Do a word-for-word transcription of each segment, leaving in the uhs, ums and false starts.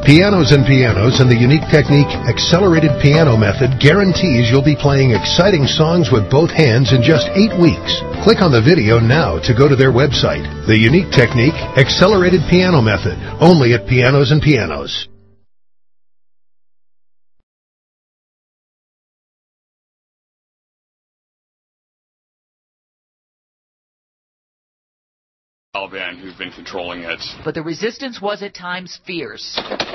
Pianos and Pianos and the unique technique Accelerated Piano Method guarantees you'll be playing exciting songs with both hands in just eight weeks. Click on the video now to go to their website. The unique technique Accelerated Piano Method, only at Pianos and Pianos. Taliban who've been controlling it. But the resistance was at times fierce.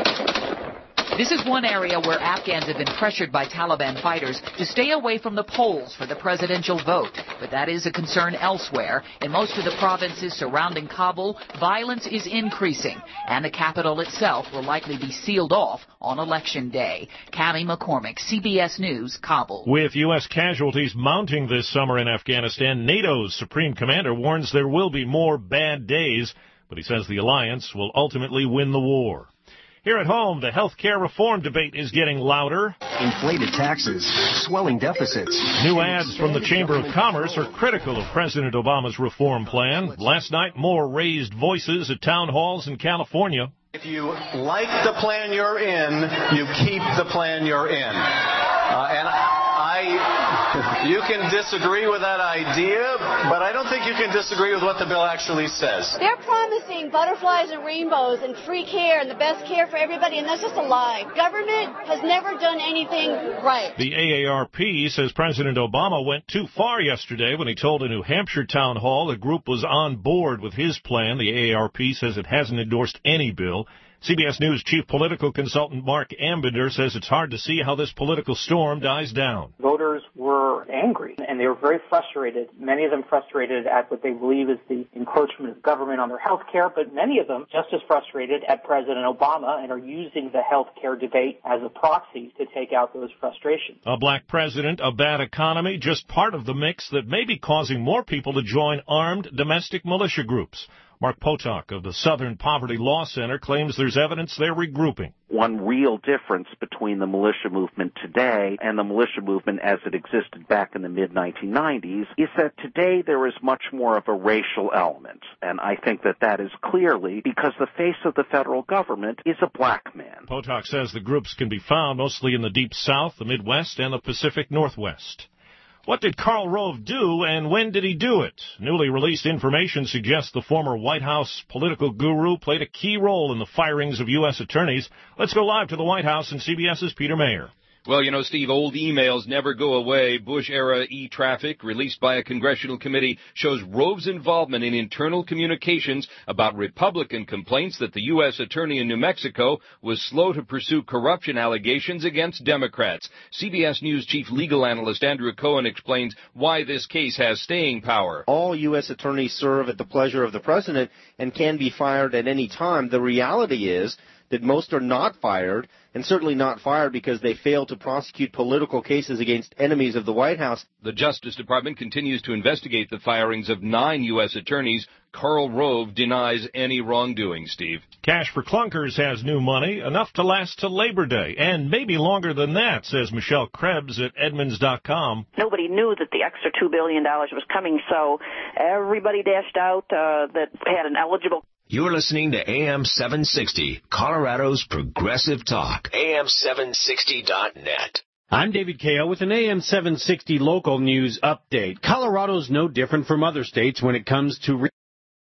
This is one area where Afghans have been pressured by Taliban fighters to stay away from the polls for the presidential vote. But that is a concern elsewhere. In most of the provinces surrounding Kabul, violence is increasing, and the capital itself will likely be sealed off on Election Day. Cami McCormick, C B S News, Kabul. With U S casualties mounting this summer in Afghanistan, NATO's supreme commander warns there will be more bad days, but he says the alliance will ultimately win the war. Here at home, the health care reform debate is getting louder. Inflated taxes, swelling deficits. New ads from the Chamber of Commerce are critical of President Obama's reform plan. Last night, more raised voices at town halls in California. If you like the plan you're in, you keep the plan you're in. Uh, and I, you can disagree with that idea, but I don't think you can disagree with what the bill actually says. They're promising butterflies and rainbows and free care and the best care for everybody, and that's just a lie. Government has never done anything right. The A A R P says President Obama went too far yesterday when he told a New Hampshire town hall the group was on board with his plan. The A A R P says it hasn't endorsed any bill. C B S News chief political consultant Mark Ambinder says it's hard to see how this political storm dies down. Voters were angry, and they were very frustrated, many of them frustrated at what they believe is the encroachment of government on their health care, but many of them just as frustrated at President Obama and are using the health care debate as a proxy to take out those frustrations. A black president, a bad economy, just part of the mix that may be causing more people to join armed domestic militia groups. Mark Potok of the Southern Poverty Law Center claims there's evidence they're regrouping. One real difference between the militia movement today and the militia movement as it existed back in the mid nineteen nineties is that today there is much more of a racial element. And I think that that is clearly because the face of the federal government is a black man. Potok says the groups can be found mostly in the Deep South, the Midwest, and the Pacific Northwest. What did Karl Rove do, and when did he do it? Newly released information suggests the former White House political guru played a key role in the firings of U S attorneys. Let's go live to the White House and CBS's Peter Mayer. Well, you know, Steve, old emails never go away. Bush-era e-traffic released by a congressional committee shows Rove's involvement in internal communications about Republican complaints that the U S attorney in New Mexico was slow to pursue corruption allegations against Democrats. C B S News chief legal analyst Andrew Cohen explains why this case has staying power. All U S attorneys serve at the pleasure of the president and can be fired at any time. The reality is that most are not fired, and certainly not fired because they fail to prosecute political cases against enemies of the White House. The Justice Department continues to investigate the firings of nine U S attorneys. Karl Rove denies any wrongdoing, Steve. Cash for Clunkers has new money, enough to last till Labor Day, and maybe longer than that, says Michelle Krebs at Edmunds dot com. Nobody knew that the extra two billion dollars was coming, so everybody dashed out uh, that had an eligible... You're listening to A M seven sixty, Colorado's Progressive Talk. A M seven sixty dot net. I'm David Kao with an A M seven sixty local news update. Colorado's no different from other states when it comes to... Re-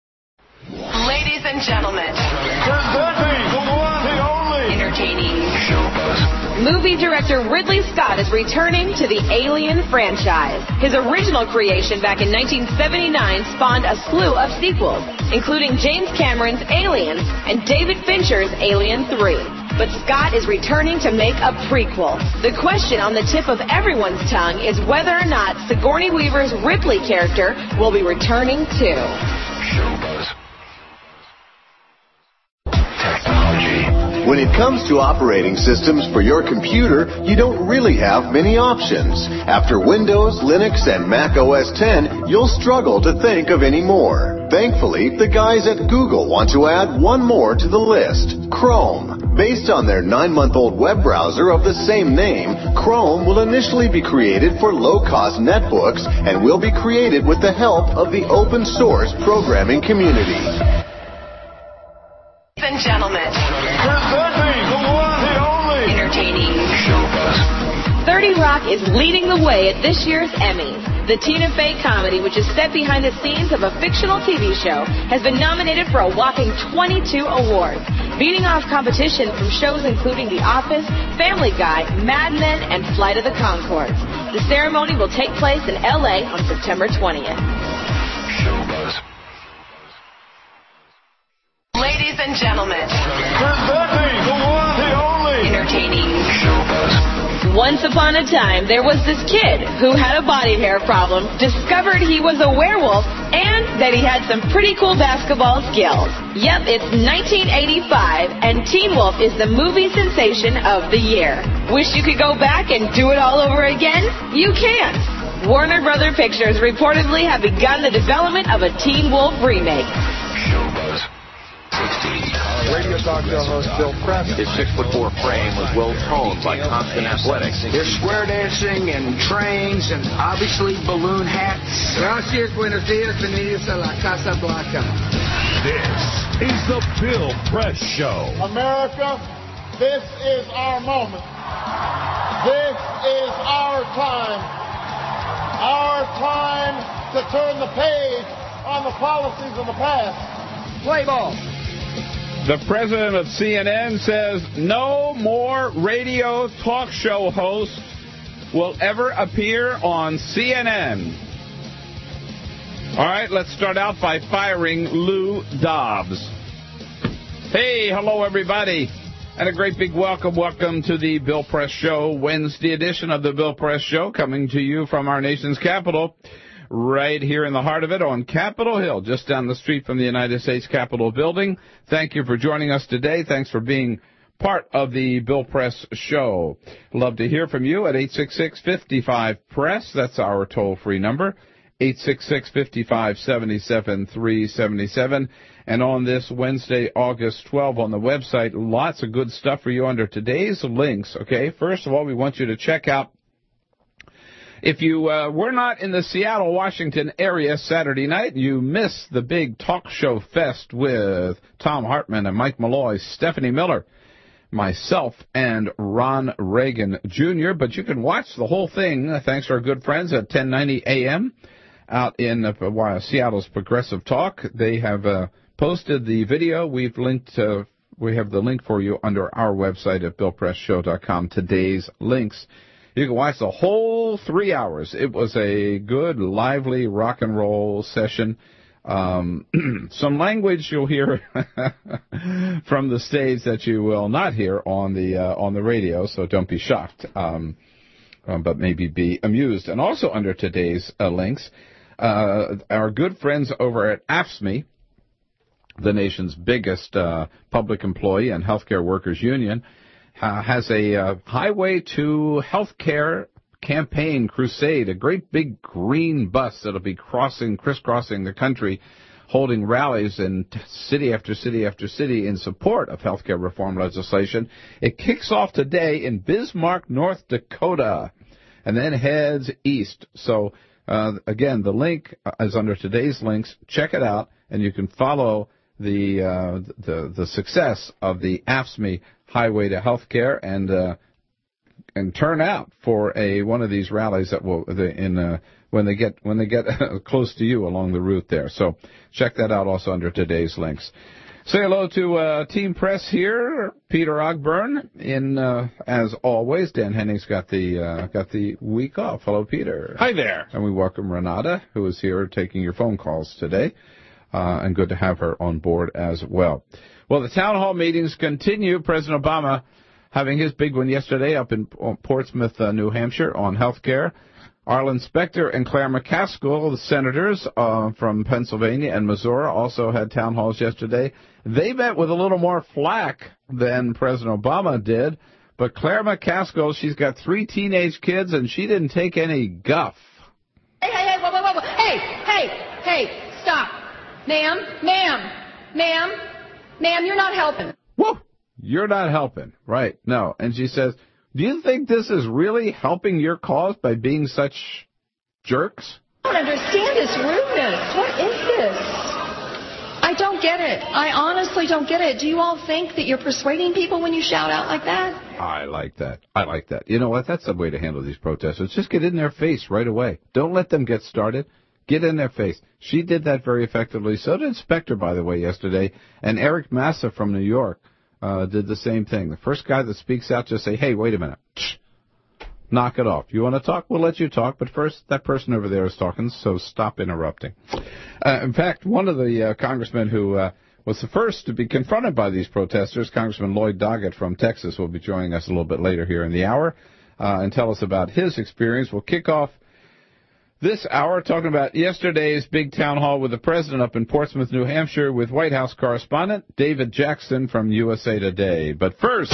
Ladies and gentlemen. Presenting the one and only. Entertaining. Movie director Ridley Scott is returning to the Alien franchise. His original creation back in nineteen seventy-nine spawned a slew of sequels, including James Cameron's Aliens and David Fincher's Alien three. But Scott is returning to make a prequel. The question on the tip of everyone's tongue is whether or not Sigourney Weaver's Ripley character will be returning too. Showbuzz. Technology. When it comes to operating systems for your computer, you don't really have many options. After Windows, Linux, and Mac O S ten, you'll struggle to think of any more. Thankfully, the guys at Google want to add one more to the list, Chrome. Based on their nine-month-old web browser of the same name, Chrome will initially be created for low-cost netbooks and will be created with the help of the open-source programming community. Ladies and gentlemen. Presenting the Rock is leading the way at this year's Emmys. The Tina Fey comedy, which is set behind the scenes of a fictional T V show, has been nominated for a whopping twenty-two awards, beating off competition from shows including The Office, Family Guy, Mad Men, and Flight of the Conchords. The ceremony will take place in L A on September twentieth. Ladies and gentlemen, presenting the one, the only, entertaining. Once upon a time, there was this kid who had a body hair problem, discovered he was a werewolf, and that he had some pretty cool basketball skills. Yep, it's nineteen eighty-five, and Teen Wolf is the movie sensation of the year. Wish you could go back and do it all over again? You can't. Warner Brother Pictures reportedly have begun the development of a Teen Wolf remake. Radio talk show host Bill Press. His six-foot-four frame was well-toned by constant athletics. There's square dancing and trains and obviously balloon hats. Gracias, buenos dias, bienvenidos a la Casa Blanca. This is the Bill Press Show. America, this is our moment. This is our time. Our time to turn the page on the policies of the past. Play ball. The president of C N N says no more radio talk show host will ever appear on C N N. All right, let's start out by firing Lou Dobbs. Hey, hello, everybody, and a great big welcome. Welcome to the Bill Press Show, Wednesday edition of the Bill Press Show, coming to you from our nation's capital, right here in the heart of it on Capitol Hill, just down the street from the United States Capitol building. Thank you for joining us today. Thanks for being part of the Bill Press Show. Love to hear from you at eight six six, five five, press. That's our toll-free number, eight six six, five five, seven seven, three seven seven. And on this Wednesday, August twelfth, on the website, lots of good stuff for you under today's links, okay? First of all, we want you to check out, if you uh, were not in the Seattle, Washington area Saturday night, you missed the big talk show fest with Tom Hartman and Mike Malloy, Stephanie Miller, myself, and Ron Reagan Junior But you can watch the whole thing, uh, thanks to our good friends at ten ninety A M out in uh, Seattle's Progressive Talk. They have uh, posted the video. We've linked, uh, we have the link for you under our website at bill press show dot com, today's links. You can watch the whole three hours. It was a good, lively rock and roll session. Um, some language you'll hear from the stage that you will not hear on the uh, on the radio, so don't be shocked, um, um, but maybe be amused. And also under today's uh, links, uh, our good friends over at A F S C M E, the nation's biggest uh, public employee and healthcare workers union, Uh, has a uh, Highway to Healthcare campaign crusade, a great big green bus that'll be crossing, crisscrossing the country, holding rallies in t- city after city after city in support of healthcare reform legislation. It kicks off today in Bismarck, North Dakota, and then heads east. So, uh, again, the link is under today's links. Check it out, and you can follow the uh, the, the success of the A F S C M E Highway to Healthcare, and uh, and turn out for a one of these rallies that will in uh, when they get when they get close to you along the route there. So check that out also under today's links. Say hello to uh, Team Press here, Peter Ogburn. In uh, as always, Dan Henning's got the uh, got the week off. Hello, Peter. Hi there. And we welcome Renata, who is here taking your phone calls today, uh, and good to have her on board as well. Well, the town hall meetings continue. President Obama having his big one yesterday up in Portsmouth, uh, New Hampshire, on health care. Arlen Specter and Claire McCaskill, the senators uh, from Pennsylvania and Missouri, also had town halls yesterday. They met with a little more flack than President Obama did, but Claire McCaskill, she's got three teenage kids, and she didn't take any guff. Hey, hey, hey, whoa, whoa, whoa, hey, hey, hey, stop. Ma'am, ma'am, ma'am. Ma'am, you're not helping. Whoa, you're not helping. Right, no. And she says, do you think this is really helping your cause by being such jerks? I don't understand this rudeness. What is this? I don't don't get it. I honestly don't get it. Do you all think that you're persuading people when you shout out like that? I like that. I like that. You know what? That's the way to handle these protesters. Just get in their face right away. Don't let them get started. Get in their face. She did that very effectively. So did Spectre, by the way, yesterday. And Eric Massa from New York uh, did the same thing. The first guy that speaks out, just say, hey, wait a minute. Knock it off. You want to talk? We'll let you talk. But first, that person over there is talking, so stop interrupting. Uh, in fact, one of the uh, congressmen who uh, was the first to be confronted by these protesters, Congressman Lloyd Doggett from Texas, will be joining us a little bit later here in the hour uh, and tell us about his experience. We'll kick off this hour talking about yesterday's big town hall with the president up in Portsmouth, New Hampshire, with White House correspondent David Jackson from U S A Today. But first,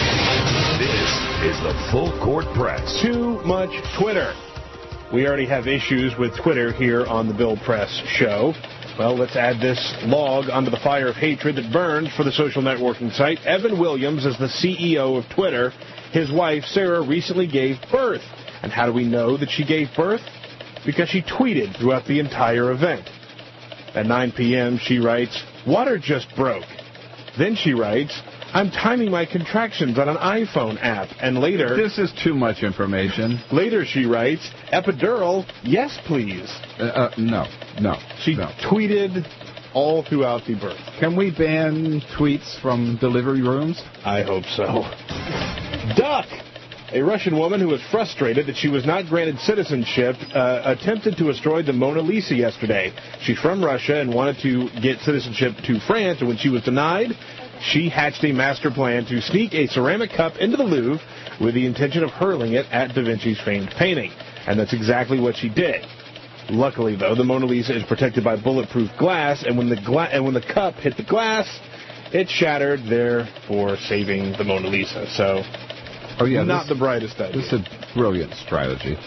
this is the Full Court Press. Too much Twitter. We already have issues with Twitter here on the Bill Press Show. Well, let's add this log onto the fire of hatred that burns for the social networking site. Evan Williams is the C E O of Twitter. His wife, Sarah, recently gave birth. And how do we know that she gave birth? Because she tweeted throughout the entire event. At nine p.m., she writes, water just broke. Then she writes, I'm timing my contractions on an iPhone app. And later... This is too much information. Later she writes, epidural, yes please. Uh, uh, no, no. She no. tweeted all throughout the birth. Can we ban tweets from delivery rooms? I hope so. Duck! A Russian woman who was frustrated that she was not granted citizenship uh, attempted to destroy the Mona Lisa yesterday. She's from Russia and wanted to get citizenship to France, and when she was denied, she hatched a master plan to sneak a ceramic cup into the Louvre with the intention of hurling it at Da Vinci's famed painting. And that's exactly what she did. Luckily, though, the Mona Lisa is protected by bulletproof glass, and when the gla- and when the cup hit the glass, it shattered, therefore saving the Mona Lisa. So... Oh, yeah, not this, the brightest idea. This is a brilliant strategy.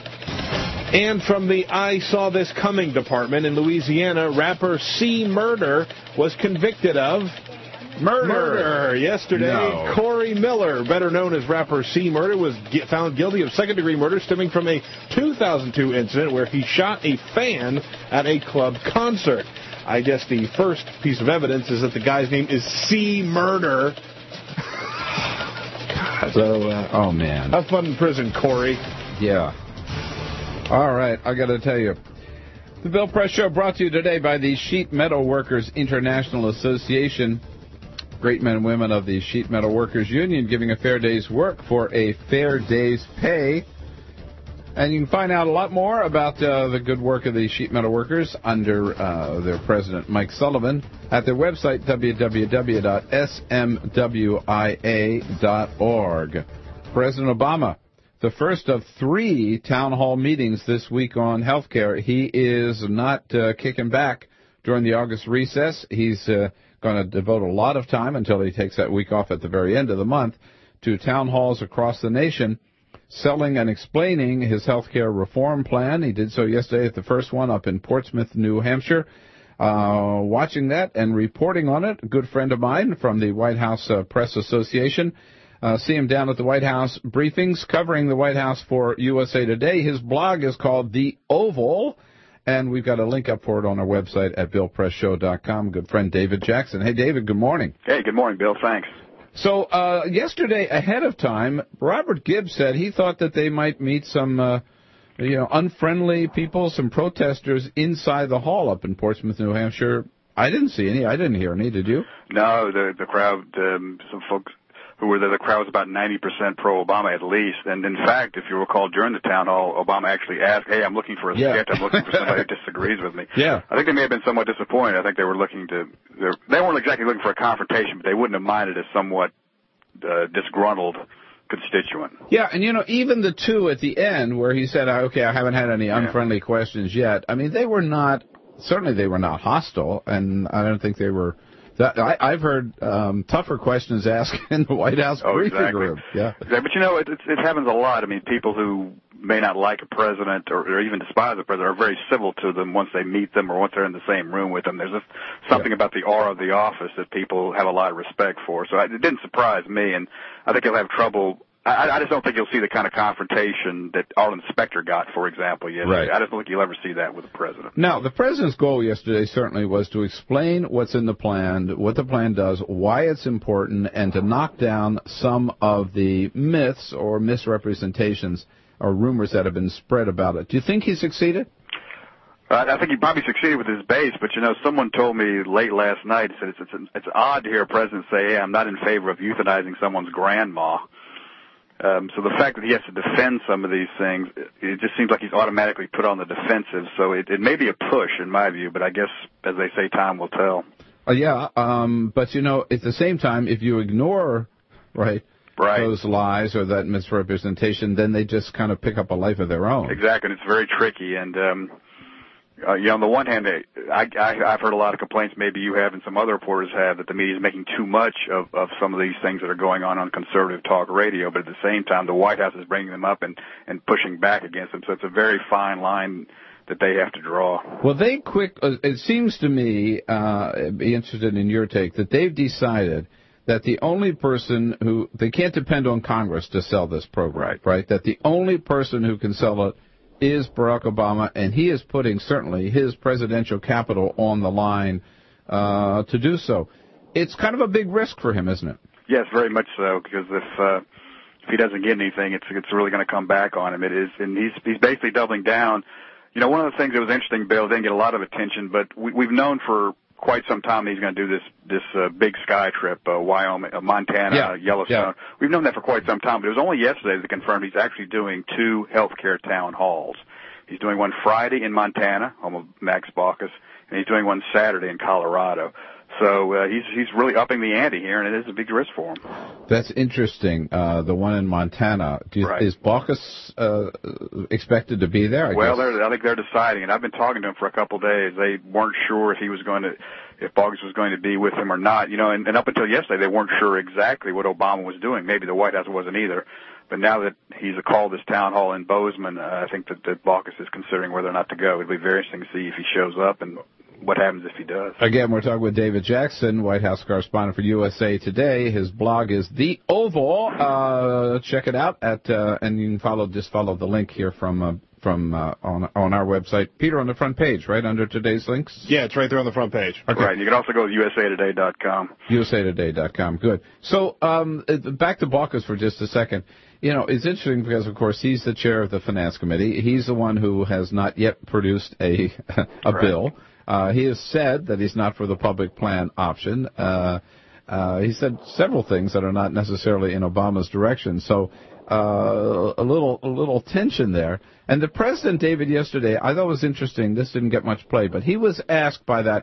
And from the I Saw This Coming department in Louisiana, rapper C. Murder was convicted of murder. Murder. Yesterday, no. Corey Miller, better known as rapper C. Murder, was get, found guilty of second-degree murder stemming from a two thousand two incident where he shot a fan at a club concert. I guess the first piece of evidence is that the guy's name is C. Murder. So, uh, oh, man. Have fun in prison, Corey. Yeah. All right, I got to tell you. The Bill Press Show brought to you today by the Sheet Metal Workers International Association. Great men and women of the Sheet Metal Workers Union giving a fair day's work for a fair day's pay. And you can find out a lot more about uh, the good work of the sheet metal workers under uh, their president, Mike Sullivan, at their website, w w w dot s m w i a dot org. President Obama, the first of three town hall meetings this week on health care. He is not uh, kicking back during the August recess. He's uh, going to devote a lot of time until he takes that week off at the very end of the month to town halls across the nation, selling and explaining his health care reform plan. He did so yesterday at the first one up in Portsmouth, New Hampshire. Uh, watching that and reporting on it, a good friend of mine from the White House uh, Press Association. Uh, see him down at the White House briefings, covering the White House for U S A Today. His blog is called The Oval, and we've got a link up for it on our website at bill press show dot com. Good friend David Jackson. Hey, David, good morning. Hey, good morning, Bill. Thanks. So uh, yesterday, ahead of time, Robert Gibbs said he thought that they might meet some, uh, you know, unfriendly people, some protesters inside the hall up in Portsmouth, New Hampshire. I didn't see any. I didn't hear any. Did you? No, the the crowd, um, some folks who were there, the crowd was about ninety percent pro-Obama at least. And in fact, if you recall, during the town hall, Obama actually asked, hey, I'm looking for a yeah. sketch. I'm looking for somebody who disagrees with me. Yeah. I think they may have been somewhat disappointed. I think they were looking to, they weren't exactly looking for a confrontation, but they wouldn't have minded a somewhat uh, disgruntled constituent. Yeah, and you know, even the two at the end where he said, okay, I haven't had any yeah. unfriendly questions yet, I mean, they were not, certainly they were not hostile, and I don't think they were... That, I, I've heard um, tougher questions asked in the White House oh, briefing exactly. room. Yeah, exactly. But you know, it, it, it happens a lot. I mean, people who may not like a president or, or even despise a president are very civil to them once they meet them or once they're in the same room with them. There's just something yeah. about the aura of the office that people have a lot of respect for. So it didn't surprise me, and I think he'll have trouble. I, I just don't think you'll see the kind of confrontation that Arlen Specter got, for example, yesterday. Right. I just don't think you'll ever see that with the president. Now, the president's goal yesterday certainly was to explain what's in the plan, what the plan does, why it's important, and to knock down some of the myths or misrepresentations or rumors that have been spread about it. Do you think he succeeded? Uh, I think he probably succeeded with his base, but, you know, someone told me late last night, said it's, it's, it's odd to hear a president say, hey, I'm not in favor of euthanizing someone's grandma. Um, so the fact that he has to defend some of these things, it, it just seems like he's automatically put on the defensive. So it, it may be a push, in my view, but I guess, as they say, time will tell. Uh, yeah, um, but, you know, at the same time, if you ignore, right, right, those lies or that misrepresentation, then they just kind of pick up a life of their own. Exactly, and it's very tricky. And, um, uh, you know, on the one hand, I, I, I've heard a lot of complaints, maybe you have and some other reporters have, that the media is making too much of, of some of these things that are going on on conservative talk radio, but at the same time, the White House is bringing them up and, and pushing back against them. So it's a very fine line that they have to draw. Well, they quick, uh, it seems to me, uh, I'd be interested in your take, that they've decided that the only person who, they can't depend on Congress to sell this program, right? right? That the only person who can sell it is Barack Obama, and he is putting certainly his presidential capital on the line uh, to do so. It's kind of a big risk for him, isn't it? Yes, very much so, because if uh, if he doesn't get anything, it's it's really going to come back on him. It is, and he's he's basically doubling down. You know, one of the things that was interesting, Bill, didn't get a lot of attention, but we, we've known for quite some time that he's going to do this this uh, big sky trip, uh, Wyoming, uh, Montana, yeah. uh, Yellowstone. Yeah. We've known that for quite some time, but it was only yesterday that confirmed he's actually doing two healthcare town halls. He's doing one Friday in Montana, home of Max Baucus, and he's doing one Saturday in Colorado. So uh, he's he's really upping the ante here, and it is a big risk for him. That's interesting. Uh, the one in Montana. Do you, right. Is Baucus uh, expected to be there? I well, guess? They're, I think they're deciding, and I've been talking to him for a couple of days. They weren't sure if he was going to, if Baucus was going to be with him or not. You know, and, and up until yesterday, they weren't sure exactly what Obama was doing. Maybe the White House wasn't either. But now that he's called this town hall in Bozeman, uh, I think that, that Baucus is considering whether or not to go. It'll be very interesting to see if he shows up and what happens if he does. Again, we're talking with David Jackson, White House correspondent for U S A Today. His blog is The Oval. Uh, check it out at, uh, and you can follow, just follow the link here from, uh, from, uh, on, on our website. Peter, on the front page, right, under today's links? Yeah, it's right there on the front page. Okay. Right. You can also go to U S A Today dot com. U S A Today dot com. Good. So, um, back to Baucus for just a second. You know, it's interesting because, of course, he's the chair of the Finance Committee. He's the one who has not yet produced a, a right. bill. Uh, he has said that he's not for the public plan option. Uh, uh, he said several things that are not necessarily in Obama's direction. So uh, a little a little tension there. And the president, David, yesterday, I thought it was interesting. This didn't get much play, but he was asked by that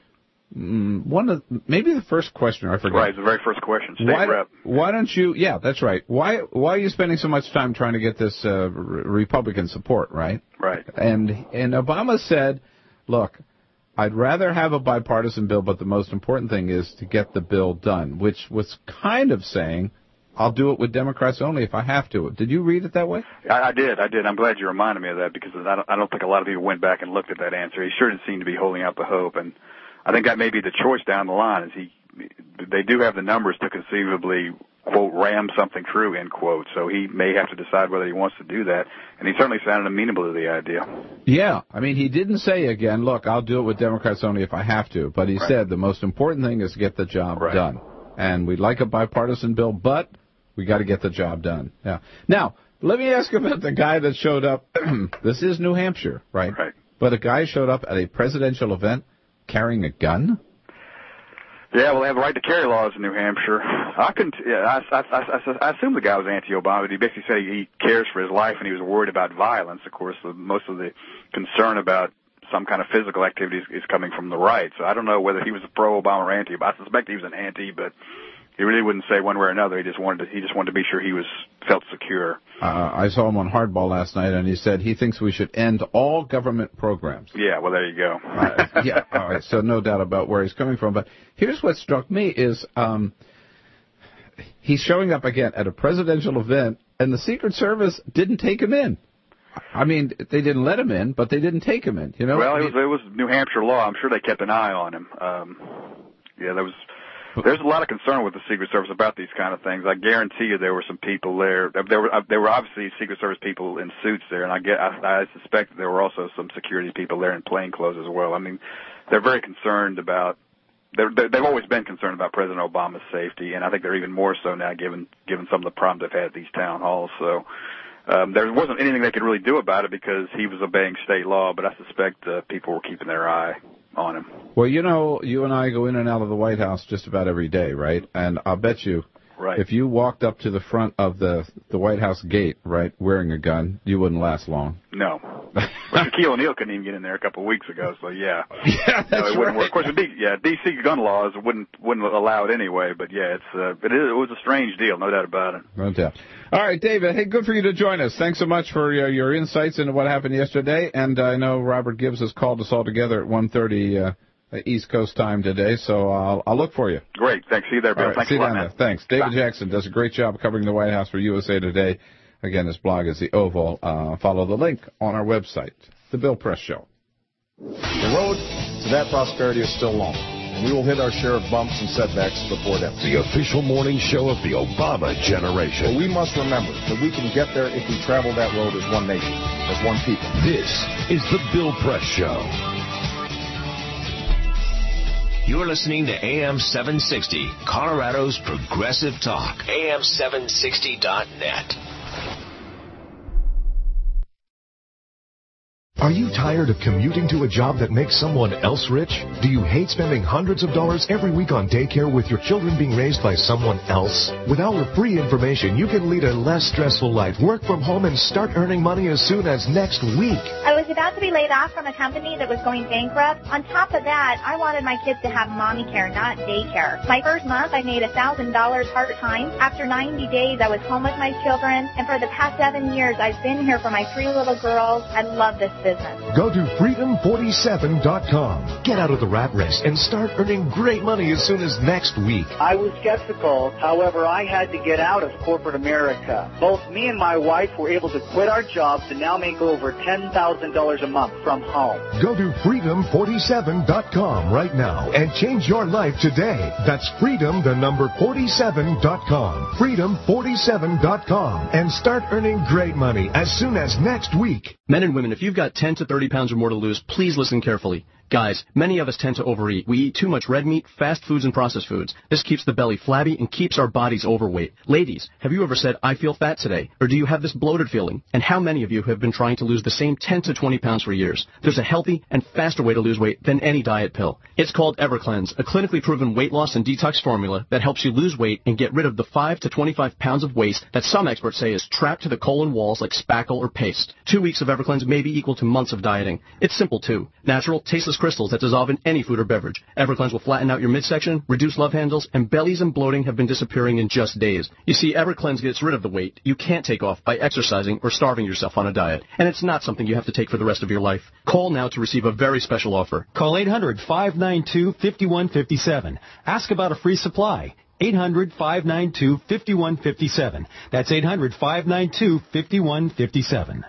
mm, one of maybe the first question. I forget. Right, the very first question. State why, rep. Why don't you? Yeah, that's right. Why why are you spending so much time trying to get this uh, Republican support? Right. Right. And and Obama said, look, I'd rather have a bipartisan bill, but the most important thing is to get the bill done, which was kind of saying, I'll do it with Democrats only if I have to. Did you read it that way? I, I did, I did. I'm glad you reminded me of that because I don't, I don't think a lot of people went back and looked at that answer. He sure did seem to be holding out the hope, and I think that may be the choice down the line. Is he? They do have the numbers to conceivably, quote, ram something through, end quote. So he may have to decide whether he wants to do that. And he certainly sounded amenable to the idea. Yeah. I mean, he didn't say again, look, I'll do it with Democrats only if I have to. But he right. said the most important thing is to get the job right. done. And we'd like a bipartisan bill, but we got to get the job done. Yeah. Now, let me ask about the guy that showed up. This is New Hampshire, right? Right. But a guy showed up at a presidential event carrying a gun? Yeah, well, they have a right to carry laws in New Hampshire. I couldn't. Yeah, I, I, I, I assume the guy was anti-Obama, but he basically said he cares for his life and he was worried about violence. Of course, the, most of the concern about some kind of physical activity is, is coming from the right. So I don't know whether he was a pro-Obama or anti. But I suspect he was an anti, but he really wouldn't say one way or another. He just wanted to. He just wanted to be sure he was felt secure. Uh, I saw him on Hardball last night, and he said he thinks we should end all government programs. Yeah, well, there you go. uh, yeah, all right. So no doubt about where he's coming from. But here's what struck me is um, he's showing up again at a presidential event, and the Secret Service didn't take him in. I mean, they didn't let him in, but they didn't take him in. You know. Well, I it mean, was it was New Hampshire law. I'm sure they kept an eye on him. Um, yeah, there was. there's a lot of concern with the Secret Service about these kind of things. I guarantee you there were some people there. There were there were obviously Secret Service people in suits there, and I get I, I suspect that there were also some security people there in plain clothes as well. I mean, they're very concerned about. They're, they're, they've always been concerned about President Obama's safety, and I think they're even more so now, given given some of the problems they've had at these town halls. So um, there wasn't anything they could really do about it because he was obeying state law. But I suspect uh, people were keeping their eye on him. Well, you know, you and I go in and out of the White House just about every day, right? And I'll bet you, right. if you walked up to the front of the the White House gate, right, wearing a gun, you wouldn't last long. No. Well, Shaquille O'Neal couldn't even get in there a couple of weeks ago, so yeah. Yeah, that's no, it wouldn't right. work. Of course, with D- yeah, D C gun laws wouldn't wouldn't allow it anyway, but yeah, it's uh, it, is, it was a strange deal, no doubt about it. No doubt. All right, David, hey, good for you to join us. Thanks so much for your, your insights into what happened yesterday, and uh, I know Robert Gibbs has called us all together at one thirty uh, East Coast time today, so I'll, I'll look for you. Great. Thanks. See you there, Bill. All right, Thanks see a you lot, down man. there. Thanks. David Bye. Jackson does a great job covering the White House for U S A Today. Again, his blog is The Oval. Uh, follow the link on our website, The Bill Press Show. The road to that prosperity is still long, and we will hit our share of bumps and setbacks before that. The official morning show of the Obama generation. But we must remember that we can get there if we travel that road as one nation, as one people. This is The Bill Press Show. You're listening to A M seven sixty, Colorado's Progressive Talk. A M seven sixty dot net. Are you tired of commuting to a job that makes someone else rich? Do you hate spending hundreds of dollars every week on daycare with your children being raised by someone else? With our free information, you can lead a less stressful life, work from home, and start earning money as soon as next week. I was about to be laid off from a company that was going bankrupt. On top of that, I wanted my kids to have mommy care, not daycare. My first month, I made one thousand dollars part-time. After ninety days, I was home with my children. And for the past seven years, I've been here for my three little girls. I love this business. Go to freedom forty-seven dot com. Get out of the rat race and start earning great money as soon as next week. I was skeptical. However, I had to get out of corporate America. Both me and my wife were able to quit our jobs and now make over ten thousand dollars a month from home. Go to freedom forty-seven dot com right now and change your life today. That's freedom, the number forty-seven dot com. freedom forty-seven dot com. And start earning great money as soon as next week. Men and women, if you've got ten to thirty pounds or more to lose, please listen carefully. Guys, many of us tend to overeat. We eat too much red meat, fast foods, and processed foods. This keeps the belly flabby and keeps our bodies overweight. Ladies, have you ever said, I feel fat today? Or do you have this bloated feeling? And how many of you have been trying to lose the same ten to twenty pounds for years? There's a healthy and faster way to lose weight than any diet pill. It's called EverCleanse, a clinically proven weight loss and detox formula that helps you lose weight and get rid of the five to twenty-five pounds of waste that some experts say is trapped to the colon walls like spackle or paste. Two weeks of EverCleanse may be equal to months of dieting. It's simple, too. Natural, tasteless crystals that dissolve in any food or beverage. EverCleanse will flatten out your midsection, reduce love handles, and bellies and bloating have been disappearing in just days. You see, EverCleanse gets rid of the weight you can't take off by exercising or starving yourself on a diet. And it's not something you have to take for the rest of your life. Call now to receive a very special offer. Call eight hundred, five nine two, five one five seven. Ask about a free supply. eight hundred, five nine two, five one five seven. That's eight hundred, five nine two, five one five seven.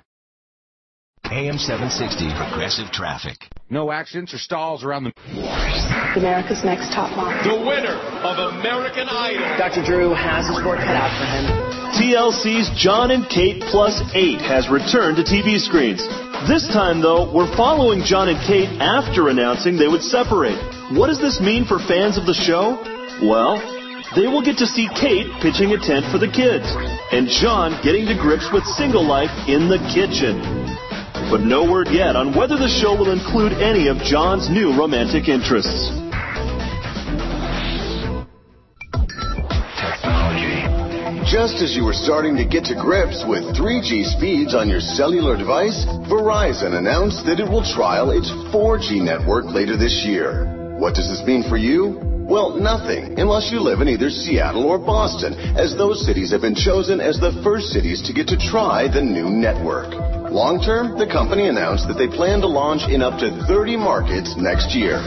A M seven sixty, Progressive Traffic. No accidents or stalls around the... America's Next Top Model. The winner of American Idol. Doctor Drew has his work cut out for him. T L C's John and Kate Plus eight has returned to T V screens. This time, though, we're following John and Kate after announcing they would separate. What does this mean for fans of the show? Well, they will get to see Kate pitching a tent for the kids, and John getting to grips with single life in the kitchen. But no word yet on whether the show will include any of John's new romantic interests. Just as you were starting to get to grips with three G speeds on your cellular device, Verizon announced that it will trial its four G network later this year. What does this mean for you? Well, nothing, unless you live in either Seattle or Boston, as those cities have been chosen as the first cities to get to try the new network. Long term, the company announced that they plan to launch in up to thirty markets next year.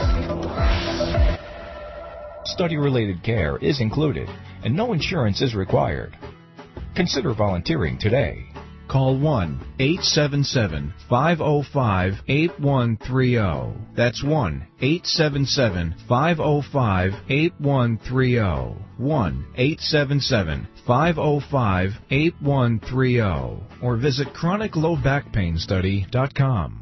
Study-related care is included, and no insurance is required. Consider volunteering today. call one eight seven seven, five oh five, eight one three oh. That's one eight seven seven, five oh five, eight one three oh. one eight seven seven, five oh five, eight one three oh. Or visit chronic low back pain study dot com.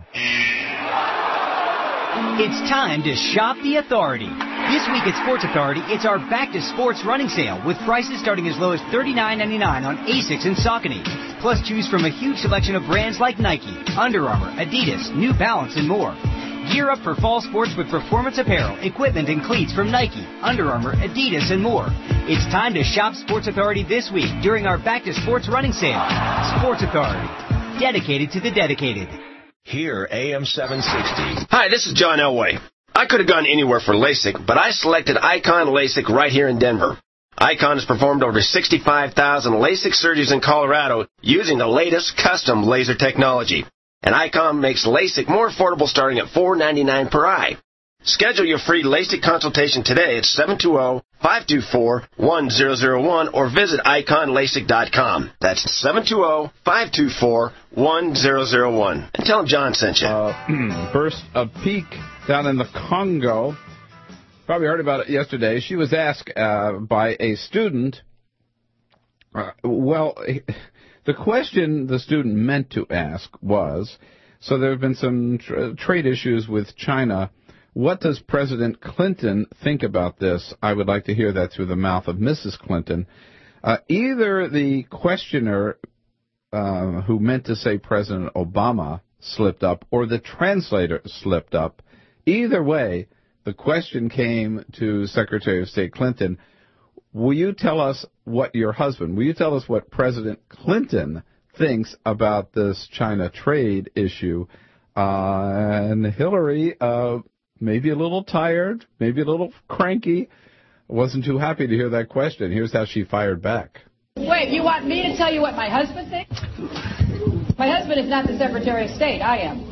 It's time to shop the Authority. This week at Sports Authority, it's our Back to Sports running sale with prices starting as low as thirty-nine ninety-nine on Asics and Saucony. Plus, choose from a huge selection of brands like Nike, Under Armour, Adidas, New Balance, and more. Gear up for fall sports with performance apparel, equipment, and cleats from Nike, Under Armour, Adidas, and more. It's time to shop Sports Authority this week during our Back to Sports running sale. Sports Authority, dedicated to the dedicated. Here, A M seven sixty. Hi, this is John Elway. I could have gone anywhere for LASIK, but I selected Icon LASIK right here in Denver. Icon has performed over sixty-five thousand LASIK surgeries in Colorado using the latest custom laser technology. And Icon makes LASIK more affordable starting at four ninety-nine per eye. Schedule your free LASIK consultation today at seven two zero, five two four, one zero zero one or visit icon lasik dot com. That's seven two zero, five two four, one zero zero one. And tell them John sent you. Uh, first, a peek down in the Congo. Probably heard about it yesterday. She was asked uh, by a student, uh, well, the question the student meant to ask was, so there have been some tra- trade issues with China. What does President Clinton think about this? I would like to hear that through the mouth of Missus Clinton. Uh, either the questioner uh, who meant to say President Obama slipped up or the translator slipped up. Either way, the question came to Secretary of State Clinton, will you tell us what your husband, will you tell us what President Clinton thinks about this China trade issue? Uh, and Hillary... Uh, Maybe a little tired, maybe a little cranky. Wasn't too happy to hear that question. Here's how she fired back. Wait, you want me to tell you what my husband thinks? My husband is not the Secretary of State. I am.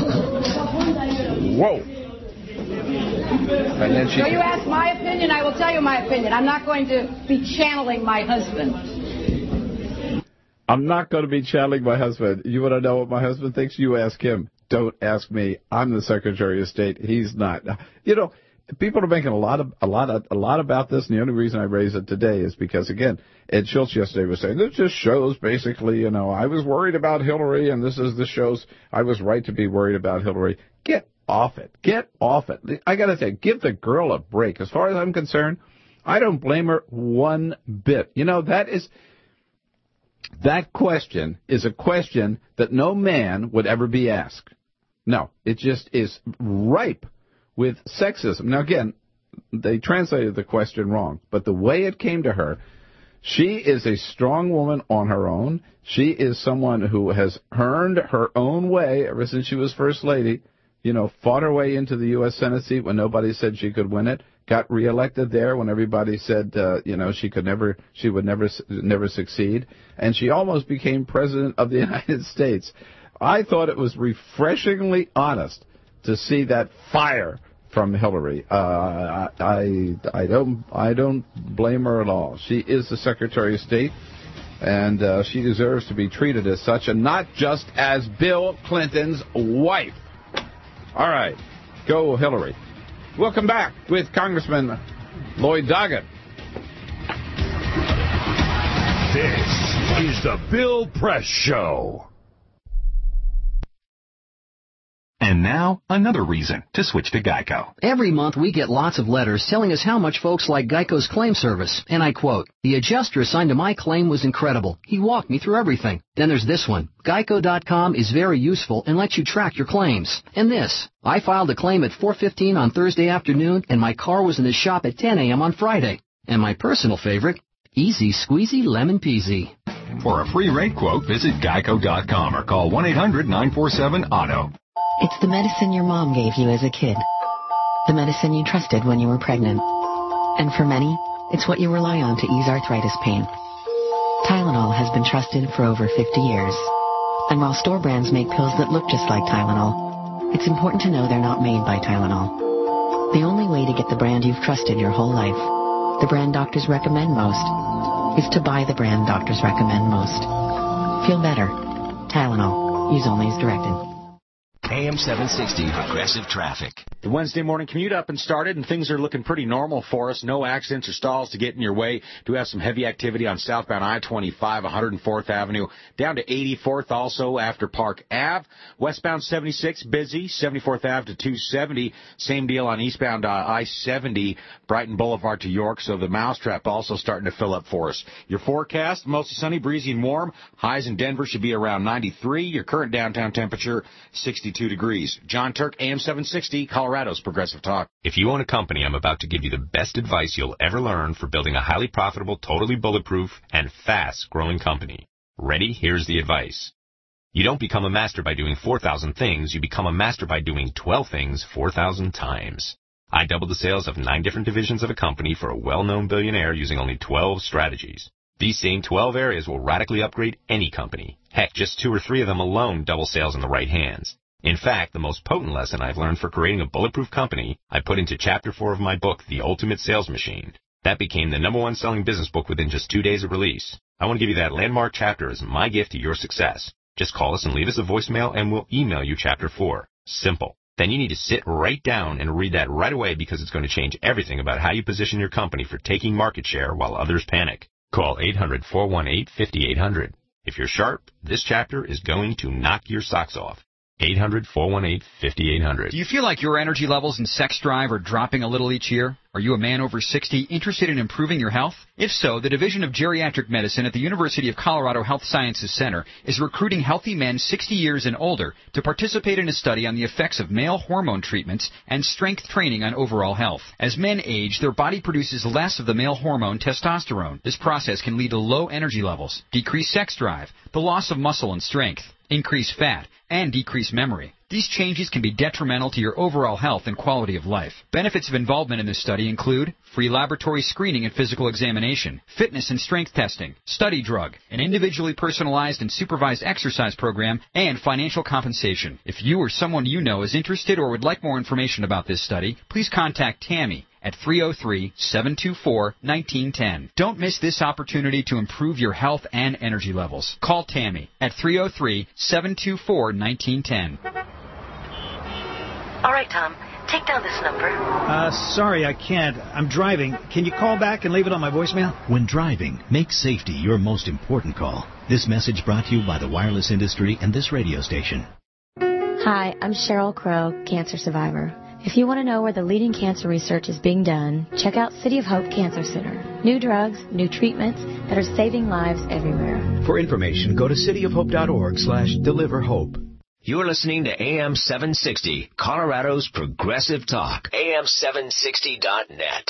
Whoa. And then she... So you ask my opinion, I will tell you my opinion. I'm not going to be channeling my husband. I'm not going to be channeling my husband. You want to know what my husband thinks? You ask him. Don't ask me. I'm the Secretary of State. He's not. You know, people are making a lot of a lot of, a lot about this, and the only reason I raise it today is because, again, Ed Schultz yesterday was saying this just shows basically, you know, I was worried about Hillary, and this is this shows I was right to be worried about Hillary. Get off it. Get off it. I got to say, give the girl a break. As far as I'm concerned, I don't blame her one bit. You know, that is. That question is a question that no man would ever be asked. No, it just is ripe with sexism. Now, again, they translated the question wrong, but the way it came to her, she is a strong woman on her own. She is someone who has earned her own way ever since she was First Lady, you know, fought her way into the U S Senate seat when nobody said she could win it, got reelected there when everybody said, uh, you know, she could never, she would never, never succeed, and she almost became president of the United States. I thought it was refreshingly honest to see that fire from Hillary. Uh, I, I don't, I don't blame her at all. She is the Secretary of State, and uh, she deserves to be treated as such, and not just as Bill Clinton's wife. All right, go Hillary. Welcome back with Congressman Lloyd Doggett. This is the Bill Press Show. And now, another reason to switch to Geico. Every month we get lots of letters telling us how much folks like Geico's claim service. And I quote, "The adjuster assigned to my claim was incredible. He walked me through everything." Then there's this one. Geico dot com is very useful and lets you track your claims. And this. I filed a claim at four fifteen on Thursday afternoon, and my car was in the shop at ten a.m. on Friday. And my personal favorite, easy squeezy lemon peasy. For a free rate quote, visit Geico dot com or call one eight hundred nine four seven auto. It's the medicine your mom gave you as a kid. The medicine you trusted when you were pregnant. And for many, it's what you rely on to ease arthritis pain. Tylenol has been trusted for over fifty years. And while store brands make pills that look just like Tylenol, it's important to know they're not made by Tylenol. The only way to get the brand you've trusted your whole life, the brand doctors recommend most, is to buy the brand doctors recommend most. Feel better. Tylenol. Use only as directed. A M seven sixty, Progressive Traffic. The Wednesday morning commute up and started, and things are looking pretty normal for us. No accidents or stalls to get in your way. Do have some heavy activity on southbound I twenty-five, one hundred fourth Avenue, down to eighty-fourth also after Park Avenue. Westbound seventy-six, busy, seventy-fourth Avenue to two seventy. Same deal on eastbound uh, I seventy, Brighton Boulevard to York, so the mousetrap also starting to fill up for us. Your forecast, mostly sunny, breezy, and warm. Highs in Denver should be around ninety-three. Your current downtown temperature, sixty-two degrees. John Turk, A M seven sixty, Colorado's Progressive Talk. If you own a company, I'm about to give you the best advice you'll ever learn for building a highly profitable, totally bulletproof, and fast-growing company. Ready? Here's the advice. You don't become a master by doing four thousand things. You become a master by doing twelve things four thousand times. I doubled the sales of nine different divisions of a company for a well-known billionaire using only twelve strategies. These same twelve areas will radically upgrade any company. Heck, just two or three of them alone double sales in the right hands. In fact, the most potent lesson I've learned for creating a bulletproof company, I put into Chapter four of my book, The Ultimate Sales Machine. That became the number one selling business book within just two days of release. I want to give you that landmark chapter as my gift to your success. Just call us and leave us a voicemail, and we'll email you Chapter four. Simple. Then you need to sit right down and read that right away because it's going to change everything about how you position your company for taking market share while others panic. Call eight hundred, four one eight, five eight zero zero. If you're sharp, this chapter is going to knock your socks off. eight hundred, four one eight, five eight zero zero. Do you feel like your energy levels and sex drive are dropping a little each year? Are you a man over sixty interested in improving your health? If so, the Division of Geriatric Medicine at the University of Colorado Health Sciences Center is recruiting healthy men sixty years and older to participate in a study on the effects of male hormone treatments and strength training on overall health. As men age, their body produces less of the male hormone testosterone. This process can lead to low energy levels, decreased sex drive, the loss of muscle and strength, increased fat, and decreased memory. These changes can be detrimental to your overall health and quality of life. Benefits of involvement in this study include free laboratory screening and physical examination, fitness and strength testing, study drug, an individually personalized and supervised exercise program, and financial compensation. If you or someone you know is interested or would like more information about this study, please contact Tammy at three oh three, seven two four, one nine one zero. Don't miss this opportunity to improve your health and energy levels. Call Tammy at three oh three, seven two four, one nine one zero. All right, Tom. Take down this number. Uh, sorry, I can't. I'm driving. Can you call back and leave it on my voicemail? When driving, make safety your most important call. This message brought to you by the wireless industry and this radio station. Hi, I'm Cheryl Crow, cancer survivor. If you want to know where the leading cancer research is being done, check out City of Hope Cancer Center. New drugs, new treatments that are saving lives everywhere. For information, go to cityofhope.org slash deliver hope. You're listening to A M seven sixty, Colorado's Progressive Talk. A M seven sixty dot net.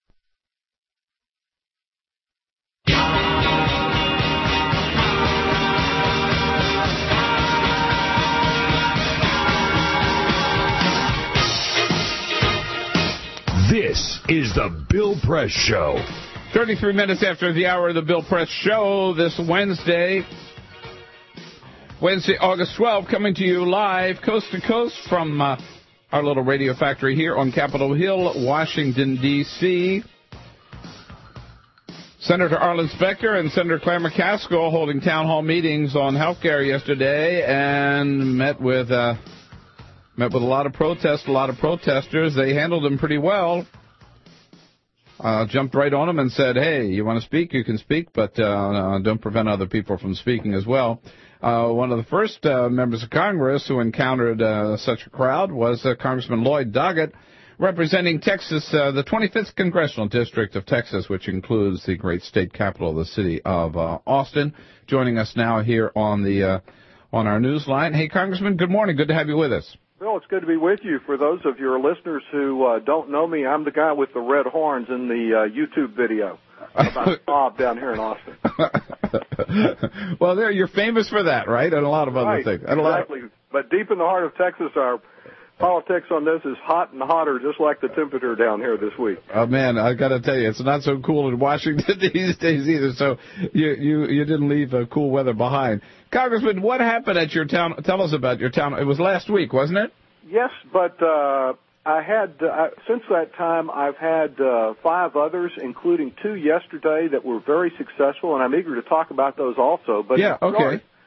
This is the Bill Press Show. thirty-three minutes after the hour of the Bill Press Show this Wednesday. Wednesday, August twelfth, coming to you live, coast to coast from uh, our little radio factory here on Capitol Hill, Washington, D C Senator Arlen Specter and Senator Claire McCaskill holding town hall meetings on health care yesterday and met with uh, met with a lot of protests, a lot of protesters. They handled them pretty well. Uh, jumped right on them and said, hey, you want to speak, you can speak, but uh, don't prevent other people from speaking as well. Uh, one of the first uh, members of Congress who encountered uh, such a crowd was uh, Congressman Lloyd Doggett, representing Texas, uh, the twenty-fifth Congressional District of Texas, which includes the great state capital, the city of uh, Austin, joining us now here on the uh, on our news line. Hey, Congressman, good morning. Good to have you with us. Bill, it's good to be with you. For those of your listeners who uh, don't know me, I'm the guy with the red horns in the uh, YouTube video about Bob down here in Austin. Well, there you're famous for that, right? And a lot of other right, things. And exactly. A lot of... But deep in the heart of Texas, our politics on this is hot and hotter, just like the temperature down here this week. Oh man, I got to tell you, it's not so cool in Washington these days either. So you you you didn't leave uh, cool weather behind, Congressman. What happened at your town? Tell us about your town. It was last week, wasn't it? Yes, but uh, I had uh, since that time I've had uh, five others, including two yesterday that were very successful, and I'm eager to talk about those also. But yeah, okay.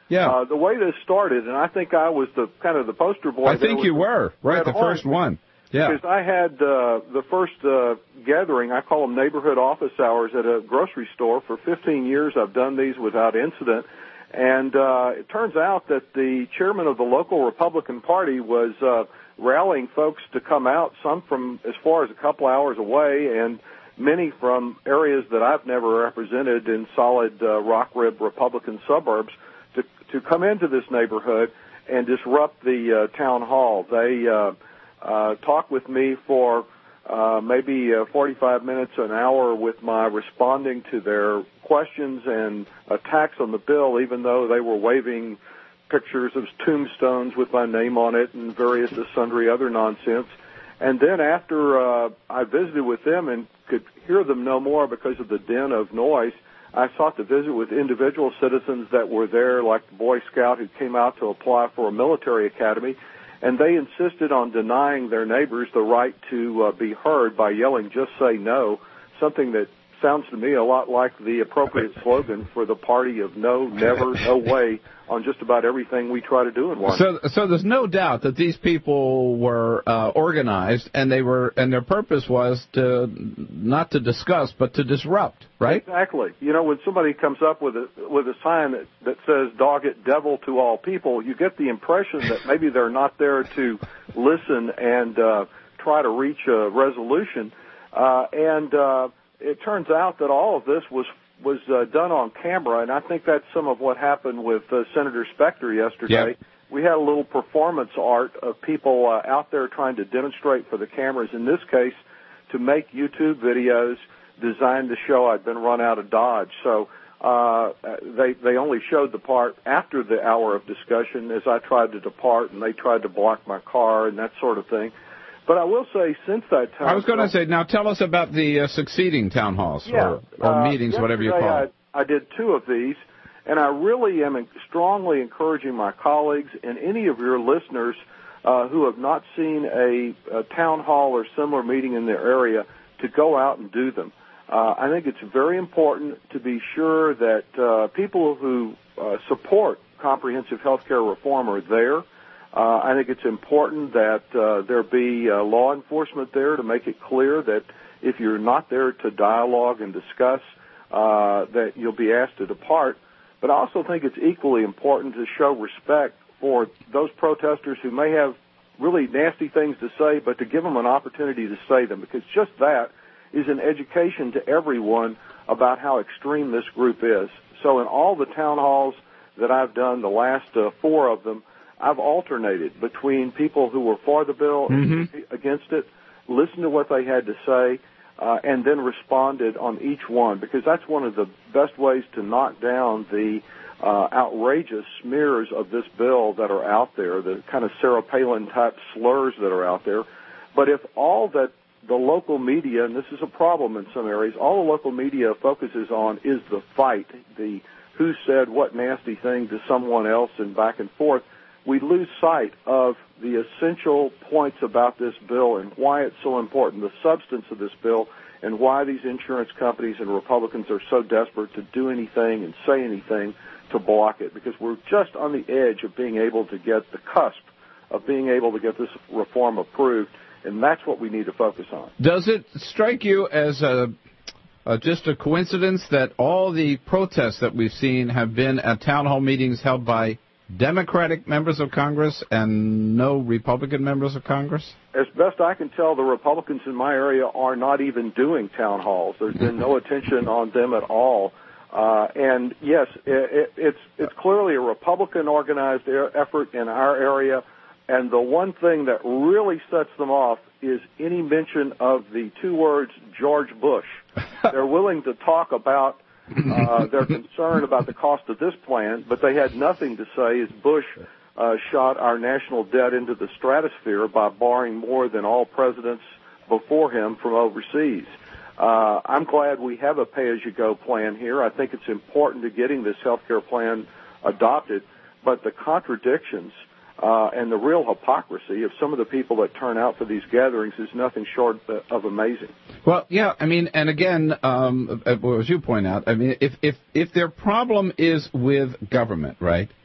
Yeah. Uh, the way this started, and I think I was the kind of the poster boy. I think you were, right, the first one. Yeah. Because I had uh, the first uh, gathering, I call them neighborhood office hours at a grocery store. For fifteen years, I've done these without incident. And uh, it turns out that the chairman of the local Republican Party was uh, rallying folks to come out, some from as far as a couple hours away, and many from areas that I've never represented in solid uh, rock rib Republican suburbs, to, to come into this neighborhood and disrupt the uh, town hall. They uh, uh, talked with me for uh, maybe uh, forty-five minutes, an hour, with my responding to their questions and attacks on the bill, even though they were waving pictures of tombstones with my name on it and various sundry other nonsense. And then after uh, I visited with them and could hear them no more because of the din of noise, I sought to visit with individual citizens that were there, like the Boy Scout who came out to apply for a military academy, and they insisted on denying their neighbors the right to uh, be heard by yelling, "Just say no," something that sounds to me a lot like the appropriate slogan for the party of no, never, no way on just about everything we try to do in Washington. So, so there's no doubt that these people were uh, organized, and they were, and their purpose was to not to discuss, but to disrupt, right? Exactly. You know, when somebody comes up with a with a sign that, that says "Dog it, devil to all people," you get the impression that maybe they're not there to listen and uh, try to reach a resolution. Uh, and uh, it turns out that all of this was was uh, done on camera, and I think that's some of what happened with uh, Senator Specter yesterday. Yep. We had a little performance art of people uh, out there trying to demonstrate for the cameras, in this case, to make YouTube videos designed to show I'd been run out of Dodge. So uh, they they only showed the part after the hour of discussion as I tried to depart, and they tried to block my car and that sort of thing. But I will say, since that time... I was going to say, now tell us about the uh, succeeding town halls yeah, or, or uh, meetings, whatever you call it. I, I did two of these, and I really am strongly encouraging my colleagues and any of your listeners uh, who have not seen a, a town hall or similar meeting in their area to go out and do them. Uh, I think it's very important to be sure that uh, people who uh, support comprehensive health care reform are there. Uh, I think it's important that uh, there be uh, law enforcement there to make it clear that if you're not there to dialogue and discuss, uh, that you'll be asked to depart. But I also think it's equally important to show respect for those protesters who may have really nasty things to say, but to give them an opportunity to say them, because just that is an education to everyone about how extreme this group is. So in all the town halls that I've done, the last uh, four of them, I've alternated between people who were for the bill mm-hmm. and against it, listened to what they had to say, uh, and then responded on each one, because that's one of the best ways to knock down the uh, outrageous smears of this bill that are out there, the kind of Sarah Palin-type slurs that are out there. But if all that the local media, and this is a problem in some areas, all the local media focuses on is the fight, the who said what nasty thing to someone else and back and forth, we lose sight of the essential points about this bill and why it's so important, the substance of this bill, and why these insurance companies and Republicans are so desperate to do anything and say anything to block it, because we're just on the edge of being able to get the cusp of being able to get this reform approved, and that's what we need to focus on. Does it strike you as a, uh, just a coincidence that all the protests that we've seen have been at town hall meetings held by Democratic members of Congress and no Republican members of Congress? As best I can tell, the Republicans in my area are not even doing town halls. There's been no attention on them at all. Uh, and yes, it, it's it's clearly a Republican-organized effort in our area. And the one thing that really sets them off is any mention of the two words George Bush. They're willing to talk about Uh, they're concerned about the cost of this plan, but they had nothing to say as Bush uh, shot our national debt into the stratosphere by borrowing more than all presidents before him from overseas. Uh, I'm glad we have a pay-as-you-go plan here. I think it's important to getting this health care plan adopted, but the contradictions uh, and the real hypocrisy of some of the people that turn out for these gatherings is nothing short of amazing. Well, yeah, I mean, and again, um, as you point out, I mean, if if if their problem is with government, right,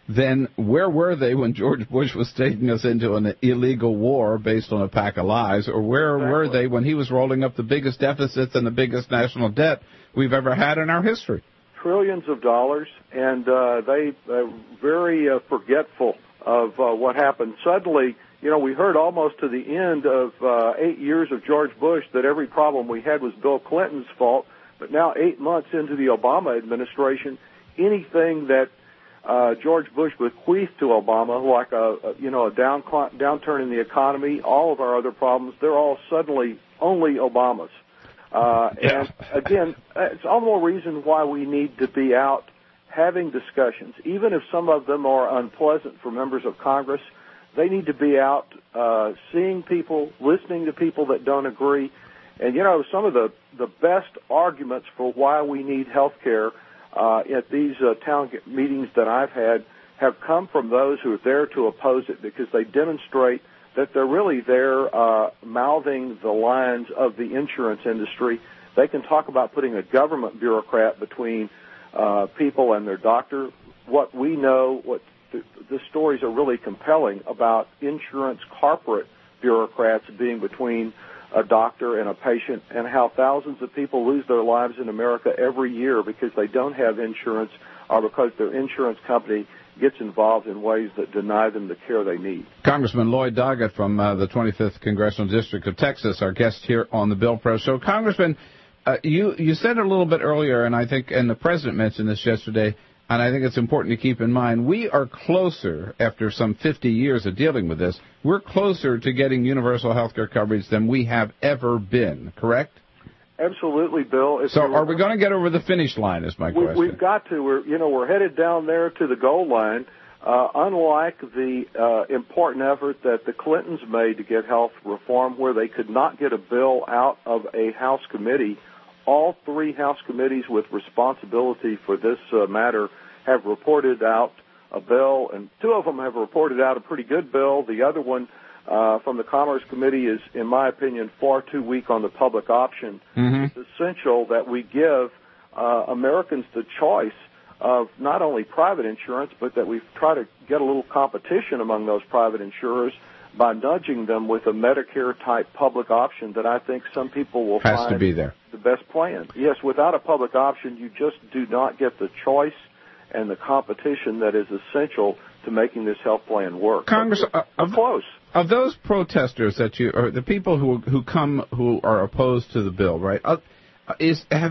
then where were they when George Bush was taking us into an illegal war based on a pack of lies? Or where exactly. were they when he was rolling up the biggest deficits and the biggest national debt we've ever had in our history? Trillions of dollars, and uh, they uh, very uh, forgetful of uh, what happened. Suddenly, you know, we heard almost to the end of uh, eight years of George Bush that every problem we had was Bill Clinton's fault. But now, eight months into the Obama administration, anything that uh, George Bush bequeathed to Obama, like a, a you know a down, downturn in the economy, all of our other problems, they're all suddenly only Obama's. Uh, yeah. And again, it's all more reason why we need to be out having discussions, even if some of them are unpleasant for members of Congress. They need to be out uh, seeing people, listening to people that don't agree. And, you know, some of the, the best arguments for why we need health care uh, at these uh, town meetings that I've had have come from those who are there to oppose it, because they demonstrate that they're really there uh, mouthing the lines of the insurance industry. They can talk about putting a government bureaucrat between uh, people and their doctor. What we know, what the, the stories are really compelling about insurance corporate bureaucrats being between a doctor and a patient, and how thousands of people lose their lives in America every year because they don't have insurance or because their insurance company gets involved in ways that deny them the care they need. Congressman Lloyd Doggett from uh, the twenty-fifth Congressional District of Texas, our guest here on the Bill Press Show. Congressman, uh, you, you said a little bit earlier, and I think, and the President mentioned this yesterday, and I think it's important to keep in mind, we are closer, after some fifty years of dealing with this, we're closer to getting universal health care coverage than we have ever been, correct? Absolutely, Bill. If so are we going to get over the finish line is my we, question. We've got to. We're, you know, we're headed down there to the goal line. Uh, unlike the uh, important effort that the Clintons made to get health reform, where they could not get a bill out of a House committee, all three House committees with responsibility for this uh, matter have reported out a bill, and two of them have reported out a pretty good bill. The other one uh, from the Commerce Committee is, in my opinion, far too weak on the public option. Mm-hmm. It's essential that we give uh, Americans the choice of not only private insurance, but that we try to get a little competition among those private insurers by nudging them with a Medicare-type public option that I think some people will Has find to be there. the best plan. Yes, without a public option, you just do not get the choice and the competition that is essential to making this health plan work. Congress, we're, uh, of, close. Of those protesters that you, or the people who who come who are opposed to the bill, right? Uh, is have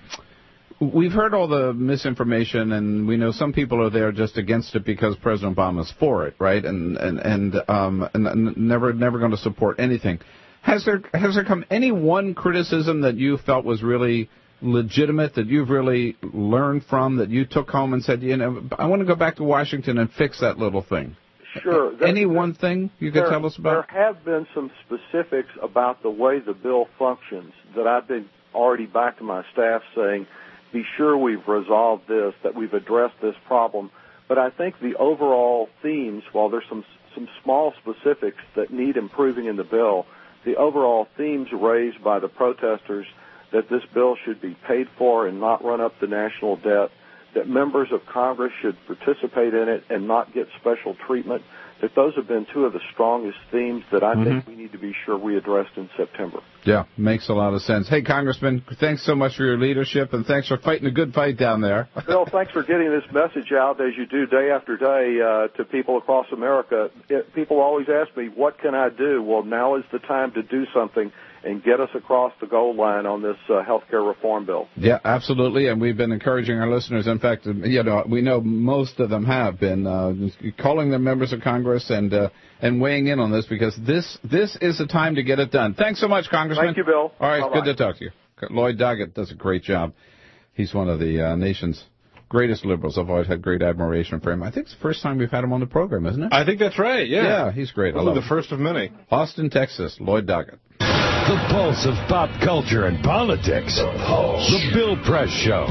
we've heard all the misinformation, and we know some people are there just against it because President Obama's for it, right? And and and um and, and never never going to support anything. Has there has there come any one criticism that you felt was really legitimate, that you've really learned from, that you took home and said, you know, I want to go back to Washington and fix that little thing? Sure. There, Any one thing you could there, tell us about? There have been some specifics about the way the bill functions that I've been already back to my staff saying, be sure we've resolved this, that we've addressed this problem. But I think the overall themes, while there's some some small specifics that need improving in the bill, the overall themes raised by the protesters, that this bill should be paid for and not run up the national debt, that members of Congress should participate in it and not get special treatment, that those have been two of the strongest themes that I mm-hmm. think we need to be sure we addressed in September. Yeah, makes a lot of sense. Hey, Congressman, thanks so much for your leadership, and thanks for fighting a good fight down there. Bill, thanks for getting this message out as you do day after day uh, to people across America. It, people always ask me, what can I do? Well, now is the time to do something and get us across the goal line on this uh, health care reform bill. Yeah, absolutely, and we've been encouraging our listeners. In fact, you know, we know most of them have been uh, calling their members of Congress and uh, and weighing in on this, because this this is the time to get it done. Thanks so much, Congressman. Thank you, Bill. All right, Bye-bye. Good to talk to you. Lloyd Doggett does a great job. He's one of the uh, nation's greatest liberals. I've always had great admiration for him. I think it's the first time we've had him on the program, isn't it? I think that's right, yeah. Yeah, he's great. I love the him. first of many. Austin, Texas, Lloyd Doggett. The pulse of pop culture and politics. The Pulse. The Bill Press Show.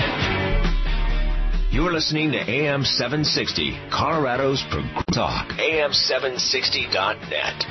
You're listening to A M seven sixty, Colorado's Progressive Talk. A M seven sixty dot net.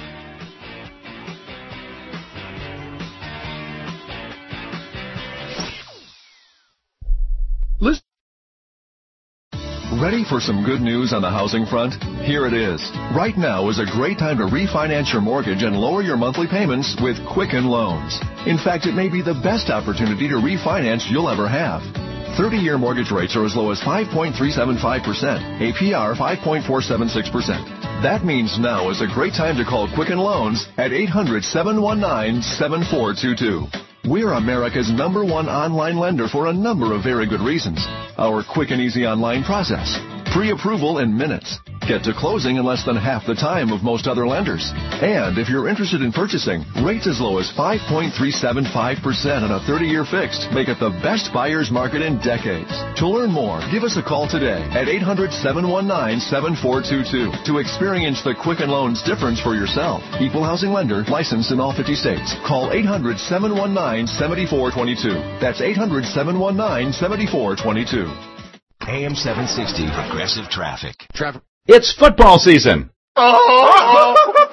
Listen. Ready for some good news on the housing front? Here it is. Right now is a great time to refinance your mortgage and lower your monthly payments with Quicken Loans. In fact, it may be the best opportunity to refinance you'll ever have. thirty-year mortgage rates are as low as five point three seven five percent, A P R five point four seven six percent. That means now is a great time to call Quicken Loans at eight hundred, seven one nine, seven four two two. We're America's number one online lender for a number of very good reasons. Our quick and easy online process. Pre-approval in minutes. Get to closing in less than half the time of most other lenders. And if you're interested in purchasing, rates as low as five point three seven five percent on a thirty-year fixed make it the best buyer's market in decades. To learn more, give us a call today at eight hundred, seven one nine, seven four two two to experience the Quicken Loans difference for yourself. Equal housing lender, licensed in all fifty states. Call eight hundred, seven one nine, seven four two two. That's eight hundred, seven one nine, seven four two two. A M seven sixty, Progressive Traffic. Traffic. It's football season. Well,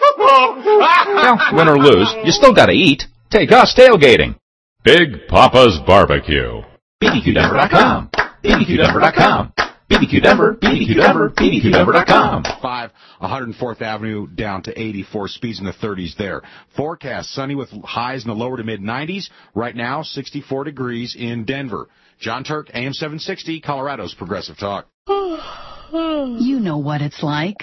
win or lose, you still gotta eat. Take us tailgating. Big Papa's Barbecue. B B Q Denver dot com. B B Q Denver dot com. B B Q Denver, B B Q Denver, B B Q Denver dot com. five, one hundred fourth Avenue down to eighty-four, speeds in the thirties there. Forecast, sunny with highs in the lower to mid nineties. Right now, sixty-four degrees in Denver. John Turk, A M seven sixty, Colorado's Progressive Talk. You know what it's like.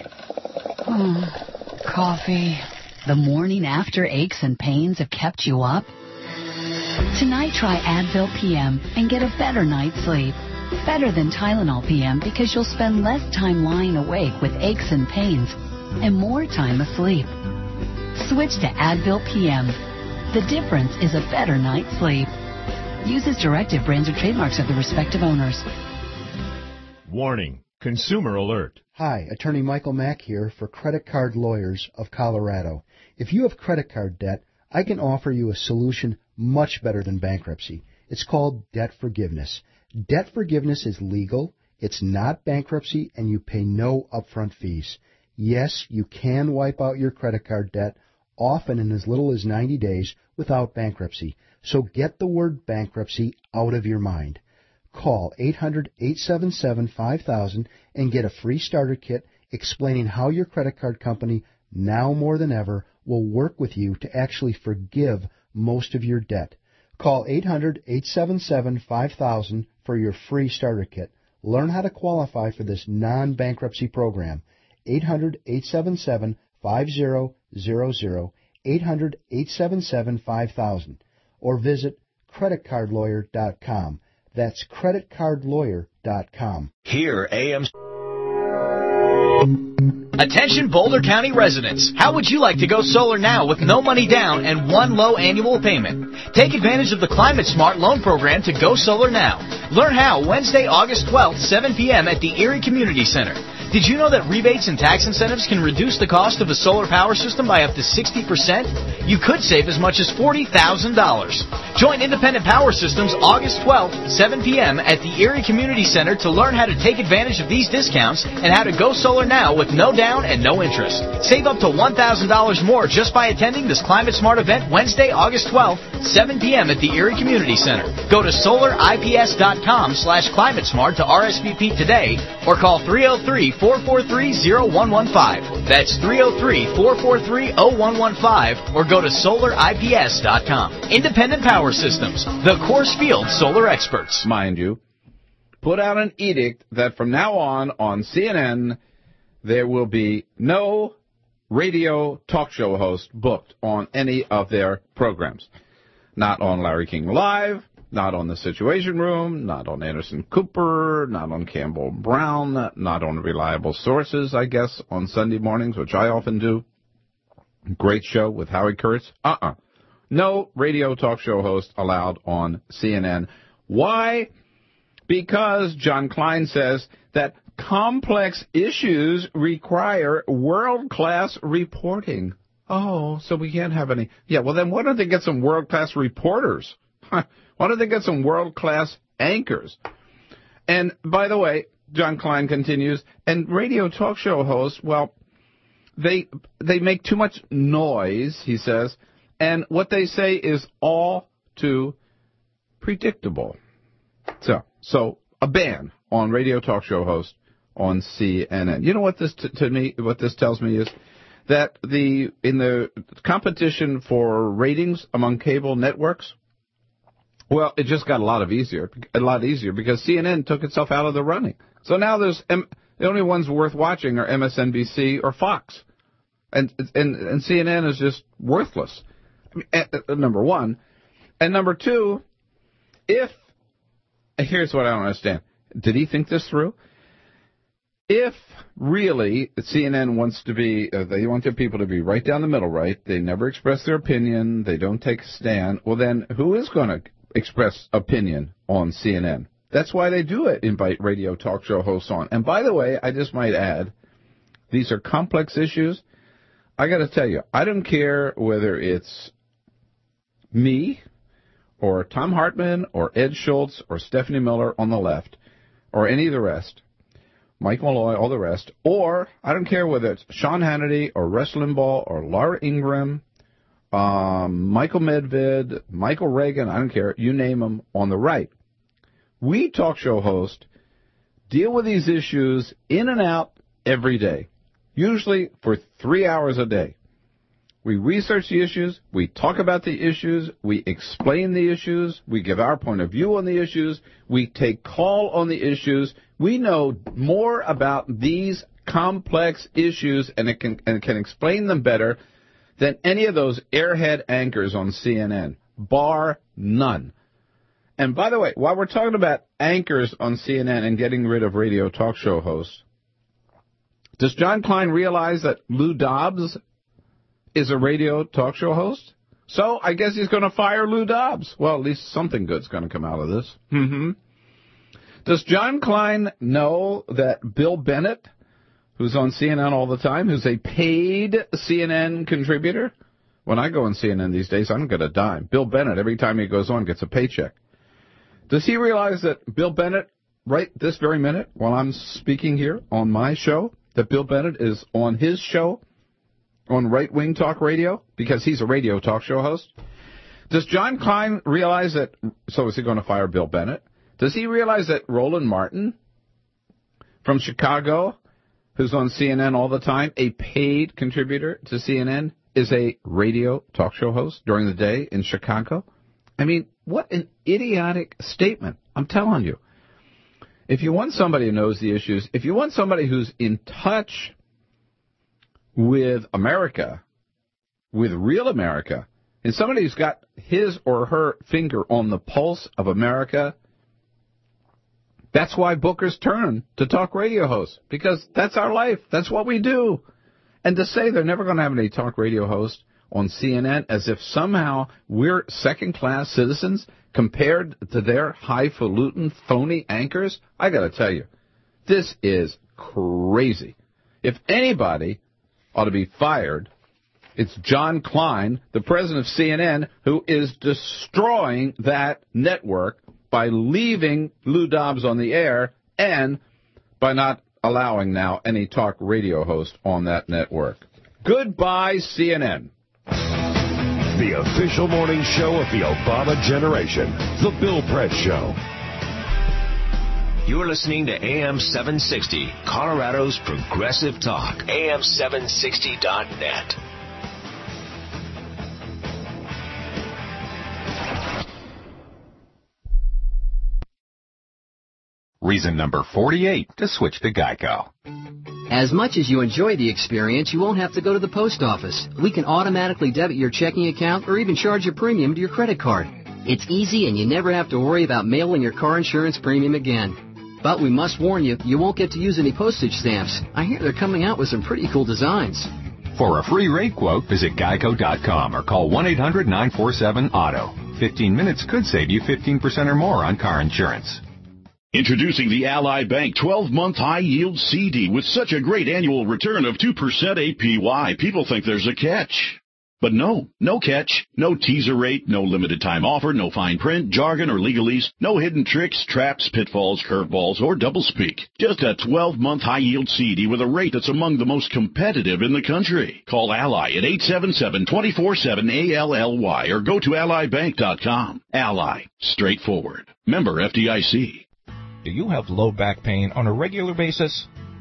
Mm, coffee. The morning after aches and pains have kept you up. Tonight, try Advil P M and get a better night's sleep. Better than Tylenol P M because you'll spend less time lying awake with aches and pains and more time asleep. Switch to Advil P M. The difference is a better night's sleep. Use as directed. Brands or trademarks of the respective owners. Warning. Consumer alert. Hi, Attorney Michael Mack here for Credit Card Lawyers of Colorado. If you have credit card debt, I can offer you a solution much better than bankruptcy. It's called debt forgiveness. Debt forgiveness is legal, it's not bankruptcy, and you pay no upfront fees. Yes, you can wipe out your credit card debt, often in as little as ninety days, without bankruptcy. So get the word bankruptcy out of your mind. Call eight hundred, eight seven seven, five thousand and get a free starter kit explaining how your credit card company, now more than ever, will work with you to actually forgive most of your debt. Call eight hundred, eight seven seven, five thousand for your free starter kit. Learn how to qualify for this non-bankruptcy program. eight hundred, eight seven seven, five zero zero zero, eight hundred, eight seven seven, five thousand, or visit credit card lawyer dot com. That's credit card lawyer dot com. Here, A M... Attention Boulder County residents. How would you like to go solar now with no money down and one low annual payment? Take advantage of the Climate Smart loan program to go solar now. Learn how Wednesday, August twelfth, seven p.m. at the Erie Community Center. Did you know that rebates and tax incentives can reduce the cost of a solar power system by up to sixty percent? You could save as much as forty thousand dollars. Join Independent Power Systems August twelfth, seven p.m. at the Erie Community Center to learn how to take advantage of these discounts and how to go solar now with no down and no interest. Save up to one thousand dollars more just by attending this Climate Smart event Wednesday, August twelfth, seven p.m. at the Erie Community Center. Go to solar I P S dot com slash climate smart to R S V P today or call three oh three, four four three, oh one one five. That's three oh three, four four three, oh one one five or go to solar I P S dot com. Independent Power Systems, the Coors Field solar experts. Mind you, put out an edict that from now on on C N N there will be no radio talk show host booked on any of their programs. Not on Larry King Live, not on The Situation Room, not on Anderson Cooper, not on Campbell Brown, not on Reliable Sources, I guess, on Sunday mornings, which I often do. Great show with Howie Kurtz. Uh-uh. No radio talk show host allowed on C N N. Why? Because John Klein says that complex issues require world-class reporting. Oh, so we can't have any. Yeah, well, then why don't they get some world-class reporters? Why don't they get some world-class anchors? And, by the way, John Klein continues, and radio talk show hosts, well, they they make too much noise, he says, and what they say is all too predictable. So, so a ban on radio talk show hosts on C N N. You know what this t- to me? What this tells me is that the in the competition for ratings among cable networks, well, it just got a lot of easier, a lot easier because C N N took itself out of the running. So now there's M- the only ones worth watching are M S N B C or Fox, and and and C N N is just worthless. I mean, uh, number one, and number two, if here's what I don't understand: did he think this through? If really C N N wants to be, uh, they want their people to be right down the middle, right? They never express their opinion. They don't take a stand. Well, then who is going to express opinion on C N N? That's why they do it, invite radio talk show hosts on. And by the way, I just might add, these are complex issues. I got to tell you, I don't care whether it's me or Tom Hartman or Ed Schultz or Stephanie Miller on the left or any of the rest. Mike Malloy, all the rest, or I don't care whether it's Sean Hannity or Rush Limbaugh or Laura Ingraham, um, Michael Medved, Michael Reagan, I don't care, you name them on the right. We talk show hosts deal with these issues in and out every day, usually for three hours a day. We research the issues, we talk about the issues, we explain the issues, we give our point of view on the issues, we take call on the issues. We know more about these complex issues and it can, and can explain them better than any of those airhead anchors on C N N, bar none. And by the way, while we're talking about anchors on C N N and getting rid of radio talk show hosts, does John Klein realize that Lou Dobbs is a radio talk show host? So I guess he's going to fire Lou Dobbs. Well, at least something good's going to come out of this. Mm-hmm. Does John Klein know that Bill Bennett, who's on C N N all the time, who's a paid C N N contributor? When I go on C N N these days, I don't get a dime. Bill Bennett, every time he goes on, gets a paycheck. Does he realize that Bill Bennett, right this very minute, while I'm speaking here on my show, that Bill Bennett is on his show on Right Wing Talk Radio because he's a radio talk show host? Does John Klein realize that, so is he going to fire Bill Bennett? Does he realize that Roland Martin from Chicago, who's on C N N all the time, a paid contributor to C N N, is a radio talk show host during the day in Chicago? I mean, what an idiotic statement. I'm telling you. If you want somebody who knows the issues, if you want somebody who's in touch with America, with real America, and somebody who's got his or her finger on the pulse of America, that's why bookers turn to talk radio hosts, because that's our life. That's what we do. And to say they're never going to have any talk radio host on C N N as if somehow we're second-class citizens compared to their highfalutin, phony anchors, I got to tell you, this is crazy. If anybody ought to be fired, it's John Klein, the president of C N N, who is destroying that network by leaving Lou Dobbs on the air and by not allowing now any talk radio host on that network. Goodbye, C N N. The official morning show of the Obama generation, The Bill Press Show. You're listening to A M seven sixty, Colorado's Progressive Talk, A M seven sixty dot net. Reason number forty-eight to switch to Geico. As much as you enjoy the experience, you won't have to go to the post office. We can automatically debit your checking account or even charge your premium to your credit card. It's easy and you never have to worry about mailing your car insurance premium again. But we must warn you, you won't get to use any postage stamps. I hear they're coming out with some pretty cool designs. For a free rate quote, visit geico dot com or call one eight hundred nine four seven auto. fifteen minutes could save you fifteen percent or more on car insurance. Introducing the Ally Bank twelve-month high-yield C D with such a great annual return of two percent A P Y. People think there's a catch. But no, no catch, no teaser rate, no limited time offer, no fine print, jargon, or legalese, no hidden tricks, traps, pitfalls, curveballs, or doublespeak. Just a twelve-month high-yield C D with a rate that's among the most competitive in the country. Call Ally at eight seven seven, two four seven, A L L Y or go to ally bank dot com. Ally. Straightforward. Member F D I C. Do you have low back pain on a regular basis?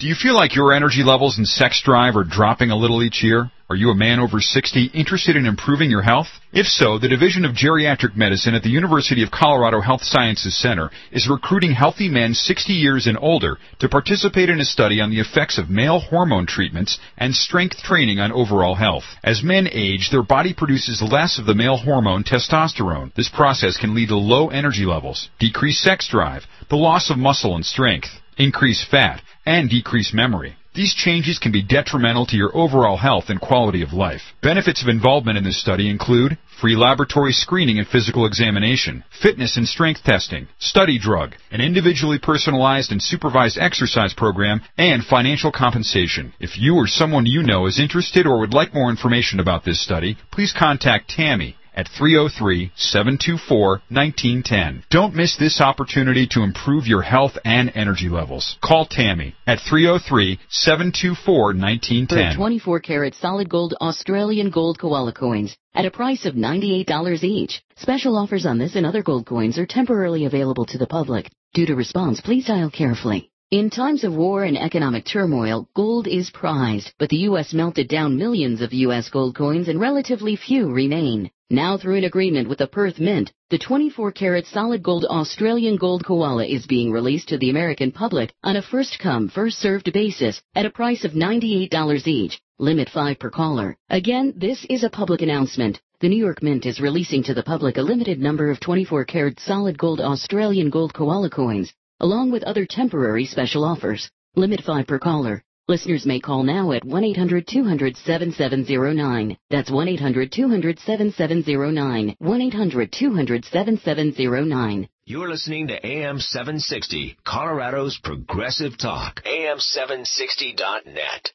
Do you feel like your energy levels and sex drive are dropping a little each year? Are you a man over sixty interested in improving your health? If so, the Division of Geriatric Medicine at the University of Colorado Health Sciences Center is recruiting healthy men sixty years and older to participate in a study on the effects of male hormone treatments and strength training on overall health. As men age, their body produces less of the male hormone testosterone. This process can lead to low energy levels, decreased sex drive, the loss of muscle and strength, increased fat, and decreased memory. These changes can be detrimental to your overall health and quality of life. Benefits of involvement in this study include free laboratory screening and physical examination, fitness and strength testing, study drug, an individually personalized and supervised exercise program, and financial compensation. If you or someone you know is interested or would like more information about this study, please contact Tammy at three oh three, seven two four, one nine one zero. Don't miss this opportunity to improve your health and energy levels. Call Tammy at three oh three, seven two four, one nine one zero. For twenty-four karat solid gold Australian gold koala coins at a price of ninety-eight dollars each. Special offers on this and other gold coins are temporarily available to the public. Due to response, please dial carefully. In times of war and economic turmoil, gold is prized, but the U S melted down millions of U S gold coins and relatively few remain. Now, through an agreement with the Perth Mint, the twenty-four karat solid gold Australian gold koala is being released to the American public on a first-come, first-served basis at a price of ninety-eight dollars each, limit five per caller. Again, this is a public announcement. The New York Mint is releasing to the public a limited number of twenty-four karat solid gold Australian gold koala coins, along with other temporary special offers. Limit five per caller. Listeners may call now at one eight hundred, two hundred, seven seven zero nine. That's one eight hundred, two hundred, seven seven zero nine. one eight hundred, two hundred, seven seven zero nine. You're listening to A M seven sixty, Colorado's Progressive Talk. A M seven sixty dot net.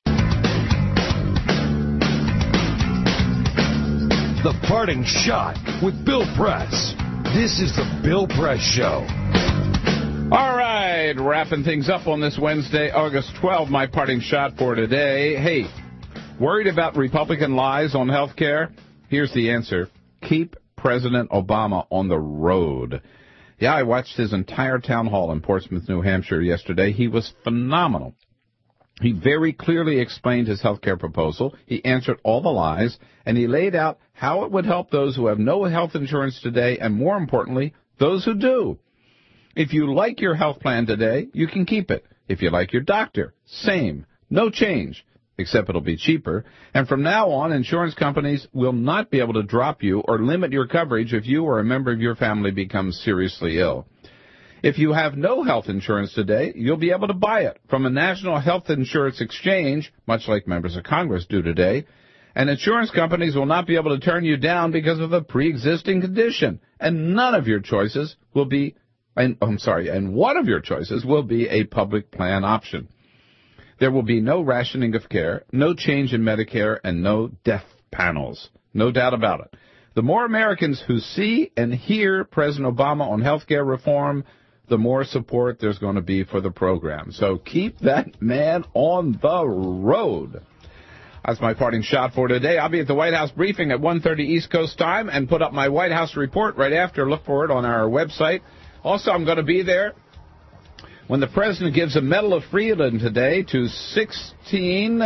The Parting Shot with Bill Press. This is the Bill Press Show. All right, wrapping things up on this Wednesday, August twelfth, my parting shot for today. Hey, worried about Republican lies on health care? Here's the answer. Keep President Obama on the road. Yeah, I watched his entire town hall in Portsmouth, New Hampshire yesterday. He was phenomenal. He very clearly explained his health care proposal. He answered all the lies, and he laid out how it would help those who have no health insurance today, and more importantly, those who do. If you like your health plan today, you can keep it. If you like your doctor, same. No change, except it'll be cheaper. And from now on, insurance companies will not be able to drop you or limit your coverage if you or a member of your family becomes seriously ill. If you have no health insurance today, you'll be able to buy it from a national health insurance exchange, much like members of Congress do today. And insurance companies will not be able to turn you down because of a pre-existing condition. And none of your choices will be And, I'm sorry, and one of your choices will be a public plan option. There will be no rationing of care, no change in Medicare, and no death panels. No doubt about it. The more Americans who see and hear President Obama on health care reform, the more support there's going to be for the program. So keep that man on the road. That's my parting shot for today. I'll be at the White House briefing at one thirty East Coast time and put up my White House report right after. Look for it on our website. Also, I'm going to be there when the President gives a Medal of Freedom today to sixteen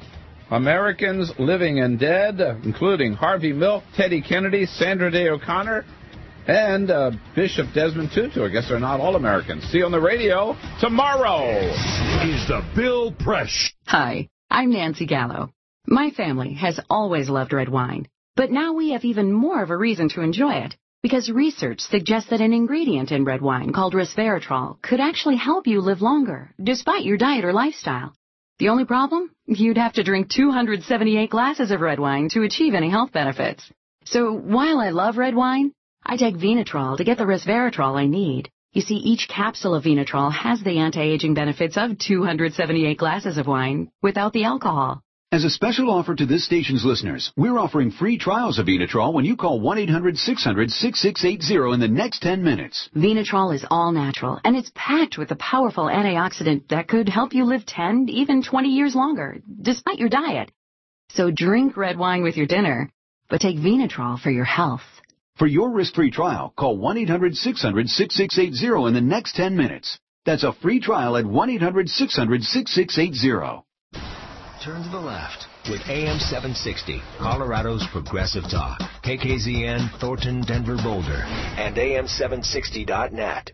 Americans living and dead, including Harvey Milk, Teddy Kennedy, Sandra Day O'Connor, and uh, Bishop Desmond Tutu. I guess they're not all Americans. See you on the radio tomorrow. Is the Bill Press. Hi, I'm Nancy Gallo. My family has always loved red wine, but now we have even more of a reason to enjoy it. Because research suggests that an ingredient in red wine called resveratrol could actually help you live longer, despite your diet or lifestyle. The only problem? You'd have to drink two hundred seventy-eight glasses of red wine to achieve any health benefits. So while I love red wine, I take Venatrol to get the resveratrol I need. You see, each capsule of Venatrol has the anti-aging benefits of two hundred seventy-eight glasses of wine without the alcohol. As a special offer to this station's listeners, we're offering free trials of Venatrol when you call one eight hundred, six hundred, six six eight zero in the next ten minutes. Venatrol is all natural, and it's packed with a powerful antioxidant that could help you live ten, even twenty years longer, despite your diet. So drink red wine with your dinner, but take Venatrol for your health. For your risk-free trial, call one eight hundred, six hundred, six six eight zero in the next ten minutes. That's a free trial at one eight hundred six hundred sixty-six eighty. Turn to the left with A M seven sixty, Colorado's Progressive Talk. K K Z N, Thornton, Denver, Boulder. And A M seven sixty dot net.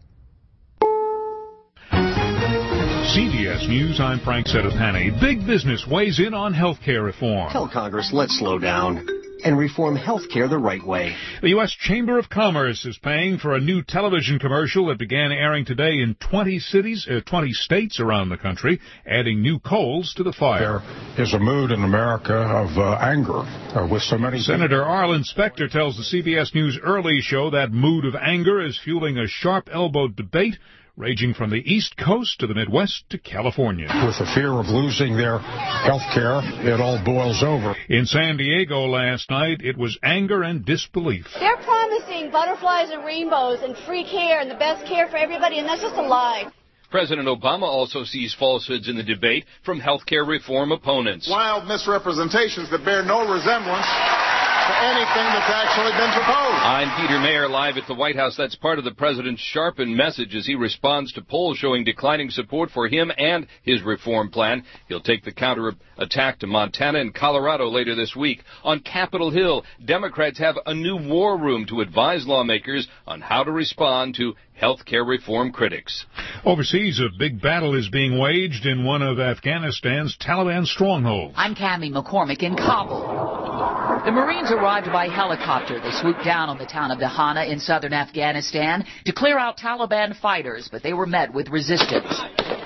C B S News, I'm Frank Sedapani. Big business weighs in on health care reform. Tell Congress, let's slow down and reform health care the right way. The U S Chamber of Commerce is paying for a new television commercial that began airing today in twenty cities, uh, twenty states around the country, adding new coals to the fire. There is a mood in America of uh, anger uh, with so many... Senator Arlen Specter tells the C B S News Early Show that mood of anger is fueling a sharp-elbowed debate raging from the East Coast to the Midwest to California. With the fear of losing their health care, it all boils over. In San Diego last night, it was anger and disbelief. They're promising butterflies and rainbows and free care and the best care for everybody, and that's just a lie. President Obama also sees falsehoods in the debate from health care reform opponents. Wild misrepresentations that bear no resemblance to anything that's actually been proposed. I'm Peter Mayer, live at the White House. That's part of the president's sharpened message as he responds to polls showing declining support for him and his reform plan. He'll take the counter-attack to Montana and Colorado later this week. On Capitol Hill, Democrats have a new war room to advise lawmakers on how to respond to health care reform critics. Overseas, a big battle is being waged in one of Afghanistan's Taliban strongholds. I'm Cammie McCormick in Kabul. The Marines arrived by helicopter. They swooped down on the town of Dahana in southern Afghanistan to clear out Taliban fighters, but they were met with resistance.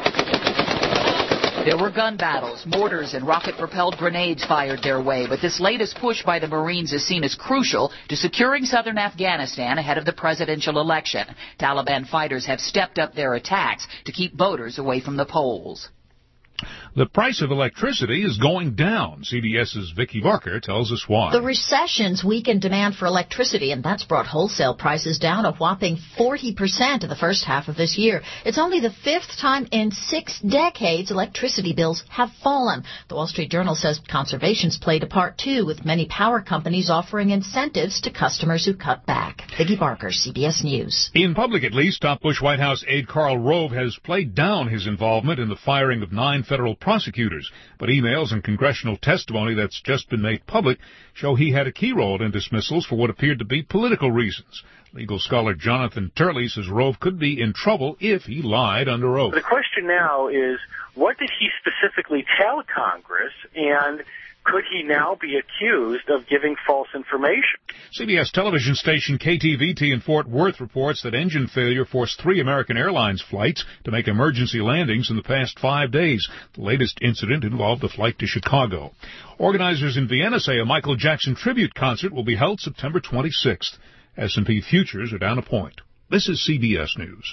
There were gun battles, mortars and rocket-propelled grenades fired their way, but this latest push by the Marines is seen as crucial to securing southern Afghanistan ahead of the presidential election. Taliban fighters have stepped up their attacks to keep voters away from the polls. The price of electricity is going down. CBS's Vicki Barker tells us why. The recession's weakened demand for electricity, and that's brought wholesale prices down a whopping forty percent in the first half of this year. It's only the fifth time in six decades electricity bills have fallen. The Wall Street Journal says conservation's played a part, too, with many power companies offering incentives to customers who cut back. Vicki Barker, C B S News. In public, at least, top Bush White House aide Karl Rove has played down his involvement in the firing of nine federal prosecutors, but emails and congressional testimony that's just been made public show he had a key role in dismissals for what appeared to be political reasons. Legal scholar Jonathan Turley says Rove could be in trouble if he lied under oath. The question now is, what did he specifically tell Congress, and could he now be accused of giving false information? C B S television station K T V T in Fort Worth reports that engine failure forced three American Airlines flights to make emergency landings in the past five days. The latest incident involved a flight to Chicago. Organizers in Vienna say a Michael Jackson tribute concert will be held September twenty-sixth. S and P futures are down a point. This is C B S News.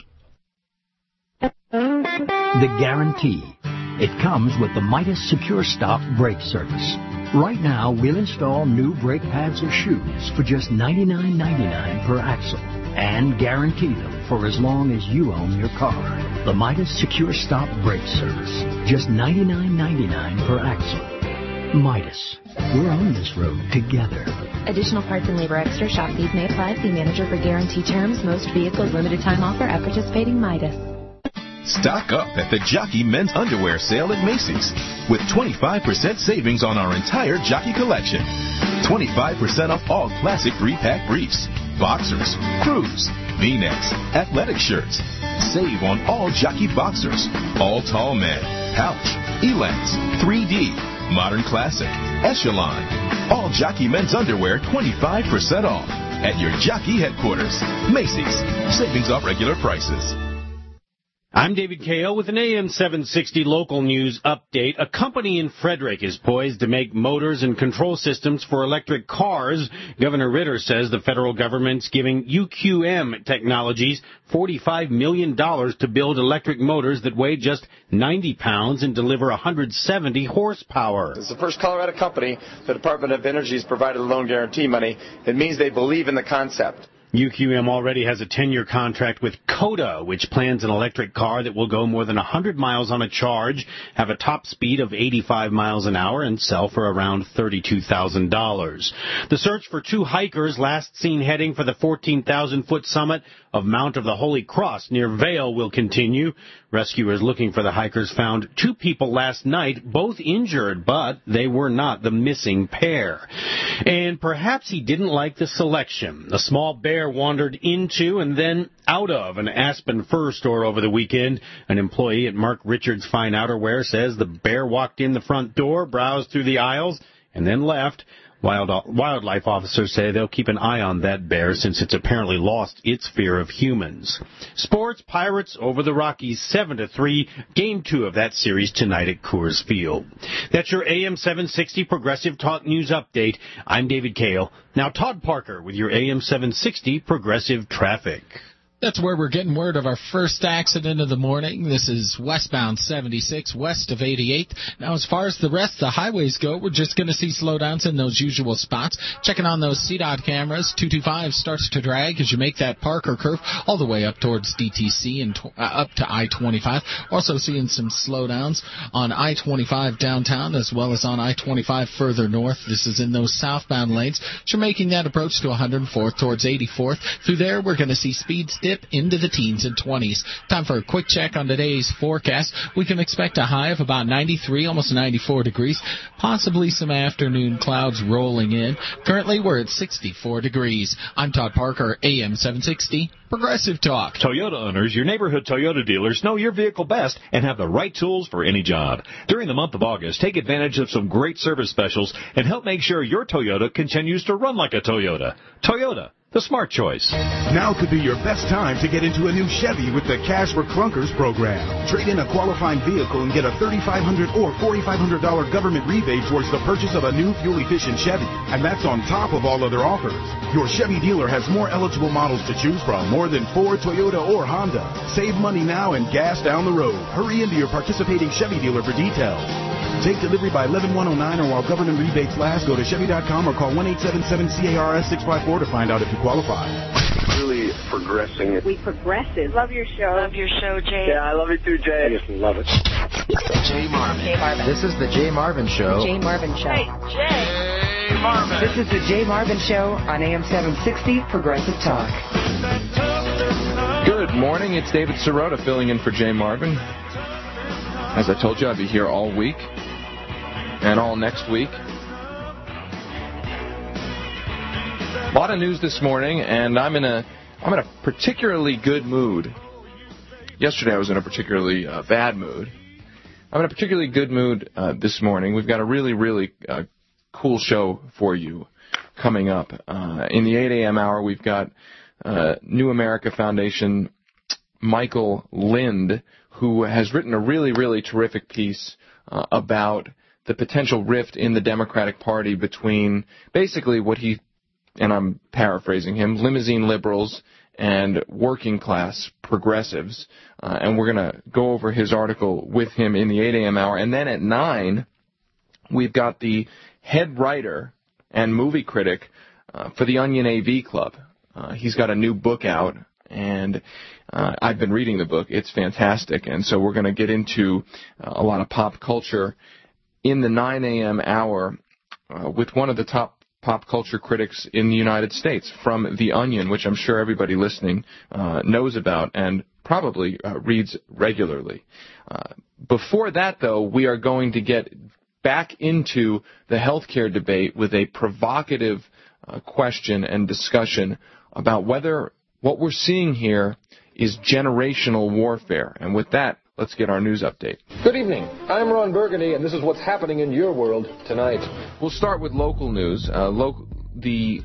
The guarantee. It comes with the Midas Secure Stop brake service. Right now, we'll install new brake pads or shoes for just ninety-nine ninety-nine per axle and guarantee them for as long as you own your car. The Midas Secure Stop brake service. Just ninety-nine ninety-nine per axle. Midas. We're on this road together. Additional parts and labor extra shop fees may apply. See manager for guarantee terms. Most vehicles limited time offer at participating Midas. Stock up at the Jockey Men's Underwear Sale at Macy's with twenty-five percent savings on our entire Jockey collection. twenty-five percent off all classic three-pack briefs, boxers, crews, V-necks, athletic shirts. Save on all Jockey boxers, all tall men, pouch, Elance, three D, Modern Classic, Echelon. All Jockey Men's Underwear twenty-five percent off at your Jockey headquarters. Macy's. Savings off regular prices. I'm David Kayo with an A M seven sixty local news update. A company in Frederick is poised to make motors and control systems for electric cars. Governor Ritter says the federal government's giving U Q M Technologies forty-five million dollars to build electric motors that weigh just ninety pounds and deliver one hundred seventy horsepower. It's the first Colorado company the Department of Energy has provided loan guarantee money. It means they believe in the concept. U Q M already has a ten-year contract with Coda, which plans an electric car that will go more than one hundred miles on a charge, have a top speed of eighty-five miles an hour, and sell for around thirty-two thousand dollars. The search for two hikers last seen heading for the fourteen thousand foot summit of Mount of the Holy Cross near Vail will continue. Rescuers looking for the hikers found two people last night, both injured, but they were not the missing pair. And perhaps he didn't like the selection. A small bear wandered into and then out of an Aspen fur store over the weekend. An employee at Mark Richards Fine Outerwear says the bear walked in the front door, browsed through the aisles, and then left. Wild, wildlife officers say they'll keep an eye on that bear since it's apparently lost its fear of humans. Sports, Pirates over the Rockies seven to three. Game two of that series tonight at Coors Field. That's your A M seven sixty Progressive Talk News Update. I'm David Kale. Now Todd Parker with your A M seven sixty Progressive Traffic. That's where we're getting word of our first accident of the morning. This is westbound seventy-six, west of eighty-eighth. Now, as far as the rest of the highways go, we're just going to see slowdowns in those usual spots. Checking on those C DOT cameras, two twenty-five starts to drag as you make that Parker curve all the way up towards D T C and uh, up to I twenty-five. Also seeing some slowdowns on I twenty-five downtown as well as on I twenty-five further north. This is in those southbound lanes. You're making that approach to one hundred fourth towards eighty-fourth. Through there, we're going to see speeds dip into the teens and twenties. Time for a quick check on today's forecast. We can expect a high of about ninety-three, almost ninety-four degrees, possibly some afternoon clouds rolling in. Currently, we're at sixty-four degrees. I'm Todd Parker, A M seven sixty, Progressive Talk. Toyota owners, your neighborhood Toyota dealers know your vehicle best and have the right tools for any job. During the month of August, take advantage of some great service specials and help make sure your Toyota continues to run like a Toyota. Toyota, the smart choice. Now could be your best time to get into a new Chevy with the Cash for Clunkers program. Trade in a qualifying vehicle and get a thirty-five hundred dollars or forty-five hundred dollars government rebate towards the purchase of a new fuel-efficient Chevy. And that's on top of all other offers. Your Chevy dealer has more eligible models to choose from, more than Ford, Toyota, or Honda. Save money now and gas down the road. Hurry into your participating Chevy dealer for details. Take delivery by eleven one oh nine or while government rebates last. Go to Chevy dot com or call one eight seven seven C A R S six five four to find out if you qualify. Really progressing. We progressive. Love your show. Love your show, Jay. Yeah, I love you too, Jay. I just love it. Jay Marvin. Jay Marvin. This is the Jay Marvin Show. The Jay Marvin Show. Hey, Jay Marvin. This is the Jay Marvin Show on A M seven sixty Progressive Talk. Good morning. It's David Sirota filling in for Jay Marvin. As I told you, I'll be here all week and all next week. A lot of news this morning, and I'm in a I'm in a particularly good mood. Yesterday I was in a particularly uh, bad mood. I'm in a particularly good mood uh, this morning. We've got a really, really uh, cool show for you coming up. Uh, in the eight a.m. hour, we've got uh, New America Foundation Michael Lind, who has written a really, really terrific piece uh, about the potential rift in the Democratic Party between basically what he, and I'm paraphrasing him, limousine liberals and working class progressives. Uh, and we're going to go over his article with him in the eight a.m. hour. And then at nine, we've got the head writer and movie critic uh, for the Onion A V Club. Uh, he's got a new book out, and uh, I've been reading the book. It's fantastic. And so we're going to get into uh, a lot of pop culture in the nine a.m. hour uh, with one of the top pop culture critics in the United States from The Onion, which I'm sure everybody listening uh, knows about and probably uh, reads regularly. Uh, before that, though, we are going to get back into the healthcare debate with a provocative uh, question and discussion about whether what we're seeing here is generational warfare. And with that, let's get our news update. Good evening. I'm Ron Burgundy, and this is what's happening in your world tonight. We'll start with local news. Uh, local, the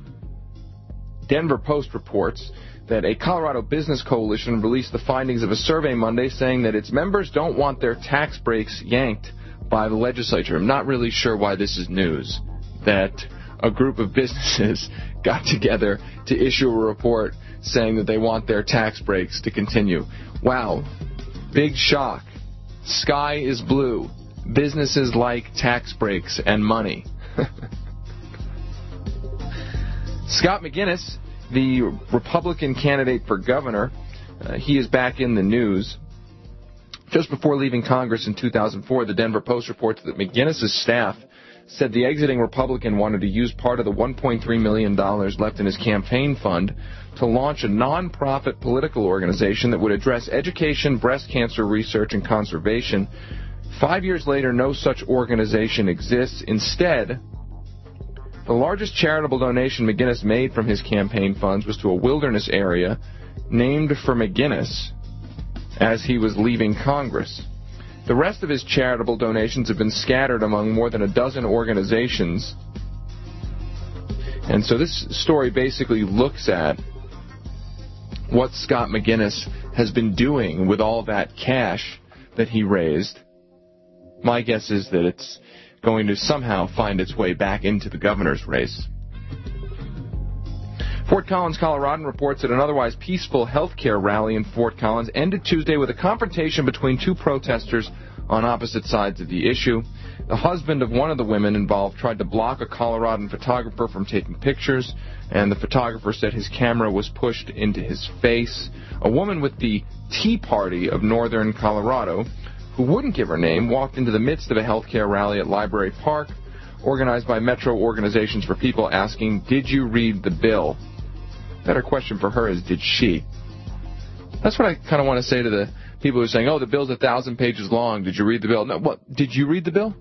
Denver Post reports that a Colorado business coalition released the findings of a survey Monday saying that its members don't want their tax breaks yanked by the legislature. I'm not really sure why this is news, that a group of businesses got together to issue a report saying that they want their tax breaks to continue. Wow. Big shock. Sky is blue. Businesses like tax breaks and money. Scott McGinnis, the Republican candidate for governor, uh, he is back in the news. Just before leaving Congress in two thousand four, the Denver Post reports that McGinnis's staff said the exiting Republican wanted to use part of the one point three million dollars left in his campaign fund to launch a non-profit political organization that would address education, breast cancer research, and conservation. Five years later, no such organization exists. Instead, the largest charitable donation McGinnis made from his campaign funds was to a wilderness area named for McGinnis as he was leaving Congress. The rest of his charitable donations have been scattered among more than a dozen organizations. And so this story basically looks at what Scott McGinnis has been doing with all that cash that he raised. My guess is that it's going to somehow find its way back into the governor's race. Fort Collins, Colorado reports that an otherwise peaceful health care rally in Fort Collins ended Tuesday with a confrontation between two protesters on opposite sides of the issue. The husband of one of the women involved tried to block a Coloradan photographer from taking pictures, and the photographer said his camera was pushed into his face. A woman with the Tea Party of Northern Colorado, who wouldn't give her name, walked into the midst of a health care rally at Library Park, organized by Metro Organizations for People, asking, "Did you read the bill?" Better question for her is, did she? That's what I kind of want to say to the people who are saying, oh, the bill's a thousand pages long. Did you read the bill? No, what? Did you read the bill?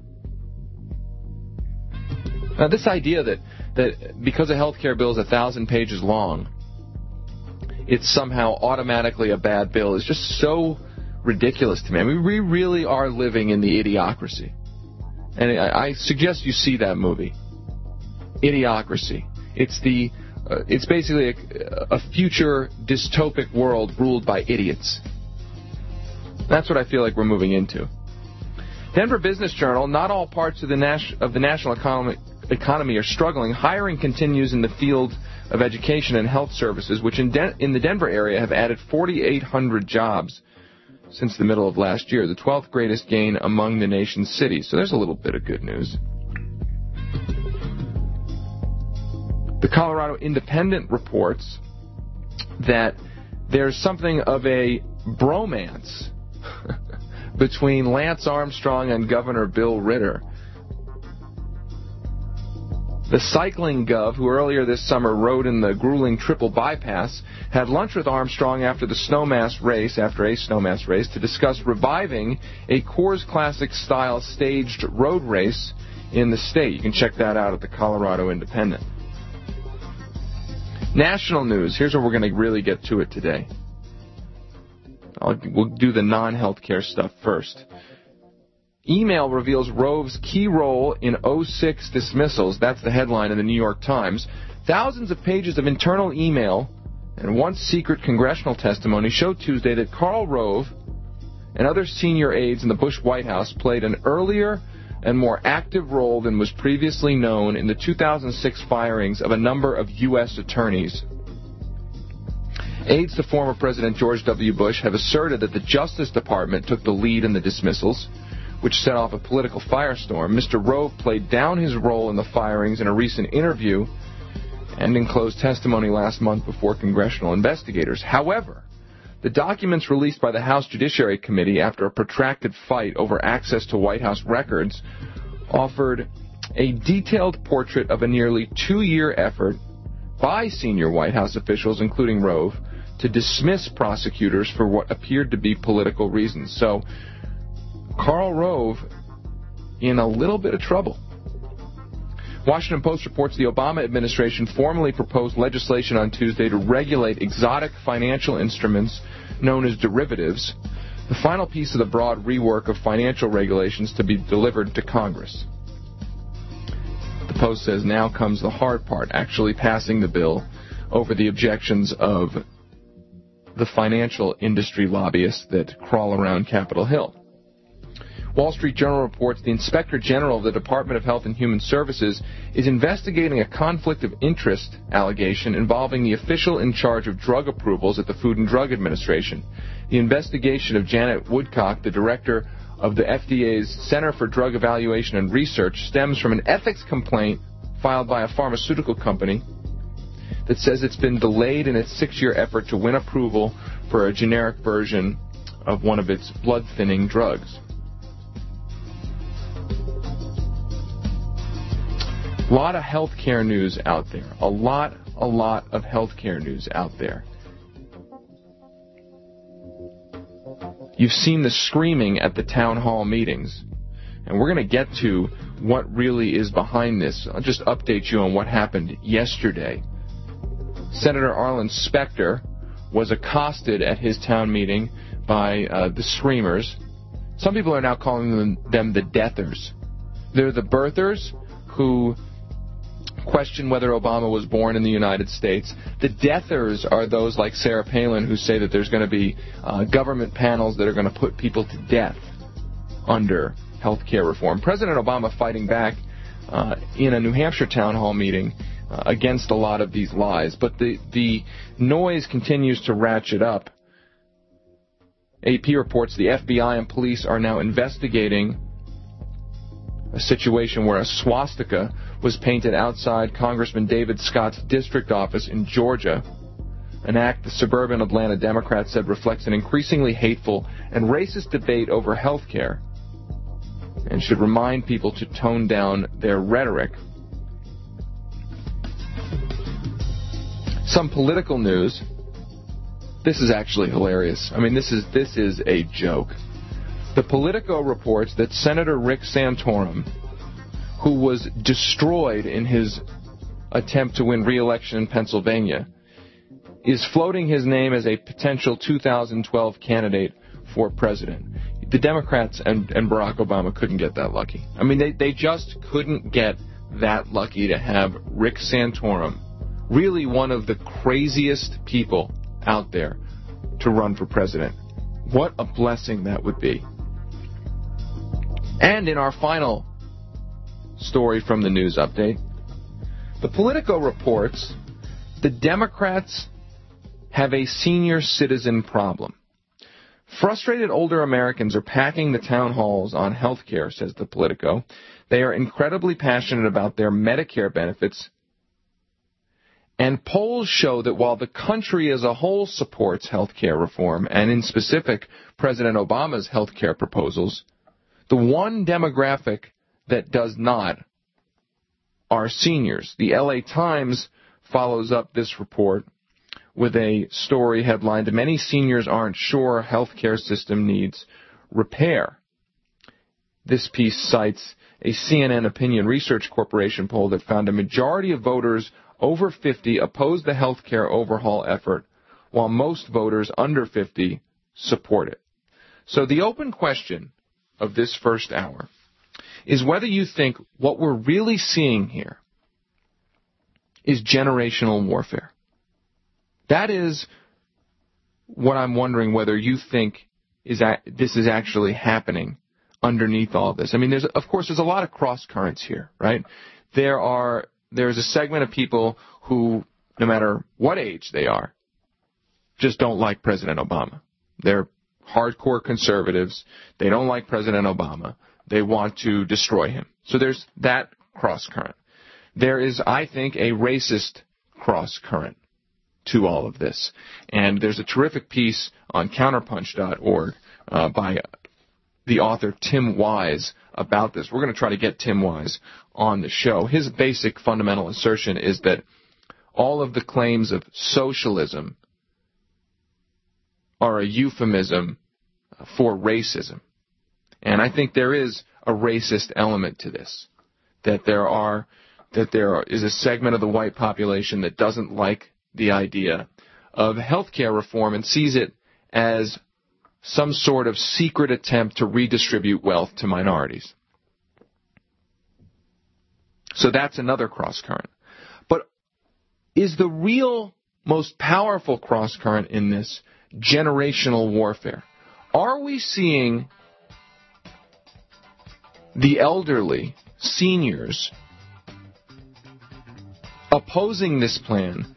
Now, this idea that, that because a health care bill is a thousand pages long, it's somehow automatically a bad bill is just so ridiculous to me. I mean, we really are living in the idiocracy. And I, I suggest you see that movie. Idiocracy. It's the Uh, it's basically a, a future dystopic world ruled by idiots. That's what I feel like we're moving into. Denver Business Journal, not all parts of the, nas- of the national economy, economy are struggling. Hiring continues in the field of education and health services, which in, Den- in the Denver area have added forty-eight hundred jobs since the middle of last year, the twelfth greatest gain among the nation's cities. So there's a little bit of good news. The Colorado Independent reports that there's something of a bromance between Lance Armstrong and Governor Bill Ritter. The cycling gov, who earlier this summer rode in the grueling triple bypass, had lunch with Armstrong after the Snowmass race, after a Snowmass race, to discuss reviving a Coors Classic-style staged road race in the state. You can check that out at the Colorado Independent. National news. Here's where we're going to really get to it today. I'll, we'll do the non-healthcare stuff first. Email reveals Rove's key role in oh six dismissals. That's the headline in the New York Times. Thousands of pages of internal email and once secret congressional testimony showed Tuesday that Karl Rove and other senior aides in the Bush White House played an earlier and more active role than was previously known in the two thousand six firings of a number of U S attorneys. Aides to former President George W. Bush have asserted that the Justice Department took the lead in the dismissals, which set off a political firestorm. Mister Rove played down his role in the firings in a recent interview and in closed testimony last month before congressional investigators. However, the documents released by the House Judiciary Committee after a protracted fight over access to White House records offered a detailed portrait of a nearly two-year effort by senior White House officials, including Rove, to dismiss prosecutors for what appeared to be political reasons. So, Karl Rove in a little bit of trouble. Washington Post reports the Obama administration formally proposed legislation on Tuesday to regulate exotic financial instruments known as derivatives, the final piece of the broad rework of financial regulations to be delivered to Congress. The Post says now comes the hard part, actually passing the bill over the objections of the financial industry lobbyists that crawl around Capitol Hill. Wall Street Journal reports the Inspector General of the Department of Health and Human Services is investigating a conflict of interest allegation involving the official in charge of drug approvals at the Food and Drug Administration. The investigation of Janet Woodcock, the director of the F D A's Center for Drug Evaluation and Research, stems from an ethics complaint filed by a pharmaceutical company that says it's been delayed in its six-year effort to win approval for a generic version of one of its blood-thinning drugs. A lot of healthcare news out there. A lot, a lot of healthcare news out there. You've seen the screaming at the town hall meetings. And we're going to get to what really is behind this. I'll just update you on what happened yesterday. Senator Arlen Specter was accosted at his town meeting by uh, the Screamers. Some people are now calling them, them the Deathers. They're the birthers who question whether Obama was born in the United States. The Deathers are those like Sarah Palin who say that there's going to be uh, government panels that are going to put people to death under health care reform. President Obama fighting back uh, in a New Hampshire town hall meeting uh, against a lot of these lies. But the, the noise continues to ratchet up. A P reports the F B I and police are now investigating a situation where a swastika was painted outside Congressman David Scott's district office in Georgia, an act the suburban Atlanta Democrats said reflects an increasingly hateful and racist debate over health care and should remind people to tone down their rhetoric. Some political news. This is actually hilarious. I mean, this is this is a joke. The Politico reports that Senator Rick Santorum, who was destroyed in his attempt to win re-election in Pennsylvania, is floating his name as a potential two thousand twelve candidate for president. The Democrats and, and Barack Obama couldn't get that lucky. I mean, they, they just couldn't get that lucky to have Rick Santorum, really one of the craziest people out there, to run for president. What a blessing that would be. And in our final story from the news update, the Politico reports the Democrats have a senior citizen problem. Frustrated older Americans are packing the town halls on health care, says the Politico. They are incredibly passionate about their Medicare benefits. And polls show that while the country as a whole supports health care reform, and in specific President Obama's health care proposals, the one demographic that does not are seniors. The L A Times follows up this report with a story headlined, "Many seniors aren't sure health care system needs repair." This piece cites a C N N Opinion Research Corporation poll that found a majority of voters over fifty oppose the health care overhaul effort, while most voters under fifty support it. So the open question of this first hour is whether you think what we're really seeing here is generational warfare. That is what I'm wondering, whether you think is a, this is actually happening underneath all this. I mean, there's of course there's a lot of cross currents here, right? There are there's a segment of people who, no matter what age they are, just don't like President Obama. They're hardcore conservatives. They don't like President Obama. They want to destroy him. So there's that cross current. There is, I think, a racist cross current to all of this. And there's a terrific piece on counterpunch dot org uh, by the author Tim Wise about this. We're going to try to get Tim Wise on the show. His basic fundamental assertion is that all of the claims of socialism are a euphemism for racism. And I think there is a racist element to this, that there are that there is a segment of the white population that doesn't like the idea of health care reform and sees it as some sort of secret attempt to redistribute wealth to minorities. So that's another cross-current. But is the real, most powerful cross-current in this generational warfare? Are we seeing the elderly, seniors, opposing this plan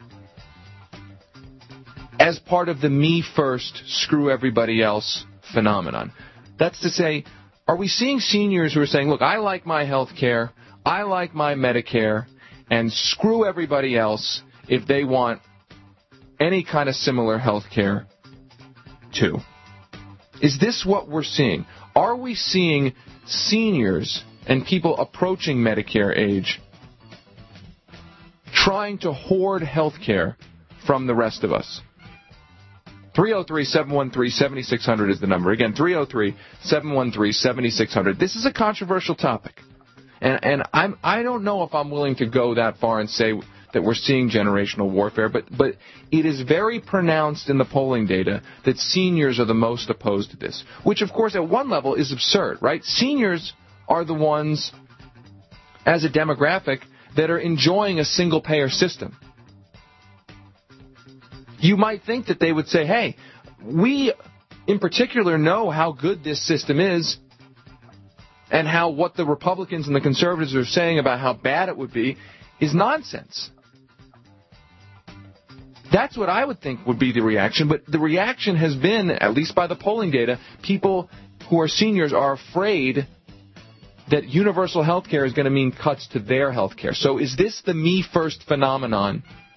as part of the me first, screw everybody else phenomenon? That's to say, are we seeing seniors who are saying, look, I like my health care, I like my Medicare, and screw everybody else, if they want any kind of similar health care too. Is this what we're seeing? Are we seeing seniors and people approaching Medicare age trying to hoard health care from the rest of us? three oh three, seven one three, seven six zero zero is the number. Again, three oh three, seven one three, seven six zero zero. This is a controversial topic. And, and I'm, I don't know if I'm willing to go that far and say that we're seeing generational warfare, but, but it is very pronounced in the polling data that seniors are the most opposed to this, which, of course, at one level is absurd, right? Seniors are the ones, as a demographic, that are enjoying a single-payer system. You might think that they would say, hey, we in particular know how good this system is and how what the Republicans and the conservatives are saying about how bad it would be is nonsense. That's what I would think would be the reaction, but the reaction has been, at least by the polling data, people who are seniors are afraid that universal health care is going to mean cuts to their health care. So is this the me first phenomenon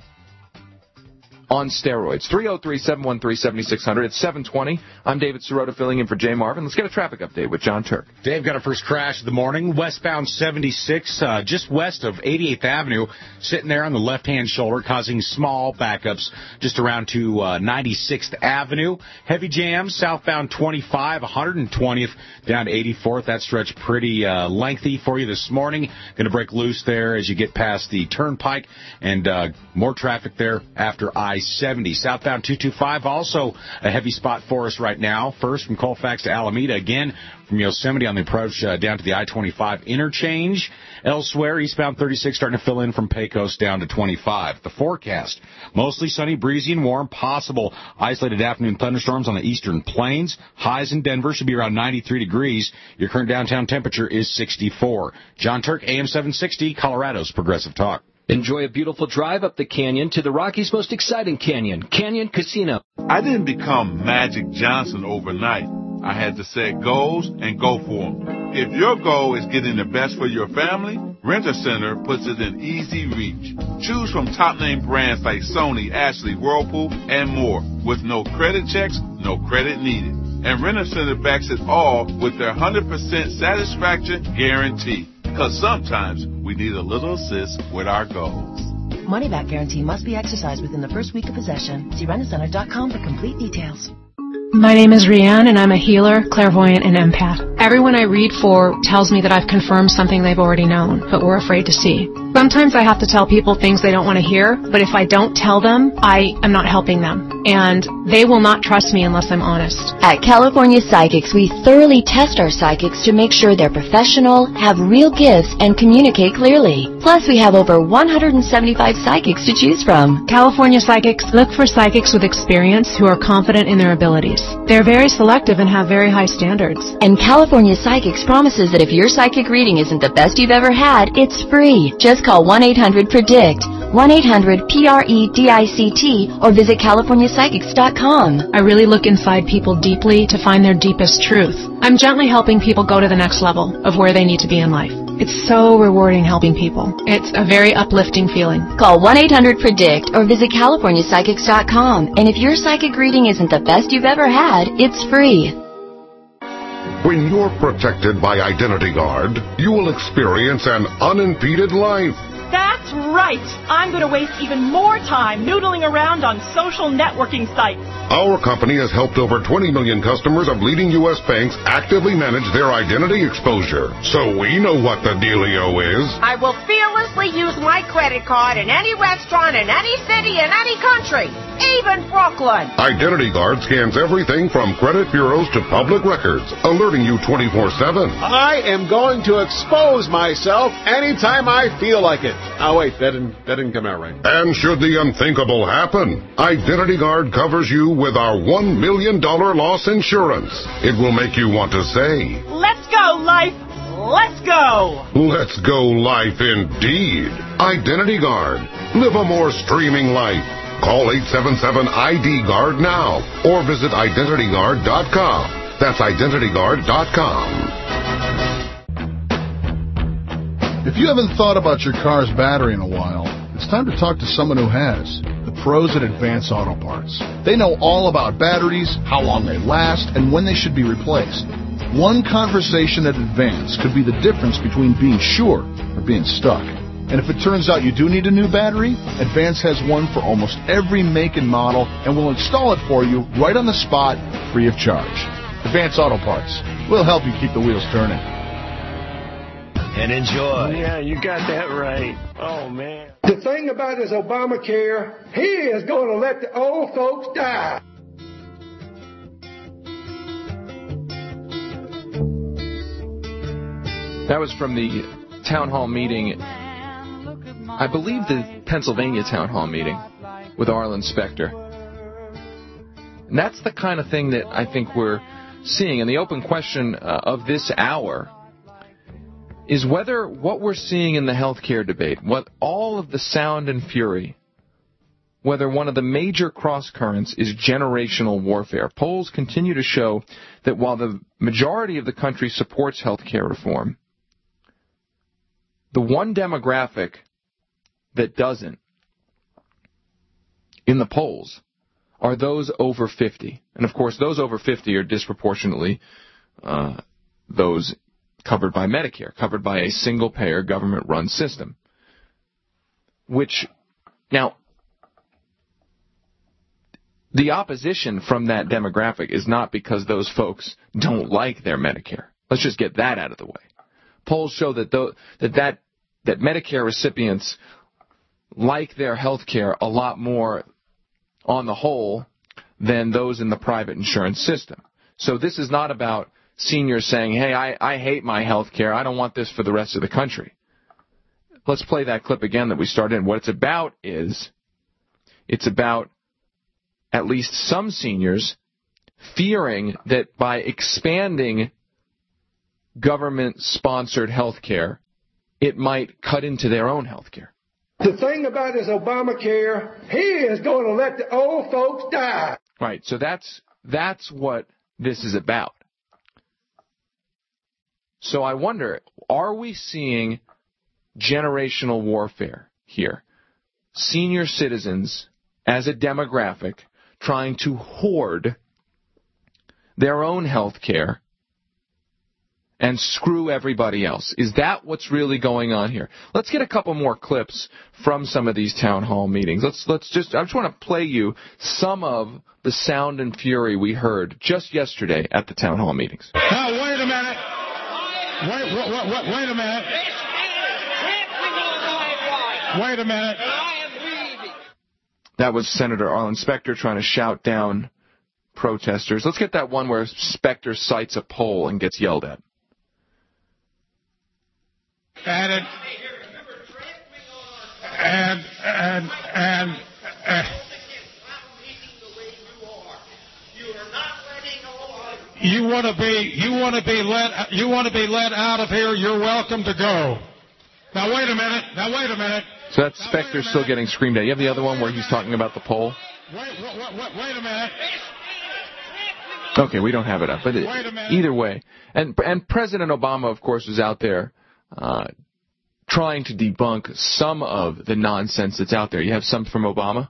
on steroids? three oh three, seven one three, seven six zero zero. It's seven twenty. I'm David Sirota filling in for Jay Marvin. Let's get a traffic update with John Turk. Dave, got our first crash of the morning. Westbound seventy-six, uh, just west of eighty-eighth Avenue, sitting there on the left-hand shoulder, causing small backups just around to uh, ninety-sixth Avenue. Heavy jams, southbound twenty-five, one hundred twentieth down to eighty-fourth. That stretch pretty uh, lengthy for you this morning. Going to break loose there as you get past the Turnpike, and uh, more traffic there after I seventy. Southbound two twenty-five, also a heavy spot for us right now. First from Colfax to Alameda, again from Yosemite on the approach uh, down to the I twenty-five interchange. Elsewhere, eastbound thirty-six starting to fill in from Pecos down to twenty-five. The forecast, mostly sunny, breezy, and warm. Possible isolated afternoon thunderstorms on the eastern plains. Highs in Denver should be around ninety-three degrees. Your current downtown temperature is sixty-four. John Turk, A M seven sixty, Colorado's Progressive Talk. Enjoy a beautiful drive up the canyon to the Rockies' most exciting canyon, Canyon Casino. I didn't become Magic Johnson overnight. I had to set goals and go for them. If your goal is getting the best for your family, Rent-A-Center puts it in easy reach. Choose from top-name brands like Sony, Ashley, Whirlpool, and more. With no credit checks, no credit needed. And Rent-A-Center backs it all with their one hundred percent satisfaction guarantee. Because sometimes we need a little assist with our goals. Money back guarantee must be exercised within the first week of possession. See rent a center dot com for complete details. My name is Rianne, and I'm a healer, clairvoyant, and empath. Everyone I read for tells me that I've confirmed something they've already known, but were afraid to see. Sometimes I have to tell people things they don't want to hear, but if I don't tell them, I am not helping them. And they will not trust me unless I'm honest. At California Psychics, we thoroughly test our psychics to make sure they're professional, have real gifts, and communicate clearly. Plus, we have over one hundred seventy-five psychics to choose from. California Psychics look for psychics with experience who are confident in their abilities. They're very selective and have very high standards. And California Psychics promises that if your psychic reading isn't the best you've ever had, it's free. Just call one eight hundred predict, one eight hundred P R E D I C T, or visit california psychics dot com. I really look inside people deeply to find their deepest truth. I'm gently helping people go to the next level of where they need to be in life. It's so rewarding helping people. It's a very uplifting feeling. Call one eight hundred predict or visit california psychics dot com. And if your psychic reading isn't the best you've ever had, it's free. When you're protected by Identity Guard, you will experience an unimpeded life. That's right. I'm going to waste even more time noodling around on social networking sites. Our company has helped over twenty million customers of leading U S banks actively manage their identity exposure. So we know what the dealio is. I will fearlessly use my credit card in any restaurant in any city in any country, even Brooklyn. Identity Guard scans everything from credit bureaus to public records, alerting you twenty-four seven. I am going to expose myself anytime I feel like it. Oh, wait, that didn't, that didn't come out right. And should the unthinkable happen, Identity Guard covers you with our one million dollars loss insurance. It will make you want to say, let's go, life. Let's go. Let's go, life, indeed. Identity Guard. Live a more streaming life. Call eight seven seven I D Guard now or visit identity guard dot com. That's identity guard dot com. If you haven't thought about your car's battery in a while, It's time to talk to someone who has. The pros at Advance Auto Parts. They know all about batteries, how long they last, and when they should be replaced. One conversation at Advance could be the difference between being sure or being stuck. And if it turns out you do need a new battery, Advance has one for almost every make and model and will install it for you right on the spot, free of charge. Advance Auto Parts. We'll help you keep the wheels turning. And enjoy. Yeah, you got that right. Oh, man. The thing about this Obamacare, he is going to let the old folks die. That was from the town hall meeting, I believe the Pennsylvania town hall meeting with Arlen Specter. And that's the kind of thing that I think we're seeing. And the open question uh, of this hour is whether what we're seeing in the healthcare debate, what all of the sound and fury, whether one of the major cross-currents is generational warfare. Polls continue to show that while the majority of the country supports healthcare reform, the one demographic that doesn't in the polls are those over fifty. And, of course, those over fifty are disproportionately uh, those covered by Medicare, covered by a single-payer government-run system. Which, now, the opposition from that demographic is not because those folks don't like their Medicare. Let's just get that out of the way. Polls show that th- that, that that Medicare recipients like their health care a lot more on the whole than those in the private insurance system. So this is not about seniors saying, hey, I, I hate my health care. I don't want this for the rest of the country. Let's play that clip again that we started in. What it's about is it's about at least some seniors fearing that by expanding government-sponsored health care, it might cut into their own health care. The thing about this Obamacare, he is going to let the old folks die. Right, so that's that's what this is about. So I wonder, are we seeing generational warfare here? Senior citizens, as a demographic, trying to hoard their own health care and screw everybody else. Is that what's really going on here? Let's get a couple more clips from some of these town hall meetings. Let's let's just I just want to play you some of the sound and fury we heard just yesterday at the town hall meetings. Now wait a minute. Wait wait wait, wait, wait a minute. Wait a minute. That was Senator Arlen Specter trying to shout down protesters. Let's get that one where Specter cites a poll and gets yelled at. And it, and and and uh, you want to be you want to be let you want to be let out of here. You're welcome to go. Now wait a minute. Now wait a minute. So that Specter's still getting screamed at. You have the other one where he's talking about the poll? Wait, wait, wait, wait a minute. Okay, we don't have it up. But it, either way. And and President Obama, of course, was out there uh, trying to debunk some of the nonsense that's out there. You have some from Obama?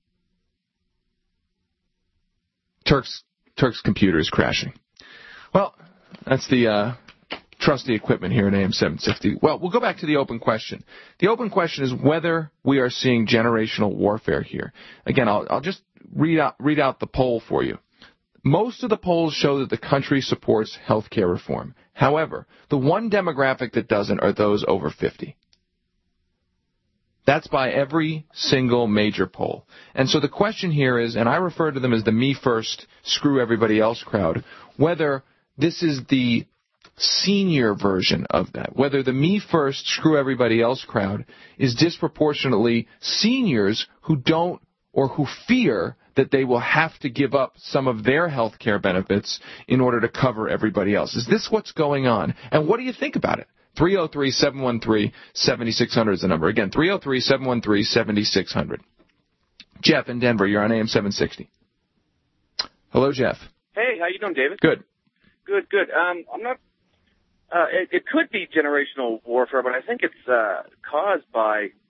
Turk's, Turk's computer is crashing. Well, that's the... Uh, trusty equipment here at A M seven sixty. Well, we'll go back to the open question. The open question is whether we are seeing generational warfare here. Again, I'll, I'll just read out, read out the poll for you. Most of the polls show that the country supports health care reform. However, the one demographic that doesn't are those over fifty. That's by every single major poll. And so the question here is, and I refer to them as the me first, screw everybody else crowd, whether this is the senior version of that, whether the me first, screw everybody else crowd is disproportionately seniors who don't or who fear that they will have to give up some of their health care benefits in order to cover everybody else. Is this what's going on? And what do you think about it? three oh three, seven one three, seven six zero zero is the number. Again, three oh three, seven one three, seven six zero zero. Jeff in Denver, you're on A M seven sixty. Hello, Jeff. Hey, how you doing, David? Good. Good, good. Um, I'm not Uh, it, it could be generational warfare, but I think it's uh, caused by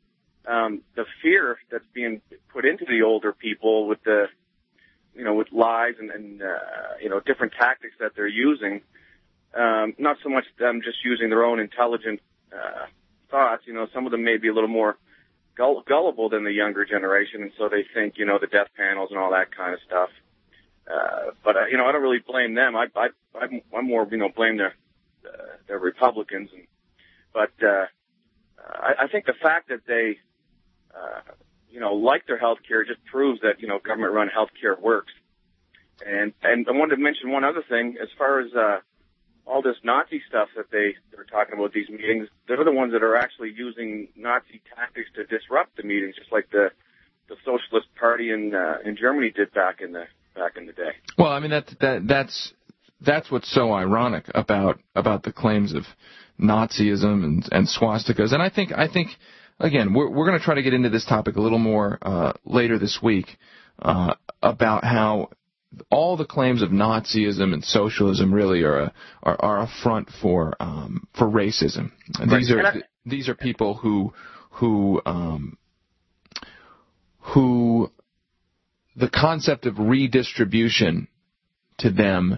um, the fear that's being put into the older people with the, you know, with lies and, and uh, you know, different tactics that they're using. Um, not so much them just using their own intelligent uh, thoughts. You know, some of them may be a little more gull- gullible than the younger generation, and so they think, you know, the death panels and all that kind of stuff. Uh, but, uh, you know, I don't really blame them. I, I, I'm, I'm more, you know, blame the, uh, the Republicans. And, but, uh, I, I think the fact that they, uh, you know, like their health care just proves that, you know, government run health care works. And, and I wanted to mention one other thing as far as, uh, all this Nazi stuff that they, they're talking about these meetings. They're the ones that are actually using Nazi tactics to disrupt the meetings, just like the, the Socialist Party in, uh, in Germany did back in the, back in the day. Well, I mean, that, that, that's, that's what's so ironic about, about the claims of Nazism and, and swastikas. And I think, I think, again, we're, we're going to try to get into this topic a little more, uh, later this week, uh, about how all the claims of Nazism and socialism really are a, are, are a front for, um, for racism. And Right. these are, I, these are people who, who, um, who, the concept of redistribution to them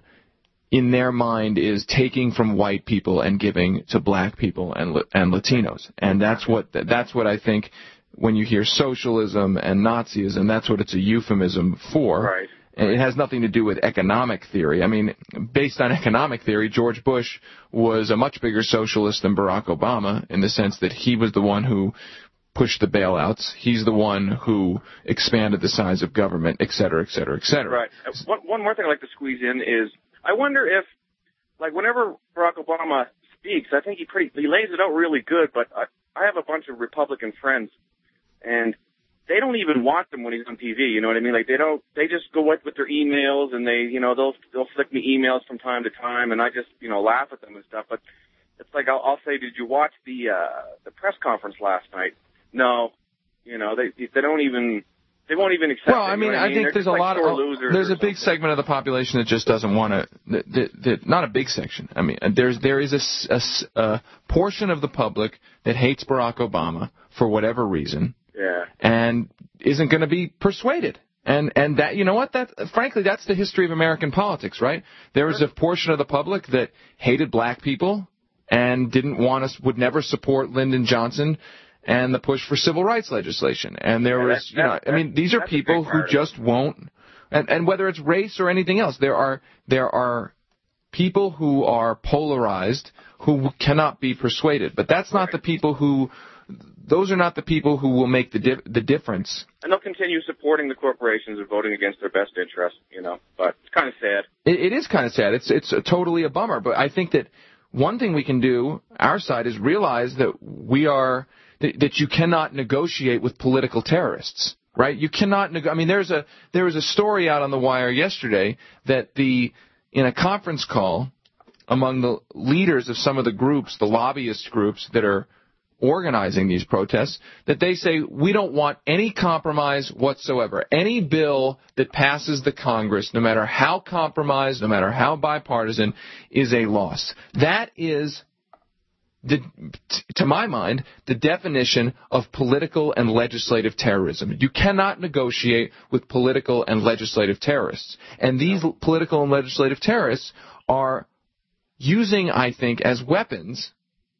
in their mind is taking from white people and giving to black people and and Latinos. And that's what that's what I think when you hear socialism and Nazism, that's what it's a euphemism for. Right. And it has nothing to do with economic theory. I mean, based on economic theory, George Bush was a much bigger socialist than Barack Obama in the sense that he was the one who pushed the bailouts. He's the one who expanded the size of government, et cetera, et cetera, et cetera. Right. Uh, One, one more thing I'd like to squeeze in is I wonder if, like, whenever Barack Obama speaks, I think he pretty he lays it out really good. But I, I have a bunch of Republican friends, and they don't even want him when he's on T V. You know what I mean? Like, they don't. They just go with with their emails, and they, you know, they'll they'll flick me emails from time to time, and I just, you know, laugh at them and stuff. But it's like I'll, I'll say, did you watch the uh, the press conference last night? No, you know, they they don't even they won't even accept. Well, I mean, it, you know I, I mean? think They're there's a like lot of losers there's or a big something. segment of the population that just doesn't want to. That, that, that, not a big section. I mean, there's there is a, s- a s- a portion of the public that hates Barack Obama for whatever reason. Yeah. And isn't going to be persuaded. And and that, you know what, that frankly that's the history of American politics, right? There was a portion of the public that hated black people and didn't want us, would never support Lyndon Johnson and the push for civil rights legislation. And there Yeah, was, that- you know, that- I mean, these are that's a big people who part of it. just won't, and, and whether it's race or anything else, there are there are people who are polarized who cannot be persuaded. But that's not the people who, those are not the people who will make the di- the difference. And they'll continue supporting the corporations and voting against their best interests, you know. But it's kind of sad. It, it is kind of sad. It's it's a totally a bummer. But I think that one thing we can do, our side, is realize that we are that, that you cannot negotiate with political terrorists, right? You cannot. Neg- I mean, there's a there was a story out on the wire yesterday that the in a conference call among the leaders of some of the groups, the lobbyist groups that are organizing these protests, that they say we don't want any compromise whatsoever. Any bill that passes the Congress, no matter how compromised, no matter how bipartisan, is a loss. That is, the, to my mind, the definition of political and legislative terrorism. You cannot negotiate with political and legislative terrorists. And these political and legislative terrorists are using, I think, as weapons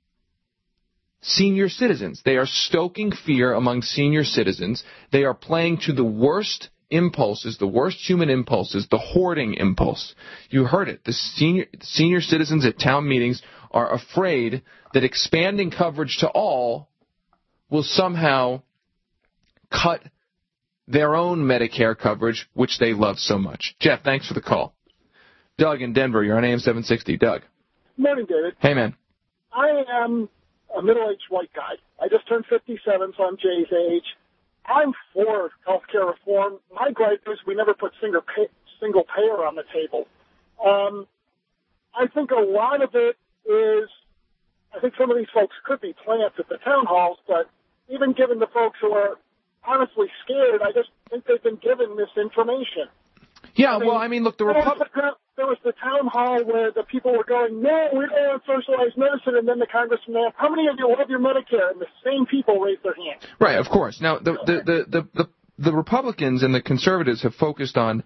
senior citizens. They are stoking fear among senior citizens. They are playing to the worst impulses, the worst human impulses, the hoarding impulse. You heard it. The senior, senior citizens at town meetings are afraid that expanding coverage to all will somehow cut their own Medicare coverage, which they love so much. Jeff, thanks for the call. Doug in Denver, you're on A M seven sixty. Doug. Morning, David. Hey, man. I am a middle-aged white guy. I just turned fifty-seven, so I'm Jay's age. I'm for health care reform. My gripe is we never put single, pay, single payer on the table. Um, I think a lot of it is, I think some of these folks could be plants at the town halls, but even given the folks who are honestly scared, I just think they've been given this information. Yeah, I mean, well, I mean, look, the Republic. There was the town hall where the people were going, no, we don't want socialized medicine, and then the congressman asked, how many of you love your Medicare? And the same people raised their hands. Right, of course. Now, the the, the, the, the, the Republicans and the conservatives have focused on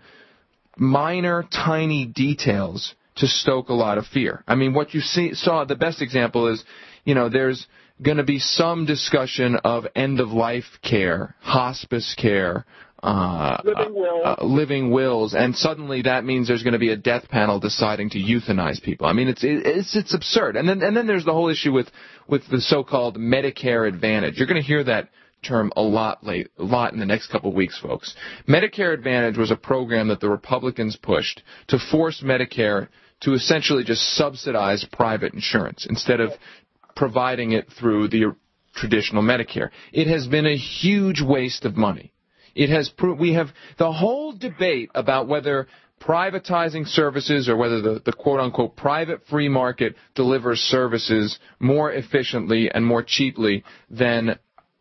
minor, tiny details to stoke a lot of fear. I mean, what you see, saw, the best example is, you know, there's going to be some discussion of end-of-life care, hospice care, Uh, living, will. uh, uh, living wills, and suddenly that means there's going to be a death panel deciding to euthanize people. I mean, it's it's it's absurd. And then and then there's the whole issue with with the so-called Medicare Advantage. You're going to hear that term a lot late, a lot in the next couple of weeks, folks. Medicare Advantage was a program that the Republicans pushed to force Medicare to essentially just subsidize private insurance instead of providing it through the traditional Medicare. It has been a huge waste of money. It has pro- we have the whole debate about whether privatizing services or whether the, the quote-unquote private free market delivers services more efficiently and more cheaply than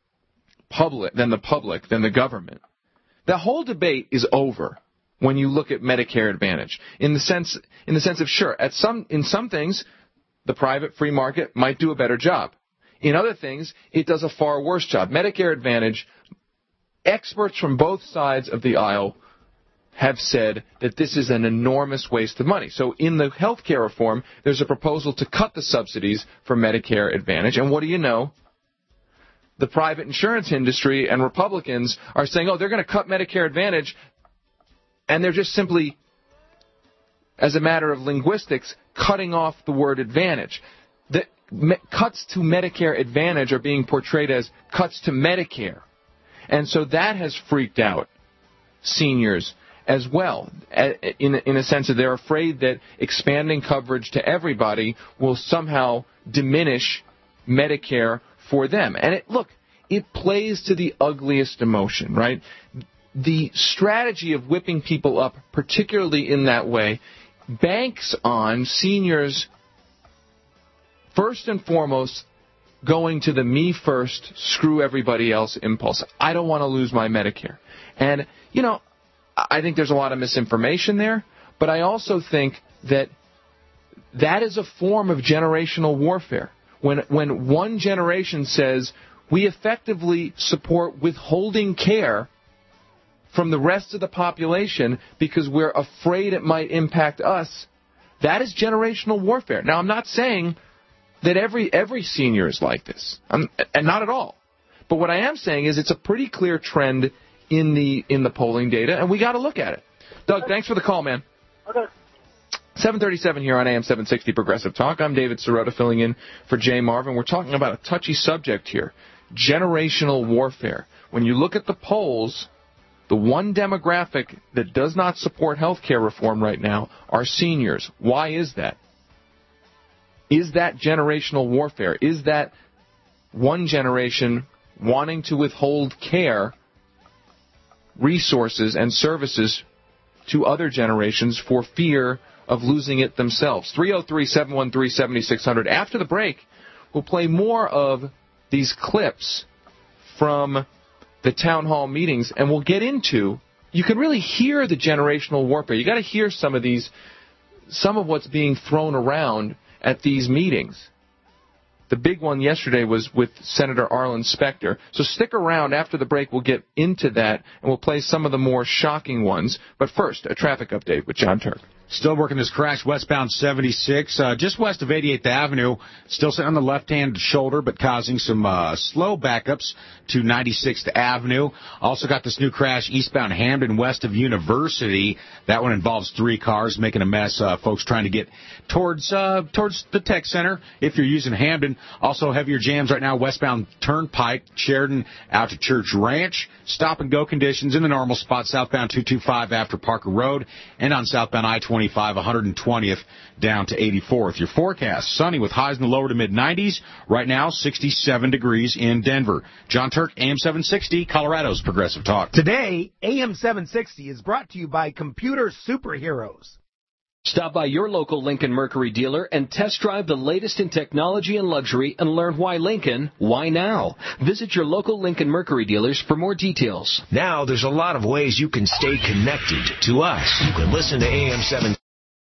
public than the public, than the government. The whole debate is over when you look at Medicare Advantage. In the sense in the sense of sure, at some in some things the private free market might do a better job. In other things, it does a far worse job. Medicare Advantage, experts from both sides of the aisle have said that this is an enormous waste of money. So in the health care reform, there's a proposal to cut the subsidies for Medicare Advantage. And what do you know? The private insurance industry and Republicans are saying, oh, they're going to cut Medicare Advantage, and they're just simply, as a matter of linguistics, cutting off the word advantage. The me- cuts to Medicare Advantage are being portrayed as cuts to Medicare. And so that has freaked out seniors as well, in, in a sense that they're afraid that expanding coverage to everybody will somehow diminish Medicare for them. And it, look, it plays to the ugliest emotion, right? The strategy of whipping people up, particularly in that way, banks on seniors, first and foremost, going to the me first, screw everybody else impulse. I don't want to lose my Medicare. And, you know, I think there's a lot of misinformation there, but I also think that that is a form of generational warfare. When when one generation says, we effectively support withholding care from the rest of the population because we're afraid it might impact us, that is generational warfare. Now, I'm not saying that every every senior is like this, I'm, and not at all. But what I am saying is it's a pretty clear trend in the in the polling data, and we got to look at it. Doug, thanks for the call, man. Okay. seven thirty-seven here on A M seven sixty Progressive Talk. I'm David Sirota filling in for Jay Marvin. We're talking about a touchy subject here, generational warfare. When you look at the polls, the one demographic that does not support health care reform right now are seniors. Why is that? Is that generational warfare? Is that one generation wanting to withhold care, resources, and services to other generations for fear of losing it themselves? three oh three, seven one three, seven six zero zero. After the break, we'll play more of these clips from the town hall meetings, and we'll get into, you can really hear the generational warfare. You got to hear some of these, some of what's being thrown around at these meetings. The big one yesterday was with Senator Arlen Specter. So stick around. After the break, we'll get into that, and we'll play some of the more shocking ones. But first, a traffic update with John Turk. Still working this crash westbound seventy-six, uh, just west of eighty-eighth Avenue. Still sitting on the left-hand shoulder, but causing some uh, slow backups to ninety-sixth Avenue. Also got this new crash eastbound Hamden, west of University. That one involves three cars, making a mess. Uh, folks trying to get towards uh, towards the tech center if you're using Hamden. Also heavier jams right now westbound Turnpike, Sheridan out to Church Ranch. Stop and go conditions in the normal spot southbound two twenty-five after Parker Road, and on southbound I twenty-five one hundred twentieth down to eighty-fourth. Your forecast, sunny with highs in the lower to mid nineties. Right now, sixty-seven degrees in Denver. John Turk, A M seven sixty, Colorado's Progressive Talk. Today, A M seven sixty is brought to you by Computer Superheroes. Stop by your local Lincoln Mercury dealer and test drive the latest in technology and luxury and learn why Lincoln, why now. Visit your local Lincoln Mercury dealers for more details. Now there's a lot of ways you can stay connected to us. You can listen to A M seven.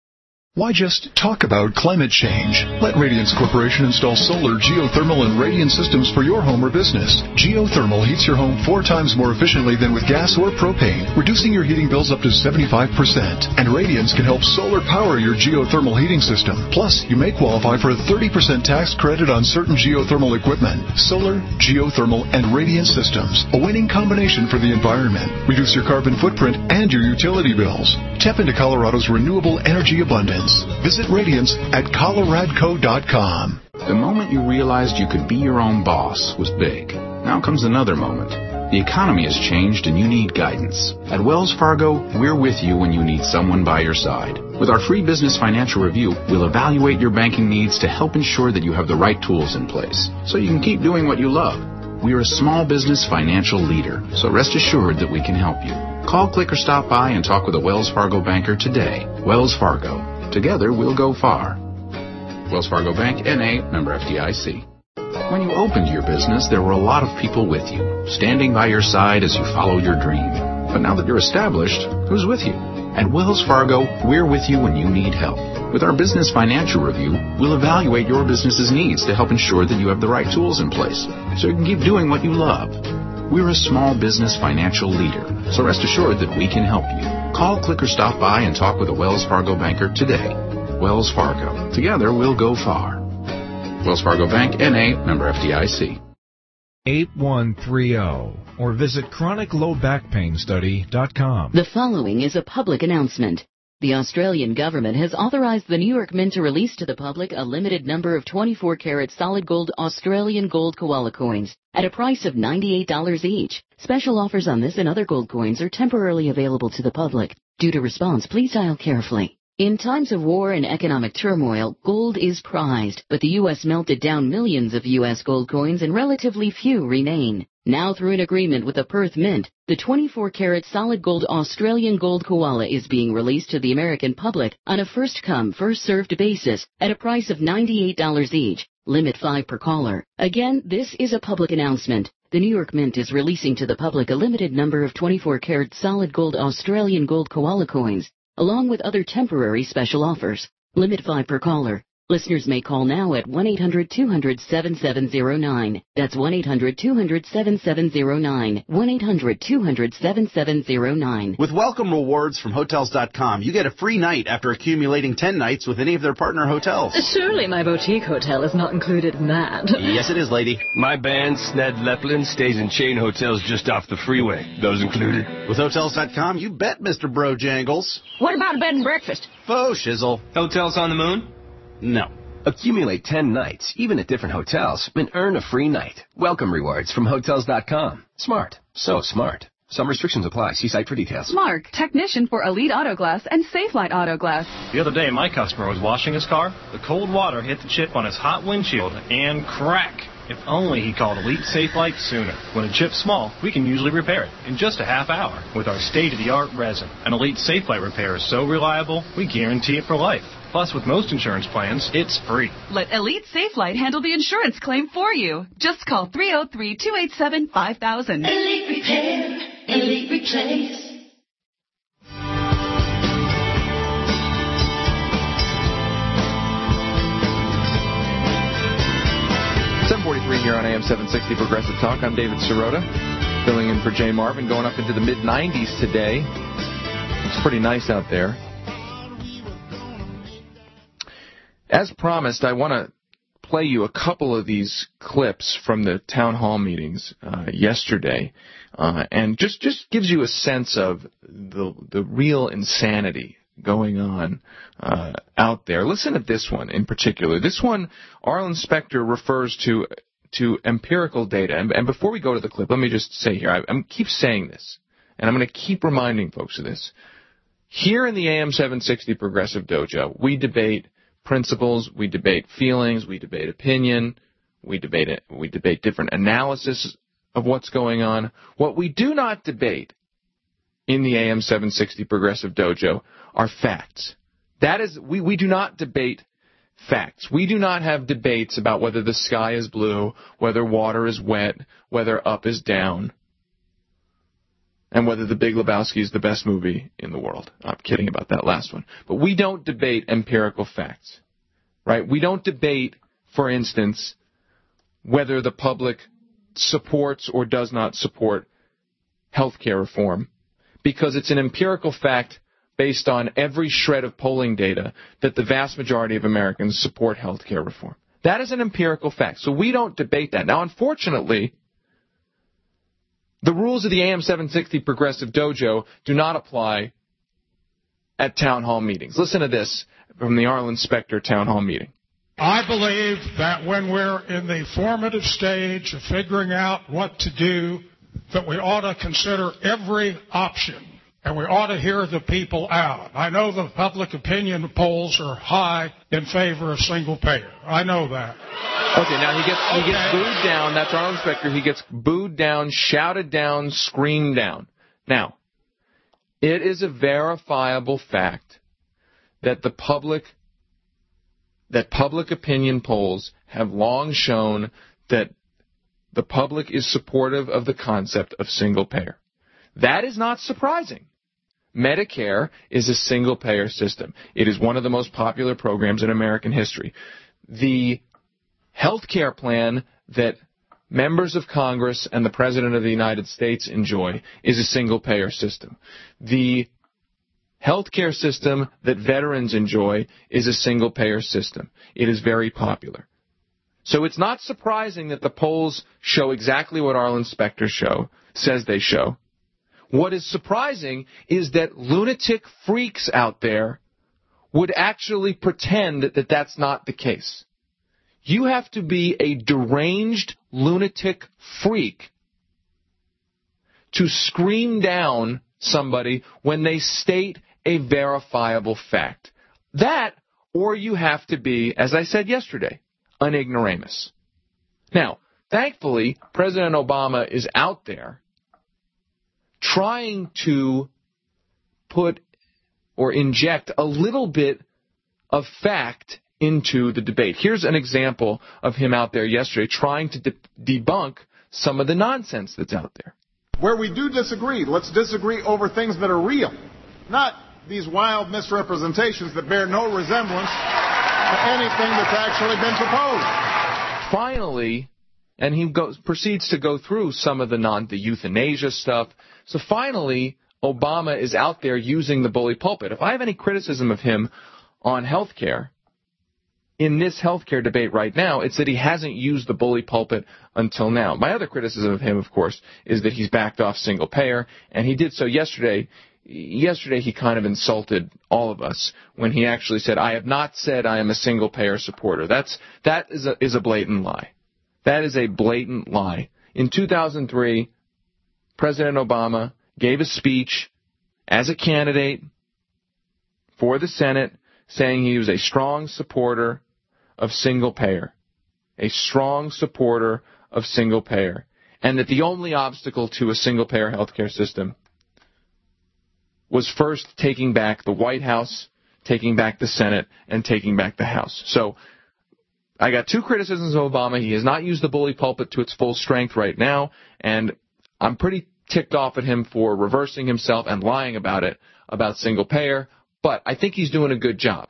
Why just talk about climate change? Let Radiance Corporation install solar, geothermal, and radiant systems for your home or business. Geothermal heats your home four times more efficiently than with gas or propane, reducing your heating bills up to seventy-five percent. And Radiance can help solar power your geothermal heating system. Plus, you may qualify for a thirty percent tax credit on certain geothermal equipment. Solar, geothermal, and radiant systems. A winning combination for the environment. Reduce your carbon footprint and your utility bills. Tap into Colorado's renewable energy abundance. Visit Radiance at coloradco dot com. The moment you realized you could be your own boss was big. Now comes another moment. The economy has changed and you need guidance. At Wells Fargo, we're with you when you need someone by your side. With our free business financial review, we'll evaluate your banking needs to help ensure that you have the right tools in place so you can keep doing what you love. We're a small business financial leader, so rest assured that we can help you. Call, click, or stop by and talk with a Wells Fargo banker today. Wells Fargo. Together, we'll go far. Wells Fargo Bank, N A, member F D I C. When you opened your business, there were a lot of people with you, standing by your side as you follow your dream. But now that you're established, who's with you? At Wells Fargo, we're with you when you need help. With our business financial review, we'll evaluate your business's needs to help ensure that you have the right tools in place, so you can keep doing what you love. We're a small business financial leader, so rest assured that we can help you. Call, click, or stop by and talk with a Wells Fargo banker today. Wells Fargo. Together, we'll go far. Wells Fargo Bank, N A, member F D I C. eight one three zero or visit chronic low back pain study dot com. The following is a public announcement. The Australian government has authorized the New York Mint to release to the public a limited number of twenty-four karat solid gold Australian gold koala coins at a price of ninety-eight dollars each. Special offers on this and other gold coins are temporarily available to the public. Due to response, please dial carefully. In times of war and economic turmoil, gold is prized, but the U S melted down millions of U S gold coins and relatively few remain. Now, through an agreement with the Perth Mint, the twenty-four karat solid gold Australian gold koala is being released to the American public on a first-come, first-served basis at a price of ninety-eight dollars each. Limit five per caller. Again, this is a public announcement. The New York Mint is releasing to the public a limited number of twenty-four karat solid gold Australian gold koala coins, along with other temporary special offers. Limit five per caller. Listeners may call now at one eight hundred two hundred seven seven zero nine. That's one eight hundred two hundred seven seven zero nine. one eight hundred two hundred seven seven zero nine. With welcome rewards from Hotels dot com, you get a free night after accumulating ten nights with any of their partner hotels. Surely my boutique hotel is not included in that. Yes, it is, lady. My band, Sned Leplin, stays in chain hotels just off the freeway. Those included. With Hotels dot com, you bet, Mister Brojangles. What about a bed and breakfast? Faux shizzle. Hotels on the moon? No. Accumulate ten nights, even at different hotels, and earn a free night. Welcome rewards from Hotels dot com. Smart. So smart. Some restrictions apply. See site for details. Mark, technician for Elite Auto Glass and Safelite Auto Glass. The other day, my customer was washing his car. The cold water hit the chip on his hot windshield, and crack! If only he called Elite Safelite sooner. When a chip's small, we can usually repair it in just a half hour with our state-of-the-art resin. An Elite Safelite repair is so reliable, we guarantee it for life. Plus, with most insurance plans, it's free. Let Elite Safelite handle the insurance claim for you. Just call three oh three, two eight seven, five thousand. Elite Repair, Elite Replace. seven forty-three here on A M seven sixty Progressive Talk. I'm David Sirota, filling in for Jay Marvin, going up into the mid nineties today. It's pretty nice out there. As promised, I want to play you a couple of these clips from the town hall meetings uh, yesterday, uh, and just, just gives you a sense of the the real insanity going on uh, out there. Listen to this one in particular. This one, Arlen Specter refers to to empirical data. And, and before we go to the clip, let me just say here, I, I keep saying this, and I'm going to keep reminding folks of this. Here in the A M seven sixty Progressive Dojo, we debate principles, we debate feelings, we debate opinion, we debate it, we debate different analysis of what's going on. What we do not debate in the A M seven sixty Progressive Dojo are facts. That is, we, we do not debate facts. We do not have debates about whether the sky is blue, whether water is wet, whether up is down, and whether The Big Lebowski is the best movie in the world. I'm kidding about that last one. But we don't debate empirical facts, right? We don't debate, for instance, whether the public supports or does not support health care reform, because it's an empirical fact based on every shred of polling data that the vast majority of Americans support health care reform. That is an empirical fact. So we don't debate that. Now, unfortunately, the rules of the A M seven sixty Progressive Dojo do not apply at town hall meetings. Listen to this from the Arlen Specter town hall meeting. I believe that when we're in the formative stage of figuring out what to do, that we ought to consider every option, and we ought to hear the people out. I know the public opinion polls are high in favor of single payer. I know that. Okay, now he gets he gets booed down. That's Arlen Specter. He gets booed down, shouted down, screamed down. Now, it is a verifiable fact that the public that public opinion polls have long shown that the public is supportive of the concept of single payer. That is not surprising. Medicare is a single payer system. It is one of the most popular programs in American history. The health care plan that members of Congress and the President of the United States enjoy is a single payer system. The health care system that veterans enjoy is a single payer system. It is very popular. So it's not surprising that the polls show exactly what Arlen Specter show, says they show. What is surprising is that lunatic freaks out there would actually pretend that that's not the case. You have to be a deranged lunatic freak to scream down somebody when they state a verifiable fact. That, or you have to be, as I said yesterday, an ignoramus. Now, thankfully, President Obama is out there trying to put or inject a little bit of fact into the debate. Here's an example of him out there yesterday trying to de- debunk some of the nonsense that's out there. Where we do disagree, let's disagree over things that are real, not these wild misrepresentations that bear no resemblance to anything that's actually been proposed. Finally, and he goes, proceeds to go through some of the non the euthanasia stuff. So finally, Obama is out there using the bully pulpit. If I have any criticism of him on health care, in this health care debate right now, it's that he hasn't used the bully pulpit until now. My other criticism of him, of course, is that he's backed off single payer, and he did so yesterday. Yesterday he kind of insulted all of us when he actually said, I have not said I am a single payer supporter. That's, that is a, is a blatant lie. That is a blatant lie. In two thousand three, President Obama gave a speech as a candidate for the Senate saying he was a strong supporter of single payer, a strong supporter of single payer, and that the only obstacle to a single payer health care system was first taking back the White House, taking back the Senate, and taking back the House. So I got two criticisms of Obama. He has not used the bully pulpit to its full strength right now, and I'm pretty ticked off at him for reversing himself and lying about it, about single payer, but I think he's doing a good job.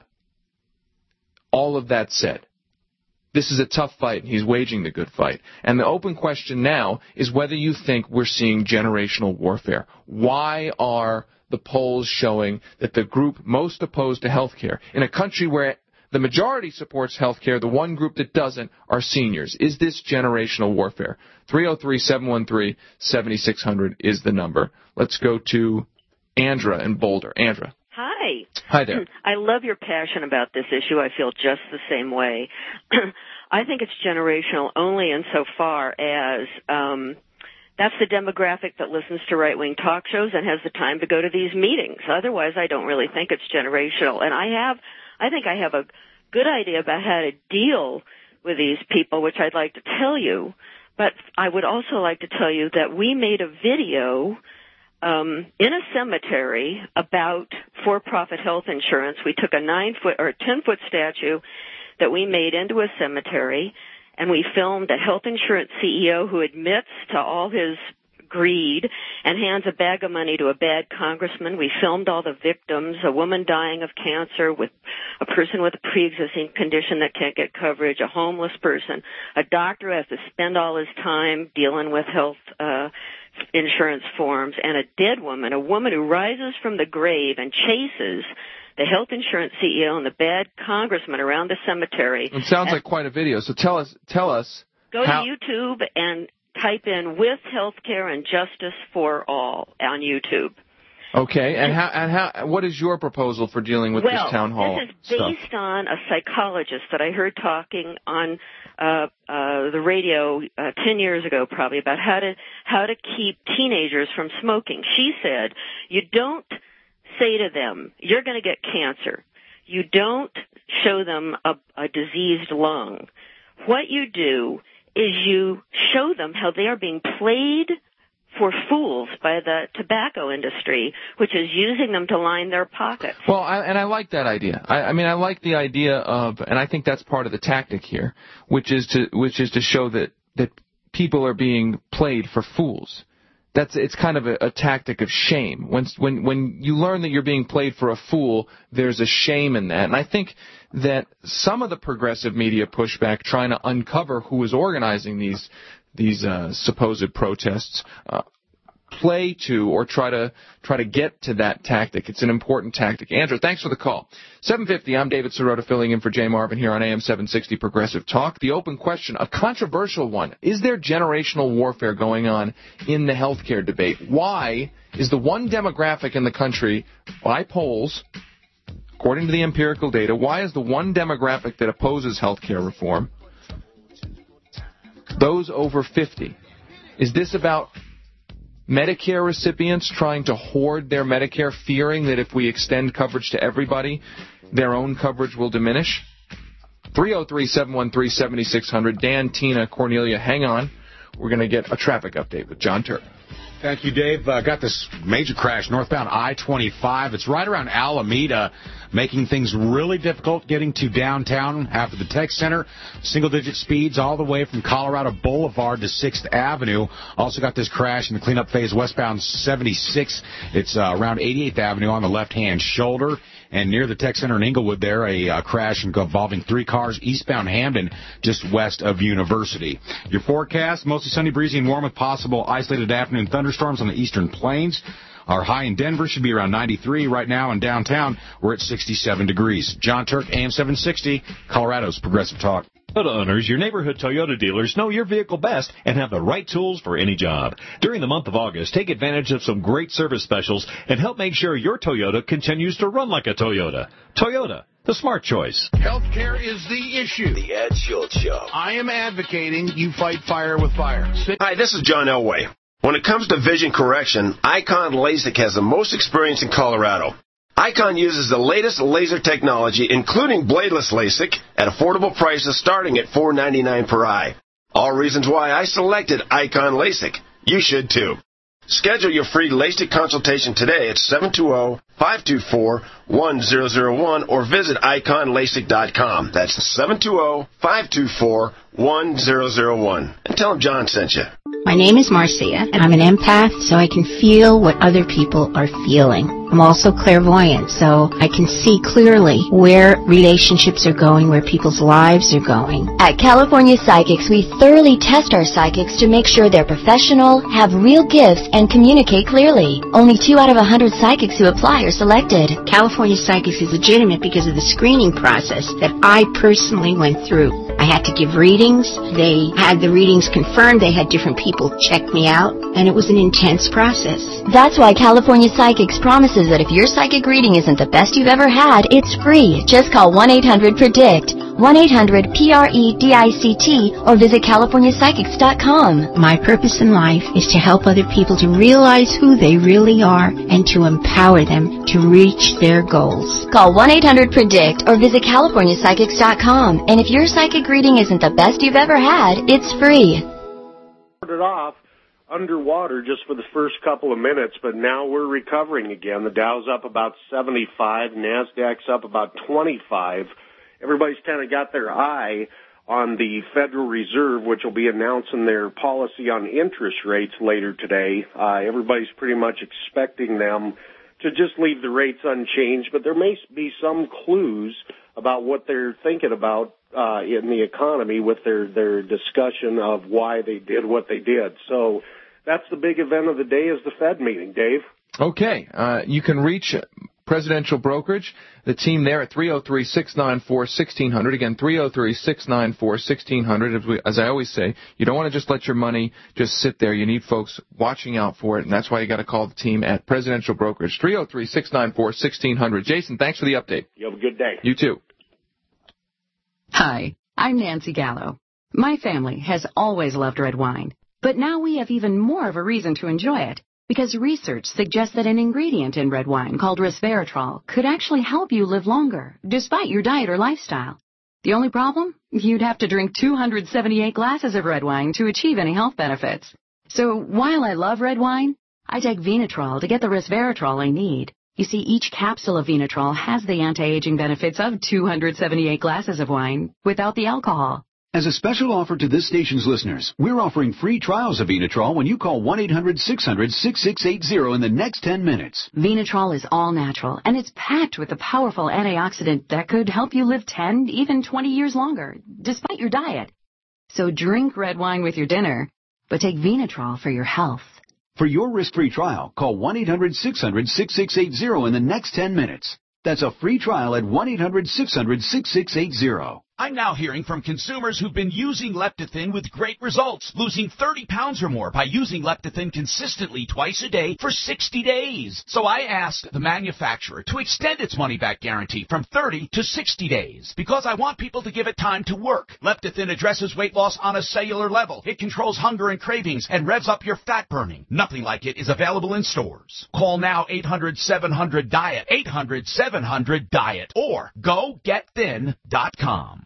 All of that said, this is a tough fight, and he's waging the good fight. And the open question now is whether you think we're seeing generational warfare. Why are the polls showing that the group most opposed to health care, in a country where the majority supports health care, the one group that doesn't are seniors? Is this generational warfare? three oh three, seven one three, seven six zero zero is the number. Let's go to Andra in Boulder. Andra. Hi. Hi there. I love your passion about this issue. I feel just the same way. I think it's generational only insofar as um, that's the demographic that listens to right-wing talk shows and has the time to go to these meetings. Otherwise, I don't really think it's generational. And I have, I think I have a good idea about how to deal with these people, which I'd like to tell you. But I would also like to tell you that we made a video um, in a cemetery about for-profit health insurance. We took a nine-foot or ten-foot statue that we made into a cemetery, and we filmed a health insurance C E O who admits to all his greed and hands a bag of money to a bad congressman. We filmed all the victims, a woman dying of cancer, with a person with a pre-existing condition that can't get coverage, a homeless person, a doctor who has to spend all his time dealing with health uh insurance forms, and a dead woman, a woman who rises from the grave and chases the health insurance C E O and the bad congressman around the cemetery. It sounds and like quite a video. So tell us, tell us. Go how- to YouTube and type in "With Healthcare and Justice for All" on YouTube. Okay, and how and how what is your proposal for dealing with well, this town hall this is stuff? based on a psychologist that I heard talking on uh, uh, the radio uh, ten years ago, probably, about how to how to keep teenagers from smoking. She said, you don't say to them, "You're going to get cancer." You don't show them a, a diseased lung. What you do is you show them how they are being played for fools by the tobacco industry, which is using them to line their pockets. Well, I, and I like that idea. I, I mean, I like the idea of, and I think that's part of the tactic here, which is to which is to show that that people are being played for fools. That's it's kind of a, a tactic of shame. When when when you learn that you're being played for a fool, there's a shame in that. And I think that some of the progressive media pushback, trying to uncover who is organizing these these uh, supposed protests, uh, play to or try to try to get to that tactic. It's an important tactic. Andrew, thanks for the call. seven fifty, I'm David Sirota filling in for Jay Marvin here on A M seven sixty Progressive Talk. The open question, a controversial one. Is there generational warfare going on in the healthcare debate? Why is the one demographic in the country, by polls, according to the empirical data, why is the one demographic that opposes healthcare reform those over fifty? Is this about Medicare recipients trying to hoard their Medicare, fearing that if we extend coverage to everybody, their own coverage will diminish? three oh three, seven one three, seven six zero zero. Dan, Tina, Cornelia, hang on. We're going to get a traffic update with John Turk. Thank you, Dave. Uh, got this major crash northbound I twenty-five. It's right around Alameda, making things really difficult getting to downtown after the Tech Center. Single-digit speeds all the way from Colorado Boulevard to sixth Avenue. Also got this crash in the cleanup phase westbound seventy-six. It's uh, around eighty-eighth Avenue on the left-hand shoulder. And near the Tech Center in Inglewood there, a uh, crash involving three cars eastbound Hamden, just west of University. Your forecast, mostly sunny, breezy, and warm with possible isolated afternoon thunderstorms on the eastern plains. Our high in Denver should be around ninety-three. Right now in downtown, we're at sixty-seven degrees. John Turk, A M seven sixty, Colorado's Progressive Talk. Toyota owners, your neighborhood Toyota dealers know your vehicle best and have the right tools for any job. During the month of August, take advantage of some great service specials and help make sure your Toyota continues to run like a Toyota. Toyota, the smart choice. Healthcare is the issue. The Ed Schultz Show. I am advocating you fight fire with fire. Hi, this is John Elway. When it comes to vision correction, Icon LASIK has the most experience in Colorado. Icon uses the latest laser technology, including bladeless LASIK, at affordable prices starting at four ninety-nine per eye. All reasons why I selected Icon LASIK. You should too. Schedule your free LASIK consultation today at seven two zero, five two four, one zero zero one or visit icon lasik dot com. That's seven two zero, five two four, one zero zero one. And tell them John sent you. My name is Marcia, and I'm an empath, so I can feel what other people are feeling. I'm also clairvoyant, so I can see clearly where relationships are going, where people's lives are going. At California Psychics, we thoroughly test our psychics to make sure they're professional, have real gifts, and communicate clearly. Only two out of a hundred psychics who apply are selected. California Psychics is legitimate because of the screening process that I personally went through. I had to give readings. They had the readings confirmed. They had different people check me out, and it was an intense process. That's why California Psychics promises that if your psychic reading isn't the best you've ever had, it's free. Just call one eight hundred predict, one eight hundred P R E D I C T, or visit california psychics dot com. My purpose in life is to help other people to realize who they really are and to empower them to reach their goals. Call one eight hundred predict or visit california psychics dot com. And if your psychic reading isn't the best you've ever had, it's free. It off. underwater just for the first couple of minutes, but now we're recovering again. The Dow's up about seventy-five, NASDAQ's up about twenty-five. Everybody's kind of got their eye on the Federal Reserve, which will be announcing their policy on interest rates later today. Uh, everybody's pretty much expecting them to just leave the rates unchanged, but there may be some clues about what they're thinking about uh, in the economy with their, their discussion of why they did what they did. So that's the big event of the day is the Fed meeting, Dave. Okay. Uh, you can reach Presidential Brokerage, the team there at three oh three, six nine four, one six zero zero. Again, three oh three, six nine four, one six zero zero. As, we, as I always say, you don't want to just let your money just sit there. You need folks watching out for it, and that's why you got to call the team at Presidential Brokerage, three oh three, six nine four, one six zero zero. Jason, thanks for the update. You have a good day. You too. Hi, I'm Nancy Gallo. My family has always loved red wine, but now we have even more of a reason to enjoy it. Because research suggests that an ingredient in red wine called resveratrol could actually help you live longer, despite your diet or lifestyle. The only problem? You'd have to drink two hundred seventy-eight glasses of red wine to achieve any health benefits. So while I love red wine, I take Venatrol to get the resveratrol I need. You see, each capsule of Venatrol has the anti-aging benefits of two hundred seventy-eight glasses of wine without the alcohol. As a special offer to this station's listeners, we're offering free trials of Venatrol when you call one eight hundred, six hundred, six six eight zero in the next ten minutes. Venatrol is all natural, and it's packed with a powerful antioxidant that could help you live ten, even twenty years longer, despite your diet. So drink red wine with your dinner, but take Venatrol for your health. For your risk-free trial, call one eight hundred, six hundred, six six eight zero in the next ten minutes. That's a free trial at one eight hundred, six hundred, six six eight zero. I'm now hearing from consumers who've been using Leptathin with great results, losing thirty pounds or more by using Leptathin consistently twice a day for sixty days. So I asked the manufacturer to extend its money-back guarantee from thirty to sixty days because I want people to give it time to work. Leptathin addresses weight loss on a cellular level. It controls hunger and cravings and revs up your fat burning. Nothing like it is available in stores. Call now eight hundred, seven hundred, diet, eight hundred, seven hundred, diet, or go get thin dot com.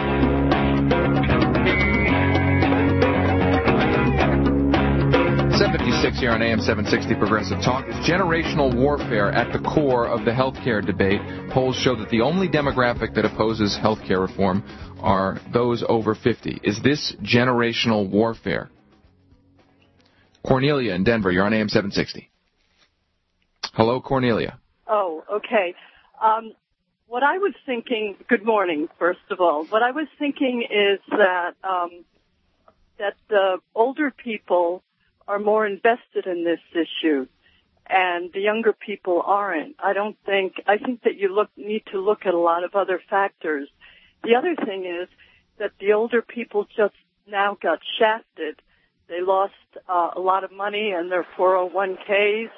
seven fifty-six here on A M seven sixty Progressive Talk. Is generational warfare at the core of the health care debate? Polls show that the only demographic that opposes health care reform are those over fifty. Is this generational warfare? Cornelia in Denver, you're on A M seven sixty. Hello, Cornelia. Oh, okay. Um, what I was thinking, good morning, first of all. What I was thinking is that um, that the older people are more invested in this issue, and the younger people aren't. I don't think, I think that you look need to look at a lot of other factors. The other thing is that the older people just now got shafted. They lost uh, a lot of money in their four oh one k's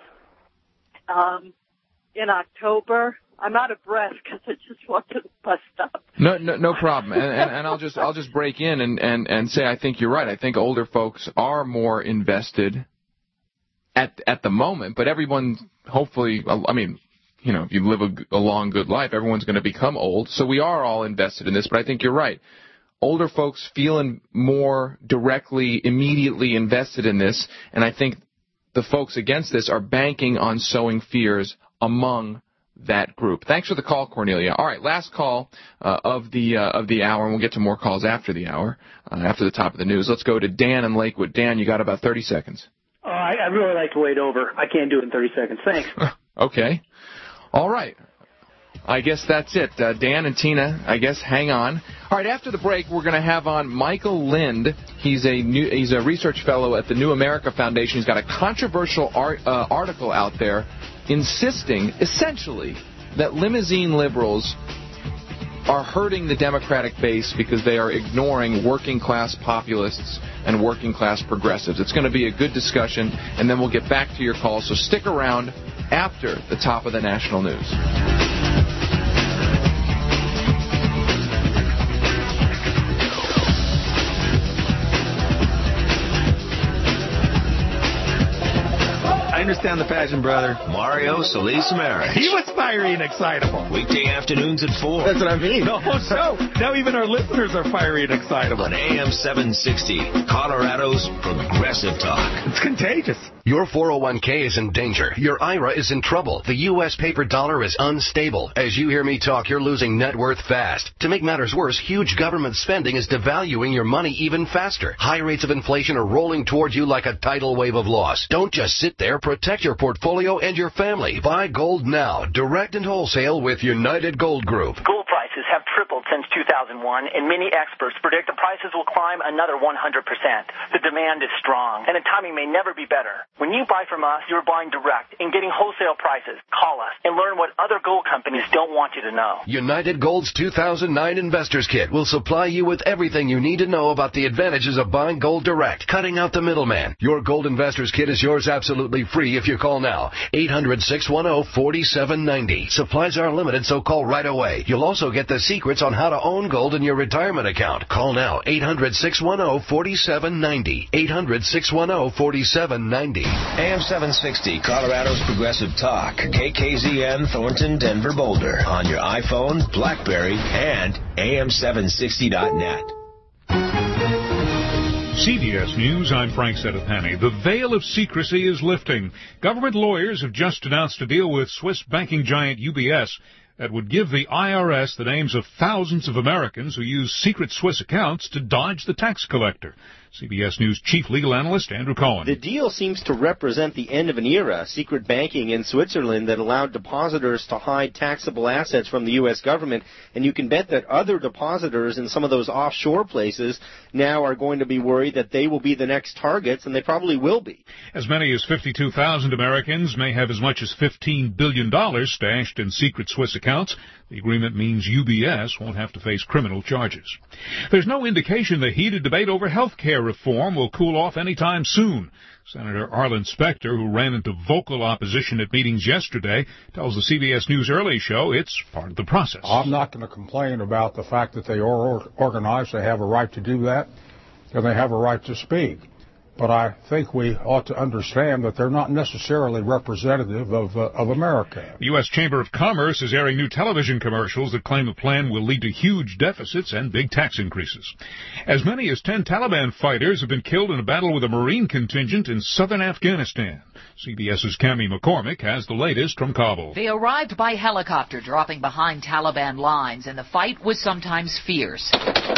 um, in October. I'm out of breath because I just walked to the bus stop. No, no, no problem. And, and, and I'll just, I'll just break in and, and, and say I think you're right. I think older folks are more invested at at the moment, but everyone, hopefully, I mean, you know, if you live a, a long, good life, everyone's going to become old. So we are all invested in this. But I think you're right. Older folks feeling more directly, immediately invested in this, and I think the folks against this are banking on sowing fears among that group. Thanks for the call, Cornelia. All right, last call uh, of the uh, of the hour, and we'll get to more calls after the hour, uh, after the top of the news. Let's go to Dan in Lakewood. Dan, you got about thirty seconds. Uh, I, I really like to wait over. I can't do it in thirty seconds. Thanks. Okay. All right. I guess that's it. Uh, Dan and Tina, I guess, hang on. All right, after the break, we're going to have on Michael Lind. He's a new, he's a research fellow at the New America Foundation. He's got a controversial art, uh, article out there insisting, essentially, that limousine liberals are hurting the Democratic base because they are ignoring working-class populists and working-class progressives. It's going to be a good discussion, and then we'll get back to your calls. So stick around after the top of the national news. I understand the passion, brother. Mario Solis Ramirez. He was fiery and excitable. Weekday afternoons at four. That's what I mean. No, so now even our listeners are fiery and excitable. On A M seven sixty, Colorado's Progressive Talk. It's contagious. Your four oh one k is in danger. Your I R A is in trouble. The U S paper dollar is unstable. As you hear me talk, you're losing net worth fast. To make matters worse, huge government spending is devaluing your money even faster. High rates of inflation are rolling towards you like a tidal wave of loss. Don't just sit there. Protect your portfolio and your family. Buy gold now, direct and wholesale with United Gold Group. Gold prices have tripled since two thousand one, and many experts predict the prices will climb another one hundred percent. The demand is strong, and the timing may never be better. When you buy from us, you're buying direct and getting wholesale prices. Call us and learn what other gold companies don't want you to know. United Gold's two thousand nine Investors Kit will supply you with everything you need to know about the advantages of buying gold direct, cutting out the middleman. Your Gold Investors Kit is yours absolutely free if you call now. eight hundred, six one zero, four seven nine zero. Supplies are limited, so call right away. You'll also get the secrets on how to own gold in your retirement account. Call now. eight hundred, six one zero, four seven nine zero. eight hundred, six one zero, four seven nine zero. A M seven sixty, Colorado's Progressive Talk. K K Z N, Thornton, Denver, Boulder. On your iPhone, BlackBerry, and A M seven sixty dot net. C B S News, I'm Frank Sedapani. The veil of secrecy is lifting. Government lawyers have just announced a deal with Swiss banking giant U B S that would give the I R S the names of thousands of Americans who use secret Swiss accounts to dodge the tax collector. C B S News chief legal analyst Andrew Cohen. The deal seems to represent the end of an era, secret banking in Switzerland that allowed depositors to hide taxable assets from the U S government, and you can bet that other depositors in some of those offshore places now are going to be worried that they will be the next targets, and they probably will be. As many as fifty-two thousand Americans may have as much as fifteen billion dollars stashed in secret Swiss accounts. The agreement means U B S won't have to face criminal charges. There's no indication the heated debate over health care reform will cool off anytime soon. Senator Arlen Specter, who ran into vocal opposition at meetings yesterday, tells the C B S News Early Show it's part of the process. I'm not going to complain about the fact that they are organized. They have a right to do that, and they have a right to speak. But I think we ought to understand that they're not necessarily representative of, uh, of America. The U S Chamber of Commerce is airing new television commercials that claim the plan will lead to huge deficits and big tax increases. As many as ten Taliban fighters have been killed in a battle with a Marine contingent in southern Afghanistan. CBS's Cami McCormick has the latest from Kabul. They arrived by helicopter, dropping behind Taliban lines, and the fight was sometimes fierce.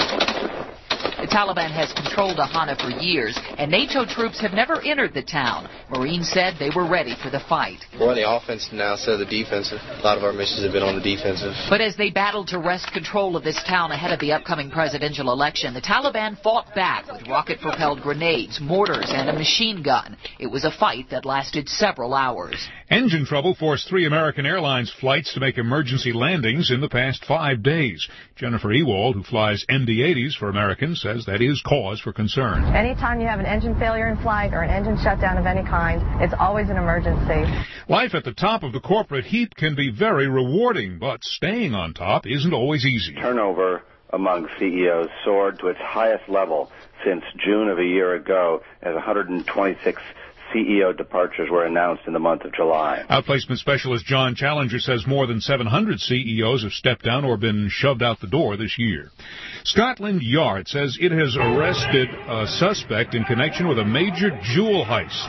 The Taliban has controlled Ahana for years, and NATO troops have never entered the town. Marines said they were ready for the fight. We're on the offensive now instead of the defensive. A lot of our missions have been on the defensive. But as they battled to wrest control of this town ahead of the upcoming presidential election, the Taliban fought back with rocket-propelled grenades, mortars, and a machine gun. It was a fight that lasted several hours. Engine trouble forced three American Airlines flights to make emergency landings in the past five days. Jennifer Ewald, who flies M D eighties for Americans, says that is cause for concern. Anytime you have an engine failure in flight or an engine shutdown of any kind, it's always an emergency. Life at the top of the corporate heap can be very rewarding, but staying on top isn't always easy. Turnover among C E Os soared to its highest level since June of a year ago, as one hundred twenty-six C E O departures were announced in the month of July. Outplacement specialist John Challenger says more than seven hundred C E Os have stepped down or been shoved out the door this year. Scotland Yard says it has arrested a suspect in connection with a major jewel heist.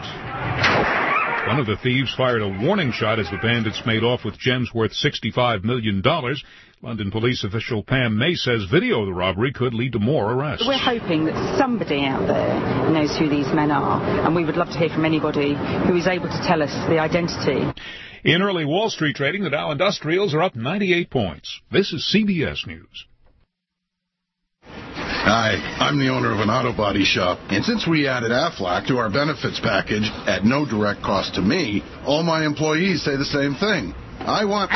One of the thieves fired a warning shot as the bandits made off with gems worth sixty-five million dollars. London police official Pam May says video of the robbery could lead to more arrests. We're hoping that somebody out there knows who these men are, and we would love to hear from anybody who is able to tell us the identity. In early Wall Street trading, the Dow Industrials are up ninety-eight points. This is C B S News. Hi, I'm the owner of an auto body shop, and since we added Aflac to our benefits package at no direct cost to me, all my employees say the same thing. I want...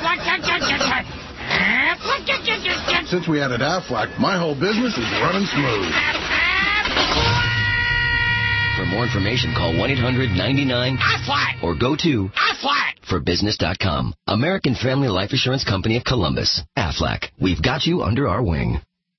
Since we added Aflac, my whole business is running smooth. For more information, call one eight hundred ninety-nine Aflac or go to Aflac for business dot com. American Family Life Assurance Company of Columbus. Aflac. We've got you under our wing.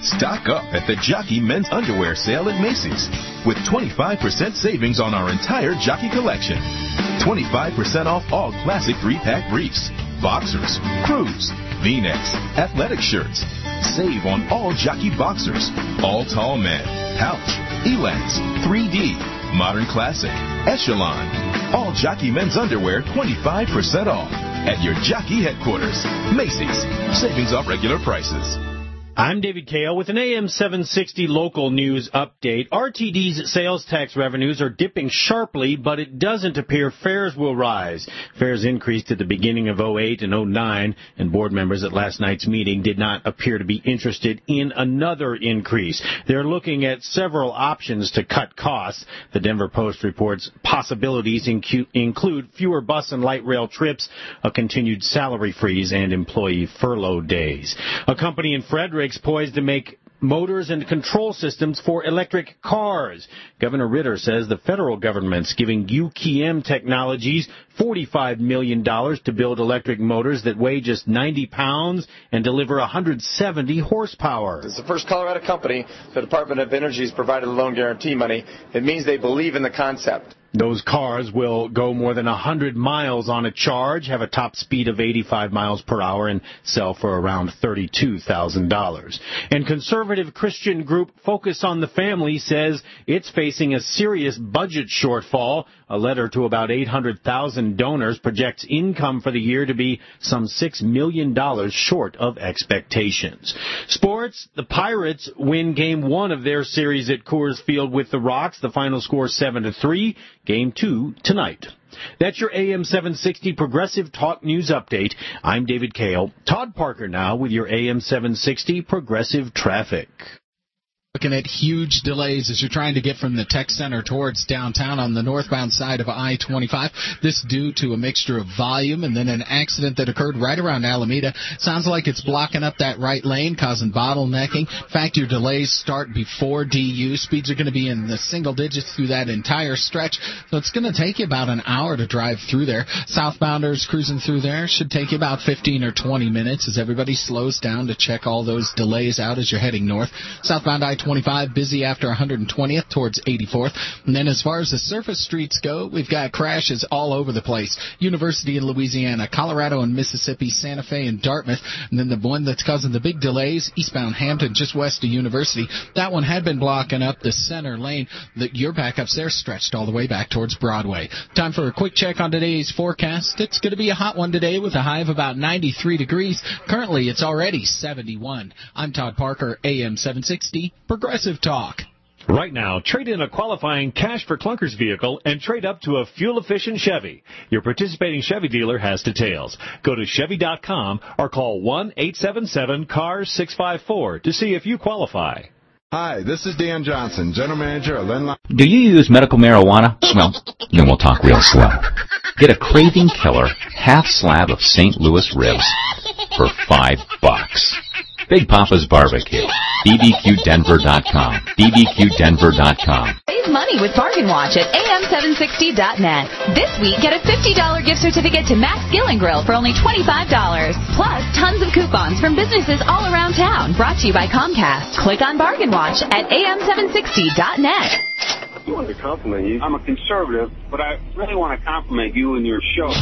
Stock up at the Jockey Men's Underwear Sale at Macy's with twenty-five percent savings on our entire Jockey collection. twenty-five percent off all classic three-pack briefs, boxers, crews, V-necks, athletic shirts. Save on all Jockey boxers, all tall men, pouch, Elance, three D, Modern Classic, Echelon. All Jockey Men's Underwear twenty-five percent off at your Jockey headquarters. Macy's. Savings off regular prices. I'm David Kale with an A M seven sixty local news update. R T D's sales tax revenues are dipping sharply, but it doesn't appear fares will rise. Fares increased at the beginning of oh eight and oh nine, and board members at last night's meeting did not appear to be interested in another increase. They're looking at several options to cut costs. The Denver Post reports possibilities incu- include fewer bus and light rail trips, a continued salary freeze, and employee furlough days. A company in Frederick poised to make motors and control systems for electric cars. Governor Ritter says the federal government's giving U K M Technologies forty-five million dollars to build electric motors that weigh just ninety pounds and deliver one hundred seventy horsepower. It's the first Colorado company the Department of Energy has provided loan guarantee money. It means they believe in the concept. Those cars will go more than one hundred miles on a charge, have a top speed of eighty-five miles per hour, and sell for around thirty-two thousand dollars. And conservative Christian group Focus on the Family says it's facing a serious budget shortfall. A letter to about eight hundred thousand donors projects income for the year to be some six million dollars short of expectations. Sports, the Pirates win game one of their series at Coors Field with the Rocks. The final score seven to three. Game two tonight. That's your A M seven sixty Progressive Talk News Update. I'm David Kale. Todd Parker now with your A M seven sixty Progressive Traffic. Looking at huge delays as you're trying to get from the tech center towards downtown on the northbound side of I twenty-five. This due to a mixture of volume and then an accident that occurred right around Alameda. Sounds like it's blocking up that right lane, causing bottlenecking. In fact, your delays start before D U. Speeds are going to be in the single digits through that entire stretch. So it's going to take you about an hour to drive through there. Southbounders cruising through there should take you about fifteen or twenty minutes as everybody slows down to check all those delays out as you're heading north. Southbound I twenty-five busy after one hundred twentieth towards eighty-fourth. And then as far as the surface streets go, we've got crashes all over the place. University in Louisiana, Colorado and Mississippi, Santa Fe and Dartmouth. And then the one that's causing the big delays, eastbound Hampton, just west of University. That one had been blocking up the center lane. The, your backups there stretched all the way back towards Broadway. Time for a quick check on today's forecast. It's going to be a hot one today with a high of about ninety-three degrees. Currently, it's already seventy-one. I'm Todd Parker, A M seven sixty. Progressive Talk. Right now, trade in a qualifying Cash for Clunkers vehicle and trade up to a fuel-efficient Chevy. Your participating Chevy dealer has details. Go to Chevy dot com or call one eight seven seven C A R S six five four to see if you qualify. Hi, this is Dan Johnson, General Manager of Len. Do you use medical marijuana? Well, then we'll talk real slow. Get a craving killer half slab of Saint Louis ribs for five bucks. Big Papa's Barbecue. B B Q Denver dot com. B B Q Denver dot com. Save money with Bargain Watch at A M seven sixty dot net. This week, get a fifty dollars gift certificate to Max Grill and Grill for only twenty-five dollars. Plus, tons of coupons from businesses all around town. Brought to you by Comcast. Click on Bargain Watch at A M seven sixty dot net. I wanted to compliment you. I'm a conservative, but I really want to compliment you and your show.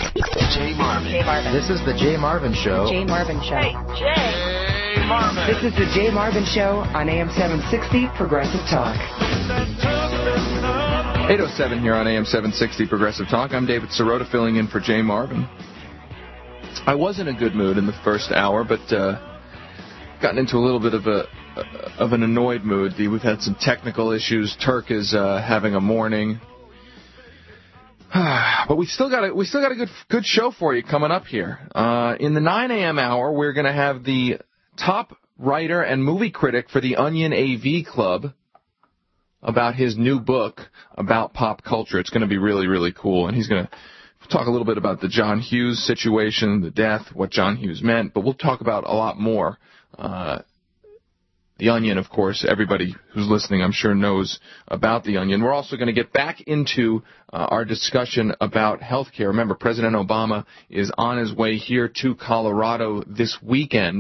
Jay Marvin. Jay Marvin. This is the Jay Marvin Show. Jay Marvin Show. Hey, Jay Marvin. This is the Jay Marvin Show on A M seven sixty Progressive Talk. eight oh seven here on A M seven sixty Progressive Talk. I'm David Sirota filling in for Jay Marvin. I was in a good mood in the first hour, but uh, gotten into a little bit of a of an annoyed mood. We've had some technical issues. Turk is uh, having a morning. But we still got a we still got a good good show for you coming up here. Uh, in the nine a.m. hour, we're going to have the top writer and movie critic for the Onion A V Club about his new book about pop culture. It's going to be really, really cool. And he's going to talk a little bit about the John Hughes situation, the death, what John Hughes meant. But we'll talk about a lot more. Uh, The Onion, of course, everybody who's listening, I'm sure, knows about The Onion. We're also going to get back into uh, our discussion about health care. Remember, President Obama is on his way here to Colorado this weekend.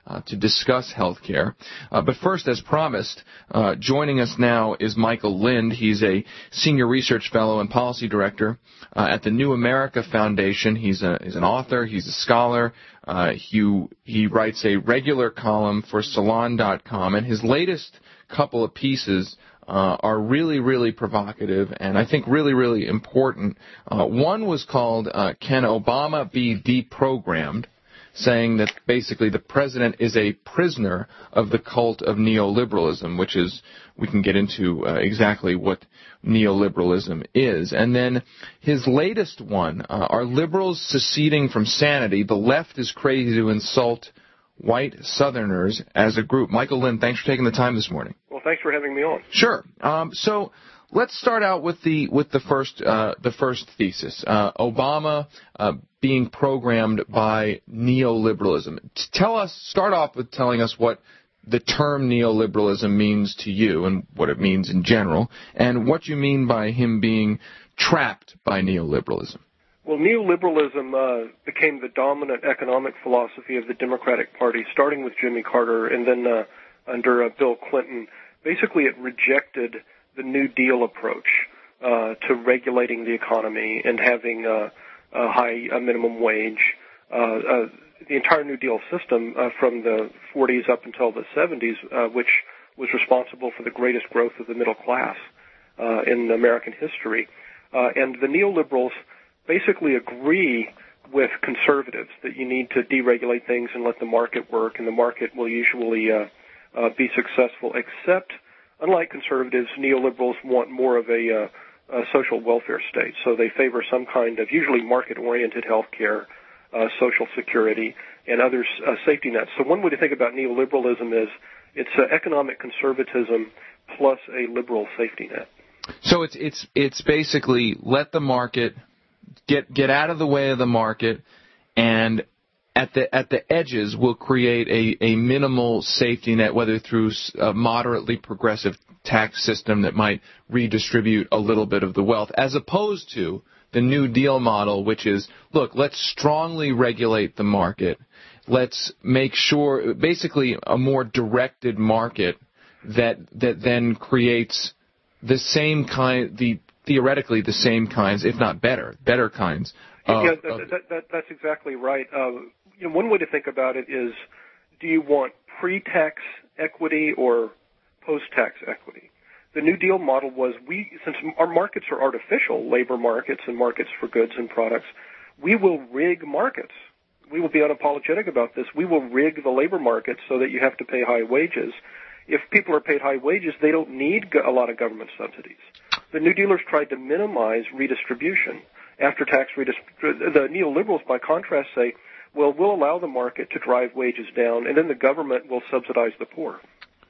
uh, to discuss healthcare. Uh, but first, as promised, uh, joining us now is Michael Lind. He's a senior research fellow and policy director uh, at the New America Foundation. He's, a, he's an author. He's a scholar. Uh, he, he writes a regular column for Salon dot com, and his latest couple of pieces uh, are really, really provocative and I think really, really important. Uh, one was called uh, Can Obama Be Deprogrammed?, saying that basically the president is a prisoner of the cult of neoliberalism, which is, we can get into uh, exactly what neoliberalism is. And then his latest one, uh, are liberals seceding from sanity? The left is crazy to insult white Southerners as a group. Michael Lind, thanks for taking the time this morning. Well, thanks for having me on. Sure. Um, so let's start out with the with the first uh, the first thesis. Uh, Obama uh, being programmed by neoliberalism. Tell us. Start off with telling us what the term neoliberalism means to you and what it means in general, and what you mean by him being trapped by neoliberalism. Well, neoliberalism uh, became the dominant economic philosophy of the Democratic Party, starting with Jimmy Carter and then uh, under uh, Bill Clinton. Basically, it rejected the New Deal approach uh, to regulating the economy and having uh, a high a minimum wage. Uh, uh, the entire New Deal system uh, from the forties up until the seventies, uh, which was responsible for the greatest growth of the middle class uh, in American history. Uh, and the neoliberals basically agree with conservatives that you need to deregulate things and let the market work, and the market will usually uh, uh, be successful, except, unlike conservatives, neoliberals want more of a, uh, a social welfare state. So they favor some kind of usually market-oriented health care, uh, social security, and other uh, safety nets. So one way to think about neoliberalism is it's uh, economic conservatism plus a liberal safety net. So it's it's it's basically let the market get get out of the way of the market, and at the at the edges we'll create a, a minimal safety net, whether through a moderately progressive tax system that might redistribute a little bit of the wealth, as opposed to the New Deal model, which is, look, let's strongly regulate the market. Let's make sure, basically a more directed market that that then creates the same kind, the theoretically the same kinds, if not better, better kinds. Of, yeah, that, that, that, that's exactly right. Uh, you know, one way to think about it is, do you want pre-tax equity or post-tax equity? The New Deal model was, we, since our markets are artificial, labor markets and markets for goods and products, we will rig markets. We will be unapologetic about this. We will rig the labor markets so that you have to pay high wages. If people are paid high wages, they don't need a lot of government subsidies. The New Dealers tried to minimize redistribution. After-tax redistribution, the neoliberals, by contrast, say, well, we'll allow the market to drive wages down, and then the government will subsidize the poor.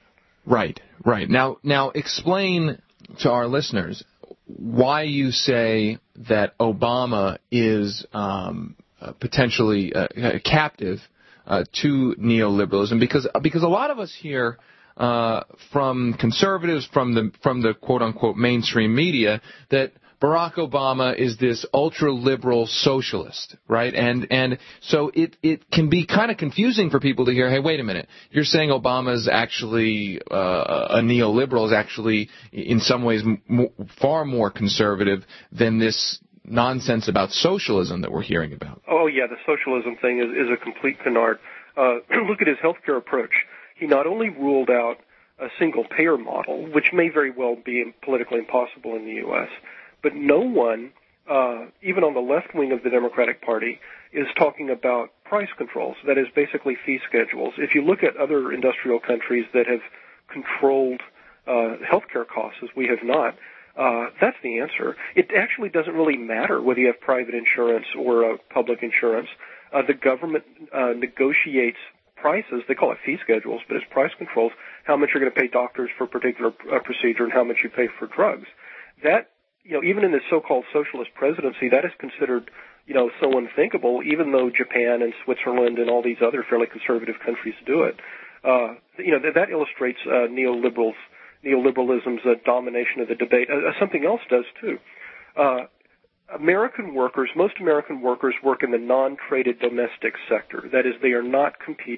Right, right. Now, now explain to our listeners why you say that Obama is um, uh, potentially uh, captive uh, to neoliberalism, because because a lot of us here, uh, from conservatives, from the from the quote unquote mainstream media, that Barack Obama is this ultra-liberal socialist, right? And and so it, it can be kind of confusing for people to hear, hey, wait a minute, you're saying Obama is actually uh, a neoliberal, is actually in some ways m- far more conservative than this nonsense about socialism that we're hearing about. Oh, yeah, the socialism thing is, is a complete canard. Uh, look at his healthcare approach. He not only ruled out a single-payer model, which may very well be politically impossible in the U S, but no one, uh, even on the left wing of the Democratic Party, is talking about price controls. That is basically fee schedules. If you look at other industrial countries that have controlled uh, healthcare costs, as we have not, uh, that's the answer. It actually doesn't really matter whether you have private insurance or uh, public insurance. Uh, the government uh, negotiates prices. They call it fee schedules, but it's price controls, how much you're going to pay doctors for a particular uh, procedure and how much you pay for drugs. That You know, even in this so-called socialist presidency, that is considered, you know, so unthinkable, even though Japan and Switzerland and all these other fairly conservative countries do it. Uh, you know, that, that illustrates uh, neoliberals, neoliberalism's uh, domination of the debate. Uh, something else does, too. Uh, American workers, most American workers work in the non-traded domestic sector. That is, they are not competing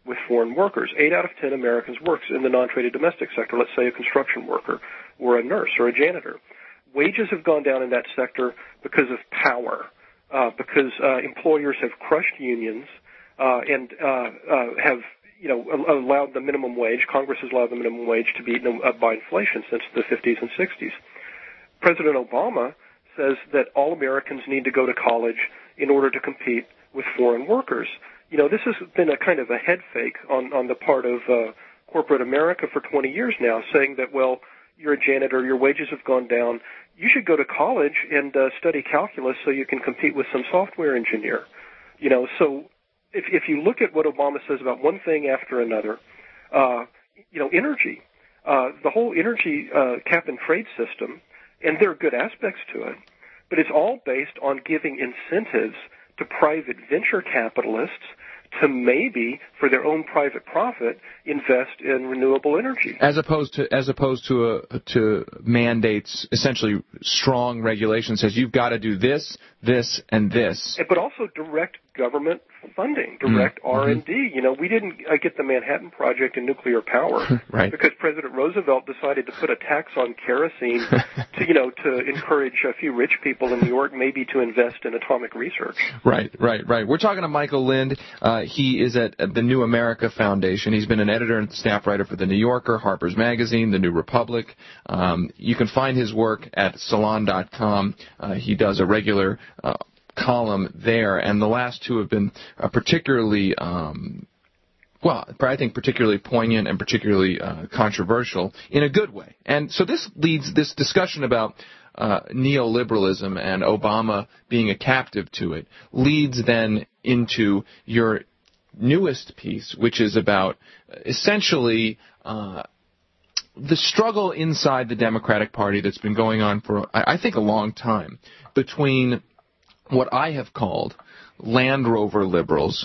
with foreign workers. Eight out of ten Americans works in the non-traded domestic sector, let's say a construction worker or a nurse or a janitor. Wages have gone down in that sector because of power, uh, because uh, employers have crushed unions uh, and uh, uh, have, you know, allowed the minimum wage. Congress has allowed the minimum wage to be eaten up by inflation since the fifties and sixties. President Obama says that all Americans need to go to college in order to compete with foreign workers. You know, this has been a kind of a head fake on, on the part of uh, corporate America for twenty years now, saying that, well, you're a janitor, your wages have gone down, you should go to college and uh, study calculus so you can compete with some software engineer. You know, so if, if you look at what Obama says about one thing after another, uh, you know, energy, uh, the whole energy uh, cap and trade system, and there are good aspects to it, but it's all based on giving incentives to private venture capitalists to maybe, for their own private profit, invest in renewable energy. As opposed to as opposed to a, to mandates, essentially strong regulation says you've got to do this, this, and this. But also direct government funding, direct mm-hmm. R and D. You know, we didn't uh, get the Manhattan Project in nuclear power right. because President Roosevelt decided to put a tax on kerosene to, you know, to encourage a few rich people in New York maybe to invest in atomic research. Right, right, right. We're talking to Michael Lind. Uh, he is at, at the New America Foundation. He's been an editor and staff writer for The New Yorker, Harper's Magazine, The New Republic. Um, you can find his work at salon dot com. Uh, he does a regular uh, column there, and the last two have been uh, particularly, um, well, I think particularly poignant and particularly uh, controversial in a good way. And so this leads this discussion about uh, neoliberalism and Obama being a captive to it, leads then into your newest piece, which is about essentially uh, the struggle inside the Democratic Party that's been going on for, I think, a long time between what I have called Land Rover liberals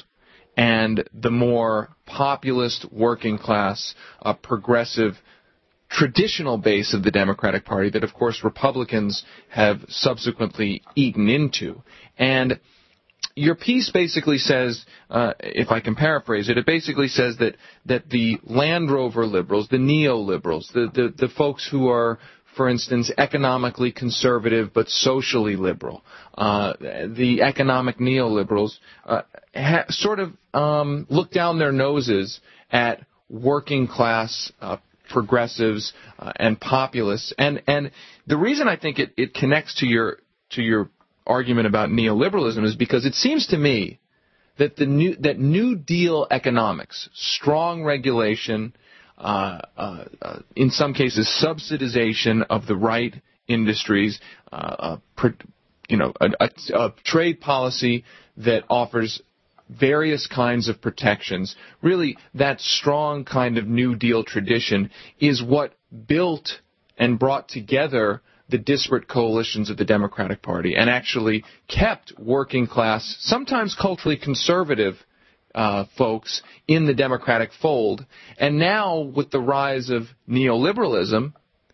and the more populist, working class, uh, progressive, traditional base of the Democratic Party that, of course, Republicans have subsequently eaten into. And your piece basically says, uh, if I can paraphrase it, it basically says that, that the Land Rover liberals, the neoliberals, the, the, the folks who are, for instance, economically conservative but socially liberal, uh, the economic neoliberals uh, ha- sort of um, look down their noses at working class uh, progressives uh, and populists. And and the reason I think it, it connects to your to your argument about neoliberalism is because it seems to me that the new that New Deal economics, strong regulation, Uh, uh, uh, in some cases, subsidization of the right industries, uh, uh, pr- you know, a, a, a trade policy that offers various kinds of protections. Really, that strong kind of New Deal tradition is what built and brought together the disparate coalitions of the Democratic Party and actually kept working class, sometimes culturally conservative Uh, folks in the Democratic fold. And now, with the rise of neoliberalism,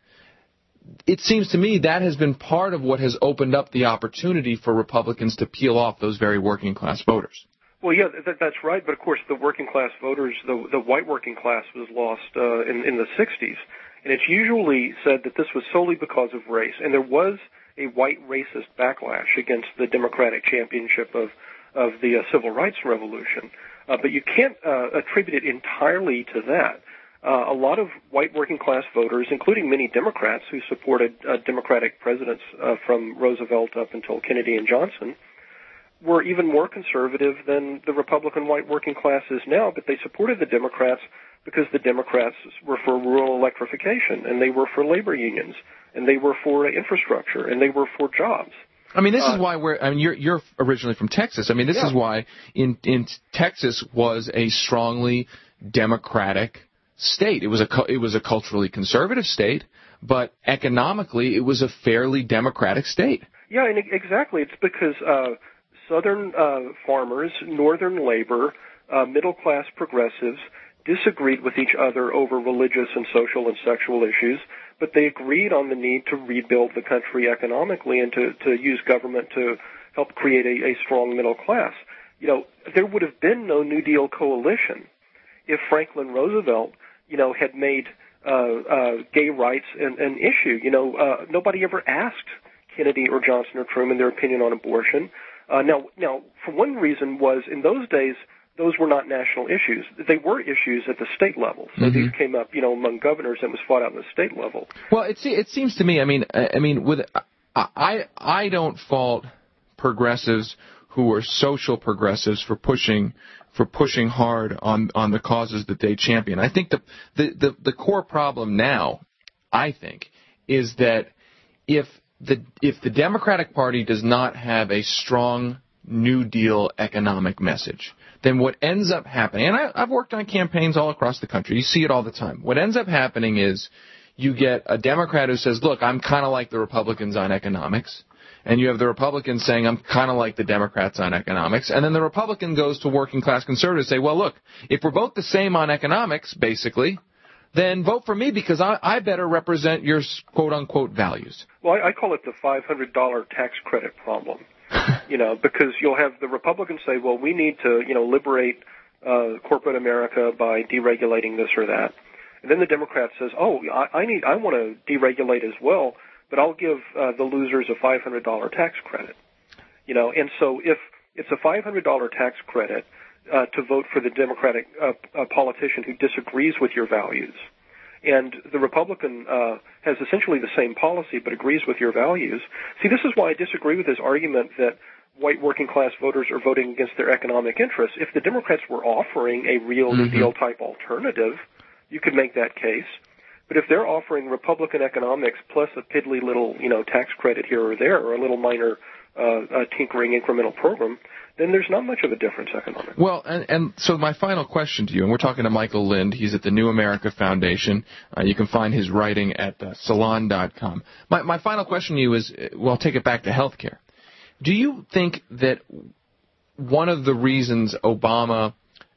it seems to me that has been part of what has opened up the opportunity for Republicans to peel off those very working class voters. Well, yeah, that, that's right. But, of course, the working class voters, the, the white working class was lost uh, in, in the sixties. And it's usually said that this was solely because of race. And there was a white racist backlash against the Democratic championship of of the uh, Civil Rights Revolution. Uh, but you can't uh, attribute it entirely to that. Uh, a lot of white working class voters, including many Democrats who supported uh, Democratic presidents uh, from Roosevelt up until Kennedy and Johnson, were even more conservative than the Republican white working class is now, but they supported the Democrats because the Democrats were for rural electrification, and they were for labor unions, and they were for uh, infrastructure, and they were for jobs. I mean, this uh, is why we're. I mean, you're you're originally from Texas. I mean, this yeah. is why in in Texas was a strongly Democratic state. It was a it was a culturally conservative state, but economically it was a fairly Democratic state. Yeah, and exactly. It's because uh, Southern uh, farmers, Northern labor, uh, middle class progressives disagreed with each other over religious and social and sexual issues, but they agreed on the need to rebuild the country economically and to, to use government to help create a, a strong middle class. You know, there would have been no New Deal coalition if Franklin Roosevelt, you know, had made uh, uh, gay rights an, an issue. You know, uh, nobody ever asked Kennedy or Johnson or Truman their opinion on abortion. Uh, now, now, for one reason was in those days, those were not national issues. They were issues at the state level. So Mm-hmm. these came up, you know, among governors and was fought out at the state level. Well, it, it seems to me, I mean, I mean, with I I don't fault progressives who are social progressives for pushing for pushing hard on, on the causes that they champion. I think the, the, the, the core problem now, I think, is that if the if the Democratic Party does not have a strong New Deal economic message, then what ends up happening, and I, I've worked on campaigns all across the country, you see it all the time, what ends up happening is you get a Democrat who says, look, I'm kind of like the Republicans on economics, and you have the Republicans saying, I'm kind of like the Democrats on economics, and then the Republican goes to working class conservatives and say, well, look, if we're both the same on economics, basically, then vote for me because I, I better represent your quote-unquote values. Well, I, I call it the five hundred dollars tax credit problem. You know, because you'll have the Republicans say, well, we need to, you know, liberate uh, corporate America by deregulating this or that. And then the Democrat says, oh, I, I need, I want to deregulate as well, but I'll give uh, the losers a five hundred dollars tax credit. You know, and so if it's a five hundred dollars tax credit uh, to vote for the Democratic uh, uh, politician who disagrees with your values, and the Republican uh, has essentially the same policy but agrees with your values. See, this is why I disagree with his argument that white working-class voters are voting against their economic interests. If the Democrats were offering a real Mm-hmm. New Deal-type alternative, you could make that case. But if they're offering Republican economics plus a piddly little, you know, tax credit here or there or a little minor uh, uh, tinkering incremental program, then there's not much of a difference economically. Well, and, and so my final question to you, and we're talking to Michael Lind. He's at the New America Foundation. Uh, you can find his writing at uh, salon dot com. My, my final question to you is, well, I'll take it back to healthcare. Do you think that one of the reasons Obama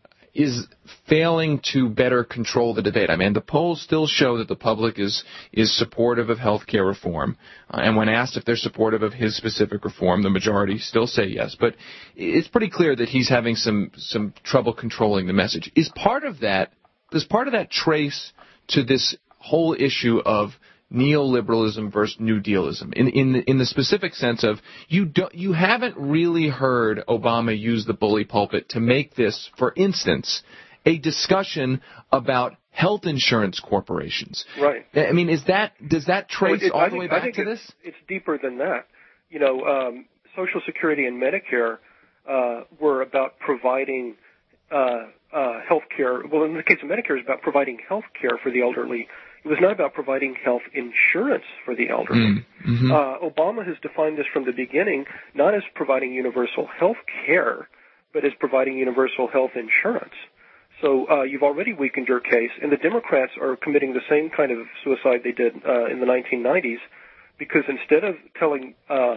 is failing to better control the debate? I mean, the polls still show that the public is is supportive of health care reform. Uh, and when asked if they're supportive of his specific reform, the majority still say yes. But it's pretty clear that he's having some, some trouble controlling the message. Is part of that, does part of that trace to this whole issue of neoliberalism versus New Dealism, in in the, in the specific sense of you don't, you haven't really heard Obama use the bully pulpit to make this, for instance, a discussion about health insurance corporations. Right. I mean, is that does that trace Well, it, all I the think, way I back think to it's, this? It's deeper than that. You know, um, Social Security and Medicare uh, were about providing uh, uh, health care. Well, in the case of Medicare, it's about providing health care for the elderly. It was not about providing health insurance for the elderly. Mm-hmm. Uh, Obama has defined this from the beginning, not as providing universal health care, but as providing universal health insurance. So uh, you've already weakened your case, and the Democrats are committing the same kind of suicide they did uh, in the nineteen nineties, because instead of telling uh,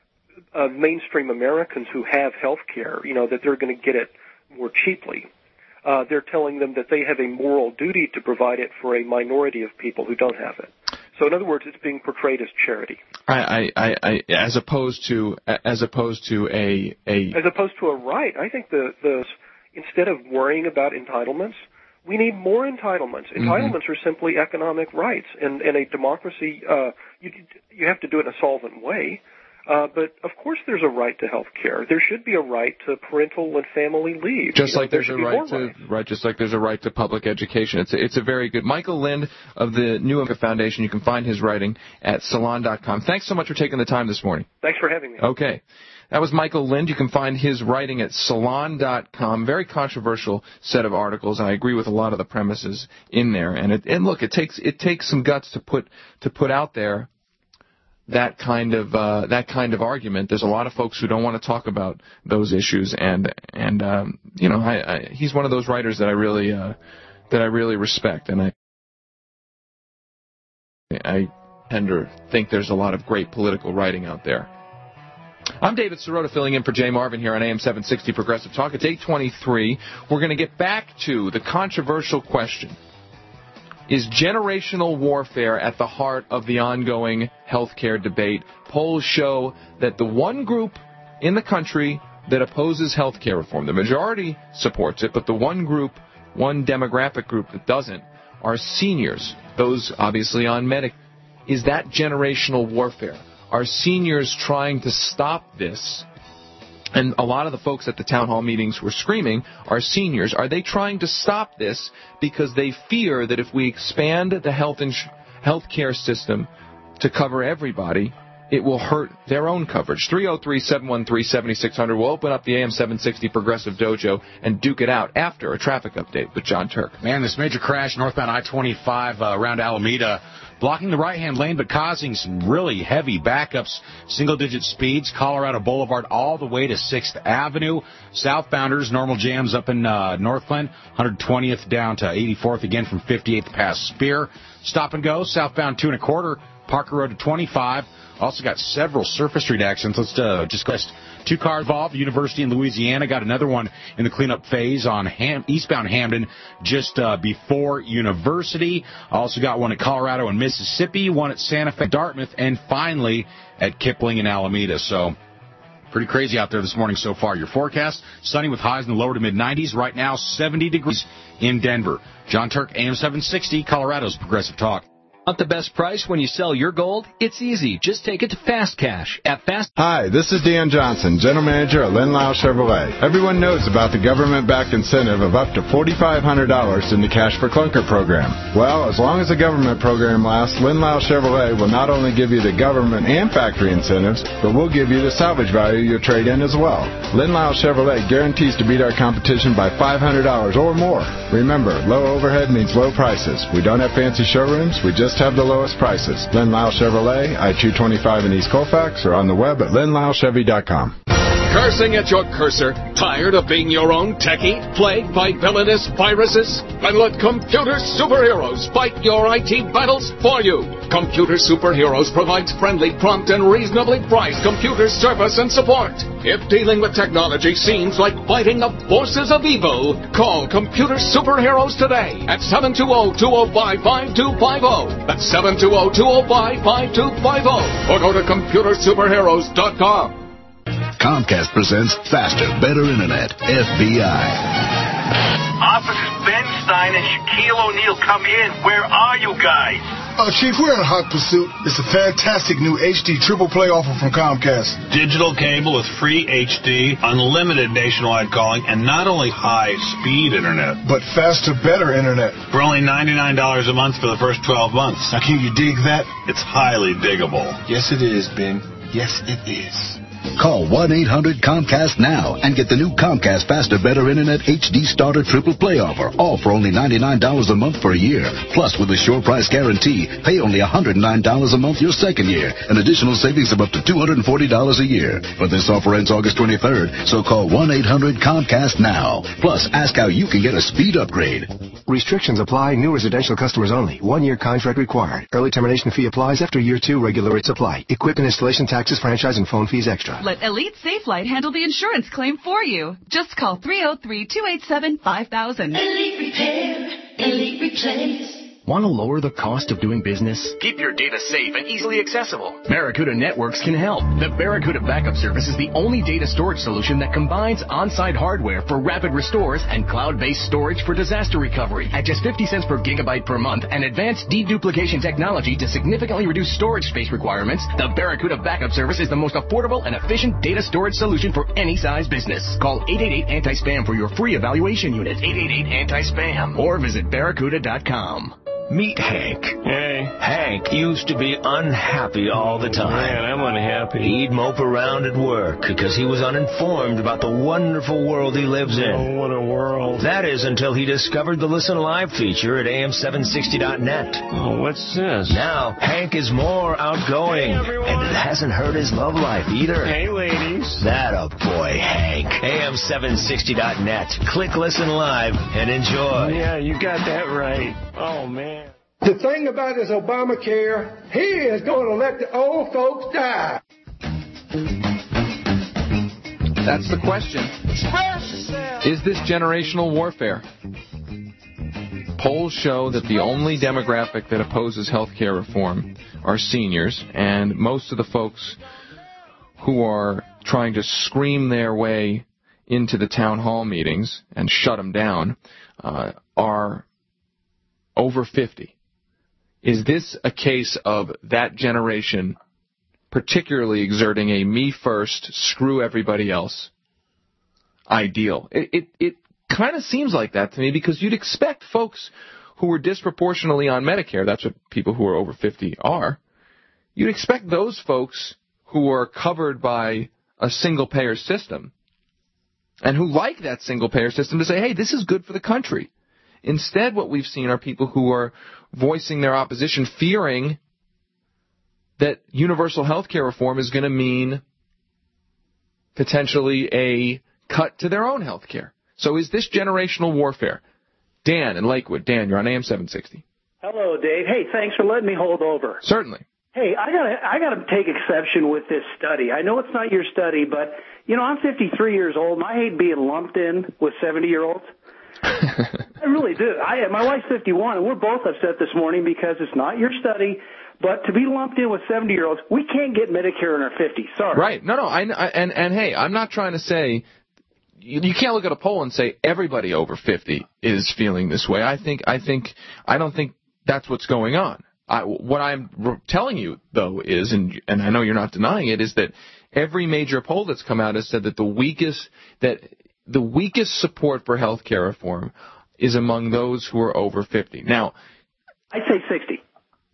uh, mainstream Americans who have health care, you know, that they're going to get it more cheaply, Uh, they're telling them that they have a moral duty to provide it for a minority of people who don't have it. So, in other words, it's being portrayed as charity, I, I, I, as opposed to as opposed to a a as opposed to a right. I think the the instead of worrying about entitlements, we need more entitlements. Entitlements mm-hmm. are simply economic rights, and and a democracy, uh, you you have to do it in a solvent way. Uh, but, of course, there's a right to health care. There should be a right to parental and family leave. Just you know, like there's a right to rights. right, just like there's a right to public education. It's a, it's a very good. Michael Lind of the New America Foundation. You can find his writing at salon dot com. Thanks so much for taking the time this morning. Thanks for having me. Okay. That was Michael Lind. You can find his writing at salon dot com. Very controversial set of articles, and I agree with a lot of the premises in there. And it, and look, it takes it takes some guts to put to put out there that kind of uh, that kind of argument. There's a lot of folks who don't want to talk about those issues, and and um, you know, I, I, he's one of those writers that I really uh, that I really respect, and I I tend to think there's a lot of great political writing out there. I'm David Sirota, filling in for Jay Marvin here on A M seven sixty Progressive Talk. It's eight twenty-three. We're going to get back to the controversial question: is generational warfare at the heart of the ongoing healthcare debate? Polls show that the one group in the country that opposes healthcare reform, the majority supports it, but the one group one demographic group that doesn't are seniors, those obviously on Medicaid. Is that generational warfare? Are seniors trying to stop this? And a lot of the folks at the town hall meetings were screaming, are seniors. Are they trying to stop this because they fear that if we expand the health ins- health care system to cover everybody, it will hurt their own coverage? three oh three, seven one three, seven six zero zero. We'll open up the A M seven sixty Progressive Dojo and duke it out after a traffic update with John Turk. Man, this major crash northbound I twenty-five uh, around Alameda, blocking the right-hand lane but causing some really heavy backups, single-digit speeds, Colorado Boulevard all the way to sixth Avenue. Southbounders, normal jams up in uh, Northglenn, one hundred twentieth down to eighty-fourth, again from fifty-eighth past Spear. Stop and go, southbound two and a quarter, Parker Road to twenty-five. Also got several surface street accidents. Let's uh, just go. Two cars involved. University in Louisiana got another one in the cleanup phase on Ham- eastbound Hamden just uh, before University. Also got one at Colorado and Mississippi, one at Santa Fe, Dartmouth, and finally at Kipling and Alameda. So pretty crazy out there this morning so far. Your forecast, sunny with highs in the lower to mid nineties. Right now, seventy degrees in Denver. John Turk, A M seven sixty, Colorado's Progressive Talk. Want the best price when you sell your gold? It's easy. Just take it to Fast Cash. At Fast. Hi, this is Dan Johnson, General Manager at Lynn Lyle Chevrolet. Everyone knows about the government-backed incentive of up to four thousand five hundred dollars in the Cash for Clunker program. Well, as long as the government program lasts, Lynn Lyle Chevrolet will not only give you the government and factory incentives, but we'll give you the salvage value of your trade-in as well. Lynn Lyle Chevrolet guarantees to beat our competition by five hundred dollars or more. Remember, low overhead means low prices. We don't have fancy showrooms. We just have the lowest prices. Lynn Lyle Chevrolet, I two twenty-five in East Colfax, or on the web at lynn lyle chevy dot com. Cursing at your cursor? Tired of being your own techie? Plagued by villainous viruses? Then let computer superheroes fight your I T battles for you. Computer Superheroes provides friendly, prompt, and reasonably priced computer service and support. If dealing with technology seems like fighting the forces of evil, call Computer Superheroes today at seven two zero, two zero five, five two five zero. That's seven two zero, two zero five, five two five zero. Or go to computer superheroes dot com. Comcast presents Faster, Better Internet, F B I. Officers Ben Stein and Shaquille O'Neal come in. Where are you guys? Uh, Chief, we're in hot pursuit. It's a fantastic new H D triple play offer from Comcast. Digital cable with free H D, unlimited nationwide calling, and not only high-speed internet, but faster, better internet. For only ninety-nine dollars a month for the first twelve months. Now, can you dig that? It's highly diggable. Yes, it is, Ben. Yes, it is. Call one eight hundred Comcast now and get the new Comcast Faster Better Internet H D Starter Triple Play offer, all for only ninety-nine dollars a month for a year. Plus, with a sure price guarantee, pay only one hundred nine dollars a month your second year, an additional savings of up to two hundred forty dollars a year. But this offer ends August twenty-third, so call one eight hundred Comcast now. Plus, ask how you can get a speed upgrade. Restrictions apply. New residential customers only. One-year contract required. Early termination fee applies after year two. Regular rates apply. Equipment installation taxes, franchise, and phone fees extra. Let Elite SafeLight handle the insurance claim for you. Just call three oh three, two eight seven, five thousand. Elite Repair, Elite Replace. Want to lower the cost of doing business? Keep your data safe and easily accessible. Barracuda Networks can help. The Barracuda Backup Service is the only data storage solution that combines on-site hardware for rapid restores and cloud-based storage for disaster recovery. At just fifty cents per gigabyte per month and advanced deduplication technology to significantly reduce storage space requirements, the Barracuda Backup Service is the most affordable and efficient data storage solution for any size business. Call eight eight eight anti spam for your free evaluation unit. eight eight eight anti spam or visit barracuda dot com. Meet Hank. Hey. Hank used to be unhappy all the time. Man, I'm unhappy. He'd mope around at work because he was uninformed about the wonderful world he lives in. Oh, what a world. That is until he discovered the Listen Live feature at A M seven sixty dot net. Oh, what's this? Now, Hank is more outgoing, hey, and it hasn't hurt his love life either. Hey, ladies. That a boy, Hank. A M seven sixty dot net. Click Listen Live and enjoy. Yeah, you got that right. Oh, man. The thing about this Obamacare, he is going to let the old folks die. That's the question. Is this generational warfare? Polls show that the only demographic that opposes health care reform are seniors, and most of the folks who are trying to scream their way into the town hall meetings and shut them down uh, are over fifty. Is this a case of that generation particularly exerting a me first, screw everybody else ideal? It it, it kind of seems like that to me, because you'd expect folks who are disproportionately on Medicare, that's what people who are over fifty are, you'd expect those folks who are covered by a single-payer system and who like that single-payer system to say, hey, this is good for the country. Instead, what we've seen are people who are voicing their opposition, fearing that universal health care reform is going to mean potentially a cut to their own health care. So is this generational warfare? Dan in Lakewood. Dan, you're on A M seven sixty. Hello, Dave. Hey, thanks for letting me hold over. Certainly. Hey, I gotta, I gotta take exception with this study. I know it's not your study, but, you know, I'm fifty-three years old, and I hate being lumped in with seventy-year-olds. I really do. I, my wife's fifty-one, and we're both upset this morning because it's not your study, but to be lumped in with seventy-year-olds, we can't get Medicare in our fifties. Sorry. Right. No, no. I, I, and, and, hey, I'm not trying to say you, you can't look at a poll and say everybody over fifty is feeling this way. I think, I think, I don't think that's what's going on. I, what I'm telling you, though, is, and, and I know you're not denying it, is that every major poll that's come out has said that the weakest that the weakest support for health care reform is among those who are over fifty. Now, I'd say sixty.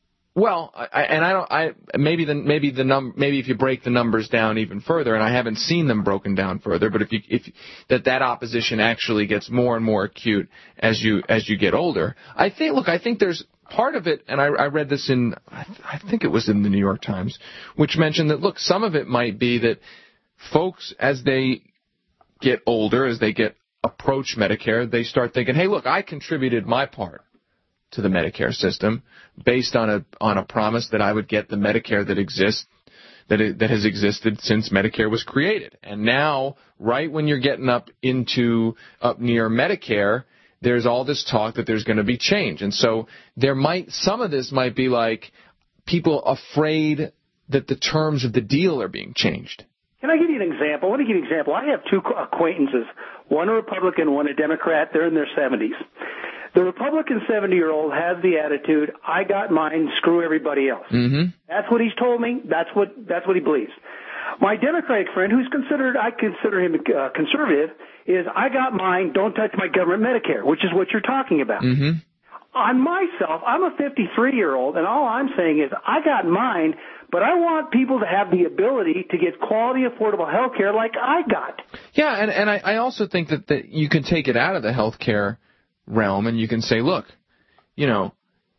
Well, I, and I don't. I maybe the maybe the num maybe if you break the numbers down even further, and I haven't seen them broken down further, but if you if that that opposition actually gets more and more acute as you as you get older, I think. Look, I think there's part of it, and I, I read this in, I, th- I think it was in the New York Times, which mentioned that, look, some of it might be that folks, as they get older, as they get approach Medicare, they start thinking, hey, look, I contributed my part to the Medicare system based on a on a promise that I would get the Medicare that exists, that it, that has existed since Medicare was created. And now, right when you're getting up into up near Medicare, there's all this talk that there's going to be change. And so there might, some of this might be like people afraid that the terms of the deal are being changed. Can I give you an example? Let me give you an example. I have two acquaintances, one a Republican, one a Democrat. They're in their seventies. The Republican seventy-year-old has the attitude, I got mine, screw everybody else. Mm-hmm. That's what he's told me. That's what, that's what he believes. My Democratic friend, who's considered, I consider him uh, conservative, is I got mine, don't touch my government Medicare, which is what you're talking about. Mm-hmm. On myself, I'm a fifty-three-year-old, and all I'm saying is I got mine, but I want people to have the ability to get quality, affordable health care like I got. Yeah, and, and I, I also think that, that you can take it out of the health care realm and you can say, look, you know,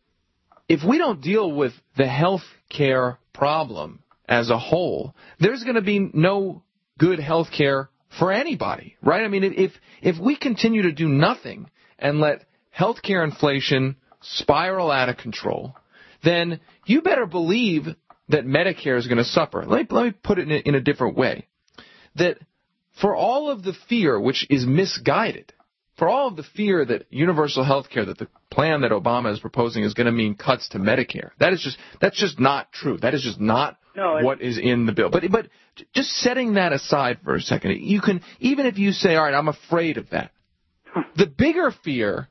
if we don't deal with the health care problem as a whole, there's going to be no good health care for anybody, right? I mean, if if we continue to do nothing and let health care inflation spiral out of control, then you better believe that Medicare is going to suffer. Let me, let me put it in a, in a different way. That for all of the fear, which is misguided, for all of the fear that universal health care, that the plan that Obama is proposing is going to mean cuts to Medicare, that is just that's just not true. That is just not no, what is in the bill. But but just setting that aside for a second, you can, even if you say, all right, I'm afraid of that, the bigger fear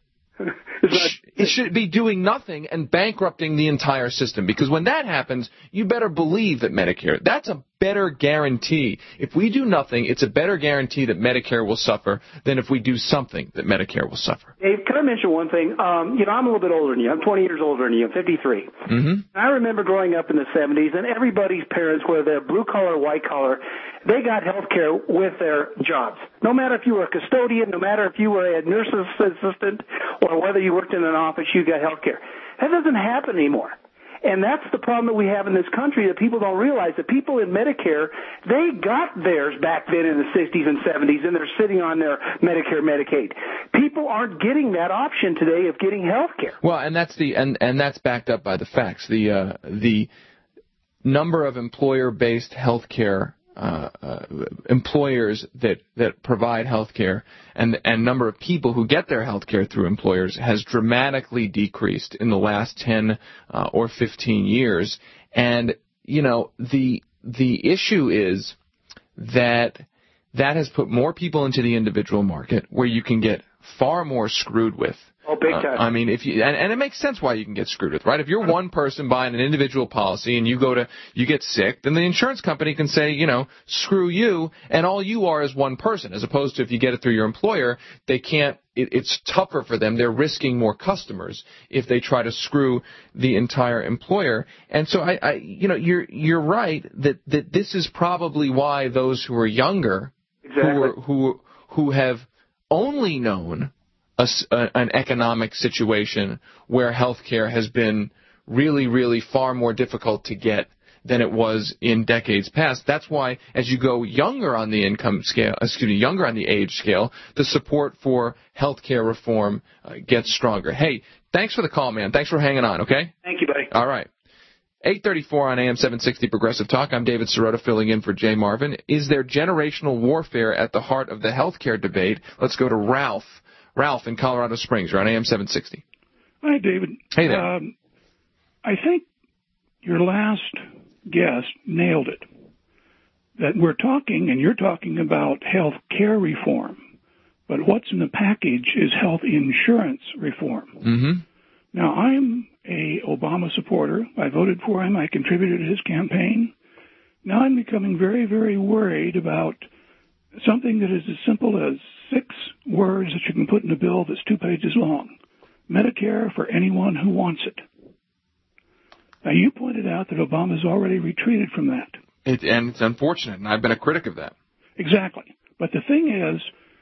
it should be doing nothing and bankrupting the entire system. Because when that happens, you better believe that Medicare, that's a better guarantee. If we do nothing, it's a better guarantee that Medicare will suffer than if we do something that Medicare will suffer. Dave, can I mention one thing? Um, you know, I'm a little bit older than you. I'm twenty years older than you. I'm fifty-three. Mm-hmm. I remember growing up in the seventies, and everybody's parents, whether they're blue-collar or white-collar, they got health care with their jobs. No matter if you were a custodian, no matter if you were a nurse's assistant, or whether you worked in an office, you got health care. That doesn't happen anymore. And that's the problem that we have in this country, that people don't realize that people in Medicare, they got theirs back then in the sixties and seventies, and they're sitting on their Medicare, Medicaid. People aren't getting that option today of getting health care. Well, and that's the and, and that's backed up by the facts. The uh, the number of employer-based health care Uh, uh, employers that, that provide health care and and number of people who get their health care through employers has dramatically decreased in the last ten uh, or fifteen years. And, you know, the the issue is that that has put more people into the individual market where you can get far more screwed with. Oh, big time. Uh, I mean, if you and, and it makes sense why you can get screwed with, right? If you're one person buying an individual policy and you go to you get sick, then the insurance company can say, you know, screw you, and all you are is one person, as opposed to if you get it through your employer, they can't. It, it's tougher for them. They're risking more customers if they try to screw the entire employer. And so I, I you know, you're you're right that that this is probably why those who are younger, exactly. who are, who who have only known A, a, an economic situation where health care has been really, really far more difficult to get than it was in decades past. That's why, as you go younger on the income scale, excuse me, younger on the age scale, the support for health care reform uh, gets stronger. Hey, thanks for the call, man. Thanks for hanging on, okay? Thank you, buddy. All right. eight thirty-four on A M seven sixty Progressive Talk. I'm David Sirota filling in for Jay Marvin. Is there generational warfare at the heart of the health care debate? Let's go to Ralph. Ralph in Colorado Springs. You're on A M seven sixty. Hi, David. Hey there. Um, I think your last guest nailed it. That we're talking, and you're talking about health care reform, but what's in the package is health insurance reform. Mm-hmm. Now, I'm a Obama supporter. I voted for him. I contributed to his campaign. Now I'm becoming very, very worried about something that is as simple as six words that you can put in a bill that's two pages long. Medicare for anyone who wants it. Now, you pointed out that Obama's already retreated from that. It, and it's unfortunate, and I've been a critic of that. Exactly. But the thing is,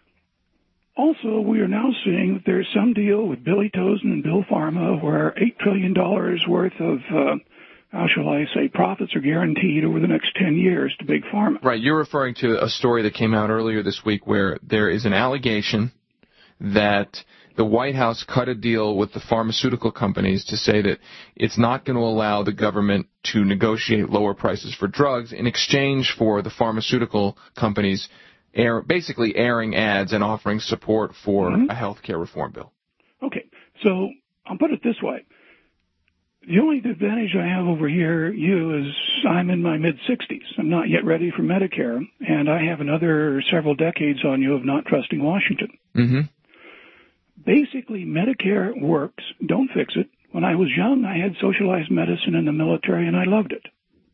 also, we are now seeing that there's some deal with Billy Tozen and Bill Pharma where eight trillion dollars worth of, uh, how shall I say, profits are guaranteed over the next ten years to Big Pharma. Right. You're referring to a story that came out earlier this week where there is an allegation that the White House cut a deal with the pharmaceutical companies to say that it's not going to allow the government to negotiate lower prices for drugs in exchange for the pharmaceutical companies air, basically airing ads and offering support for mm-hmm. a health care reform bill. Okay. So I'll put it this way. The only advantage I have over here, you, is I'm in my mid-sixties. I'm not yet ready for Medicare, and I have another several decades on you of not trusting Washington. Mm-hmm. Basically, Medicare works. Don't fix it. When I was young, I had socialized medicine in the military, and I loved it.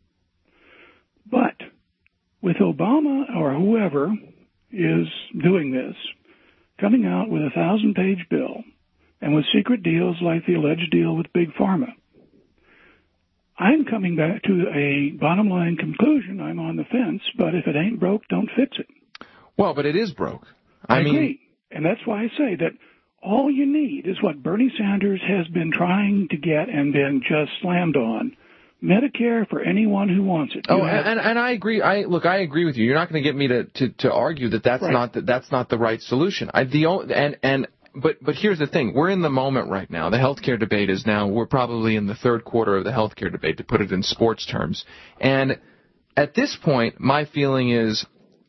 But with Obama or whoever is doing this, coming out with a thousand-page bill, and with secret deals like the alleged deal with Big Pharma, I'm coming back to a bottom-line conclusion. I'm on the fence, but if it ain't broke, don't fix it. Well, but it is broke. I, I mean, agree. And that's why I say that all you need is what Bernie Sanders has been trying to get and been just slammed on. Medicare for anyone who wants it. You oh, have, and, and I agree. I look, I agree with you. You're not going to get me to, to, to argue that that's right. not the, that's not the right solution. I, the and and but but here's the thing: we're in the moment right now. The healthcare debate is now. We're probably in the third quarter of the healthcare debate, to put it in sports terms. And at this point, my feeling is,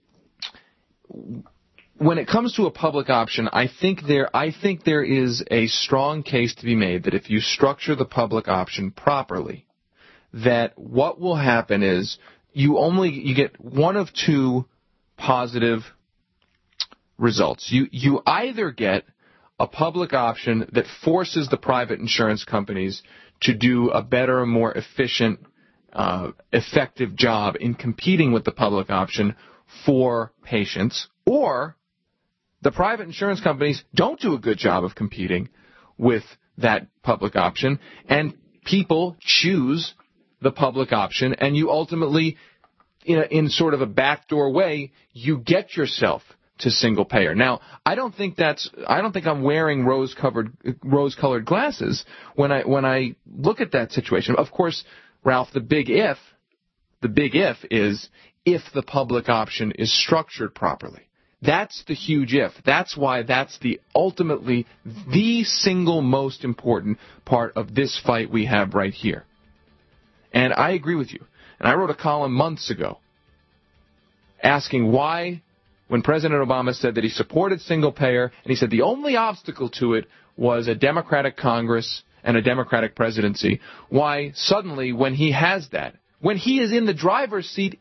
when it comes to a public option, I think there I think there is a strong case to be made that if you structure the public option properly, that what will happen is you only you get one of two positive results. You you either get a public option that forces the private insurance companies to do a better, more efficient, uh, effective job in competing with the public option for patients, or the private insurance companies don't do a good job of competing with that public option, and people choose the public option, and you ultimately, in, a, in sort of a backdoor way, you get yourself to single payer. Now, I don't think that's I don't think I'm wearing rose-covered rose-colored glasses when I when I look at that situation. Of course, Ralph, the big if, the big if is if the public option is structured properly. That's the huge if. That's why that's the ultimately the single most important part of this fight we have right here. And I agree with you. And I wrote a column months ago asking why, when President Obama said that he supported single payer, and he said the only obstacle to it was a Democratic Congress and a Democratic presidency, why suddenly when he has that, when he is in the driver's seat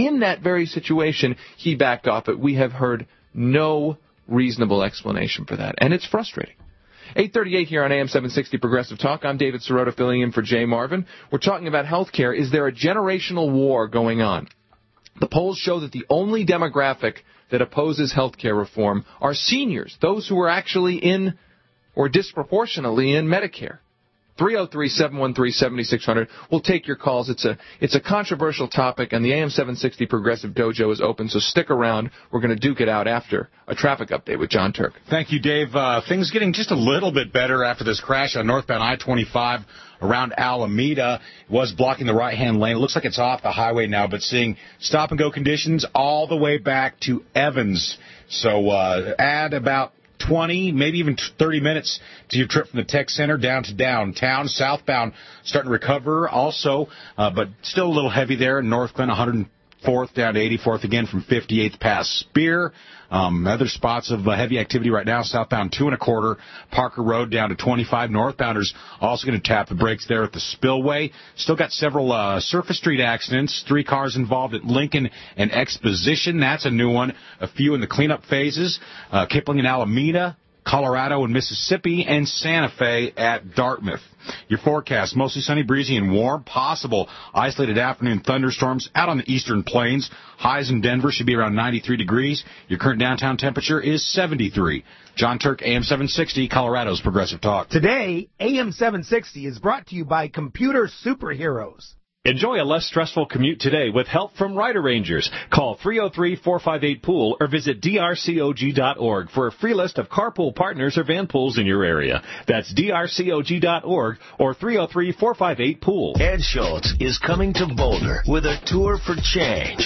in that very situation, he backed off it. We have heard no reasonable explanation for that, and it's frustrating. eight thirty-eight here on A M seven sixty Progressive Talk. I'm David Sirota filling in for Jay Marvin. We're talking about health care. Is there a generational war going on? The polls show that the only demographic that opposes health care reform are seniors, those who are actually in or disproportionately in Medicare. three oh three, seven one three, seven six zero zero. We'll take your calls. It's a it's a controversial topic, and the A M seven sixty Progressive Dojo is open, so stick around. We're going to duke it out after a traffic update with John Turk. Thank you, Dave. Uh, things getting just a little bit better after this crash on northbound I twenty-five around Alameda. It was blocking the right-hand lane. It looks like it's off the highway now, but seeing stop-and-go conditions all the way back to Evans. So uh, add about twenty, maybe even thirty minutes to your trip from the tech center down to downtown. Southbound starting to recover also, uh, but still a little heavy there in North Glen, one hundred fourth down to eighty-fourth again from fifty-eighth past Spear. Um, other spots of uh, heavy activity right now, southbound two and a quarter, Parker Road down to twenty-five. Northbounders also going to tap the brakes there at the Spillway. Still got several uh, surface street accidents. Three cars involved at Lincoln and Exposition. That's a new one. A few in the cleanup phases. Uh, Kipling and Alameda, Colorado and Mississippi, and Santa Fe at Dartmouth. Your forecast, mostly sunny, breezy, and warm. Possible isolated afternoon thunderstorms out on the eastern plains. Highs in Denver should be around ninety-three degrees. Your current downtown temperature is seventy-three. John Turk, A M seven sixty, Colorado's Progressive Talk. Today, A M seven sixty is brought to you by Computer Superheroes. Enjoy a less stressful commute today with help from Rider Rangers. Call three oh three, four five eight, pool or visit D R C O G dot org for a free list of carpool partners or van pools in your area. That's D R C O G dot org or three oh three, four five eight, pool. Ed Schultz is coming to Boulder with a tour for change.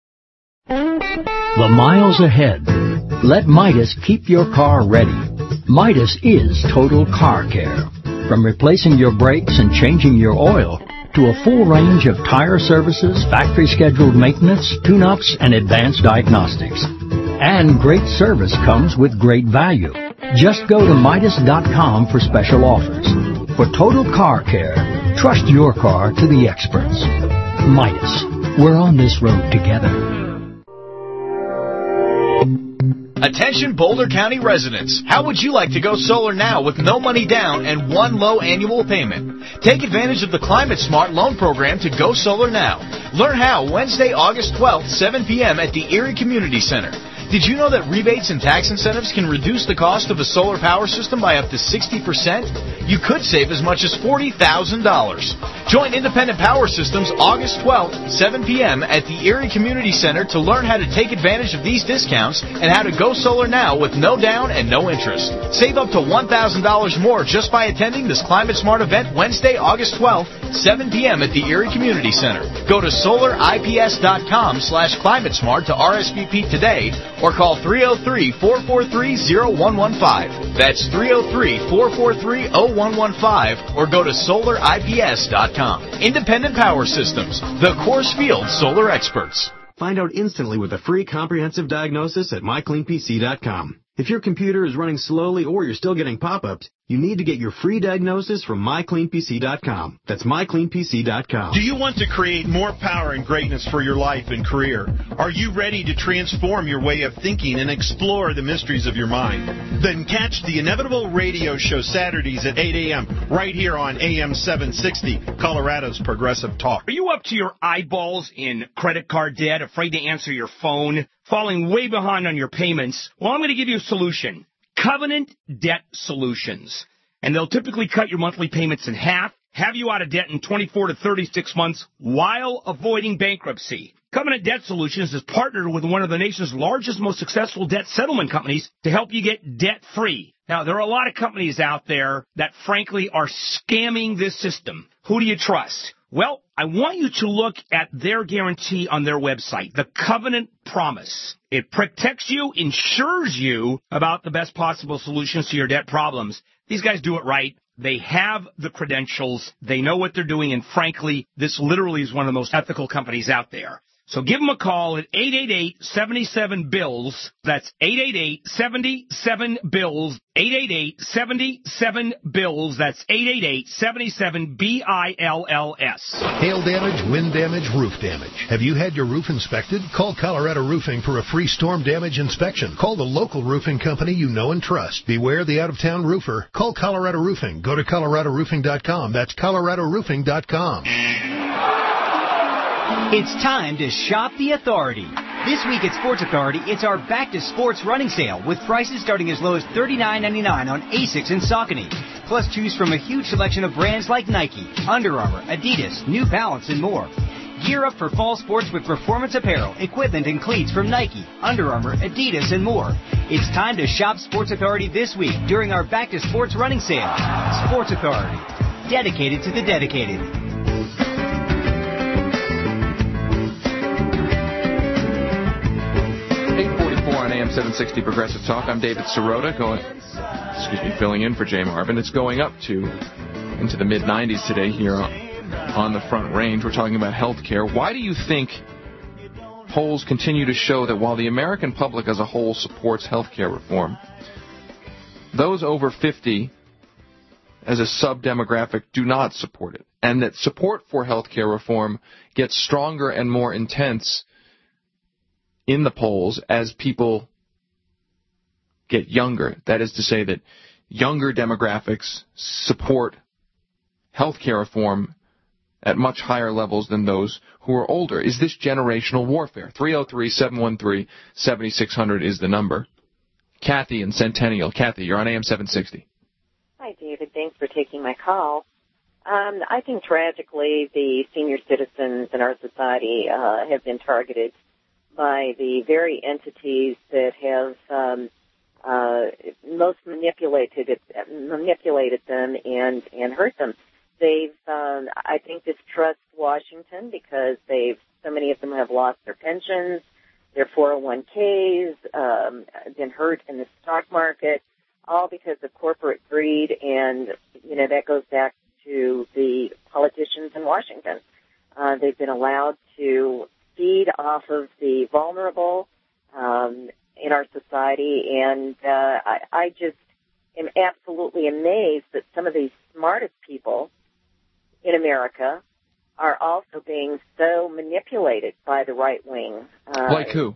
The miles ahead. Let Midas keep your car ready. Midas is total car care. From replacing your brakes and changing your oil, to a full range of tire services, factory-scheduled maintenance, tune-ups, and advanced diagnostics. And great service comes with great value. Just go to Midas dot com for special offers. For total car care, trust your car to the experts. Midas. We're on this road together. Attention Boulder County residents, how would you like to go solar now with no money down and one low annual payment? Take advantage of the Climate Smart loan program to go solar now. Learn how Wednesday, August twelfth, seven p.m. at the Erie Community Center. Did you know that rebates and tax incentives can reduce the cost of a solar power system by up to sixty percent? You could save as much as forty thousand dollars. Join Independent Power Systems August twelfth, seven p.m. at the Erie Community Center to learn how to take advantage of these discounts and how to go solar now with no down and no interest. Save up to one thousand dollars more just by attending this Climate Smart event Wednesday, August twelfth, seven p.m. at the Erie Community Center. Go to solar I P S dot com slash climate smart to R S V P today or call three oh three, four four three, oh one one five. That's three oh three, four four three, oh one one five or go to solar I P S dot com. Independent Power Systems, the Coors Field solar experts. Find out instantly with a free comprehensive diagnosis at my clean P C dot com. If your computer is running slowly or you're still getting pop-ups, you need to get your free diagnosis from my clean P C dot com. That's my clean P C dot com. Do you want to create more power and greatness for your life and career? Are you ready to transform your way of thinking and explore the mysteries of your mind? Then catch the Inevitable Radio Show Saturdays at eight a.m. right here on A M seven sixty, Colorado's Progressive Talk. Are you up to your eyeballs in credit card debt, afraid to answer your phone, falling way behind on your payments? Well, I'm going to give you a solution. Covenant Debt Solutions. And they'll typically cut your monthly payments in half, have you out of debt in twenty-four to thirty-six months while avoiding bankruptcy. Covenant Debt Solutions has partnered with one of the nation's largest, most successful debt settlement companies to help you get debt-free. Now, there are a lot of companies out there that, frankly, are scamming this system. Who do you trust? Well, I want you to look at their guarantee on their website, the Covenant Promise. It protects you, insures you about the best possible solutions to your debt problems. These guys do it right. They have the credentials. They know what they're doing. And frankly, this literally is one of the most ethical companies out there. So give them a call at eight eight eight, seven seven, B I L L S. That's eight eight eight, seven seven, B I L L S. eight eight eight, seven seven, B I L L S. That's eight eight eight, seven seven, B I L L S. Hail damage, wind damage, roof damage. Have you had your roof inspected? Call Colorado Roofing for a free storm damage inspection. Call the local roofing company you know and trust. Beware the out-of-town roofer. Call Colorado Roofing. Go to colorado roofing dot com. That's colorado roofing dot com. It's time to shop the Authority. This week at Sports Authority, it's our Back to Sports running sale with prices starting as low as thirty-nine ninety-nine on Asics and Saucony. Plus, choose from a huge selection of brands like Nike, Under Armour, Adidas, New Balance, and more. Gear up for fall sports with performance apparel, equipment, and cleats from Nike, Under Armour, Adidas, and more. It's time to shop Sports Authority this week during our Back to Sports running sale. Sports Authority, dedicated to the dedicated. eight forty-four on A M seven sixty Progressive Talk. I'm David Sirota, going, excuse me, filling in for Jay Marvin. It's going up to into the mid nineties today here on, on the Front Range. We're talking about health care. Why do you think polls continue to show that while the American public as a whole supports health care reform, those over fifty as a sub-demographic do not support it, and that support for health care reform gets stronger and more intense in the polls as people get younger? That is to say that younger demographics support health care reform at much higher levels than those who are older. Is this generational warfare? three oh three, seven one three, seven six zero zero is the number. Kathy in Centennial. Kathy, you're on A M seven sixty. Hi, David. Thanks for taking my call. Um, I think tragically the senior citizens in our society uh, have been targeted by the very entities that have um, uh, most manipulated it, manipulated them and, and hurt them. They've, um, I think, distrust Washington because they've so many of them have lost their pensions, their four oh one k's, um, been hurt in the stock market, all because of corporate greed, and you know that goes back to the politicians in Washington. Uh, they've been allowed to feed off of the vulnerable um, in our society, and uh, I, I just am absolutely amazed that some of these smartest people in America are also being so manipulated by the right wing. Uh, like who?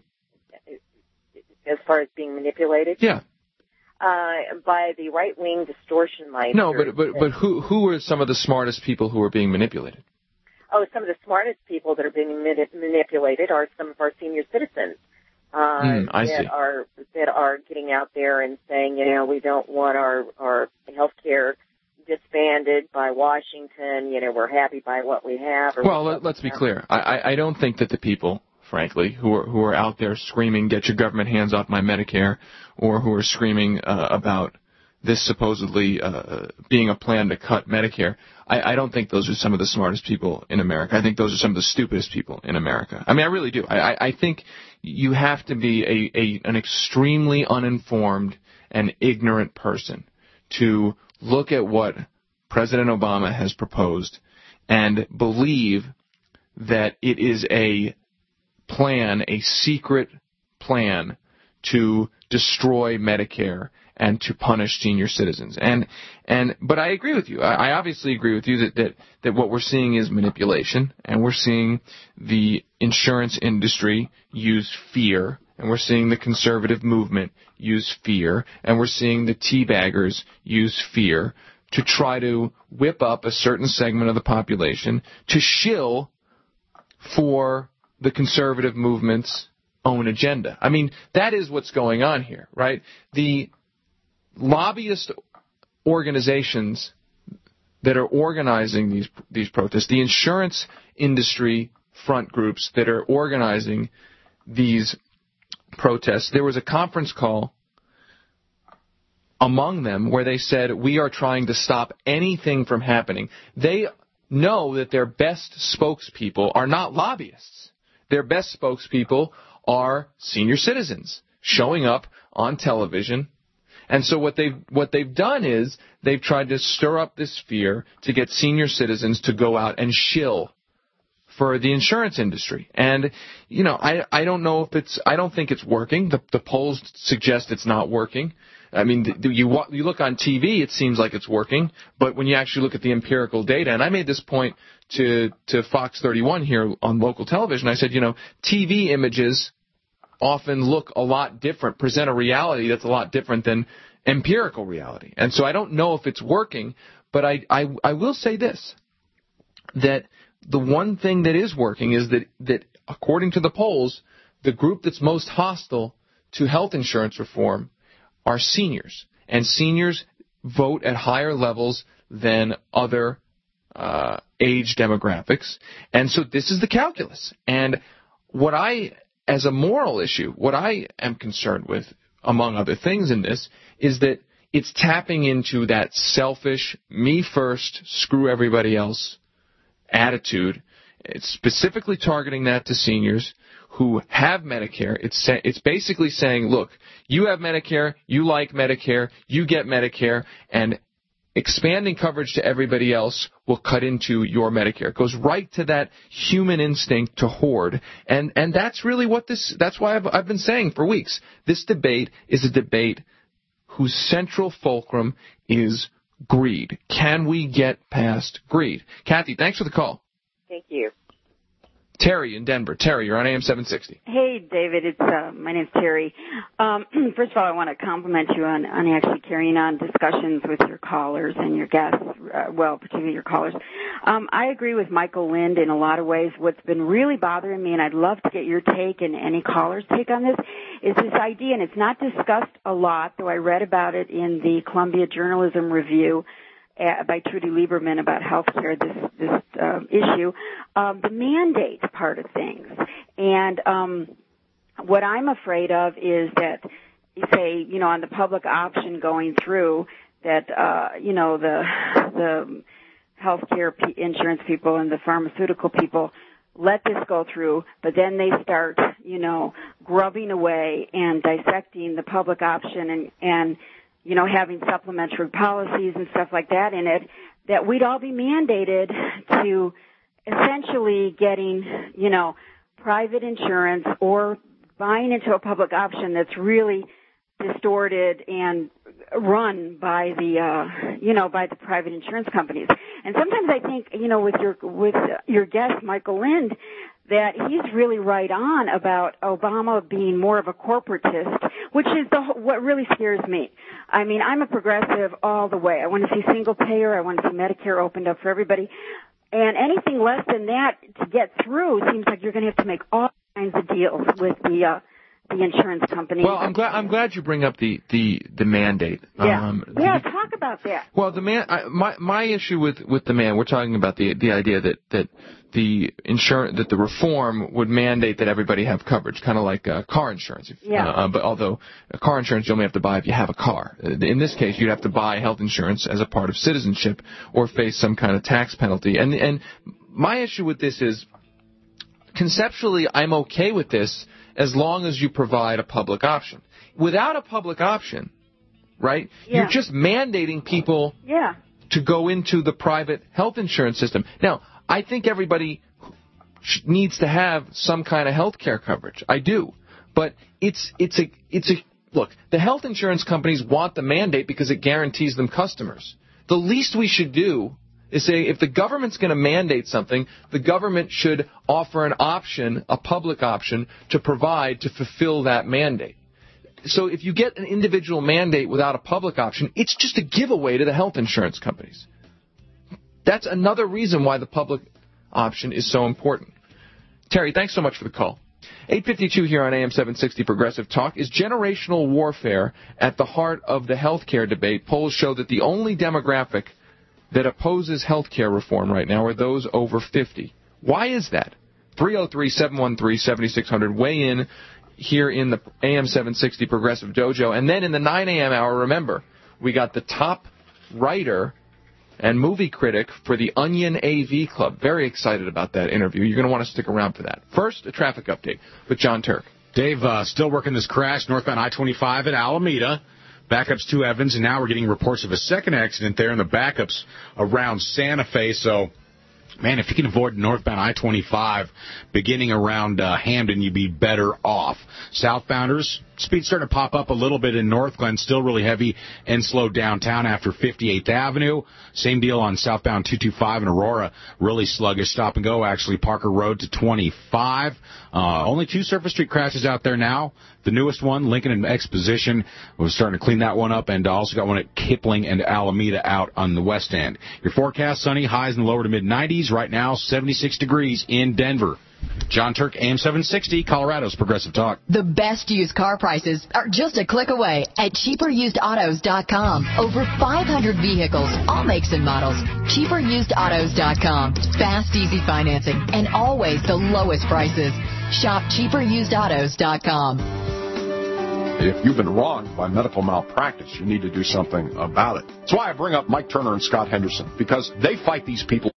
As far as being manipulated? Yeah. Uh, by the right-wing distortion mindset. No, but but but who who are some of the smartest people who are being manipulated? Oh, some of the smartest people that are being mani- manipulated are some of our senior citizens uh, mm, I that see. are that are getting out there and saying, you know, we don't want our our health care disbanded by Washington. You know, we're happy by what we have. Or Well, let, let's be clear. I, I I don't think that the people, frankly, who are who are out there screaming, "Get your government hands off my Medicare," or who are screaming uh, about this supposedly uh, being a plan to cut Medicare, I, I don't think those are some of the smartest people in America. I think those are some of the stupidest people in America. I mean, I really do. I, I, I think you have to be a, a an extremely uninformed and ignorant person to look at what President Obama has proposed and believe that it is a plan, a secret plan to destroy Medicare and to punish senior citizens. And and but I agree with you. I, I obviously agree with you that, that, that what we're seeing is manipulation, and we're seeing the insurance industry use fear, and we're seeing the conservative movement use fear, and we're seeing the teabaggers use fear to try to whip up a certain segment of the population to shill for the conservative movement's own agenda. I mean, that is what's going on here, right? The lobbyist organizations that are organizing these these protests, the insurance industry front groups that are organizing these protests, there was a conference call among them where they said, we are trying to stop anything from happening. They know that their best spokespeople are not lobbyists. Their best spokespeople are senior citizens showing up on television. And so what they've, what they've done is they've tried to stir up this fear to get senior citizens to go out and shill for the insurance industry. And, you know, I, I don't know if it's, I don't think it's working. The, the polls suggest it's not working. I mean, the, you, you look on T V, it seems like it's working, but when you actually look at the empirical data, and I made this point to, to Fox thirty-one here on local television, I said, you know, T V images often look a lot different, present a reality that's a lot different than empirical reality. And so I don't know if it's working, but I, I, I will say this, that the one thing that is working is that, that according to the polls, the group that's most hostile to health insurance reform are seniors. And seniors vote at higher levels than other uh, age demographics. And so this is the calculus. And what I, as a moral issue, what I am concerned with, among other things in this, is that it's tapping into that selfish, me first, screw everybody else attitude. It's specifically targeting that to seniors who have Medicare. It's sa- it's basically saying, look, you have Medicare, you like Medicare, you get Medicare, and expanding coverage to everybody else will cut into your Medicare. It goes right to that human instinct to hoard. And and that's really what this, that's why I've, I've been saying for weeks. This debate is a debate whose central fulcrum is greed. Can we get past greed? Kathy, thanks for the call. Thank you. Terry in Denver. Terry, you're on A M seven sixty. Hey, David. It's uh, my name's Terry. Um, first of all, I want to compliment you on, on actually carrying on discussions with your callers and your guests, uh, well, particularly your callers. Um, I agree with Michael Lind in a lot of ways. What's been really bothering me, and I'd love to get your take and any caller's take on this, is this idea, and it's not discussed a lot, though I read about it in the Columbia Journalism Review by Trudy Lieberman about healthcare, this this uh, issue, um, the mandate part of things. And um, what I'm afraid of is that, say, you know, on the public option going through, that uh, you know the the healthcare p- insurance people and the pharmaceutical people let this go through, but then they start, you know, grubbing away and dissecting the public option and and you know, having supplementary policies and stuff like that in it, that we'd all be mandated to essentially getting, you know, private insurance or buying into a public option that's really distorted and run by the, uh, you know, by the private insurance companies. And sometimes I think, you know, with your, with your guest, Michael Lind, that he's really right on about Obama being more of a corporatist, which is the, what really scares me. I mean, I'm a progressive all the way. I want to see single payer. I want to see Medicare opened up for everybody. And anything less than that to get through seems like you're going to have to make all kinds of deals with the uh, the insurance companies. Well, I'm glad I'm glad you bring up the the, the mandate. Yeah, um, yeah. the, Talk about that. Well, the man, I, my my issue with with the man, we're talking about the the idea that that the insurance that the reform would mandate that everybody have coverage, kind of like uh, car insurance. If, yeah. Uh, but although uh, car insurance you only have to buy if you have a car. In this case, you'd have to buy health insurance as a part of citizenship or face some kind of tax penalty. And and my issue with this is, conceptually, I'm okay with this as long as you provide a public option. Without a public option, right, yeah. you're just mandating people yeah. to go into the private health insurance system. Now, I think everybody needs to have some kind of health care coverage. I do. But it's it's a it's a look, the health insurance companies want the mandate because it guarantees them customers. The least we should do is say, if the government's going to mandate something, the government should offer an option, a public option, to provide to fulfill that mandate. So if you get an individual mandate without a public option, it's just a giveaway to the health insurance companies. That's another reason why the public option is so important. Terry, thanks so much for the call. eight fifty-two here on A M seven sixty Progressive Talk. Is generational warfare at the heart of the health care debate? Polls show that the only demographic that opposes health care reform right now are those over fifty. Why is that? three oh three, seven one three, seven six zero zero. Weigh in here in the A M seven sixty Progressive Dojo. And then in the nine a.m. hour, remember, we got the top writer and movie critic for the Onion A V Club. Very excited about that interview. You're going to want to stick around for that. First, a traffic update with John Turk. Dave, uh, still working this crash northbound I twenty-five at Alameda. Backups to Evans, and now we're getting reports of a second accident there, and the backups around Santa Fe. So Man, if you can avoid northbound I twenty-five beginning around uh, Hamden, you'd be better off. Southbounders, speed starting to pop up a little bit in North Glen, still really heavy and slow downtown after fifty-eighth Avenue. Same deal on southbound two twenty-five in Aurora, really sluggish. Stop and go, actually, Parker Road to twenty-five. Uh, only two Surface Street crashes out there now. The newest one, Lincoln and Exposition, we're starting to clean that one up, and also got one at Kipling and Alameda out on the west end. Your forecast, sunny, highs in the lower to mid nineties. Right now, seventy-six degrees in Denver. John Turk, A M seven sixty, Colorado's Progressive Talk. The best used car prices are just a click away at cheaper used autos dot com. Over five hundred vehicles, all makes and models. cheaper used autos dot com. Fast, easy financing, and always the lowest prices. Shop cheaper used autos dot com. If you've been wronged by medical malpractice, you need to do something about it. That's why I bring up Mike Turner and Scott Henderson, because they fight these people.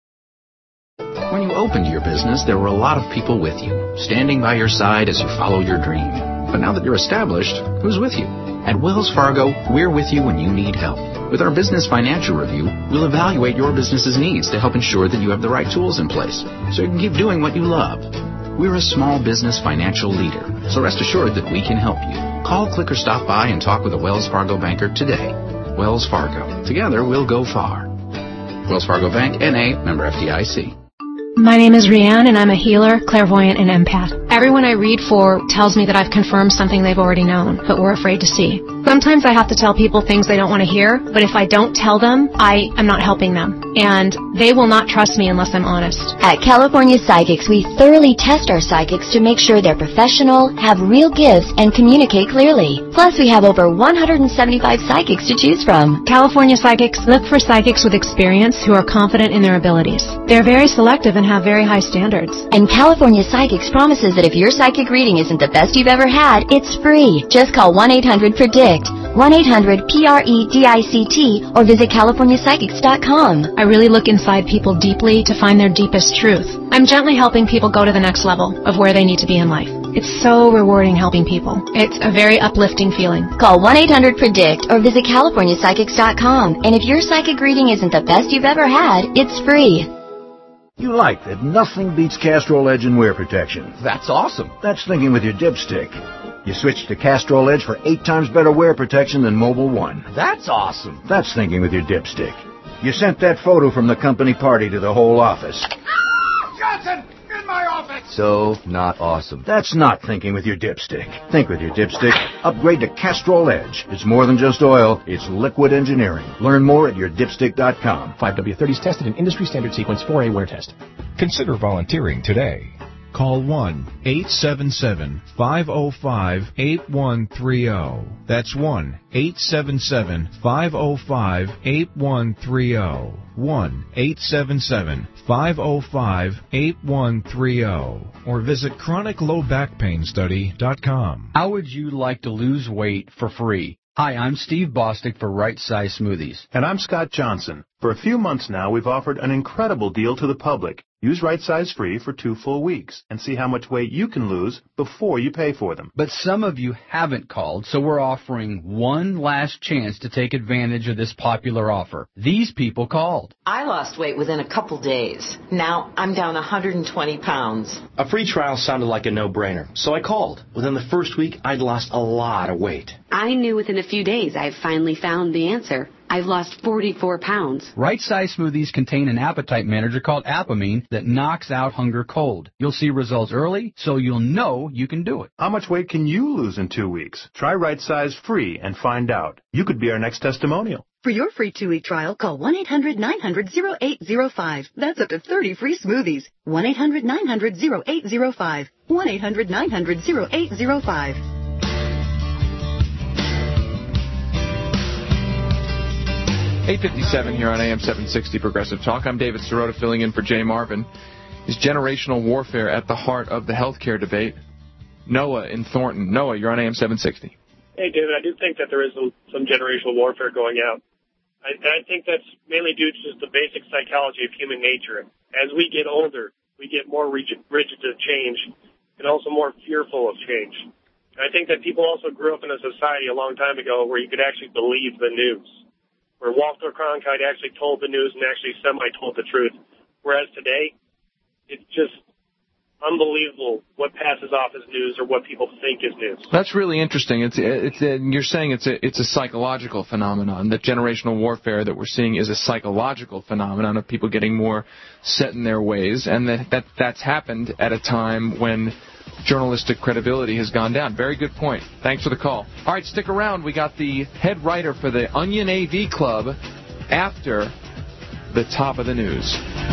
When you opened your business, there were a lot of people with you, standing by your side as you follow your dream. But now that you're established, who's with you? At Wells Fargo, we're with you when you need help. With our Business Financial Review, we'll evaluate your business's needs to help ensure that you have the right tools in place so you can keep doing what you love. We're a small business financial leader, so rest assured that we can help you. Call, click, or stop by and talk with a Wells Fargo banker today. Wells Fargo. Together, we'll go far. Wells Fargo Bank, N A, member F D I C. My name is Rianne, and I'm a healer, clairvoyant, and empath. Everyone I read for tells me that I've confirmed something they've already known, but were afraid to see. Sometimes I have to tell people things they don't want to hear, but if I don't tell them, I am not helping them. And they will not trust me unless I'm honest. At California Psychics, we thoroughly test our psychics to make sure they're professional, have real gifts, and communicate clearly. Plus, we have over one hundred seventy-five psychics to choose from. California Psychics look for psychics with experience who are confident in their abilities. They're very selective and have very high standards. And California Psychics promises that if your psychic reading isn't the best you've ever had, it's free. Just call one eight hundred predict, one eight hundred P R E D I C T, or visit california psychics dot com. I really look inside people deeply to find their deepest truth. I'm gently helping people go to the next level of where they need to be in life. It's so rewarding helping people. It's a very uplifting feeling. Call one eight hundred predict or visit california psychics dot com. And if your psychic reading isn't the best you've ever had, it's free. You like that nothing beats Castrol Edge in wear protection. That's awesome. That's thinking with your dipstick. You switch to Castrol Edge for eight times better wear protection than Mobil one. That's awesome. That's thinking with your dipstick. You sent that photo from the company party to the whole office. Johnson, in my office! So not awesome. That's not thinking with your dipstick. Think with your dipstick. Upgrade to Castrol Edge. It's more than just oil. It's liquid engineering. Learn more at your dipstick dot com. five W thirties tested in industry standard sequence four A wear test. Consider volunteering today. Call one eight seven seven, five oh five, eight one three oh. That's one eight seven seven, five oh five, eight one three oh. one eight seven seven, five oh five, eight one three oh. Or visit chronic low back pain study dot com. How would you like to lose weight for free? Hi, I'm Steve Bostic for Right Size Smoothies. And I'm Scott Johnson. For a few months now, we've offered an incredible deal to the public. Use Right Size free for two full weeks and see how much weight you can lose before you pay for them. But some of you haven't called, so we're offering one last chance to take advantage of this popular offer. These people called. I lost weight within a couple days. Now I'm down one hundred twenty pounds. A free trial sounded like a no-brainer, so I called. Within the first week, I'd lost a lot of weight. I knew within a few days I finally found the answer. I've lost forty-four pounds. Right Size Smoothies contain an appetite manager called Apamine that knocks out hunger cold. You'll see results early, so you'll know you can do it. How much weight can you lose in two weeks? Try Right Size free and find out. You could be our next testimonial. For your free two-week trial, call one eight hundred nine hundred oh eight oh five. That's up to thirty free smoothies. one eight hundred nine hundred oh eight oh five. one eight hundred nine hundred oh eight oh five. eight fifty-seven here on A M seven sixty Progressive Talk. I'm David Sirota filling in for Jay Marvin. Is generational warfare at the heart of the healthcare debate? Noah in Thornton. Noah, you're on A M seven sixty. Hey, David, I do think that there is some, some generational warfare going out. I, I think that's mainly due to just the basic psychology of human nature. As we get older, we get more rigid, rigid to change and also more fearful of change. And I think that people also grew up in a society a long time ago where you could actually believe the news, where Walter Cronkite actually told the news and actually semi-told the truth, Whereas today, it's just unbelievable what passes off as news or what people think is news. That's really interesting. It's it's uh, you're saying it's a it's a psychological phenomenon. That generational warfare that we're seeing is a psychological phenomenon of people getting more set in their ways, and that, that that's happened at a time when journalistic credibility has gone down. Very good point. Thanks for the call. All right, stick around. We got the head writer for the Onion A V Club after the top of the news.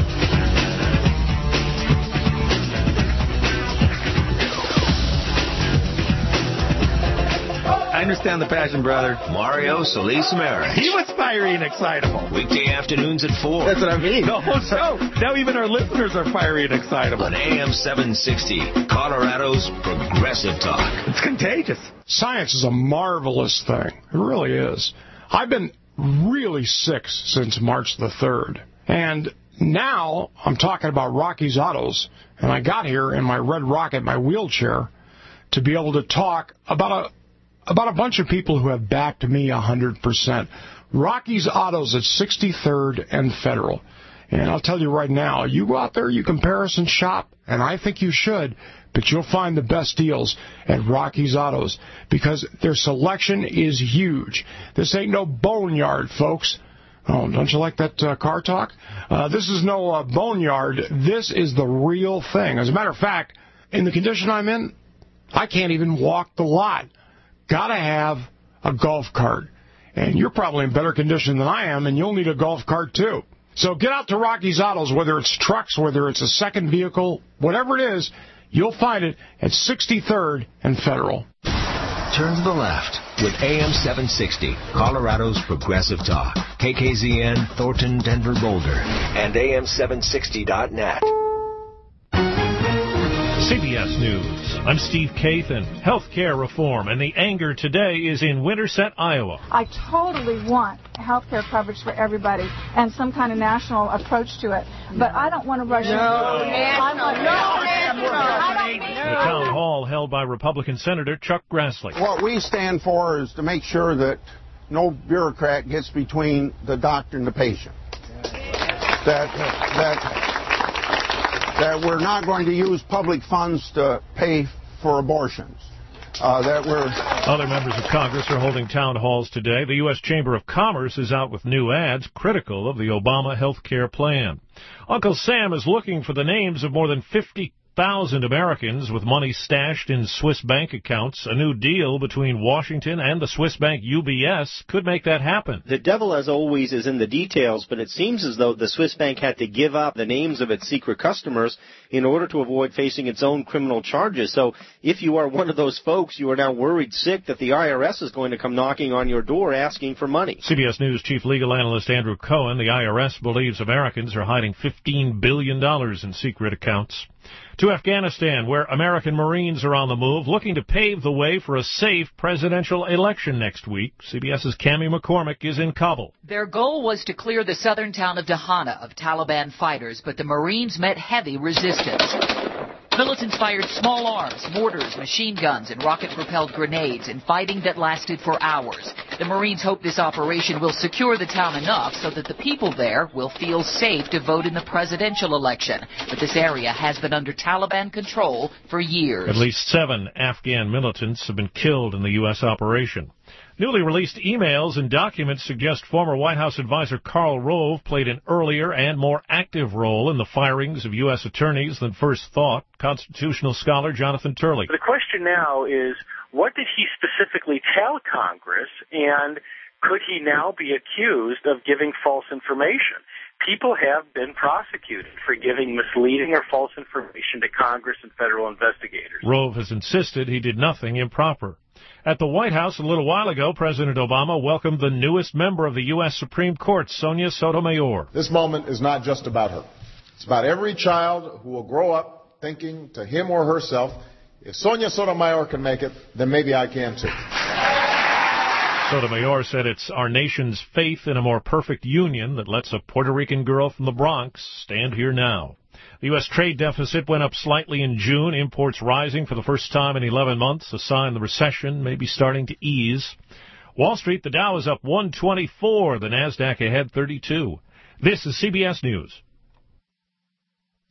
I understand the passion, brother. Mario Solis Ameris. He was fiery and excitable. Weekday afternoons at four. That's what I mean. The whole show. Now even our listeners are fiery and excitable. On A M seven sixty, Colorado's Progressive Talk. It's contagious. Science is a marvelous thing. It really is. I've been really sick since March the third. And now I'm talking about Rocky's Autos. And I got here in my Red Rocket, my wheelchair, to be able to talk about a about a bunch of people who have backed me one hundred percent. Rocky's Autos at sixty-third and Federal. And I'll tell you right now, you go out there, you comparison shop, and I think you should, but you'll find the best deals at Rocky's Autos because their selection is huge. This ain't no boneyard, folks. Oh, don't you like that uh, car talk? Uh, this is no uh, boneyard. This is the real thing. As a matter of fact, in the condition I'm in, I can't even walk the lot. Gotta have a golf cart. And you're probably in better condition than I am, and you'll need a golf cart too. So get out to Rocky's Autos, whether it's trucks, whether it's a second vehicle, whatever it is, you'll find it at sixty-third and Federal. Turn to the left with A M seven sixty, Colorado's Progressive Talk. K K Z N, Thornton, Denver, Boulder, and A M seven sixty dot net. C B S News. I'm Steve Kathan. Healthcare reform and the anger today is in Winterset, Iowa. I totally want healthcare coverage for everybody and some kind of national approach to it. But I don't want to rush No. into it. I want No. The town hall held by Republican Senator Chuck Grassley. What we stand for is to make sure that no bureaucrat gets between the doctor and the patient. That that that we're not going to use public funds to pay for abortions. Uh, that we're Other members of Congress are holding town halls today. The U S Chamber of Commerce is out with new ads critical of the Obama health care plan. Uncle Sam is looking for the names of more than fifty thousand Americans with money stashed in Swiss bank accounts. A new deal between Washington and the Swiss bank U B S could make that happen. The devil, as always, is in the details, but it seems as though the Swiss bank had to give up the names of its secret customers in order to avoid facing its own criminal charges. So if you are one of those folks, you are now worried sick that the I R S is going to come knocking on your door asking for money. C B S News chief legal analyst Andrew Cohen, the I R S believes Americans are hiding fifteen billion dollars in secret accounts. To Afghanistan, where American Marines are on the move, looking to pave the way for a safe presidential election next week. CBS's Cammie McCormick is in Kabul. Their goal was to clear the southern town of Dahana of Taliban fighters, but the Marines met heavy resistance. Militants fired small arms, mortars, machine guns, and rocket-propelled grenades in fighting that lasted for hours. The Marines hope this operation will secure the town enough so that the people there will feel safe to vote in the presidential election. But this area has been under Taliban control for years. At least seven Afghan militants have been killed in the U S operation. Newly released emails and documents suggest former White House advisor Karl Rove played an earlier and more active role in the firings of U S attorneys than first thought. Constitutional scholar Jonathan Turley. The question now is, what did he specifically tell Congress, and could he now be accused of giving false information? People have been prosecuted for giving misleading or false information to Congress and federal investigators. Rove has insisted he did nothing improper. At the White House a little while ago, President Obama welcomed the newest member of the U S Supreme Court, Sonia Sotomayor. This moment is not just about her. It's about every child who will grow up thinking to him or herself, if Sonia Sotomayor can make it, then maybe I can too. Sotomayor said it's our nation's faith in a more perfect union that lets a Puerto Rican girl from the Bronx stand here now. The U S trade deficit went up slightly in June, imports rising for the first time in eleven months, a sign the recession may be starting to ease. Wall Street, the Dow is up one twenty-four, the NASDAQ ahead thirty-two. This is C B S News.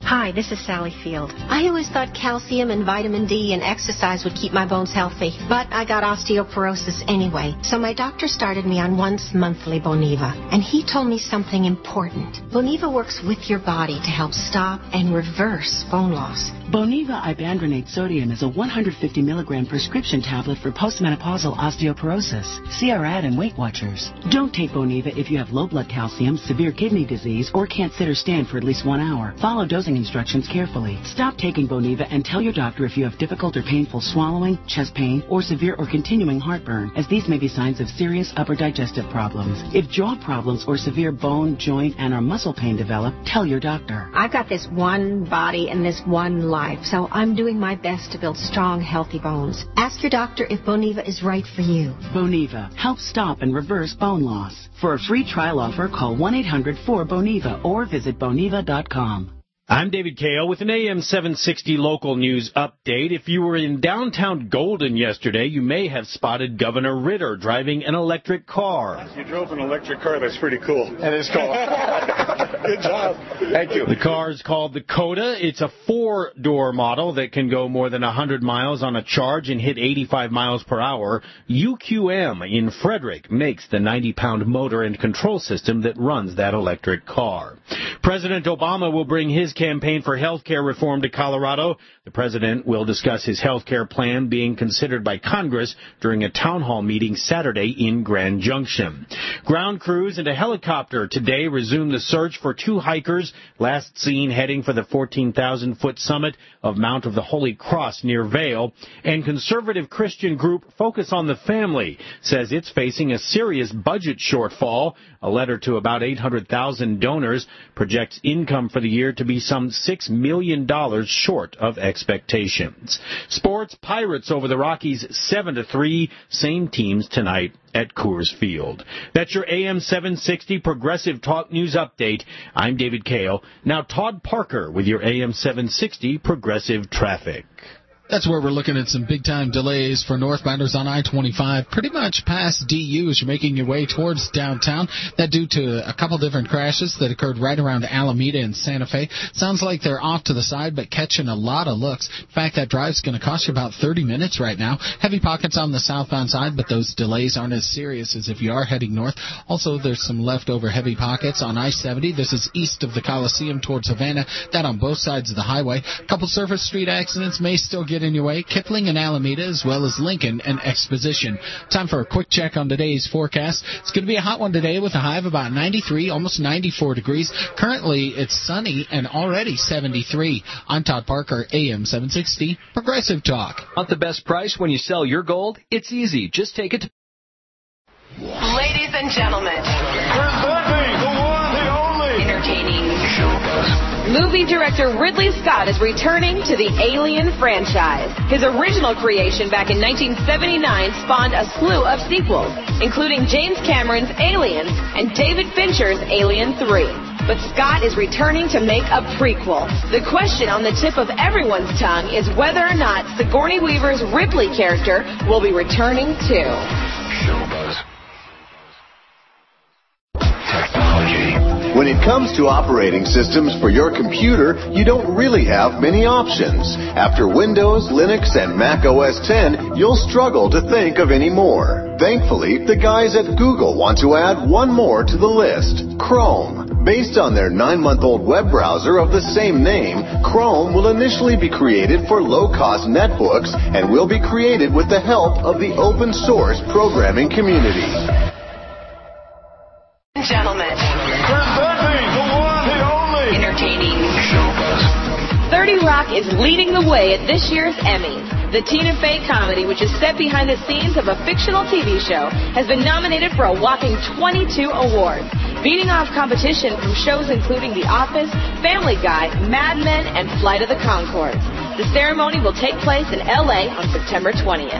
Hi, this is Sally Field. I always thought calcium and vitamin D and exercise would keep my bones healthy, but I got osteoporosis anyway. So my doctor started me on once monthly Boniva, and he told me something important. Boniva works with your body to help stop and reverse bone loss. Boniva ibandronate sodium is a one hundred fifty milligram prescription tablet for postmenopausal osteoporosis. See our ad in Weight Watchers. Don't take Boniva if you have low blood calcium, severe kidney disease, or can't sit or stand for at least one hour. Follow dosing instructions carefully. Stop taking Boniva and tell your doctor if you have difficult or painful swallowing, chest pain, or severe or continuing heartburn, as these may be signs of serious upper digestive problems. If jaw problems or severe bone, joint, and or muscle pain develop, tell your doctor. I've got this one body and this one life, so I'm doing my best to build strong, healthy bones. Ask your doctor if Boniva is right for you. Boniva. Help stop and reverse bone loss. For a free trial offer, call one eight hundred four Boniva or visit Boniva dot com. I'm David Kayo with an A M seven sixty local news update. If you were in downtown Golden yesterday, you may have spotted Governor Ritter driving an electric car. You drove an electric car. That's pretty cool. That is cool. Good job. Thank you. The car is called the Coda. It's a four-door model that can go more than one hundred miles on a charge and hit eighty-five miles per hour. U Q M in Frederick makes the ninety pound motor and control system that runs that electric car. President Obama will bring his campaign for health care reform to Colorado. The president will discuss his health care plan being considered by Congress during a town hall meeting Saturday in Grand Junction. Ground crews and a helicopter today resume the search for two hikers last seen heading for the fourteen thousand foot summit of Mount of the Holy Cross near Vail. And conservative Christian group Focus on the Family says it's facing a serious budget shortfall. A letter to about eight hundred thousand donors projects income for the year to be some six million dollars short of expectations. Sports, Pirates over the Rockies seven to three. Same teams tonight at Coors Field. That's your A M seven sixty Progressive Talk News Update. I'm David Kayo. Now Todd Parker with your A M seven sixty Progressive Traffic. That's where we're looking at some big-time delays for northbounders on I twenty-five, pretty much past D U as you're making your way towards downtown. That due to a couple different crashes that occurred right around Alameda and Santa Fe. Sounds like they're off to the side, but catching a lot of looks. In fact, that drive's going to cost you about thirty minutes right now. Heavy pockets on the southbound side, but those delays aren't as serious as if you are heading north. Also, there's some leftover heavy pockets on I seventy. This is east of the Coliseum towards Havana. That on both sides of the highway. A couple surface street accidents may still get in your way. Kipling and Alameda, as well as Lincoln and Exposition. Time for a quick check on today's forecast. It's going to be a hot one today with a high of about ninety-three, almost ninety-four degrees. Currently, it's sunny and already seventy-three. I'm Todd Parker, A M seven sixty, Progressive Talk. Want the best price when you sell your gold? It's easy. Just take it to... Ladies and gentlemen, presenting the one, the only, entertaining, movie director Ridley Scott is returning to the Alien franchise. His original creation back in nineteen seventy-nine spawned a slew of sequels, including James Cameron's Aliens and David Fincher's Alien three. But Scott is returning to make a prequel. The question on the tip of everyone's tongue is whether or not Sigourney Weaver's Ripley character will be returning too. When it comes to operating systems for your computer, you don't really have many options. After Windows, Linux, and Mac O S ten, you'll struggle to think of any more. Thankfully, the guys at Google want to add one more to the list, Chrome. Based on their nine-month-old web browser of the same name, Chrome will initially be created for low-cost netbooks and will be created with the help of the open-source programming community. Gentlemen, presenting the one, the only, entertaining, thirty Rock is leading the way at this year's Emmys. The Tina Fey comedy, which is set behind the scenes of a fictional T V show, has been nominated for a whopping twenty-two awards, beating off competition from shows including The Office, Family Guy, Mad Men, and Flight of the Conchords. The ceremony will take place in L A on September twentieth.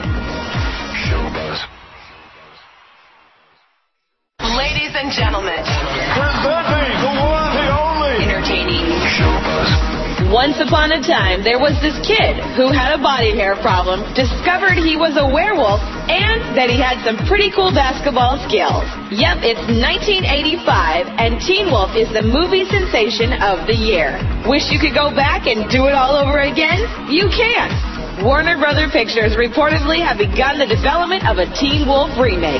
Ladies and gentlemen, presenting the one, the only, entertaining, Once upon a time, there was this kid who had a body hair problem, discovered he was a werewolf, and that he had some pretty cool basketball skills. Yep, it's nineteen eighty-five, and Teen Wolf is the movie sensation of the year. Wish you could go back and do it all over again? You can. Warner Brother Pictures reportedly have begun the development of a Teen Wolf remake.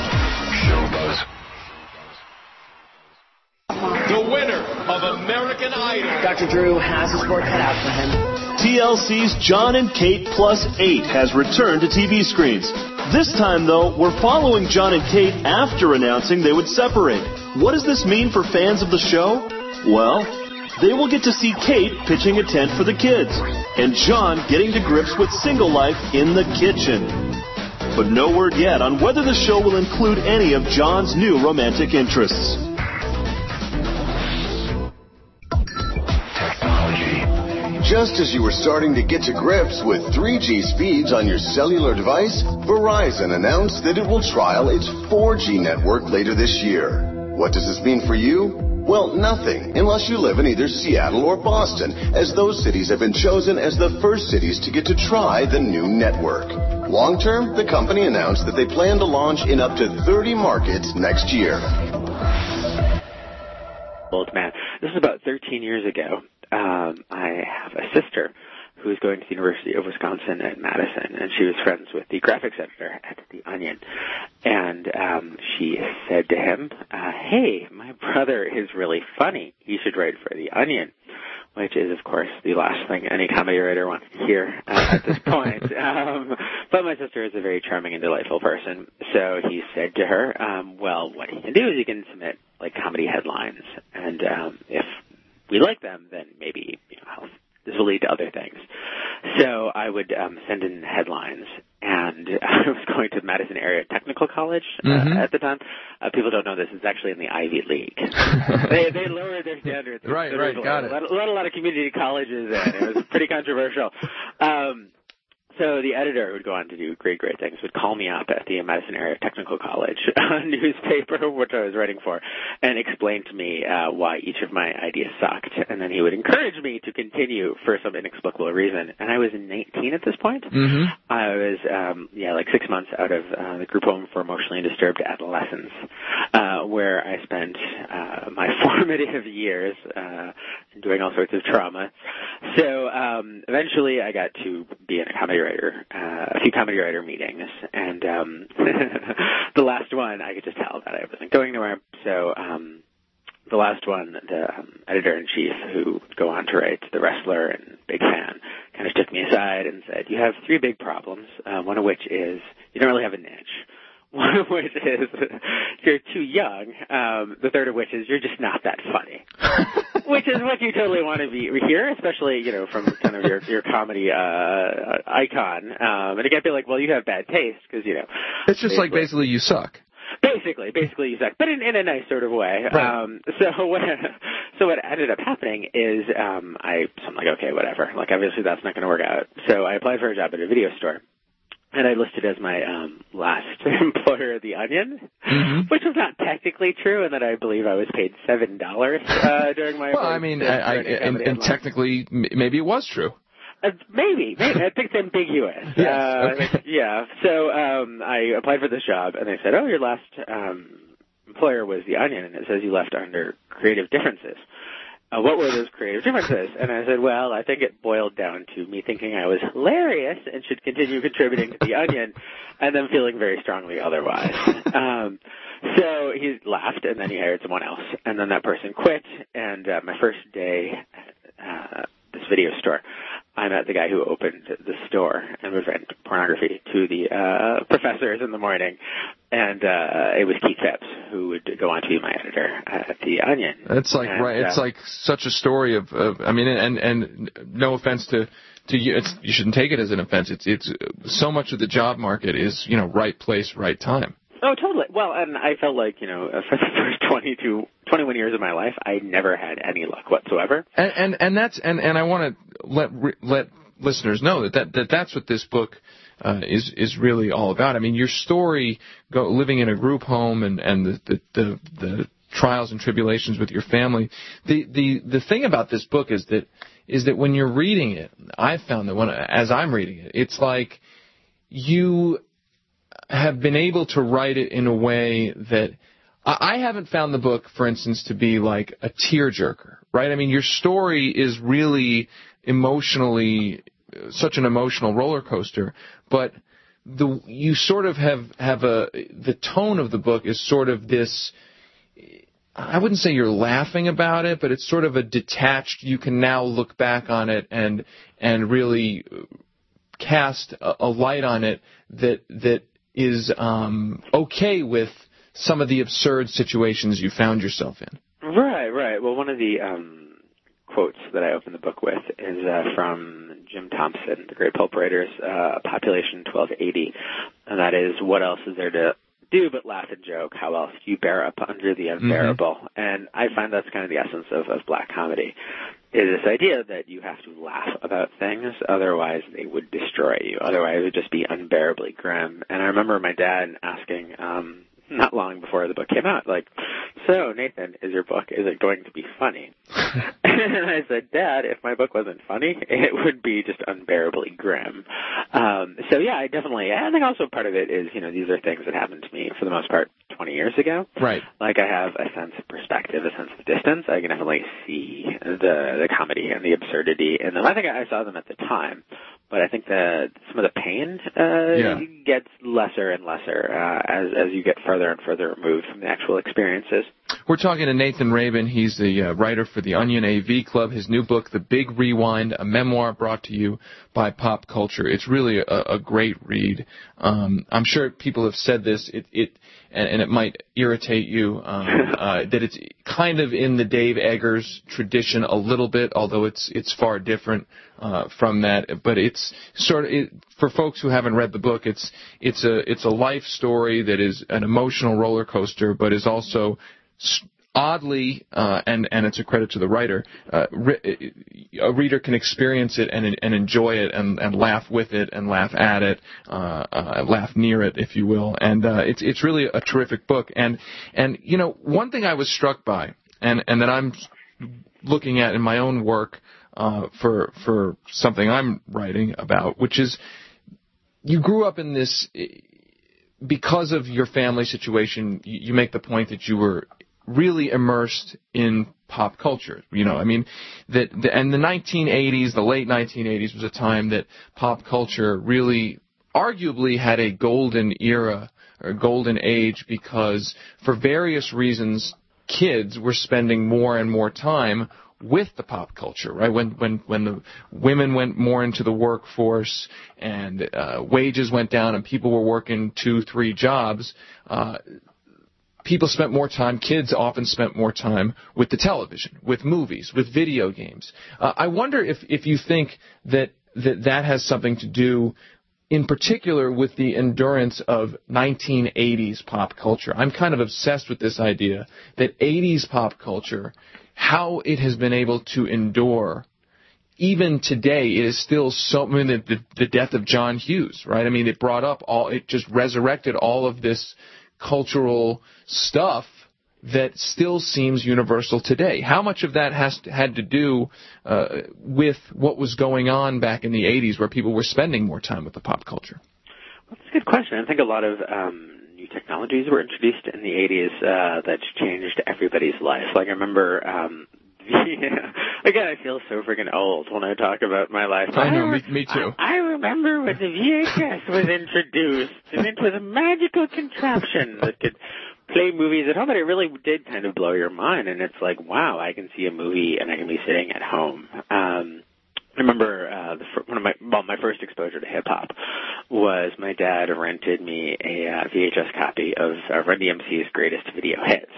The winner of American Idol. Doctor Drew has his work cut out for him. T L C's John and Kate Plus eight has returned to T V screens. This time, though, we're following John and Kate after announcing they would separate. What does this mean for fans of the show? Well, they will get to see Kate pitching a tent for the kids, and John getting to grips with single life in the kitchen. But no word yet on whether the show will include any of John's new romantic interests. Just as you were starting to get to grips with three G speeds on your cellular device, Verizon announced that it will trial its four G network later this year. What does this mean for you? Well, nothing, unless you live in either Seattle or Boston, as those cities have been chosen as the first cities to get to try the new network. Long term, the company announced that they plan to launch in up to thirty markets next year. Old man, this is about thirteen years ago. Um, I have a sister who's going to the University of Wisconsin at Madison, and she was friends with the graphics editor at The Onion. And um, she said to him, uh, hey, my brother is really funny. He should write for The Onion, which is, of course, the last thing any comedy writer wants to hear uh, at this point. Um, but my sister is a very charming and delightful person. So he said to her, um, well, what he can do is he can submit, like, comedy headlines. And um, if we like them, then maybe, you know, this will lead to other things. So I would um, send in headlines, and I was going to Madison Area Technical College uh, mm-hmm. at the time. Uh, people don't know this. It's actually in the Ivy League. they they lowered their standards. Right, right, got it. Let, let a lot of community colleges in. It was pretty controversial. Um, So the editor would go on to do great, great things, would call me up at the Madison Area Technical College newspaper, which I was writing for, and explain to me uh, why each of my ideas sucked. And then he would encourage me to continue for some inexplicable reason. And I was nineteen at this point. Mm-hmm. I was, um, yeah, like six months out of uh, the group home for emotionally disturbed adolescents, uh, where I spent uh, my formative years uh, doing all sorts of trauma. So um, eventually I got to be in a comedy writer, uh, a few comedy writer meetings, and um, the last one I could just tell that I wasn't going nowhere. So um, the last one, the um, editor-in-chief who would go on to write The Wrestler and Big Fan kind of took me aside and said, you have three big problems, uh, one of which is you don't really have a niche. One of which is you're too young. Um, the third of which is you're just not that funny. Which is what you totally want to be hear, especially, you know, from kind of your, your comedy uh, icon. Um, and it can't be like, well, you have bad taste because, you know. It's just like basically you suck. Basically, basically you suck, but in, in a nice sort of way. Right. Um, so what so what ended up happening is um, I, so I'm like, okay, whatever. Like, obviously that's not going to work out. So I applied for a job at a video store. And I listed as my um, last employer The Onion, mm-hmm. which was not technically true, and that I believe I was paid seven dollars uh, during my. Well, I mean, I, I, and, and technically, maybe it was true. Uh, maybe, maybe. I think it's ambiguous. Yes. Uh, Okay. Yeah. So um, I applied for this job, and they said, "Oh, your last um, employer was The Onion," and it says you left under creative differences. Uh, what were those creative differences? And I said, well, I think it boiled down to me thinking I was hilarious and should continue contributing to The Onion, and then feeling very strongly otherwise. Um, so he laughed, and then he hired someone else. And then that person quit, and uh, my first day at uh, this video store, I met the guy who opened the store and would rent pornography to the uh, professors in the morning. And uh, it was Keith Phipps, who would go on to be my editor at The Onion. It's like and, right. It's uh, like such a story of, of. I mean, and and no offense to to you, it's, you shouldn't take it as an offense. It's it's so much of the job market is, you know, right place, right time. Oh, totally. Well, and I felt like, you know, for the first twenty-two, twenty-one years of my life, I never had any luck whatsoever. And and, and that's and, and I want to let let listeners know that, that, that that's what this book uh, is is really all about. I mean, your story, go, living in a group home and and the the, the the trials and tribulations with your family. The the the thing about this book is that is that when you're reading it, I've found that when as I'm reading it, it's like you have been able to write it in a way that I haven't found the book, for instance, to be like a tearjerker, right? I mean, your story is really emotionally such an emotional roller coaster, but the you sort of have have a the tone of the book is sort of this. I wouldn't say you're laughing about it, but it's sort of a detached. You can now look back on it and and really cast a, a light on it that that is um, okay with some of the absurd situations you found yourself in. Right, right. Well, one of the um, quotes that I open the book with is uh, from Jim Thompson, the great pulp writer's uh, Population twelve eighty, and that is, what else is there to do but laugh and joke? How else do you bear up under the unbearable? Mm-hmm. And I find that's kind of the essence of, of black comedy, is this idea that you have to laugh about things, otherwise they would destroy you. Otherwise it would just be unbearably grim. And I remember my dad asking, um, not long before the book came out, like, so, Nathan, is your book, is it going to be funny? And I said, Dad, if my book wasn't funny, it would be just unbearably grim. Um, so, yeah, I definitely, I think also part of it is, you know, these are things that happened to me, for the most part, twenty years ago. Right. Like, I have a sense of perspective, a sense of distance. I can definitely see the the comedy and the absurdity in them. I think I saw them at the time, but I think that some of the pain uh, yeah. gets lesser and lesser uh, as as you get further and further removed from the actual experiences. We're talking to Nathan Rabin. He's the uh, writer for the Onion A V Club. His new book, The Big Rewind, a memoir brought to you by Pop Culture. It's really a, a great read. Um, I'm sure people have said this, it, it and, and it might irritate you, um, uh, that it's kind of in the Dave Eggers tradition a little bit, although it's it's far different uh, from that. But it's sort of it, for folks who haven't read the book, it's it's a it's a life story that is an emotional roller coaster, but is also oddly, uh, and, and it's a credit to the writer, uh, re- a reader can experience it and, and enjoy it and, and laugh with it and laugh at it, uh, uh, laugh near it, if you will. And uh, it's it's really a terrific book. And, and you know, one thing I was struck by, and, and that I'm looking at in my own work uh, for for something I'm writing about, which is you grew up in this, because of your family situation, you make the point that you were really immersed in pop culture. You know, I mean, that the, and the nineteen eighties, the late nineteen eighties was a time that pop culture really arguably had a golden era or golden age, because for various reasons, kids were spending more and more time with the pop culture, right? When when when the women went more into the workforce and uh, wages went down and people were working two, three jobs, uh, people spent more time, kids often spent more time with the television, with movies, with video games. Uh, I wonder if, if you think that, that that has something to do in particular with the endurance of nineteen eighties pop culture. I'm kind of obsessed with this idea that eighties pop culture, how it has been able to endure. Even today, it is still so, I mean, the, the, the death of John Hughes, right? I mean, it brought up all, it just resurrected all of this cultural stuff that still seems universal today. How much of that has to, had to do uh, with what was going on back in the eighties, where people were spending more time with the pop culture? Well, that's a good question. I think a lot of um, new technologies were introduced in the eighties uh, that changed everybody's life. Like, I remember, um, yeah, again, I feel so freaking old when I talk about my life. I know, me, me too. I, I remember when the V H S was introduced, and it was a magical contraption that could play movies at home, but it really did kind of blow your mind, and it's like, wow, I can see a movie and I can be sitting at home. Um, I remember uh, the, one of my well, my first exposure to hip hop was my dad rented me a uh, V H S copy of uh, Run D M C's Greatest Video Hits.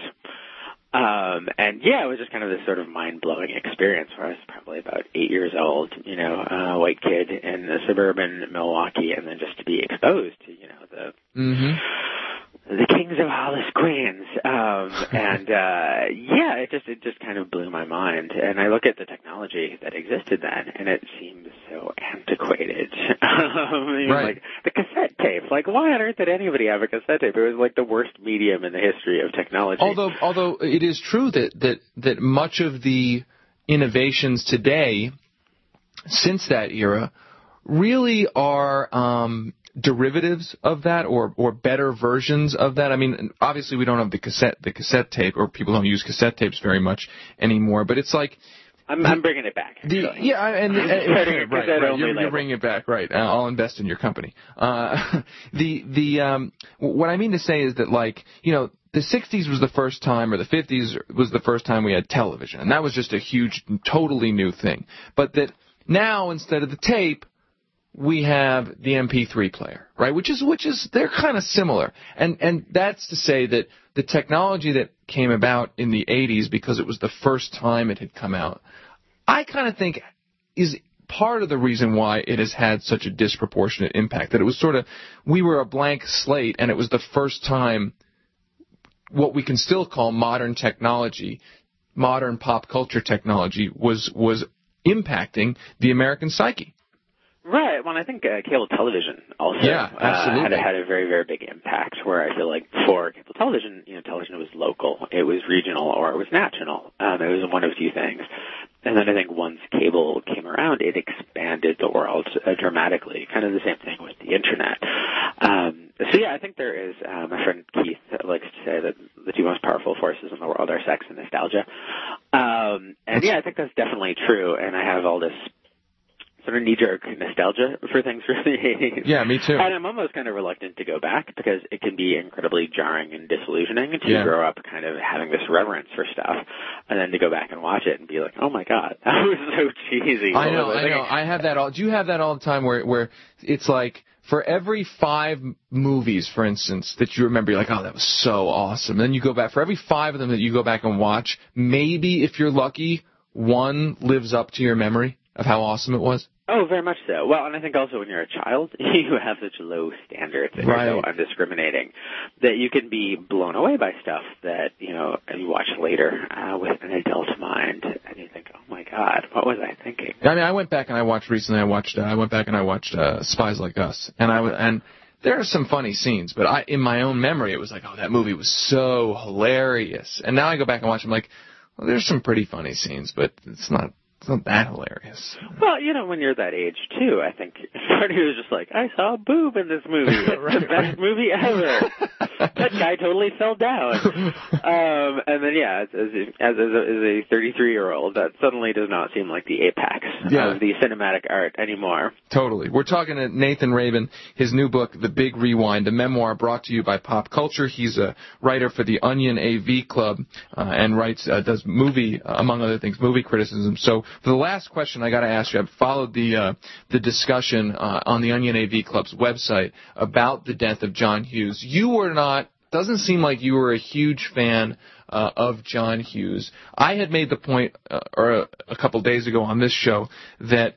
Um, and yeah, it was just kind of this sort of mind-blowing experience where I was probably about eight years old, you know, a uh, white kid in the suburban Milwaukee, and then just to be exposed to, you know, the mm-hmm. the kings of Hollis, Queens. Um, and, uh, yeah, it just, it just kind of blew my mind. And I look at the technology that existed then, and it seems so antiquated. um, right. Like the cassette tape. Like, why on earth did anybody have a cassette tape? It was like the worst medium in the history of technology. Although, although it is true that, that, that much of the innovations today since that era really are um, derivatives of that, or or better versions of that. I mean, obviously we don't have the cassette the cassette tape, or people don't use cassette tapes very much anymore. But it's like I'm, I'm bringing it back. The, yeah, and, and, and right, right, right. You're, you're bringing it back, right? Uh, I'll invest in your company. Uh, the the um, what I mean to say is that, like, you know, the sixties was the first time, or the fifties was the first time we had television, and that was just a huge, totally new thing. But that now, instead of the tape, we have the M P three player, right? Which is, which is, they're kind of similar. And, and that's to say that the technology that came about in the eighties, because it was the first time it had come out, I kind of think is part of the reason why it has had such a disproportionate impact. That it was sort of, we were a blank slate, and it was the first time what we can still call modern technology, modern pop culture technology, was, was impacting the American psyche. Right. Well, I think uh, cable television also yeah, uh, had, a, had a very, very big impact, where I feel like before cable television, you know, television was local, it was regional, or it was national. Um, it was one of two things. And then I think once cable came around, it expanded the world uh, dramatically. Kind of the same thing with the Internet. Um, so, yeah, I think there is, uh, my friend Keith likes to say that the two most powerful forces in the world are sex and nostalgia. Um, and, yeah, I think that's definitely true. And I have all this sort of knee-jerk nostalgia for things from the eighties. Yeah, me too. And I'm almost kind of reluctant to go back, because it can be incredibly jarring and disillusioning to yeah. grow up kind of having this reverence for stuff, and then to go back and watch it and be like, oh my God, that was so cheesy. I know, I know. I have that all. Do you have that all the time, where where it's like, for every five movies, for instance, that you remember, you're like, oh, that was so awesome. And then you go back, for every five of them that you go back and watch, maybe, if you're lucky, one lives up to your memory of how awesome it was? Oh, very much so. Well, and I think also when you're a child, you have such low standards and right. you're so undiscriminating that you can be blown away by stuff that, you know, you watch later uh, with an adult mind, and you think, oh my God, what was I thinking? I mean, I went back and I watched recently. I watched. Uh, I went back and I watched uh, Spies Like Us, and I and there are some funny scenes, but I, in my own memory, it was like, oh, that movie was so hilarious. And now I go back and watch, I'm like, well, there's some pretty funny scenes, but it's not. It's not that hilarious. Well, you know, when you're that age, too, I think part of you is just like, I saw a boob in this movie. It's right, the best right. movie ever. That guy totally fell down. Um, and then, yeah, as, as, as, as a thirty-three-year-old, that suddenly does not seem like the apex yeah. of the cinematic art anymore. Totally. We're talking to Nathan Rabin, his new book, The Big Rewind, a memoir brought to you by Pop Culture. He's a writer for the Onion A V Club uh, and writes, uh, does movie, uh, among other things, movie criticism. So, for the last question, I got to ask you. I've followed the uh, the discussion uh, on the Onion A V Club's website about the death of John Hughes. You were not. Doesn't seem like you were a huge fan uh, of John Hughes. I had made the point, uh, or a, a couple days ago on this show, that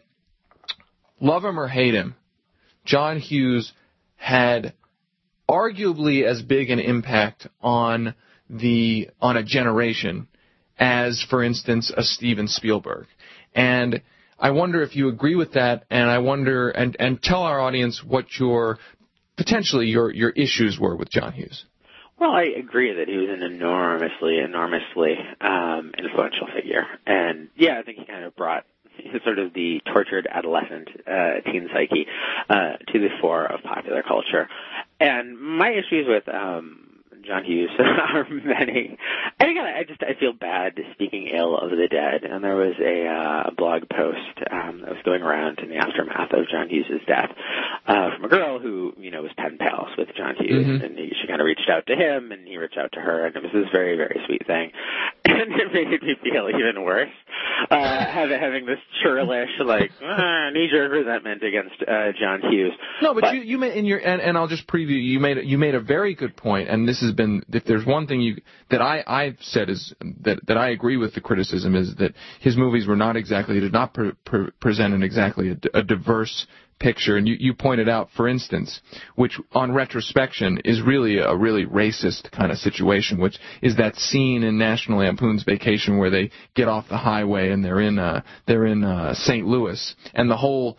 love him or hate him, John Hughes had arguably as big an impact on the on a generation as, for instance, a Steven Spielberg. And I wonder if you agree with that, and I wonder, and, and tell our audience what your, potentially your, your issues were with John Hughes. Well, I agree that he was an enormously, enormously um, influential figure. And, yeah, I think he kind of brought sort of the tortured adolescent uh, teen psyche uh, to the fore of popular culture. And my issues with um, John Hughes are many. And again, I just I feel bad speaking ill of the dead. And there was a uh, blog post um, that was going around in the aftermath of John Hughes' death uh, from a girl who, you know, was pen pals with John Hughes. Mm-hmm. And he, she kind of reached out to him, and he reached out to her, and it was this very, very sweet thing. And it made me feel even worse, uh, having, having this churlish, like, ah, knee-jerk resentment against uh, John Hughes. No, but, but you, you made in your, and, and I'll just preview. You made you made a very good point, and this has been, if there's one thing you that I I've said is that that I agree with the criticism is that his movies were not exactly did not pre- pre- present an exactly a, a diverse picture. And you, you pointed out, for instance, which on retrospection is really a really racist kind of situation, which is that scene in National Lampoon's Vacation where they get off the highway and they're in uh, they're in uh, Saint Louis, and the whole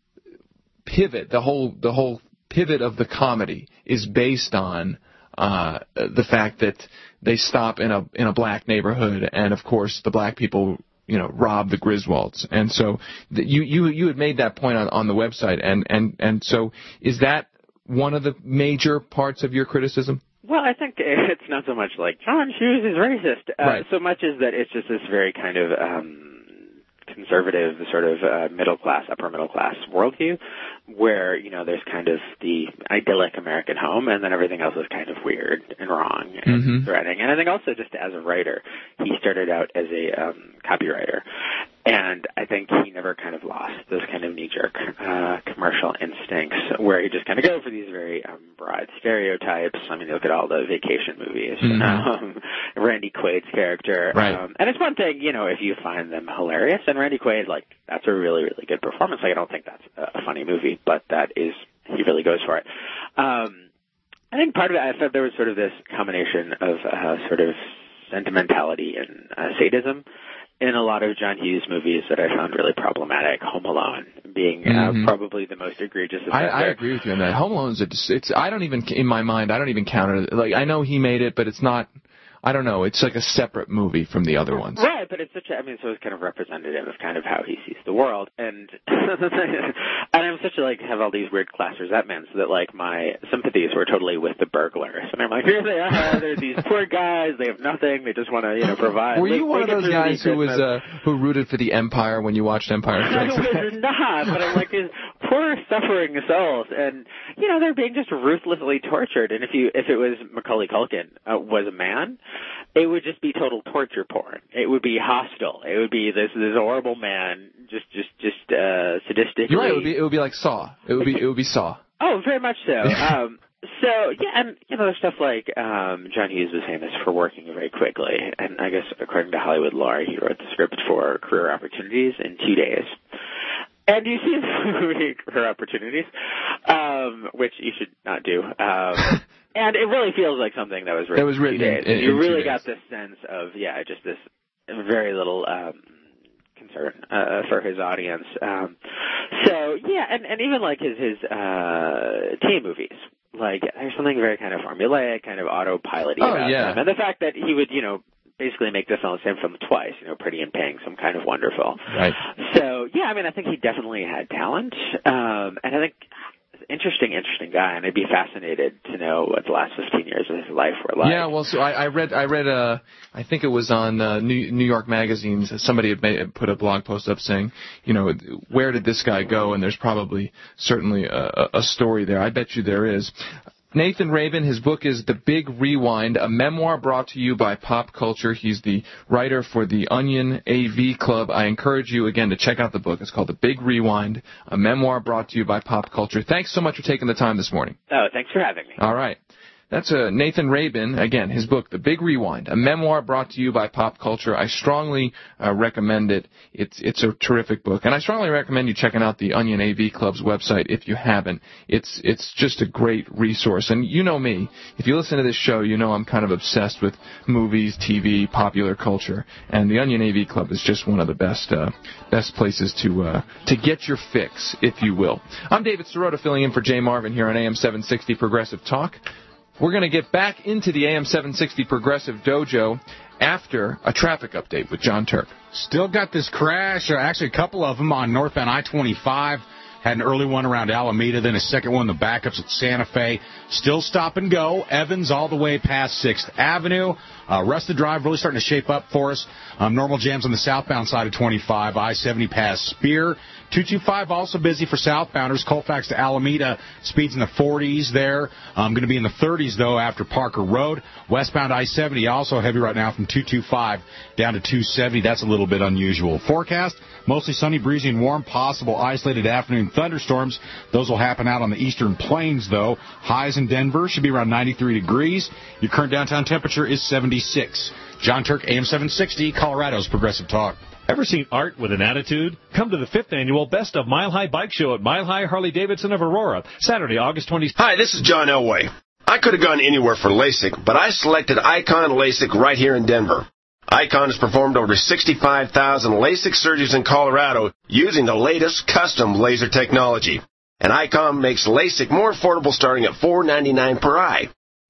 pivot, the whole the whole pivot of the comedy is based on uh, the fact that they stop in a in a black neighborhood, and of course the black people you know, rob the Griswolds. And so the, you, you, you had made that point on, on the website. And, and, and so is that one of the major parts of your criticism? Well, I think it's not so much like John Hughes is racist, uh, right. so much as that it's just this very kind of um, conservative, sort of uh, middle class, upper middle class worldview, where you know there's kind of the idyllic American home, and then everything else is kind of weird and wrong and mm-hmm. threatening. And I think also just as a writer, he started out as a um, copywriter. And I think he never kind of lost those kind of knee-jerk uh, commercial instincts where he just kind of go for these very um, broad stereotypes. I mean, look at all the vacation movies. Mm-hmm. Um, Randy Quaid's character. Right. Um, and it's one thing, you know, if you find them hilarious. And Randy Quaid, like, that's a really, really good performance. Like, I don't think that's a funny movie, but that is, he really goes for it. Um, I think part of it, I thought there was sort of this combination of uh, sort of sentimentality and uh, sadism in a lot of John Hughes movies that I found really problematic. Home Alone being mm-hmm. uh, probably the most egregious of I, I agree with you on that. Home Alone is it's, it's I don't even in my mind I don't even count it. Like I know he made it, but it's not. I don't know. It's like a separate movie from the other ones. Right, but it's such a, I mean, so it's kind of representative of kind of how he sees the world. And and I'm such a, like, have all these weird class resentments that, like, my sympathies were totally with the burglars. And I'm like, here they are. They're these poor guys. They have nothing. They just want to, you know, provide. Were you Look, one of those guys who was, uh, who rooted for the Empire when you watched Empire Strikes Back? I was not, but I'm like, these poor suffering souls. And, you know, they're being just ruthlessly tortured. And if you, if it was Macaulay Culkin uh, was a man, it would just be total torture porn. It would be hostile. It would be this this horrible man, just just just uh, sadistically. You're right. It would be it would be like Saw. It would be it would be Saw. Oh, very much so. um, so yeah, and you know, there's stuff like um, John Hughes was famous for working very quickly, and I guess according to Hollywood Lore, he wrote the script for Career Opportunities in two days. And you see the movie Career Opportunities, um, which you should not do. Um, and it really feels like something that was written, that was written in two days. In, in, you in really two got days. this sense of, yeah, just this very little um, concern uh, for his audience. Um, so, yeah, and, and even like his, his uh, teen movies. Like, there's something very kind of formulaic, kind of autopilot-y oh, about yeah. them. And the fact that he would, you know, basically make this on the same film twice, you know, Pretty in Pink, Some Kind of Wonderful. Right. So, yeah, I mean, I think he definitely had talent. Um, and I think interesting, interesting guy, and I'd be fascinated to know what the last fifteen years of his life were like. Yeah, well, so I, I read, I read, uh, I think it was on uh, New, New York Magazine. Somebody had made, put a blog post up saying, you know, where did this guy go? And there's probably certainly a, a story there. I bet you there is. Nathan Rabin, his book is The Big Rewind, a memoir brought to you by Pop Culture. He's the writer for the Onion A V Club. I encourage you, again, to check out the book. It's called The Big Rewind, a memoir brought to you by Pop Culture. Thanks so much for taking the time this morning. Oh, thanks for having me. All right. That's uh, Nathan Rabin, again, his book, The Big Rewind, a memoir brought to you by Pop Culture. I strongly uh, recommend it. It's it's a terrific book. And I strongly recommend you checking out the Onion A V Club's website if you haven't. It's it's just a great resource. And you know me. If you listen to this show, you know I'm kind of obsessed with movies, T V, popular culture. And the Onion A V Club is just one of the best uh, best places to uh, to get your fix, if you will. I'm David Sirota, filling in for Jay Marvin here on A M seven sixty Progressive Talk. We're going to get back into the A M seven sixty Progressive Dojo after a traffic update with John Turk. Still got this crash, or actually a couple of them on northbound I twenty-five. Had an early one around Alameda, then a second one, the backups at Santa Fe. Still stop and go. Evans all the way past sixth Avenue. Uh, rest of the drive really starting to shape up for us. Um, normal jams on the southbound side of twenty-five. I seventy past Spear. two two five also busy for southbounders. Colfax to Alameda, speeds in the forties there. Um, going to be in the thirties, though, after Parker Road. Westbound I seventy also heavy right now from two two five down to two seventy. That's a little bit unusual. Forecast, mostly sunny, breezy, and warm. Possible isolated afternoon thunderstorms. Those will happen out on the eastern plains, though. Highs in Denver should be around ninety-three degrees. Your current downtown temperature is seventy-six. John Turk, A M seven sixty, Colorado's Progressive Talk. Ever seen art with an attitude? Come to the fifth annual Best of Mile High Bike Show at Mile High Harley-Davidson of Aurora, Saturday, August twentieth. Hi, this is John Elway. I could have gone anywhere for LASIK, but I selected Icon LASIK right here in Denver. Icon has performed over sixty-five thousand LASIK surgeries in Colorado using the latest custom laser technology. And Icon makes LASIK more affordable starting at four ninety-nine per eye.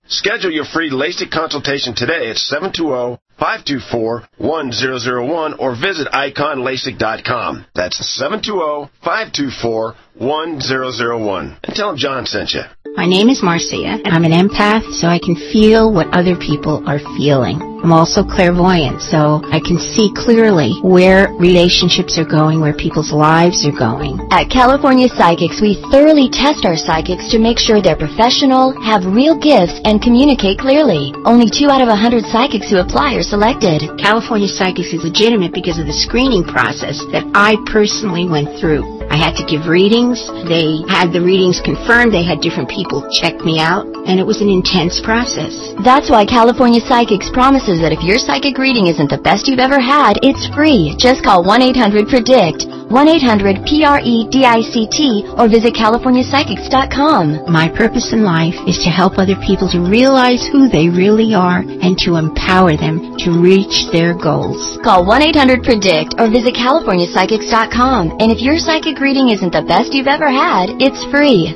Schedule your free LASIK consultation today at seven two zero, five two four, one zero zero one or visit icon lasik dot com. That's seven two zero, five two four, one zero zero one. And tell them John sent you. My name is Marcia, and I'm an empath, so I can feel what other people are feeling. I'm also clairvoyant, so I can see clearly where relationships are going, where people's lives are going. At California Psychics, we thoroughly test our psychics to make sure they're professional, have real gifts, and communicate clearly. Only two out of a hundred psychics who apply are selected. California Psychics is legitimate because of the screening process that I personally went through. I had to give readings. They had the readings confirmed. They had different people check me out, and it was an intense process. That's why California Psychics promises that if your psychic reading isn't the best you've ever had, it's free. Just call one eight hundred predict, one eight hundred P R E D I C T, or visit california psychics dot com. My purpose in life is to help other people to realize who they really are and to empower them to reach their goals. Call one eight hundred predict or visit california psychics dot com. And if your psychic reading isn't the best you've ever had, it's free.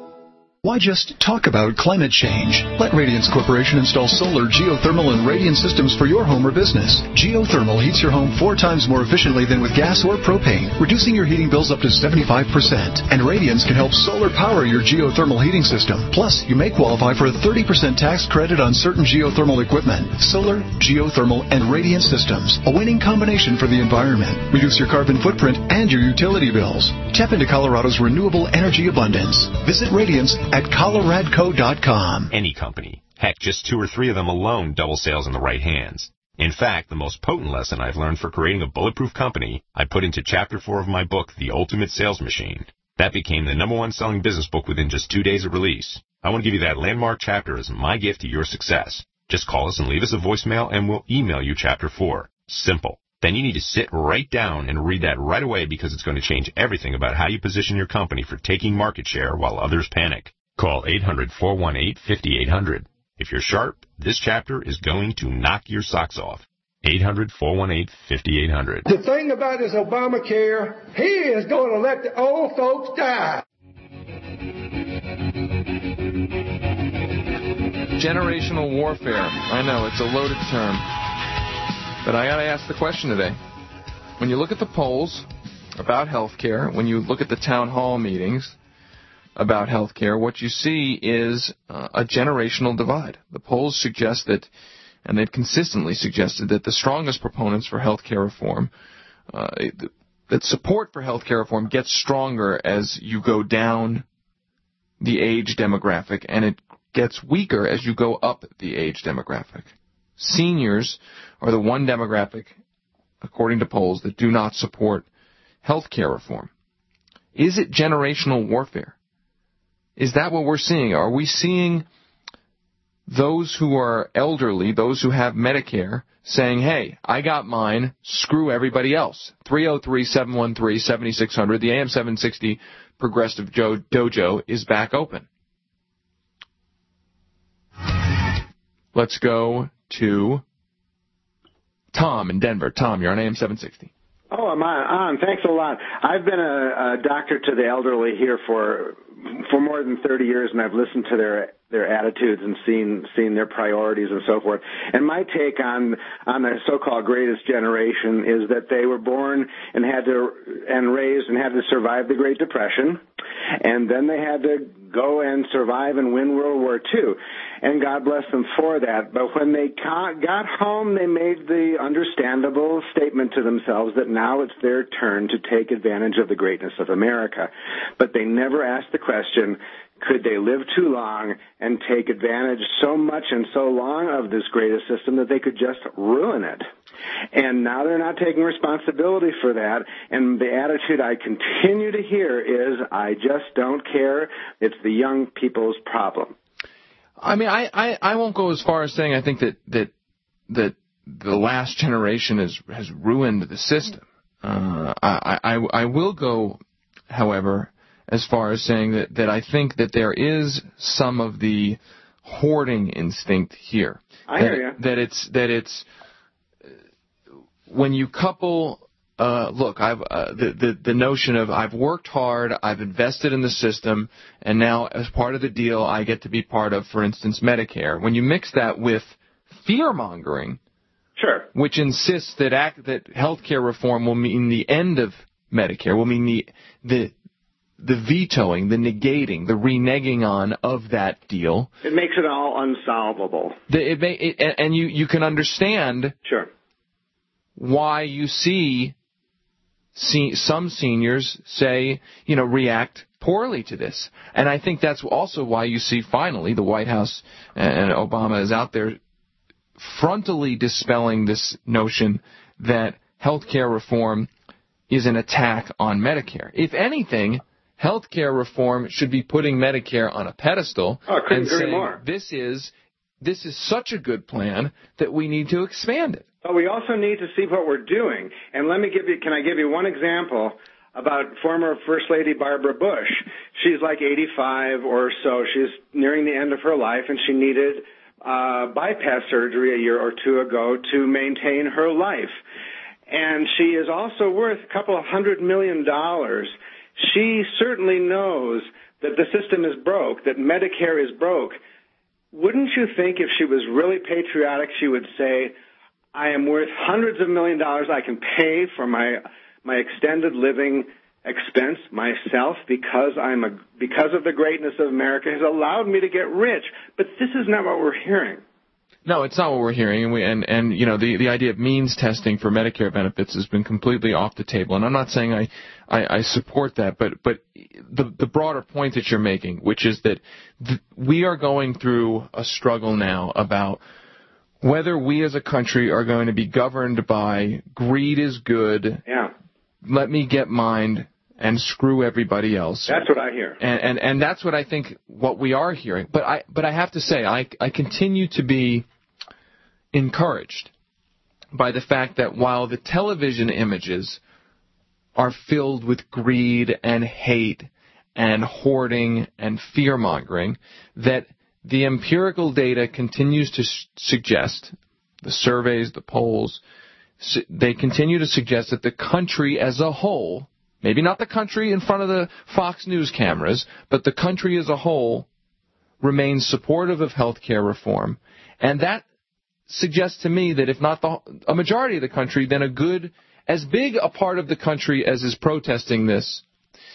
Why just talk about climate change? Let Radiance Corporation install solar, geothermal, and radiant systems for your home or business. Geothermal heats your home four times more efficiently than with gas or propane, reducing your heating bills up to seventy-five percent. And Radiance can help solar power your geothermal heating system. Plus, you may qualify for a thirty percent tax credit on certain geothermal equipment. Solar, geothermal, and radiant systems. A winning combination for the environment. Reduce your carbon footprint and your utility bills. Tap into Colorado's renewable energy abundance. Visit Radiance at coloradco dot com. Any company, heck, just two or three of them alone double sales in the right hands. In fact, the most potent lesson I've learned for creating a bulletproof company, I put into chapter four of my book, The Ultimate Sales Machine. That became the number one selling business book within just two days of release. I want to give you that landmark chapter as my gift to your success. Just call us and leave us a voicemail and we'll email you chapter four. Simple. Then you need to sit right down and read that right away because it's going to change everything about how you position your company for taking market share while others panic. Call eight hundred, four one eight, five eight zero zero. If you're sharp, this chapter is going to knock your socks off. eight hundred, four one eight, five eight zero zero. The thing about this Obamacare, he is going to let the old folks die. Generational warfare. I know, it's a loaded term. But I got to ask the question today. When you look at the polls about health care, when you look at the town hall meetings about health care, what you see is uh, a generational divide. The polls suggest that, and they've consistently suggested, that the strongest proponents for health care reform, uh, that support for health care reform gets stronger as you go down the age demographic, and it gets weaker as you go up the age demographic. Seniors are the one demographic, according to polls, that do not support health care reform. Is it generational warfare? Is that what we're seeing? Are we seeing those who are elderly, those who have Medicare, saying, hey, I got mine, screw everybody else? three oh three, seven one three, seven six zero zero, the A M seven sixty Progressive Joe Dojo is back open. Let's go to Tom in Denver. Tom, you're on A M seven sixty. Oh, I'm on. on. Thanks a lot. I've been a, a doctor to the elderly here for for more than thirty years, and I've listened to their their attitudes and seen seen their priorities and so forth. And my take on on the so-called greatest generation is that they were born and had to and raised and had to survive the Great Depression, and then they had to go and survive and win World War Two. And God bless them for that. But when they got home, they made the understandable statement to themselves that now it's their turn to take advantage of the greatness of America. But they never asked the question, could they live too long and take advantage so much and so long of this greatest system that they could just ruin it? And now they're not taking responsibility for that. And the attitude I continue to hear is, I just don't care. It's the young people's problem. I mean, I, I, I won't go as far as saying I think that that that the last generation has has ruined the system. Uh, I, I I will go, however, as far as saying that, that I think that there is some of the hoarding instinct here. I that, hear you. That it's that it's when you couple uh, look, I've uh, the, the the notion of I've worked hard, I've invested in the system, and now as part of the deal, I get to be part of, for instance, Medicare. When you mix that with fear-mongering, sure, which insists that act, that healthcare reform will mean the end of Medicare, will mean the the the vetoing, the negating, the reneging on of that deal. It makes it all unsolvable. The, it may, it, and you, you can understand sure. why you see, see some seniors say, you know, react poorly to this. And I think that's also why you see finally the White House and Obama is out there frontally dispelling this notion that healthcare reform is an attack on Medicare. If anything, healthcare reform should be putting Medicare on a pedestal oh, and agree saying more. this is this is such a good plan that we need to expand it. But we also need to see what we're doing. And let me give you, can I give you one example about former First Lady Barbara Bush? She's like eighty-five or so. She's nearing the end of her life, and she needed uh, bypass surgery a year or two ago to maintain her life. And she is also worth a couple of hundred million dollars. She certainly knows that the system is broke, that Medicare is broke. Wouldn't you think if she was really patriotic, she would say, I am worth hundreds of million dollars. I can pay for my my extended living expense myself because I'm a because of the greatness of America has allowed me to get rich. But this is not what we're hearing. No, it's not what we're hearing, and we, and, and you know the, the idea of means testing for Medicare benefits has been completely off the table. And I'm not saying I, I, I support that, but but the the broader point that you're making, which is that th- we are going through a struggle now about whether we as a country are going to be governed by greed is good, yeah. let me get mine, and screw everybody else. That's what I hear. And, and and that's what I think what we are hearing. But I but I have to say I I continue to be encouraged by the fact that while the television images are filled with greed and hate and hoarding and fear-mongering, that the empirical data continues to sh- suggest, the surveys, the polls, su- they continue to suggest that the country as a whole, maybe not the country in front of the Fox News cameras, but the country as a whole remains supportive of health care reform. And that suggests to me that if not the, a majority of the country, then a good, as big a part of the country as is protesting this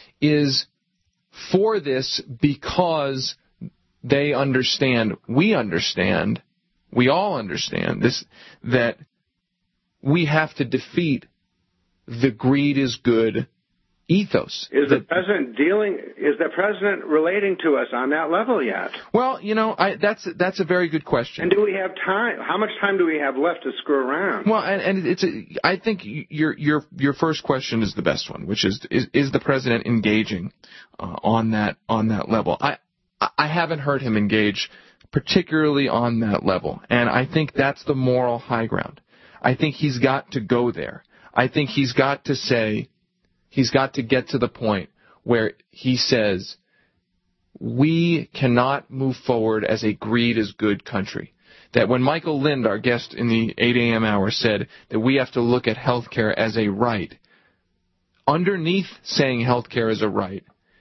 is for this because they understand, we understand, we all understand this, that we have to defeat the greed is good ethos. Is the president dealing? Is the president relating to us on that level yet? Well, you know, I, that's that's a very good question. And do we have time? How much time do we have left to screw around? Well, and, and it's a, I think your your your first question is the best one, which is is, is the president engaging uh, on that on that level? I I haven't heard him engage particularly on that level, and I think that's the moral high ground. I think he's got to go there. I think he's got to say. He's got to get to the point where he says, we cannot move forward as a greed is good country. That when Michael Lind, our guest in the eight a.m. hour, said that we have to look at health care as a right, underneath saying health care is a right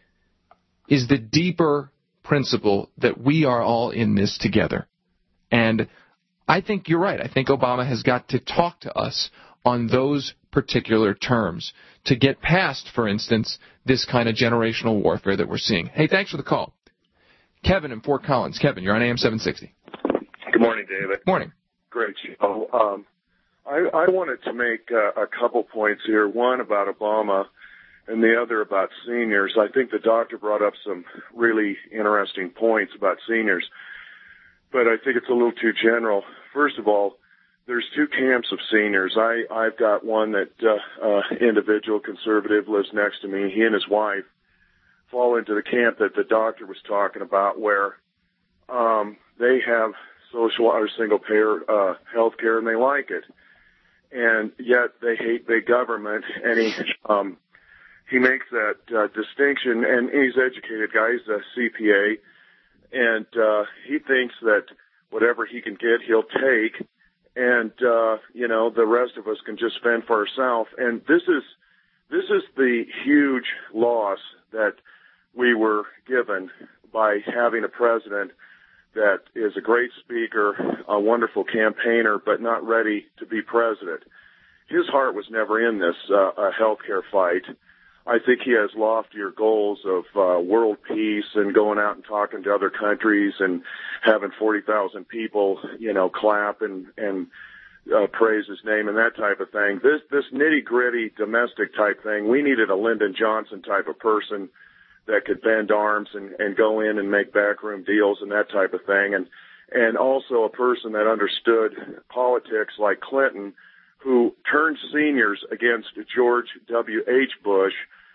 is the deeper principle that we are all in this together. And I think you're right. I think Obama has got to talk to us on those particular terms to get past, for instance, this kind of generational warfare that we're seeing. Hey, thanks for the call. Kevin in Fort Collins. Kevin, you're on A M seven sixty. Good morning, David. Morning. Great show. Um, I, I wanted to make uh, a couple points here, one about Obama and the other about seniors. I think the doctor brought up some really interesting points about seniors, but I think it's a little too general. First of all, there's two camps of seniors. I, I've got one that uh, uh, individual conservative lives next to me. He and his wife fall into the camp that the doctor was talking about, where um, they have social or single payer uh, health care and they like it, and yet they hate big government. And he um, he makes that uh, distinction. And he's an educated guy. He's a C P A, and uh, he thinks that whatever he can get, he'll take. and uh, you know, the rest of us can just fend for ourselves. And this is this is the huge loss that we were given by having a president that is a great speaker, a wonderful campaigner, but not ready to be president. His heart was never in this uh, a healthcare fight. I think he has loftier goals of uh, world peace and going out and talking to other countries and having forty thousand people, you know, clap and and uh, praise his name and that type of thing. This this nitty gritty domestic type thing, we needed a Lyndon Johnson type of person that could bend arms and, and go in and make backroom deals and that type of thing, and and also a person that understood politics like Clinton, who turned seniors against George W H Bush,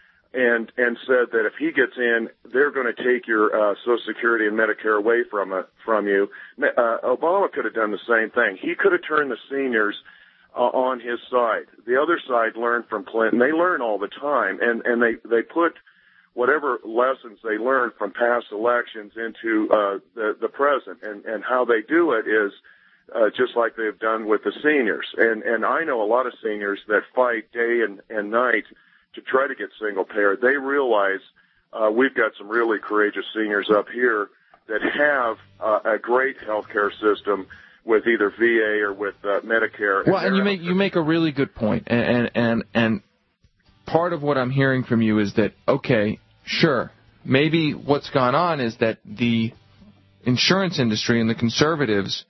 and and said that if he gets in, they're going to take your uh, Social Security and Medicare away from uh, from you. Uh, Obama could have done the same thing. He could have turned the seniors uh, on his side. The other side learned from Clinton. They learn all the time, and and they they put whatever lessons they learned from past elections into uh, the the present, and and how they do it is uh, just like they've done with the seniors. And and I know a lot of seniors that fight day and and night to try to get single payer. They realize uh, we've got some really courageous seniors up here that have uh, a great healthcare system with either V A or with uh, Medicare. Well, and you make you make a really good point, and and and. and part of what I'm hearing from you is that, okay, sure, maybe what's gone on is that the insurance industry and the conservatives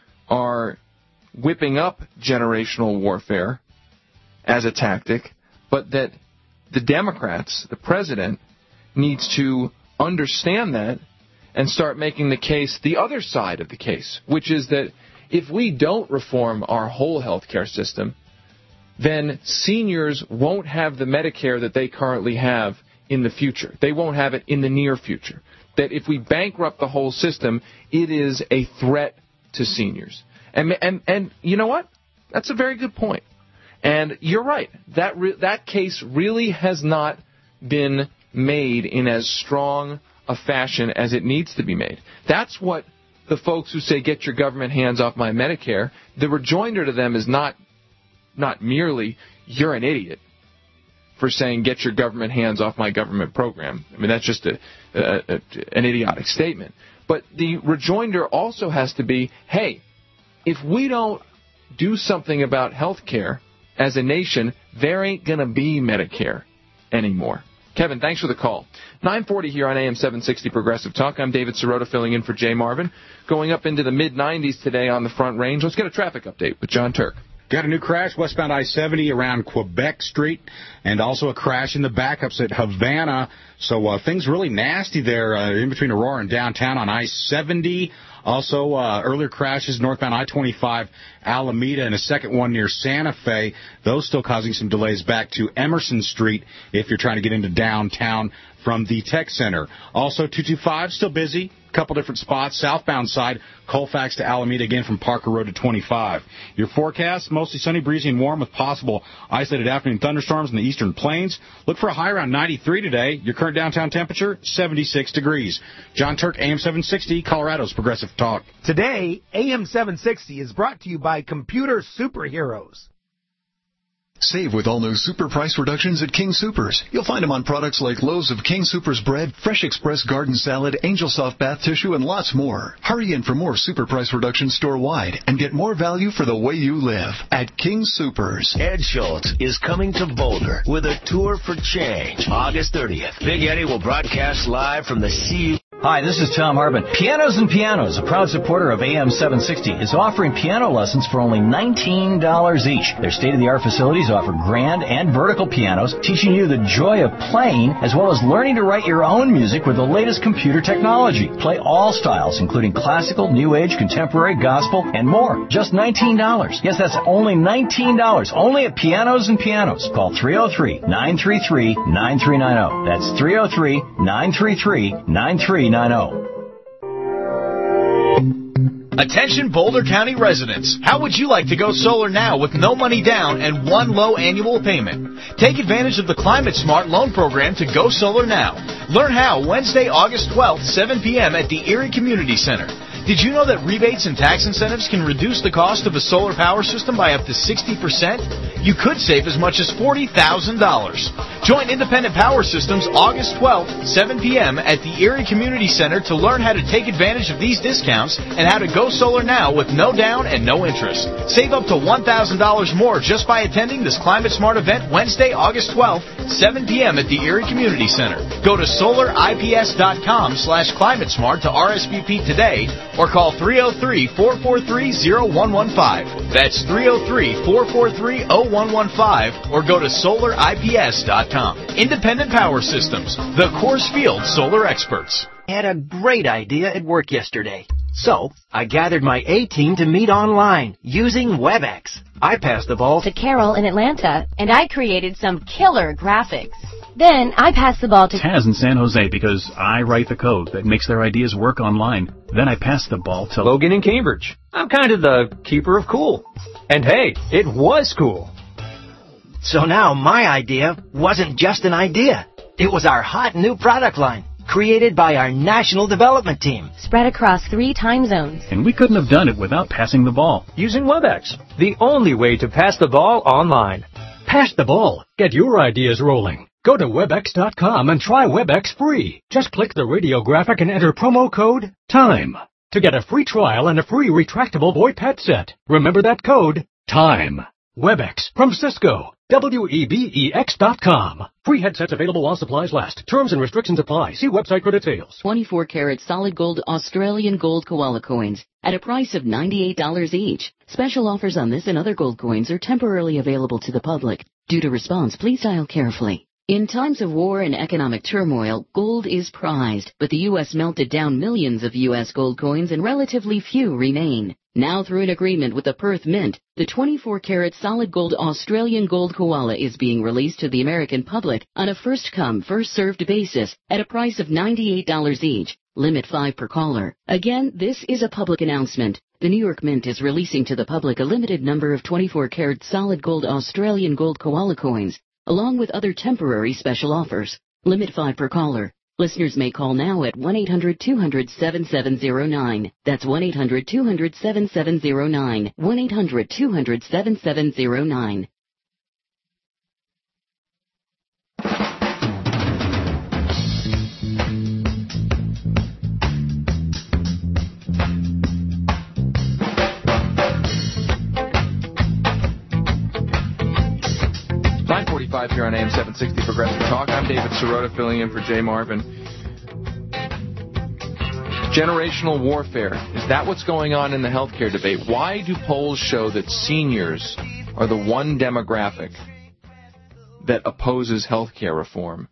are whipping up generational warfare as a tactic, but that the Democrats, the president, needs to understand that and start making the case, the other side of the case, which is that if we don't reform our whole health care system, then seniors won't have the Medicare that they currently have in the future. They won't have it in the near future. That if we bankrupt the whole system, it is a threat to seniors. And and and you know what? That's a very good point. And you're right. That re- that case really has not been made in as strong a fashion as it needs to be made. That's what the folks who say, get your government hands off my Medicare, the rejoinder to them is not not merely, you're an idiot for saying, get your government hands off my government program. I mean, that's just a, a, a, an idiotic statement. But the rejoinder also has to be, hey, if we don't do something about health care as a nation, there ain't going to be Medicare anymore. Kevin, thanks for the call. nine forty here on A M seven sixty Progressive Talk. I'm David Sirota filling in for Jay Marvin. Going up into the mid nineties today on the Front Range. Let's get a traffic update with John Turk. Got a new crash westbound I seventy around Quebec Street, and also a crash in the backups at Havana. So uh, things really nasty there uh, in between Aurora and downtown on I seventy. Also, uh, earlier crashes northbound I twenty-five, Alameda, and a second one near Santa Fe. Those still causing some delays back to Emerson Street if you're trying to get into downtown from the Tech Center. Also, two two five, still busy. Couple different spots. Southbound side, Colfax to Alameda again from Parker Road to twenty-five. Your forecast, mostly sunny, breezy, and warm with possible isolated afternoon thunderstorms in the eastern plains. Look for a high around ninety-three today. Your current downtown temperature, seventy-six degrees. John Turk, A M seven sixty, Colorado's Progressive Talk. Today, A M seven sixty is brought to you by Computer Superheroes. Save with all new super price reductions at King Soopers. You'll find them on products like loaves of King Soopers bread, Fresh Express garden salad, Angel Soft bath tissue, and lots more. Hurry in for more super price reductions store-wide and get more value for the way you live at King Soopers. Ed Schultz is coming to Boulder with a tour for change. August thirtieth. Big Eddie will broadcast live from the C U. Hi, this is Tom Harbin. Pianos and Pianos, a proud supporter of A M seven sixty, is offering piano lessons for only nineteen dollars each. Their state-of-the-art facilities offer grand and vertical pianos, teaching you the joy of playing, as well as learning to write your own music with the latest computer technology. Play all styles, including classical, new age, contemporary, gospel, and more. Just nineteen dollars. Yes, that's only nineteen dollars. Only at Pianos and Pianos. Call three oh three, nine three three, nine three nine oh. That's three oh three, nine three three, nine three nine oh. Attention Boulder County residents, how would you like to go solar now with no money down and one low annual payment? Take advantage of the Climate Smart loan program to go solar now. Learn how Wednesday, August twelfth, seven p.m. at the Erie Community Center. Did you know that rebates and tax incentives can reduce the cost of a solar power system by up to sixty percent? You could save as much as forty thousand dollars. Join Independent Power Systems August twelfth, seven p.m. at the Erie Community Center to learn how to take advantage of these discounts and how to go solar now with no down and no interest. Save up to one thousand dollars more just by attending this Climate Smart event Wednesday, August twelfth, seven p.m. at the Erie Community Center. Go to solar I P S dot com slash climate smart to R S V P today or call three oh three, four four three, oh one one five. That's three oh three, four four three, oh one one five or go to solar I P S dot com. Independent Power Systems, the Coors Field solar experts. I had a great idea at work yesterday. So, I gathered my A-team to meet online using WebEx. I passed the ball to Carol in Atlanta, and I created some killer graphics. Then I passed the ball to Taz in San Jose because I write the code that makes their ideas work online. Then I pass the ball to Logan in Cambridge. I'm kind of the keeper of cool. And hey, it was cool. So now my idea wasn't just an idea. It was our hot new product line, created by our national development team. Spread across three time zones. And we couldn't have done it without passing the ball. Using WebEx, the only way to pass the ball online. Pass the ball. Get your ideas rolling. Go to webex dot com and try WebEx free. Just click the radio graphic and enter promo code TIME to get a free trial and a free retractable VoIP headset. Remember that code, TIME. WebEx from Cisco. W E B E X dot com. Free headsets available while supplies last. Terms and restrictions apply. See website for details. twenty-four karat solid gold Australian gold koala coins at a price of ninety-eight dollars each. Special offers on this and other gold coins are temporarily available to the public. Due to response, please dial carefully. In times of war and economic turmoil, gold is prized, but the U S melted down millions of U S gold coins and relatively few remain. Now through an agreement with the Perth Mint, the twenty-four karat solid gold Australian gold koala is being released to the American public on a first-come, first-served basis at a price of ninety-eight dollars each. Limit five per caller. Again, this is a public announcement. The New York Mint is releasing to the public a limited number of twenty-four karat solid gold Australian gold koala coins, along with other temporary special offers. Limit five per caller. Listeners may call now at one eight hundred two hundred seven seven zero nine. That's one eight hundred two hundred seven seven zero nine. one eight hundred two hundred seven seven zero nine. nine forty-five here on A M seven sixty Progressive Talk. I'm David Sirota, filling in for Jay Marvin. Generational warfare. Is that what's going on in the healthcare debate? Why do polls show that seniors are the one demographic that opposes healthcare reform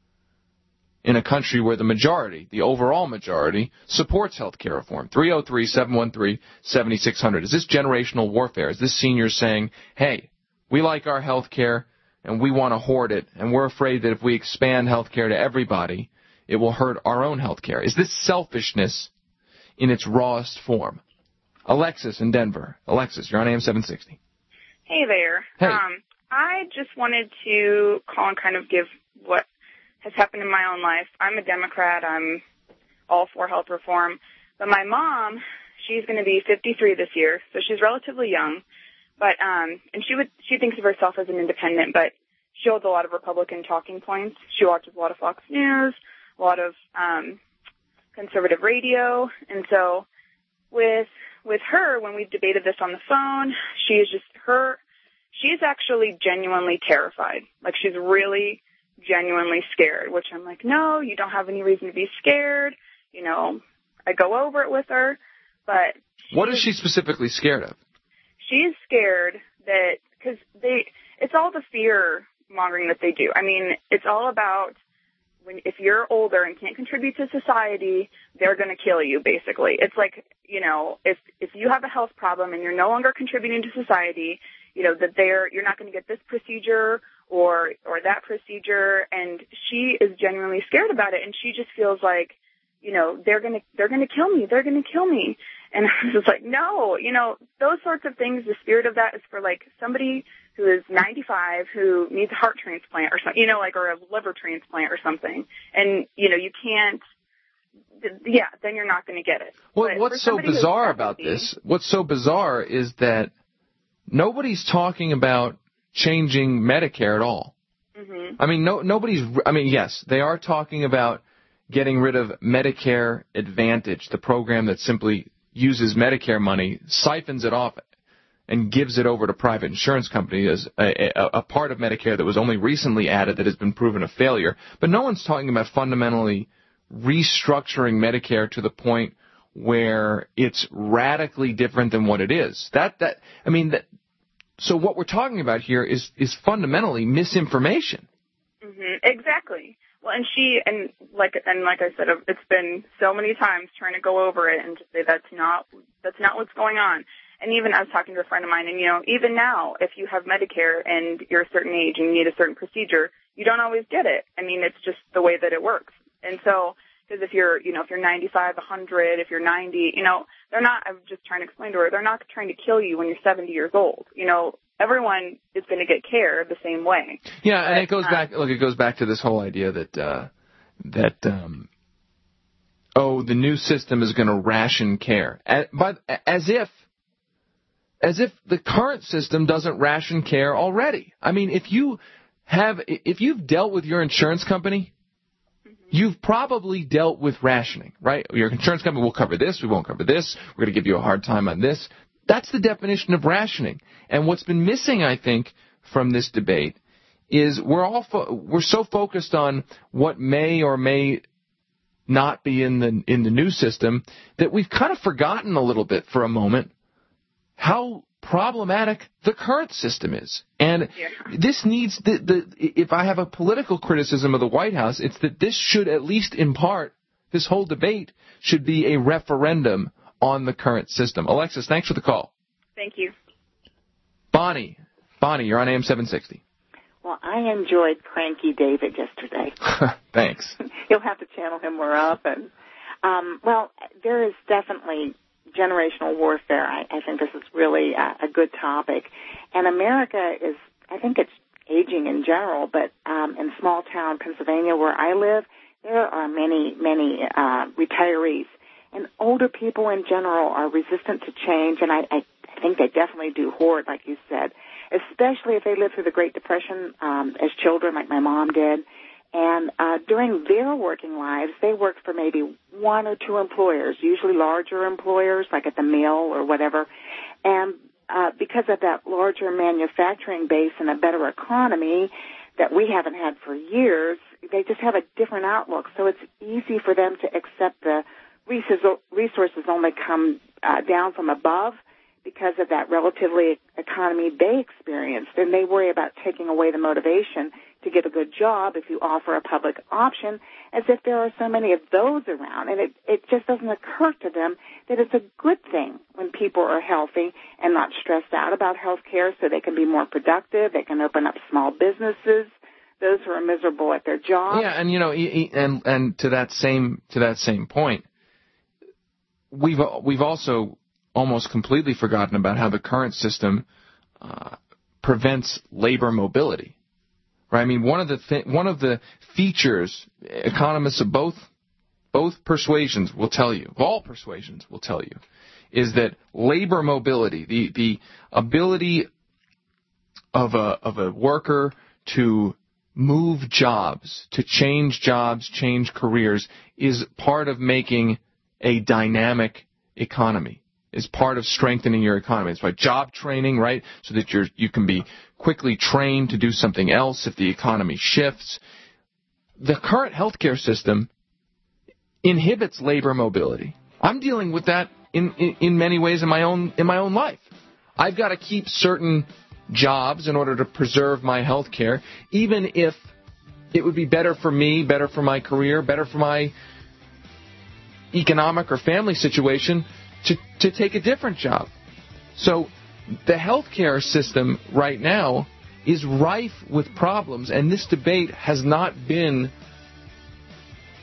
in a country where the majority, the overall majority, supports healthcare reform? three oh three, seven one three, seven six zero zero. Is this generational warfare? Is this seniors saying, hey, we like our healthcare, and we want to hoard it, and we're afraid that if we expand health care to everybody, it will hurt our own health care? Is this selfishness in its rawest form? Alexis in Denver. Alexis, you're on A M seven sixty. Hey there. Hey. Um, I just wanted to call and kind of give what has happened in my own life. I'm a Democrat. I'm all for health reform. But my mom, she's going to be fifty-three this year, so she's relatively young. But um, and she would she thinks of herself as an independent, but she holds a lot of Republican talking points. She watches a lot of Fox News, a lot of um, conservative radio, and so with with her, when we've debated this on the phone, she is just her. She's actually genuinely terrified. Like, she's really genuinely scared. Which I'm like, no, you don't have any reason to be scared. You know, I go over it with her, but what is she specifically scared of? She's scared that, because they, it's all the fear mongering that they do. I mean, it's all about when, if you're older and can't contribute to society, they're going to kill you, basically. It's like, you know, if, if you have a health problem and you're no longer contributing to society, you know, that they're, you're not going to get this procedure or, or that procedure. And she is genuinely scared about it. And she just feels like, you know, they're going to, they're going to kill me. They're going to kill me. And I was just like, no, you know, those sorts of things, the spirit of that is for, like, somebody who is ninety-five who needs a heart transplant or something, you know, like, or a liver transplant or something. And, you know, you can't, yeah, then you're not going to get it. Well, But what's for so somebody who's bizarre about seventy this, what's so bizarre is that nobody's talking about changing Medicare at all. Mhm. I mean, no, nobody's, I mean, yes, they are talking about getting rid of Medicare Advantage, the program that simply uses Medicare money, siphons it off, and gives it over to private insurance companies as a, a, a part of Medicare that was only recently added that has been proven a failure. But no one's talking about fundamentally restructuring Medicare to the point where it's radically different than what it is. That that I mean that. So what we're talking about here is is fundamentally misinformation. Mhm. Exactly. Well, and she and like and like I said, it's been so many times trying to go over it and to say that's not that's not what's going on. And even I was talking to a friend of mine, and you know, even now, if you have Medicare and you're a certain age and you need a certain procedure, you don't always get it. I mean, it's just the way that it works. And so, because if you're, you know, if you're ninety-five, one hundred, if you're ninety, you know, they're not. I'm just trying to explain to her, they're not trying to kill you when you're seventy years old. You know, everyone is going to get care the same way. Yeah, and But, it goes um, back. Look, it goes back to this whole idea that uh, that um, oh, the new system is going to ration care, as, but as if as if the current system doesn't ration care already. I mean, if you have if you've dealt with your insurance company, you've probably dealt with rationing, right? Your insurance company will cover this, we won't cover this, we're going to give you a hard time on this. That's the definition of rationing. And what's been missing, I think, from this debate is we're all fo- we're so focused on what may or may not be in the in the new system that we've kind of forgotten a little bit for a moment how problematic the current system is. And yeah. this needs, the, the, if I have a political criticism of the White House, it's that this should, at least in part, this whole debate should be a referendum on the current system. Alexis, thanks for the call. Thank you. Bonnie, Bonnie, you're on A M seven sixty. Well, I enjoyed Cranky David yesterday. Thanks. You'll have to channel him more often. Um, well, there is definitely generational warfare. I, I think this is really a, a good topic. And America is, I think it's aging in general, but um, in small town Pennsylvania where I live, there are many, many uh, retirees. And older people in general are resistant to change, and I, I, I think they definitely do hoard, like you said, especially if they lived through the Great Depression um, as children, like my mom did. And uh, during their working lives, they worked for maybe one or two employers, usually larger employers, like at the mill or whatever. And uh, because of that larger manufacturing base and a better economy that we haven't had for years, they just have a different outlook. So it's easy for them to accept the resources only come uh, down from above because of that relatively economy they experienced. And they worry about taking away the motivation to get a good job if you offer a public option, as if there are so many of those around. And it, it just doesn't occur to them that it's a good thing when people are healthy and not stressed out about health care so they can be more productive, they can open up small businesses, those who are miserable at their jobs. Yeah, and you know, and and to that same to that same point, we've we've also almost completely forgotten about how the current system uh, prevents labor mobility. Right? I mean, one of the th- one of the features economists of both both persuasions will tell you, of all persuasions will tell you, is that labor mobility, the the ability of a of a worker to move jobs, to change jobs, change careers, is part of making a dynamic economy, is part of strengthening your economy. It's why job training, right, so that you're you can be quickly trained to do something else if the economy shifts. The current healthcare system inhibits labor mobility. I'm dealing with that in, in, in many ways in my own in my own life. I've got to keep certain jobs in order to preserve my health care, even if it would be better for me, better for my career, better for my economic or family situation to, to take a different job. So the healthcare system right now is rife with problems, and this debate has not been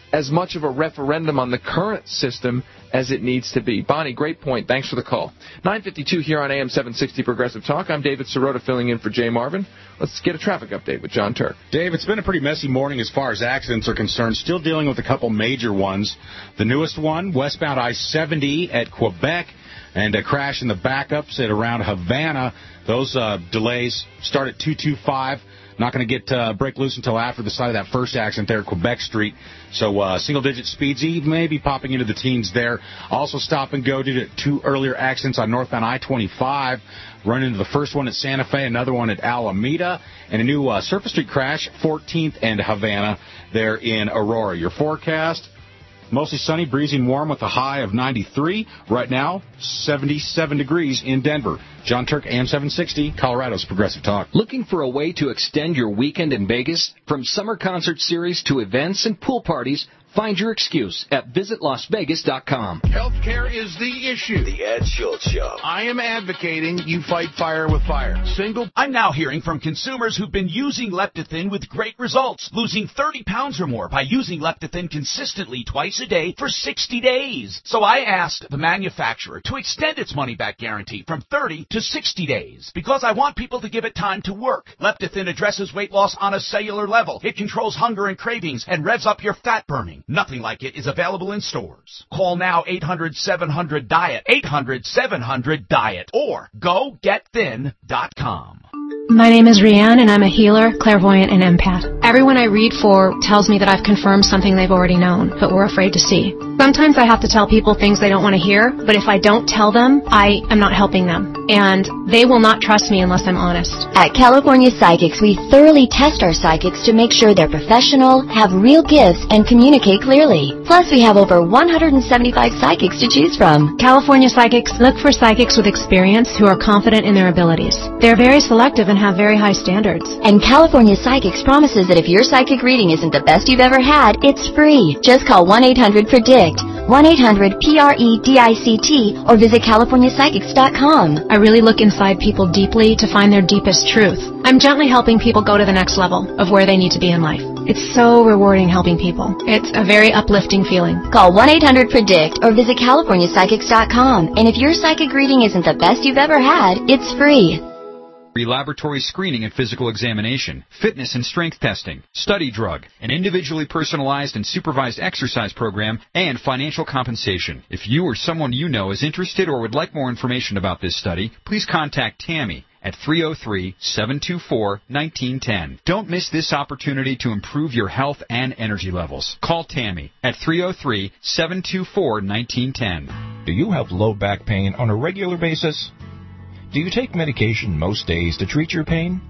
as much of a referendum on the current system as it needs to be. Bonnie, great point. Thanks for the call. nine fifty-two here on A M seven sixty Progressive Talk. I'm David Sirota filling in for Jay Marvin. Let's get a traffic update with John Turk. Dave, it's been a pretty messy morning as far as accidents are concerned. Still dealing with a couple major ones. The newest one, westbound I seventy at Quebec, and a crash in the backups at around Havana. Those uh, delays start at two twenty-five. Not going to get uh, break loose until after the side of that first accident there at Quebec Street. So uh, single-digit speeds, maybe popping into the teens there. Also stop and go due to two earlier accidents on northbound I twenty-five. Run into the first one at Santa Fe, another one at Alameda, and a new uh, Surface Street crash, fourteenth and Havana there in Aurora. Your forecast, mostly sunny, breezy and warm with a high of ninety-three. Right now, seventy-seven degrees in Denver. John Turk, A M seven sixty, Colorado's Progressive Talk. Looking for a way to extend your weekend in Vegas? From summer concert series to events and pool parties, find your excuse at visit las vegas dot com. Healthcare is the issue. The Ed Schultz Show. I am advocating you fight fire with fire. Single. I'm now hearing from consumers who've been using Leptothin with great results, losing thirty pounds or more by using Leptothin consistently twice a day for sixty days. So I asked the manufacturer to extend its money-back guarantee from thirty to sixty days because I want people to give it time to work. Leptothin addresses weight loss on a cellular level. It controls hunger and cravings and revs up your fat burning. Nothing like it is available in stores. Call now eight hundred seven hundred diet, eight hundred seven hundred diet, or go get thin dot com. My name is Rianne, and I'm a healer, clairvoyant, and empath. Everyone I read for tells me that I've confirmed something they've already known, but were afraid to see. Sometimes I have to tell people things they don't want to hear, but if I don't tell them, I am not helping them. And they will not trust me unless I'm honest. At California Psychics, we thoroughly test our psychics to make sure they're professional, have real gifts, and communicate clearly. Plus, we have over one hundred seventy-five psychics to choose from. California Psychics look for psychics with experience who are confident in their abilities. They're very selective and have very high standards. And California Psychics promises that if your psychic reading isn't the best you've ever had, it's free. Just call one eight hundred predict, one eight hundred P R E D I C T, or visit california psychics dot com. I really look inside people deeply to find their deepest truth. I'm gently helping people go to the next level of where they need to be in life. It's so rewarding helping people. It's a very uplifting feeling. Call one eight hundred predict or visit california psychics dot com. And if your psychic reading isn't the best you've ever had, it's free. Laboratory screening and physical examination, fitness and strength testing, study drug, an individually personalized and supervised exercise program, and financial compensation. If you or someone you know is interested or would like more information about this study, please contact Tammy at three oh three, seven two four, one nine one zero. Don't miss this opportunity to improve your health and energy levels. Call Tammy at three oh three, seven two four, one nine one zero. Do you have low back pain on a regular basis? Do you take medication most days to treat your pain?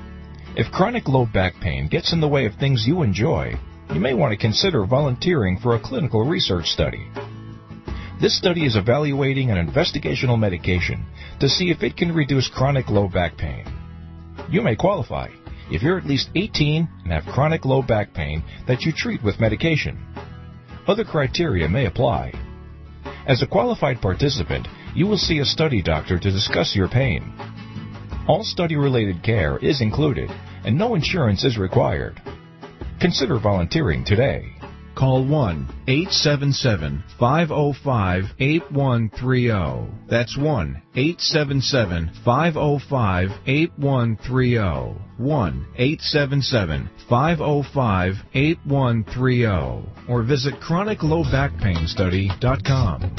If chronic low back pain gets in the way of things you enjoy, you may want to consider volunteering for a clinical research study. This study is evaluating an investigational medication to see if it can reduce chronic low back pain. You may qualify if you're at least eighteen and have chronic low back pain that you treat with medication. Other criteria may apply. As a qualified participant, you will see a study doctor to discuss your pain. All study-related care is included, and no insurance is required. Consider volunteering today. Call one eight seven seven, five oh five, eight one three oh. That's one eight seven seven, five oh five, eight one three oh. one eight seven seven, five oh five, eight one three oh. Or visit chronic low back pain study dot com.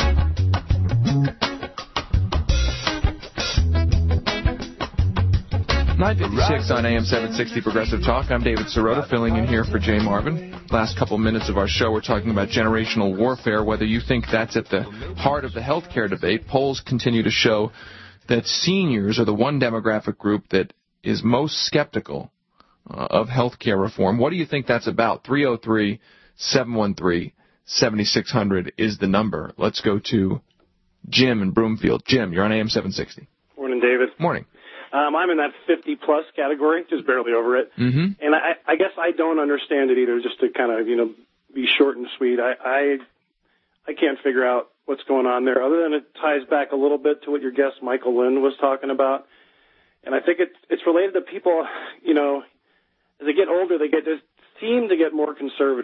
nine fifty-six on A M seven sixty Progressive Talk. I'm David Sirota, filling in here for Jay Marvin. Last couple minutes of our show, we're talking about generational warfare, whether you think that's at the heart of the healthcare debate. Polls continue to show that seniors are the one demographic group that is most skeptical uh, of healthcare reform. What do you think that's about? three oh three, seven one three, seven six zero zero is the number. Let's go to Jim in Broomfield. Jim, you're on A M seven sixty. Morning, David. Morning. Um, I'm in that fifty-plus category, just barely over it. Mm-hmm. And I, I guess I don't understand it either, just to kind of, you know, be short and sweet. I, I I can't figure out what's going on there, other than it ties back a little bit to what your guest, Michael Lind, was talking about. And I think it, it's related to people, you know, as they get older, they get just seem to get more conservative.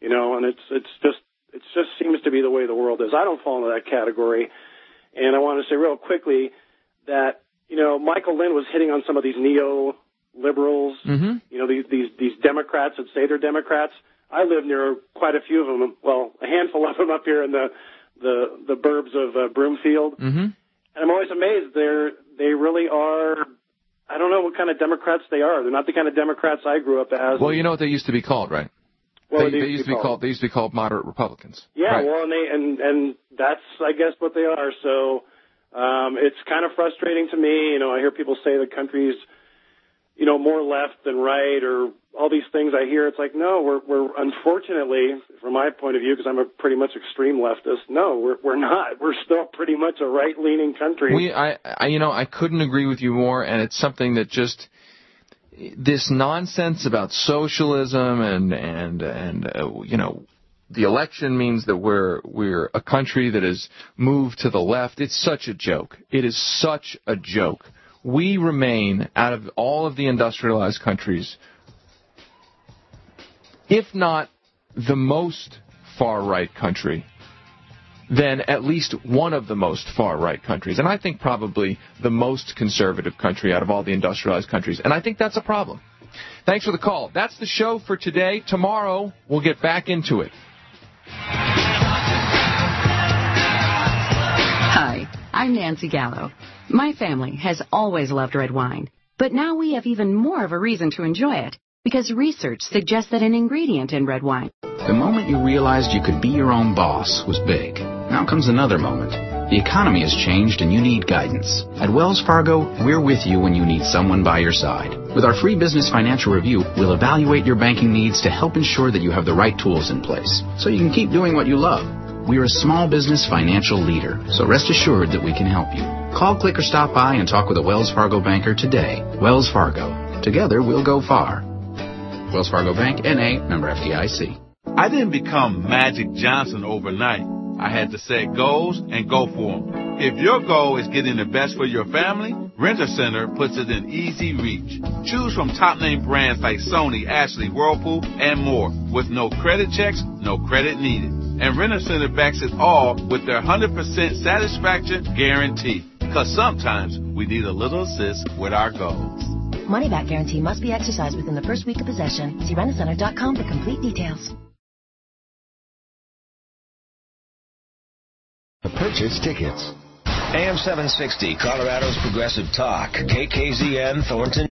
you know, and it's it's just it just seems to be the way the world is. I don't fall into that category, and I want to say real quickly that, you know, Michael Lind was hitting on some of these neo-liberals, mm-hmm. you know, these, these these Democrats that say they're Democrats. I live near quite a few of them, well, a handful of them up here in the the, the burbs of uh, Broomfield, mm-hmm. and I'm always amazed. They're they really are. I don't know what kind of Democrats they are. They're not the kind of Democrats I grew up as. Well, you know what they used to be called, right? Well, they, they used to be called? called. They used to be called moderate Republicans. Yeah, right. well, and they and and that's I guess what they are. So um, it's kind of frustrating to me. You know, I hear people say the country's, you know, more left than right, or all these things I hear. It's like, no, we're we're unfortunately, from my point of view, because I'm a pretty much extreme leftist. No, we're we're not. We're still pretty much a right-leaning country. We, I, I, you know, I couldn't agree with you more, and it's something that just. This nonsense about socialism and and and uh, you know, the election means that we're we're a country that has moved to the left. It's such a joke. It is such a joke. We remain, out of all of the industrialized countries, if not the most far-right country, then at least one of the most far-right countries. And I think probably the most conservative country out of all the industrialized countries. And I think that's a problem. Thanks for the call. That's the show for today. Tomorrow, we'll get back into it. Hi, I'm Nancy Gallo. My family has always loved red wine, but now we have even more of a reason to enjoy it, because research suggests that an ingredient in red wine... The moment you realized you could be your own boss was big. Now comes another moment. The economy has changed and you need guidance. At Wells Fargo, we're with you when you need someone by your side. With our free business financial review, we'll evaluate your banking needs to help ensure that you have the right tools in place, so you can keep doing what you love. We're a small business financial leader, so rest assured that we can help you. Call, click, or stop by and talk with a Wells Fargo banker today. Wells Fargo. Together, we'll go far. Wells Fargo Bank, N A, member F D I C. I didn't become Magic Johnson overnight. I had to set goals and go for them. If your goal is getting the best for your family, Rent-A-Center puts it in easy reach. Choose from top-name brands like Sony, Ashley, Whirlpool, and more. With no credit checks, no credit needed. And Rent-A-Center backs it all with their one hundred percent satisfaction guarantee. Because sometimes we need a little assist with our goals. Money-back guarantee must be exercised within the first week of possession. See rent a center dot com for complete details. Purchase tickets. A M seven sixty, Colorado's Progressive Talk. K K Z N, Thornton.